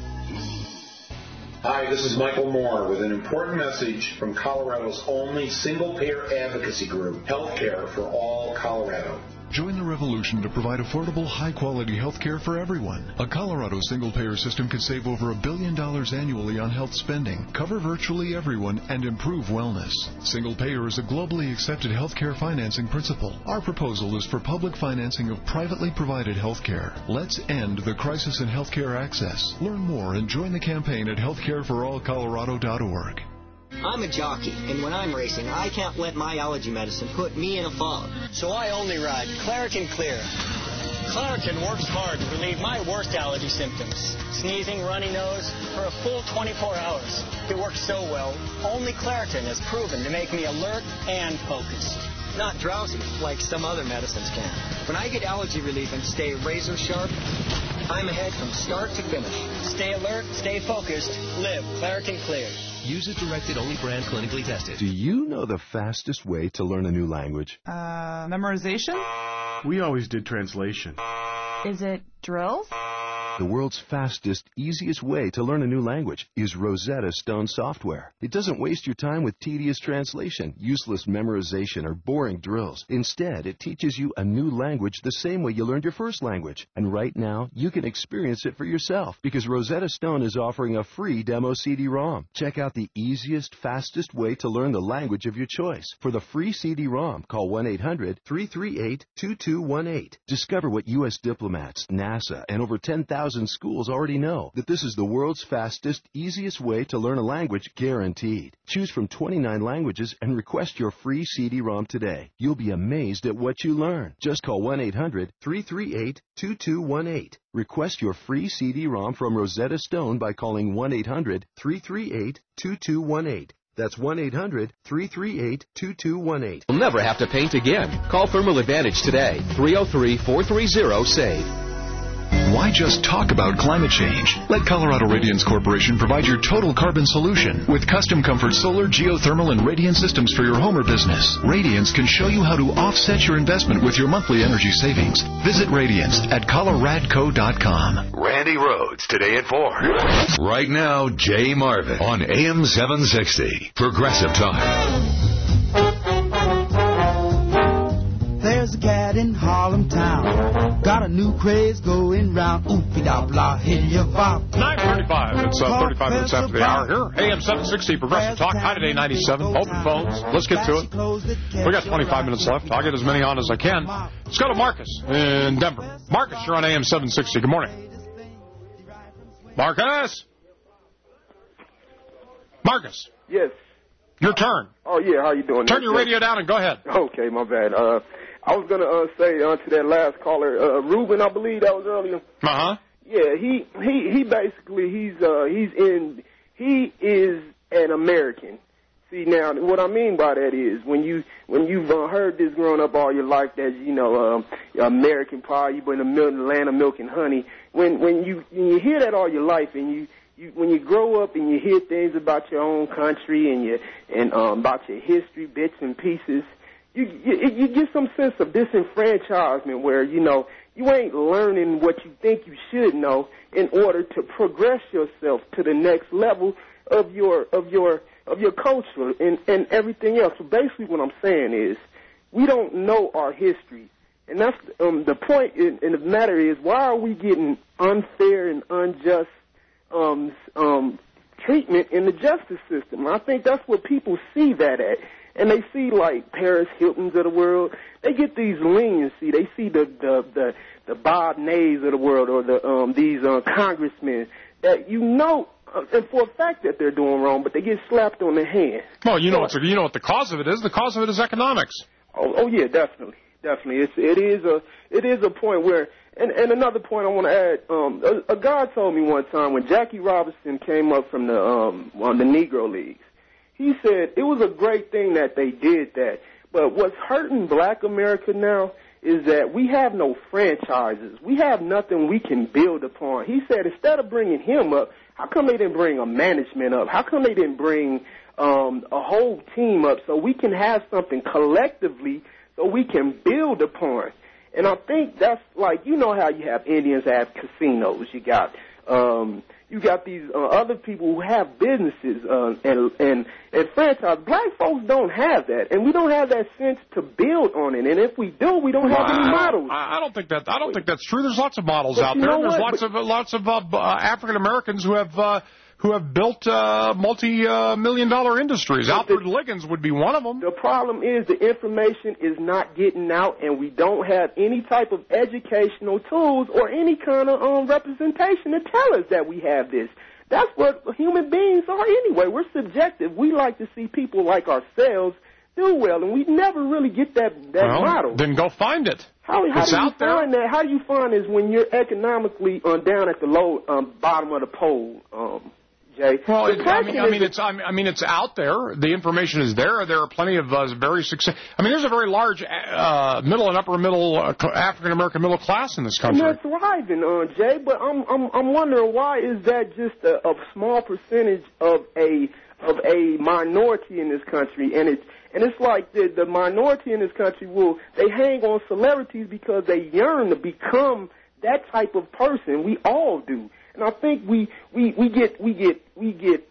Hi, this is Michael Moore with an important message from Colorado's only single-payer advocacy group, Healthcare for All Colorado. Join the revolution to provide affordable, high-quality health care for everyone. A Colorado single-payer system could save over a billion dollars annually on health spending, cover virtually everyone, and improve wellness. Single-payer is a globally accepted health care financing principle. Our proposal is for public financing of privately provided health care. Let's end the crisis in health care access. Learn more and join the campaign at healthcare for all colorado dot org. I'm a jockey, and when I'm racing, I can't let my allergy medicine put me in a fog. So I only ride Claritin Clear. Claritin works hard to relieve my worst allergy symptoms, sneezing, runny nose, for a full twenty-four hours. It works so well, only Claritin has proven to make me alert and focused. Not drowsy, like some other medicines can. When I get allergy relief and stay razor sharp, I'm ahead from start to finish. Stay alert, stay focused, live Claritin Clear. Use it directed, only brand clinically tested. Do you know the fastest way to learn a new language? Uh, memorization? We always did translation. Is it drills? The world's fastest, easiest way to learn a new language is Rosetta Stone software. It doesn't waste your time with tedious translation, useless memorization, or boring drills. Instead, it teaches you a new language the same way you learned your first language. And right now, you can experience it for yourself because Rosetta Stone is offering a free demo C D ROM. Check out the easiest, fastest way to learn the language of your choice. For the free C D ROM, call one eight hundred, three three eight, two two one eight. Discover what U S diplomats, NASA, and over ten thousand schools already know, that this is the world's fastest, easiest way to learn a language, guaranteed. Choose from twenty-nine languages and request your free C D ROM today. You'll be amazed at what you learn. Just call one eight hundred, three three eight, two two one eight. Request your free C D ROM from Rosetta Stone by calling one eight hundred, three three eight, two two one eight. That's one eight hundred, three three eight, two two one eight. You'll never have to paint again. Call Thermal Advantage today. three oh three, four three zero, SAVE. Why just talk about climate change? Let Colorado Radiance Corporation provide your total carbon solution with custom comfort solar, geothermal, and radiant systems for your home or business. Radiance can show you how to offset your investment with your monthly energy savings. Visit Radiance at coloradco dot com. Randy Rhodes, today at four. Right now, Jay Marvin on A M seven sixty. Progressive Time. There's a cat in Harlem town, got a new craze going round. Oopie da blah, hit your bop. nine thirty-five. It's uh, thirty-five minutes after the hour here. A M seven sixty, Progressive Talk. High today, ninety-seven. Open phones. Let's get to it. We got twenty-five minutes left. I'll get as many on as I can. Let's go to Marcus in Denver. Marcus, you're on A M seven sixty. Good morning. Marcus? Marcus? Yes. Your turn. Oh, yeah. How you doing? Turn your radio down and go ahead. Okay, my bad. Uh, I was going to uh, say uh, to that last caller, uh, Ruben, I believe that was earlier. Uh-huh. Yeah, he he he basically, he's uh, he's in, he is an American. See, now, what I mean by that is when, you, when you've uh, heard this growing up all your life that, you know, uh, American pie, you've been in the land of milk and honey. When, when, you, when you hear that all your life and you, You, when you grow up and you hear things about your own country and you, and um, about your history, bits and pieces, you, you you get some sense of disenfranchisement where, you know, you ain't learning what you think you should know in order to progress yourself to the next level of your of your of your culture and, and everything else. So basically, what I'm saying is, we don't know our history, and that's um, the point. In, in the matter is, why are we getting unfair and unjust Um, um, treatment in the justice system? I think that's what people see that at. And they see, like, Paris Hiltons of the world. They get these leniency. They see the the the, the Bob Nays of the world or the um, these uh, congressmen that you know, uh, and for a fact that they're doing wrong, but they get slapped on the hand. Well, you know, what's, you know what the cause of it is? The cause of it is economics. Oh, oh yeah, definitely. Definitely. It's, it is a it is a point where, and, and another point I want to add, um, a, a guy told me one time when Jackie Robinson came up from the um, on the Negro Leagues, he said it was a great thing that they did that. But what's hurting black America now is that we have no franchises. We have nothing we can build upon. He said instead of bringing him up, how come they didn't bring a management up? How come they didn't bring um, a whole team up so we can have something collectively so we can build upon? And I think that's like, you know how you have Indians have casinos. You got um, you got these uh, other people who have businesses uh, and and and franchise. Black folks don't have that, and we don't have that sense to build on it. And if we do, we don't have any models. I, I don't think that. I don't think that's true. There's lots of models But out you there. know There's what? lots of lots of uh, African Americans who have uh, who have built uh, multi uh, million dollar industries. Alfred Liggins would be one of them. The problem is the information is not getting out, and we don't have any type of educational tools or any kind of um, representation to tell us that we have this. That's what human beings are anyway. We're subjective. We like to see people like ourselves do well, and we never really get that, that well, model. Then go find it. How, how it's do you out there. find that? How do you find is when you're economically uh, down at the low um, bottom of the pole, um, Jay? Well, The it, I mean, question I mean, is- it's I mean, I mean, it's out there. The information is there. There are plenty of uh, very success. I mean, there's a very large uh, middle and upper middle uh, African American middle class in this country. And that's thriving, uh, Jay. But I'm I'm I'm wondering why is that just a, a small percentage of a of a minority in this country, and it's and it's like the the minority in this country will they hang on celebrities because they yearn to become that type of person. We all do, and I think we we we get we get we get.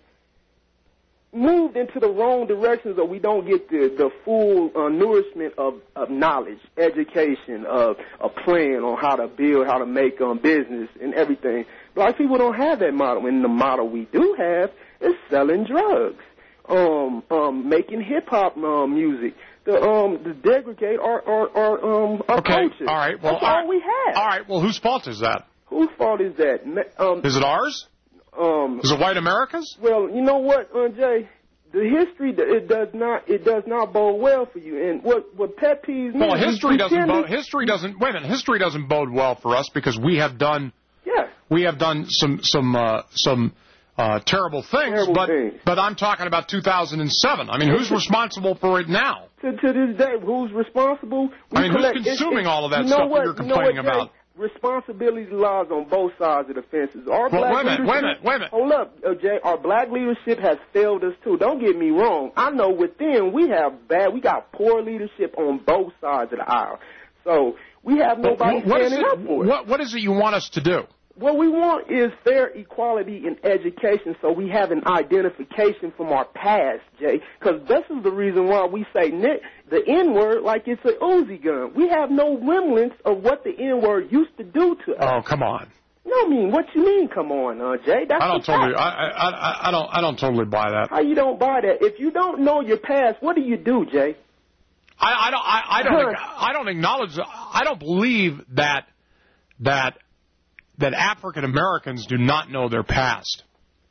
moved into the wrong directions, or we don't get the, the full uh, nourishment of, of knowledge, education, of a plan on how to build, how to make um, business and everything. Black people don't have that model, and the model we do have is selling drugs, um, um, making hip-hop um, music, the, um, the degrade our, our, our, um, our Okay, culture. all right. Well, That's all all right. we have. All right. Well, whose fault is that? Whose fault is that? Ma- Um, Is it ours? Um, Is it white America's? Well, you know what, uh, Jay? The history, it does not, it does not bode well for you. And what, what pet peeves me. Well, is history we doesn't tend to- bode, history doesn't wait a minute. History doesn't bode well for us because we have done Yeah. we have done some some uh, some uh, terrible things. Terrible but things. but I'm talking about two thousand seven. I mean, who's responsible for it now? To, to this day, who's responsible? I mean, who's collect- it's- consuming it's- all of that you know stuff that what, you're you know complaining what, Jay? about? Responsibility lies on both sides of the fences. Our Well, black wait a minute, leadership, wait a minute, wait a minute. Hold up, uh, Jay. Our black leadership has failed us too. Don't get me wrong. I know within we have bad, we got poor leadership on both sides of the aisle. So we have But nobody what- what is standing it- up for it. What what is it you want us to do? What we want is fair equality in education so we have an identification from our past, Jay. Because this is the reason why we say ni- the N-word like it's an Uzi gun. We have no remnants of what the N-word used to do to us. Oh, come on. No, I mean, what you mean, come on, uh, Jay? That's I don't the totally fact. I, I I I don't I don't totally buy that. How you don't buy that? If you don't know your past, what do you do, Jay? I, I don't I, I don't I don't acknowledge I don't believe that that that African Americans do not know their past.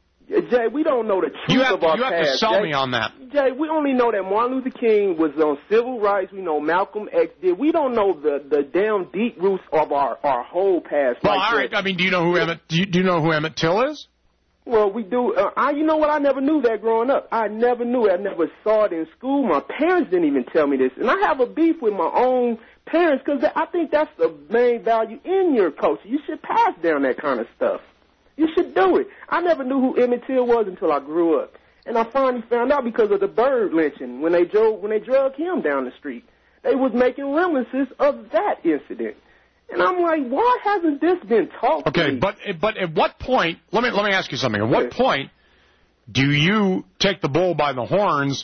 Jay, we don't know the truth You have of to, our you have past. to sell Jay. me on that. Jay, we only know that Martin Luther King was on civil rights. We know Malcolm X did. We don't know the the damn deep roots of our our whole past. Well, like all right. that. I mean, do you know who Emmett do you, do you know who Emmett Till is? Well, we do. Uh, I, you know what? I never knew that growing up. I never knew. I never saw it in school. My parents didn't even tell me this, and I have a beef with my own parents because I think that's the main value in your culture. You should pass down that kind of stuff. You should do it. I never knew who Emmett Till was until I grew up, and I finally found out because of the bird lynching when they drove when they drug him down the street. They was making reminiscences of that incident. And I'm like, why hasn't this been taught? Okay, to me? but but at what point? Let me let me ask you something. At what point do you take the bull by the horns,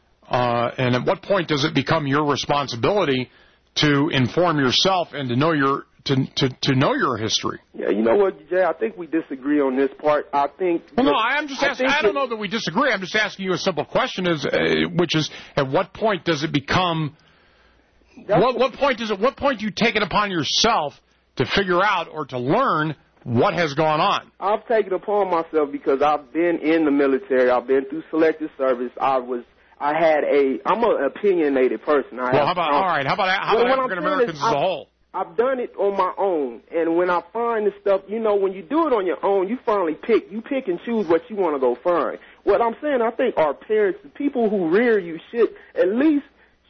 uh, and at what point does it become your responsibility to inform yourself and to know your to to, to know your history? Yeah, you know what, Jay? I think we disagree on this part. I think. Well, no, I'm just asking. think I don't that- know that we disagree. I'm just asking you a simple question: is uh, which is at what point does it become? What, what point does it? What point do you take it upon yourself to figure out or to learn what has gone on? I've taken it upon myself because I've been in the military. I've been through selective service. I was. I had a. I'm an opinionated person. I Well, have, how about um, all right? How about how well, about what I'm African saying Americans is as a I've- whole? I've done it on my own, and when I find the stuff, you know, when you do it on your own, you finally pick. You pick and choose what you want to go find. What I'm saying, I think our parents, the people who rear you, should at least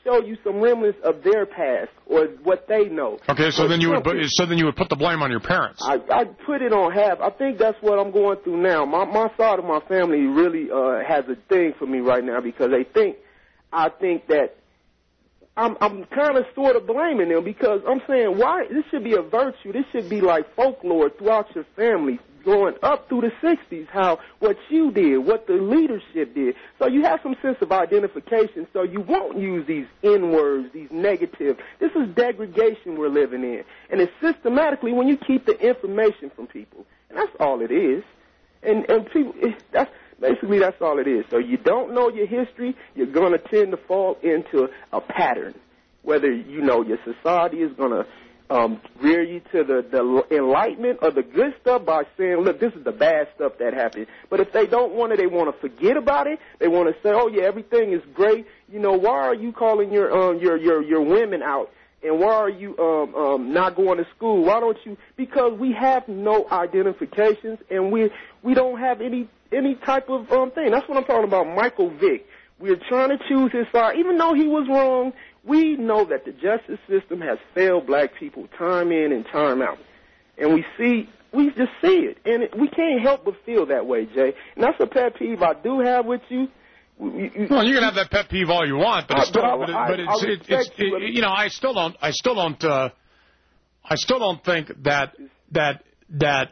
show you some remnants of their past or what they know. Okay, so But then you would some put, so then you would put the blame on your parents. I, I put it on half. I think that's what I'm going through now. My my side of my family really uh, has a thing for me right now because they think, I think that I'm I'm kind of sort of blaming them because I'm saying, why, this should be a virtue. This should be like folklore throughout your family going up through the sixties, how what you did, what the leadership did. So you have some sense of identification so you won't use these N-words, these negative. This is degradation we're living in. And it's systematically when you keep the information from people. And that's all it is. And, and people, it, that's, basically that's all it is. So you don't know your history, you're going to tend to fall into a pattern. Whether, you know, your society is going to Um, rear you to the, the enlightenment or the good stuff by saying, look, this is the bad stuff that happened. But if they don't want it, they want to forget about it. They want to say, oh, yeah, everything is great. You know, why are you calling your um, your, your, your women out? And why are you um, um, not going to school? Why don't you? Because we have no identifications, and we we don't have any any type of um, thing. That's what I'm talking about, Michael Vick. We're trying to choose his side. Even though he was wrong, we know that the justice system has failed black people time in and time out. And we see, we just see it. And it, we can't help but feel that way, Jay. And that's a pet peeve I do have with you. You, you, well, you can have that pet peeve all you want, but it's still, I, but, it, I, but it's, I it, it's, it, you, you know, I still don't, I still don't, uh, I still don't think that that that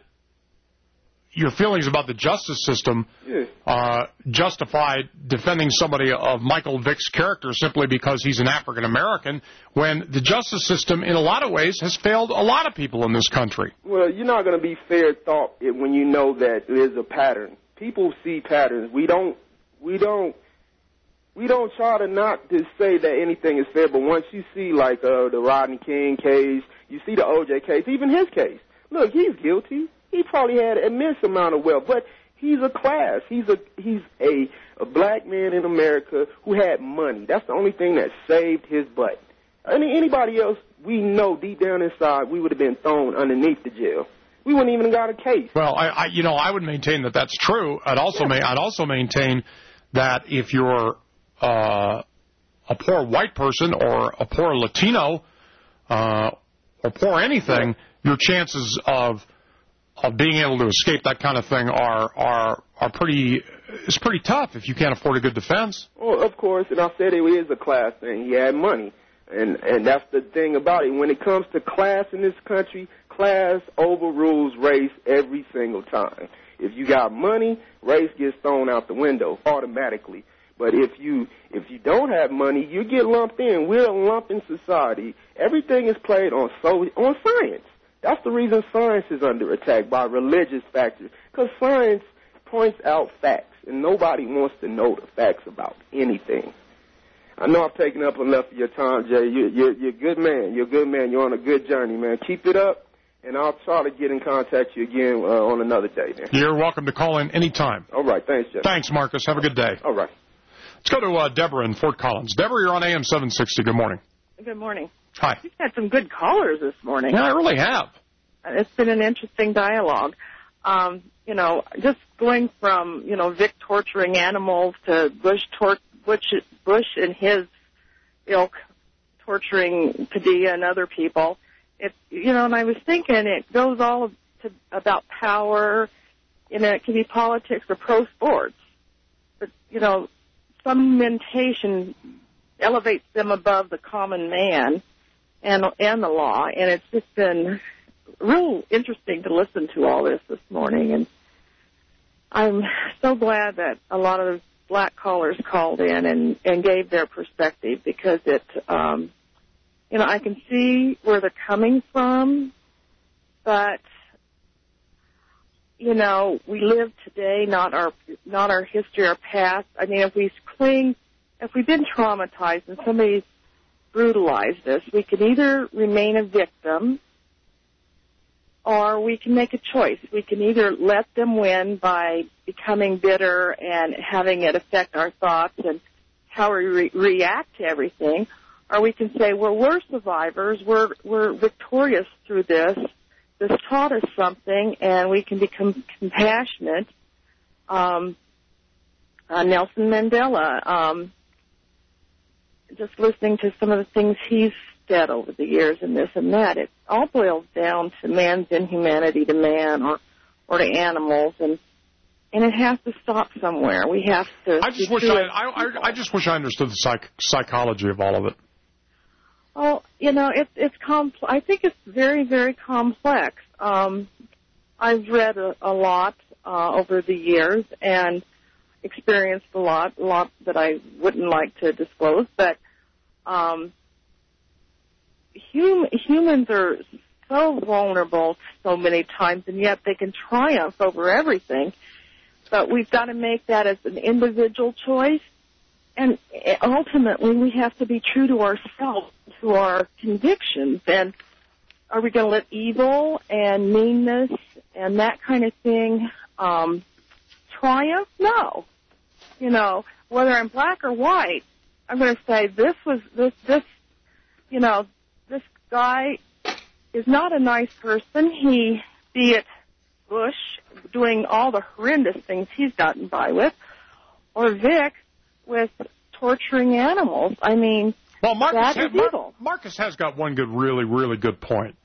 your feelings about the justice system yeah. uh, justify defending somebody of Michael Vick's character simply because he's an African American, when the justice system, in a lot of ways, has failed a lot of people in this country. Well, you're not going to be fair thought when you know that there's a pattern. People see patterns. We don't. We don't. We don't try to not to say that anything is fair, but once you see like uh, the Rodney King case, you see the O J case, even his case. Look, he's guilty. He probably had an immense amount of wealth, but he's a class. He's a he's a, a black man in America who had money. That's the only thing that saved his butt. Any anybody else, we know deep down inside, we would have been thrown underneath the jail. We wouldn't even have got a case. Well, I, I you know I would maintain that that's true. I'd also yeah. ma- I'd also maintain that if you're uh, a poor white person or a poor Latino uh, or poor anything, yeah. your chances of of being able to escape that kind of thing are are are pretty it's pretty tough if you can't afford a good defense. Well, of course, and I said it is a class thing. He had money, and and that's the thing about it. When it comes to class in this country, class overrules race every single time. If you got money, race gets thrown out the window automatically. But if you if you don't have money, you get lumped in. We're a lumping society. Everything is played on so on science. That's the reason science is under attack by religious factors, because science points out facts, and nobody wants to know the facts about anything. I know I've taken up enough of your time, Jay. You're, you're, you're a good man. You're a good man. You're on a good journey, man. Keep it up, and I'll try to get in contact with you again uh, on another day, man. You're welcome to call in any time. All right. Thanks, Jay. Thanks, Marcus. Have a good day. All right. Let's go to uh, Deborah in Fort Collins. Deborah, you're on A M seven sixty. Good morning. Good morning. Hi. You've had some good callers this morning. Yeah, I really have. It's been an interesting dialogue. Um, you know, just going from, you know, Vic torturing animals to Bush, tor- Bush, Bush and his ilk torturing Padilla and other people. It, you know, and I was thinking it goes all to, about power. You know, it can be politics or pro sports. But, you know, some mentation elevates them above the common man and and the law, and it's just been real interesting to listen to all this this morning. And I'm so glad that a lot of black callers called in and, and gave their perspective, because it, um, you know, I can see where they're coming from, but, you know, we live today, not our not our history, our past. I mean, if we cling, if we've been traumatized and somebody's brutalized us, we can either remain a victim or we can make a choice. We can either let them win by becoming bitter and having it affect our thoughts and how we re- react to everything, or we can say, well, we're survivors, we're we're victorious through this. This taught us something, and we can become compassionate. Um, uh, Nelson Mandela, um, just listening to some of the things he's said over the years and this and that, it all boils down to man's inhumanity to man or, or to animals, and and it has to stop somewhere. We have to. I just wish I, I, I, I just wish I understood the psych, psychology of all of it. Oh, you know, it's it's compl- I think it's very, very complex. Um, I've read a, a lot uh, over the years and experienced a lot, a lot that I wouldn't like to disclose, but um, hum- humans are so vulnerable so many times, and yet they can triumph over everything. But we've got to make that as an individual choice, and ultimately we have to be true to ourselves, to our convictions. And are we going to let evil and meanness and that kind of thing um, triumph? No. You know, whether I'm black or white, I'm going to say this was this this you know this guy is not a nice person. He, be it Bush doing all the horrendous things he's gotten by with, or Vic with torturing animals. I mean, well, Marcus, that has, is evil. Marcus has got one good, really, really good point,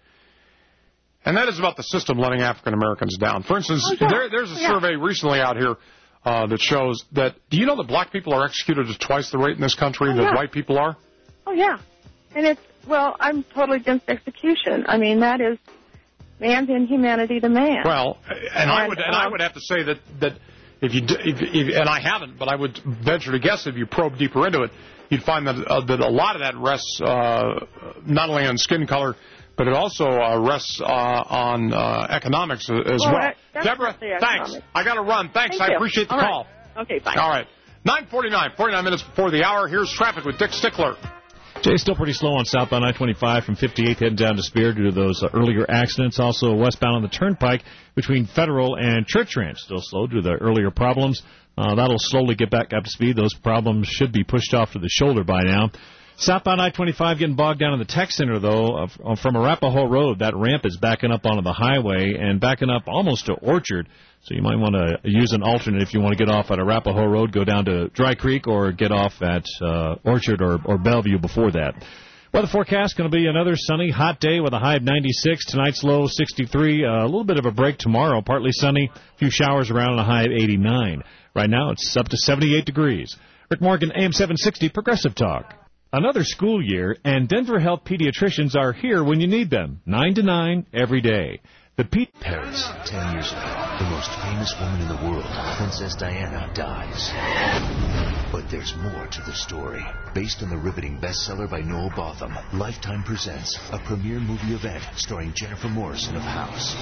and that is about the system letting African Americans down. For instance, oh, yeah. there, there's a yeah. survey recently out here uh, that shows that, do you know that black people are executed at twice the rate in this country oh, that yeah. white people are? Oh, yeah. And it's, well, I'm totally against execution. I mean, that is man's inhumanity to man. Well, and, and I would and um, I would have to say that, that if you, if, if, and I haven't, but I would venture to guess if you probe deeper into it, you'd find that, uh, that a lot of that rests uh, not only on skin color, but it also uh, rests uh, on uh, economics as well. well. Deborah, thanks. I got to run. Thanks. Thank I you. appreciate the All call. Right. Okay, bye. All right. nine forty-nine, forty-nine minutes before the hour. Here's traffic with Dick Stickler. Jay, still pretty slow on southbound I twenty-five from fifty-eighth heading down to Spear due to those uh, earlier accidents. Also westbound on the Turnpike between Federal and Church Ranch. Still slow due to the earlier problems. Uh, that'll slowly get back up to speed. Those problems should be pushed off to the shoulder by now. Southbound I twenty-five getting bogged down in the tech center, though, uh, from Arapahoe Road. That ramp is backing up onto the highway and backing up almost to Orchard. So you might want to use an alternate if you want to get off at Arapahoe Road, go down to Dry Creek, or get off at uh, Orchard or, or Bellevue before that. Weather forecast going to be another sunny, hot day with a high of ninety-six. Tonight's low sixty-three. Uh, a little bit of a break tomorrow. Partly sunny, a few showers around, and a high of eighty-nine. Right now it's up to seventy-eight degrees. Rick Morgan, A M seven sixty, Progressive Talk. Another school year, and Denver Health pediatricians are here when you need them, nine to nine every day. The Pete Paris, ten years ago, the most famous woman in the world, Princess Diana, dies. But there's more to the story. Based on the riveting bestseller by Noel Botham, Lifetime presents a premiere movie event starring Jennifer Morrison of House.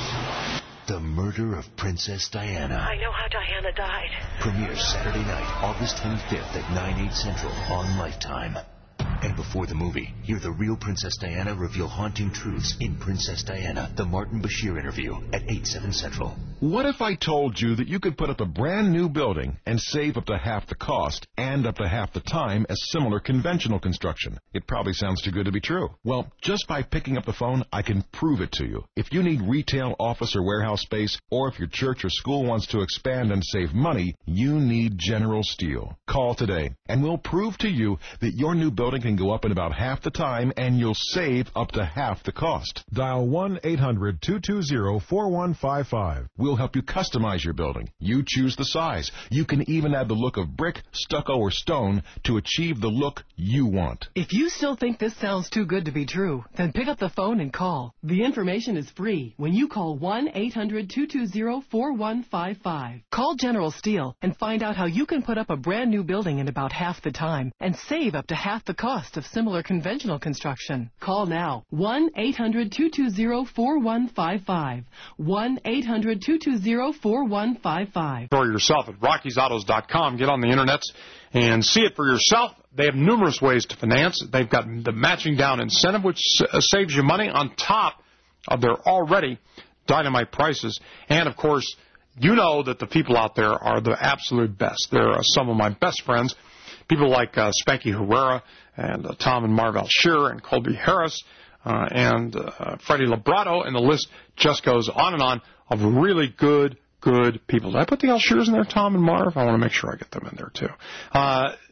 The Murder of Princess Diana. I know how Diana died. Premieres Saturday night, August twenty-fifth at nine, eight Central on Lifetime. And before the movie, hear the real Princess Diana reveal haunting truths in Princess Diana, the Martin Bashir interview at eight, seven Central. What if I told you that you could put up a brand new building and save up to half the cost and up to half the time as similar conventional construction? It probably sounds too good to be true. Well, just by picking up the phone, I can prove it to you. If you need retail, office, or warehouse space, or if your church or school wants to expand and save money, you need General Steel. Call today, and we'll prove to you that your new building can go up in about half the time, and you'll save up to half the cost. Dial one eight hundred two two zero four one five five. We'll help you customize your building. You choose the size. You can even add the look of brick, stucco, or stone to achieve the look you want. If you still think this sounds too good to be true, then pick up the phone and call. The information is free when you call one eight hundred two two zero four one five five. Call General Steel and find out how you can put up a brand new building in about half the time and save up to half the cost of similar conventional construction. Call now. one eight hundred two two zero four one five five. one eight hundred two two zero four one five five. For yourself at Rockies Autos dot com. Get on the internet and see it for yourself. They have numerous ways to finance. They've got the matching down incentive, which saves you money on top of their already dynamite prices. And, of course, you know that the people out there are the absolute best. They're uh, some of my best friends. People like uh, Spanky Herrera and uh, Tom and Marvel Shearer and Colby Harris uh, and uh, Freddie Labrato, and the list just goes on and on of really good, good people. Did I put the Alshears in there, Tom and Marv? I want to make sure I get them in there, too. Uh,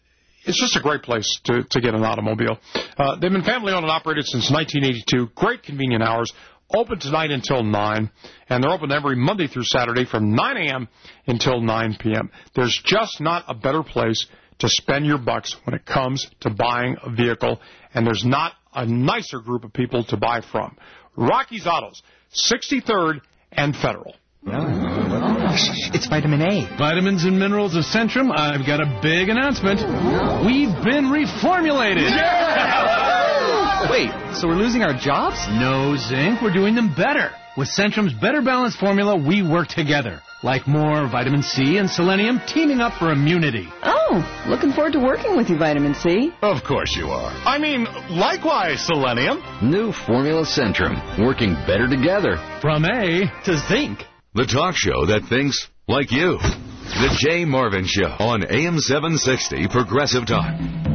it's just a great place to, to get an automobile. Uh, they've been family-owned and operated since nineteen eighty-two. Great convenient hours. Open tonight until nine, and they're open every Monday through Saturday from nine a.m. until nine p.m. There's just not a better place to spend your bucks when it comes to buying a vehicle, and there's not a nicer group of people to buy from. Rocky's Autos, sixty-third and Federal. Oh, it's vitamin A. Vitamins and minerals of Centrum. I've got a big announcement. We've been reformulated. Yeah! Wait, so we're losing our jobs? No, Zinc. We're doing them better. With Centrum's Better Balanced formula, we work together. Like more vitamin C and selenium teaming up for immunity. Oh, looking forward to working with you, Vitamin C. Of course you are. I mean, likewise, selenium. New Formula Centrum, working better together. From A to Zinc. The talk show that thinks like you. The Jay Marvin Show on A M seven sixty Progressive Talk.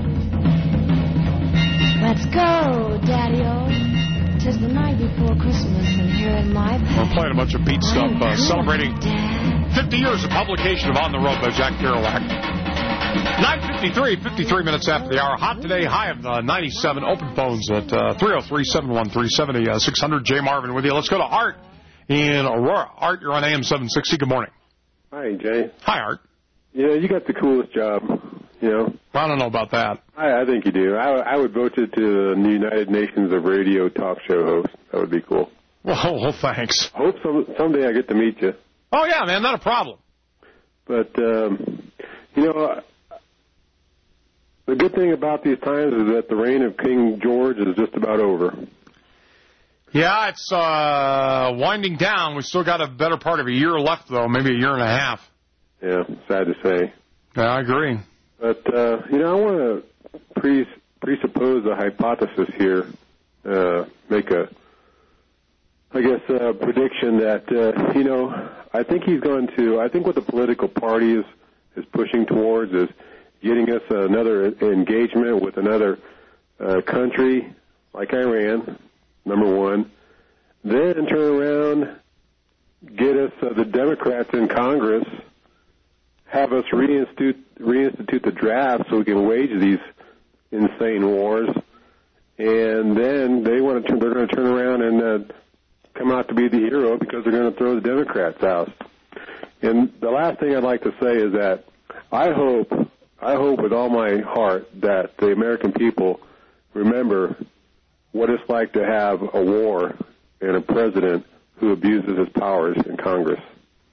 Let's go, Daddy-O. 'Tis the night before Christmas, and here in my bed. We're playing a bunch of beat stuff, uh, celebrating fifty years of publication of On the Road by Jack Kerouac. nine fifty-three, fifty-three minutes after the hour. Hot today, high of uh, ninety-seven. Open phones at uh, three oh three, seven one three, seven oh six hundred. Jay Marvin with you. Let's go to Art in Aurora. Art, you're on A M seven sixty. Good morning. Hi, Jay. Hi, Art. Yeah, you got the coolest job, you know. I don't know about that. I, I think you do. I, I would vote you to the United Nations of Radio talk show host. That would be cool. Well, well thanks. Hope some, someday I get to meet you. Oh, yeah, man, not a problem. But, um, you know, the good thing about these times is that the reign of King George is just about over. Yeah, it's uh, winding down. We still got a better part of a year left, though, maybe a year and a half. Yeah, sad to say. Yeah, I agree. But, uh, you know, I want to pre- presuppose a hypothesis here, uh, make a, I guess, a prediction that, uh, you know, I think he's going to, I think what the political party is, is pushing towards is getting us another engagement with another uh, country like Iran, number one, then turn around, get us uh, the Democrats in Congress, have us reinstitute, reinstitute the draft so we can wage these insane wars, and then they want to turn, they're going to turn around and uh, come out to be the hero because they're going to throw the Democrats out. And the last thing I'd like to say is that I hope, I hope with all my heart that the American people remember what it's like to have a war and a president who abuses his powers in Congress.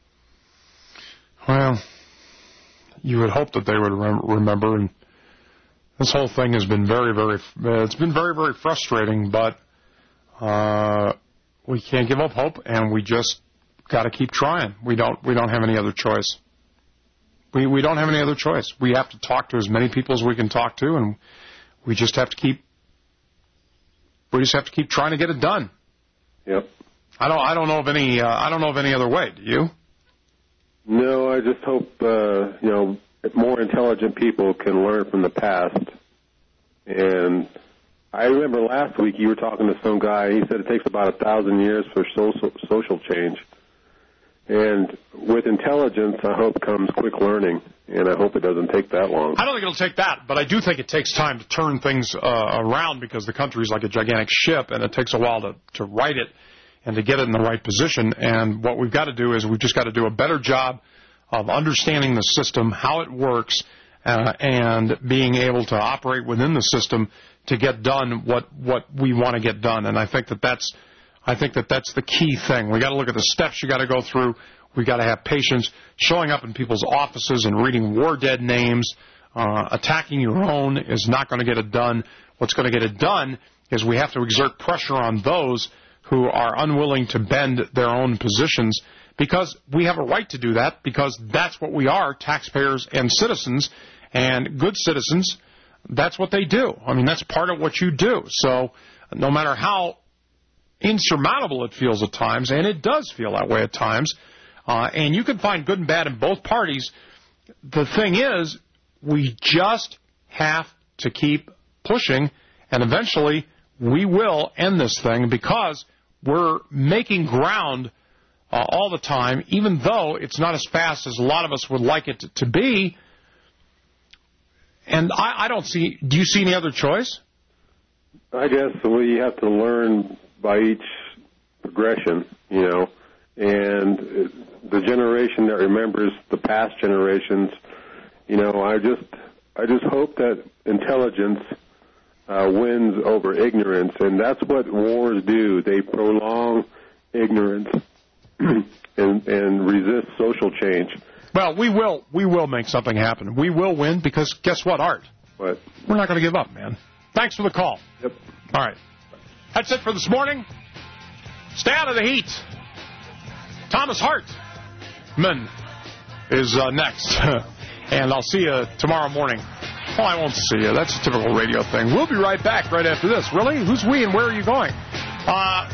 Well, you would hope that they would rem- remember, and this whole thing has been very, very, uh, it's been very, very frustrating, but uh, we can't give up hope, and we just got to keep trying. We don't, we don't have any other choice. We, we don't have any other choice. We have to talk to as many people as we can talk to, and we just have to keep, we just have to keep trying to get it done. Yep. I don't, I don't know of any, uh, I don't know of any other way. Do you? No, I just hope, uh, you know, more intelligent people can learn from the past. And I remember last week you were talking to some guy. He said it takes about a thousand years for social, social change. And with intelligence, I hope comes quick learning, and I hope it doesn't take that long. I don't think it'll take that, but I do think it takes time to turn things uh, around because the country is like a gigantic ship, and it takes a while to, to right it and to get it in the right position. And what we've got to do is we've just got to do a better job of understanding the system, how it works, uh, and being able to operate within the system to get done what, what we want to get done. And I think that that's I think that that's the key thing. We got to look at the steps you got to go through. We got to have patience. Showing up in people's offices and reading war dead names, uh, attacking your own is not going to get it done. What's going to get it done is we have to exert pressure on those who are unwilling to bend their own positions, because we have a right to do that, because that's what we are, taxpayers and citizens, and good citizens, that's what they do. I mean, that's part of what you do. So no matter how insurmountable it feels at times, and it does feel that way at times, uh, and you can find good and bad in both parties, the thing is, we just have to keep pushing, and eventually we will end this thing, because we're making ground uh, all the time, even though it's not as fast as a lot of us would like it to, to be. and I, I don't see. Do you see any other choice? I guess we have to learn by each progression, you know, and the generation that remembers the past generations, you know, I just I just hope that intelligence uh, wins over ignorance, and that's what wars do. They prolong ignorance and and resist social change. Well, we will we will make something happen. We will win because guess what, Art? What? We're not going to give up, man. Thanks for the call. Yep. All right. That's it for this morning. Stay out of the heat. Thomas Hartman is uh, next. And I'll see you tomorrow morning. Well, I won't see you. That's a typical radio thing. We'll be right back right after this. Really? Who's we and where are you going? Uh...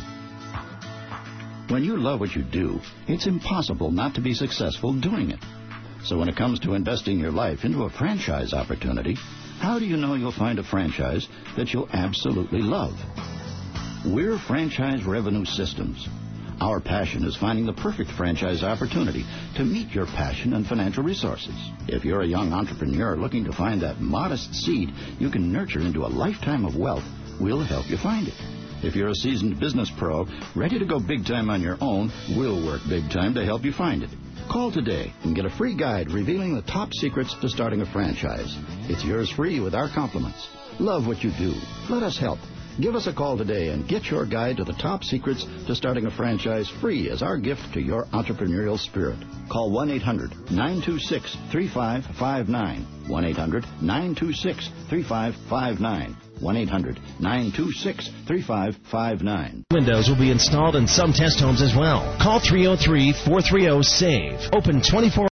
When you love what you do, it's impossible not to be successful doing it. So when it comes to investing your life into a franchise opportunity, how do you know you'll find a franchise that you'll absolutely love? We're Franchise Revenue Systems. Our passion is finding the perfect franchise opportunity to meet your passion and financial resources. If you're a young entrepreneur looking to find that modest seed you can nurture into a lifetime of wealth, we'll help you find it. If you're a seasoned business pro ready to go big time on your own, we'll work big time to help you find it. Call today and get a free guide revealing the top secrets to starting a franchise. It's yours free with our compliments. Love what you do. Let us help. Give us a call today and get your guide to the top secrets to starting a franchise free as our gift to your entrepreneurial spirit. Call one eight hundred nine two six three five five nine. one eight hundred nine two six three five five nine. one eight hundred nine two six three five five nine. Windows will be installed in some test homes as well. Call three oh three four three oh SAVE. Open twenty-four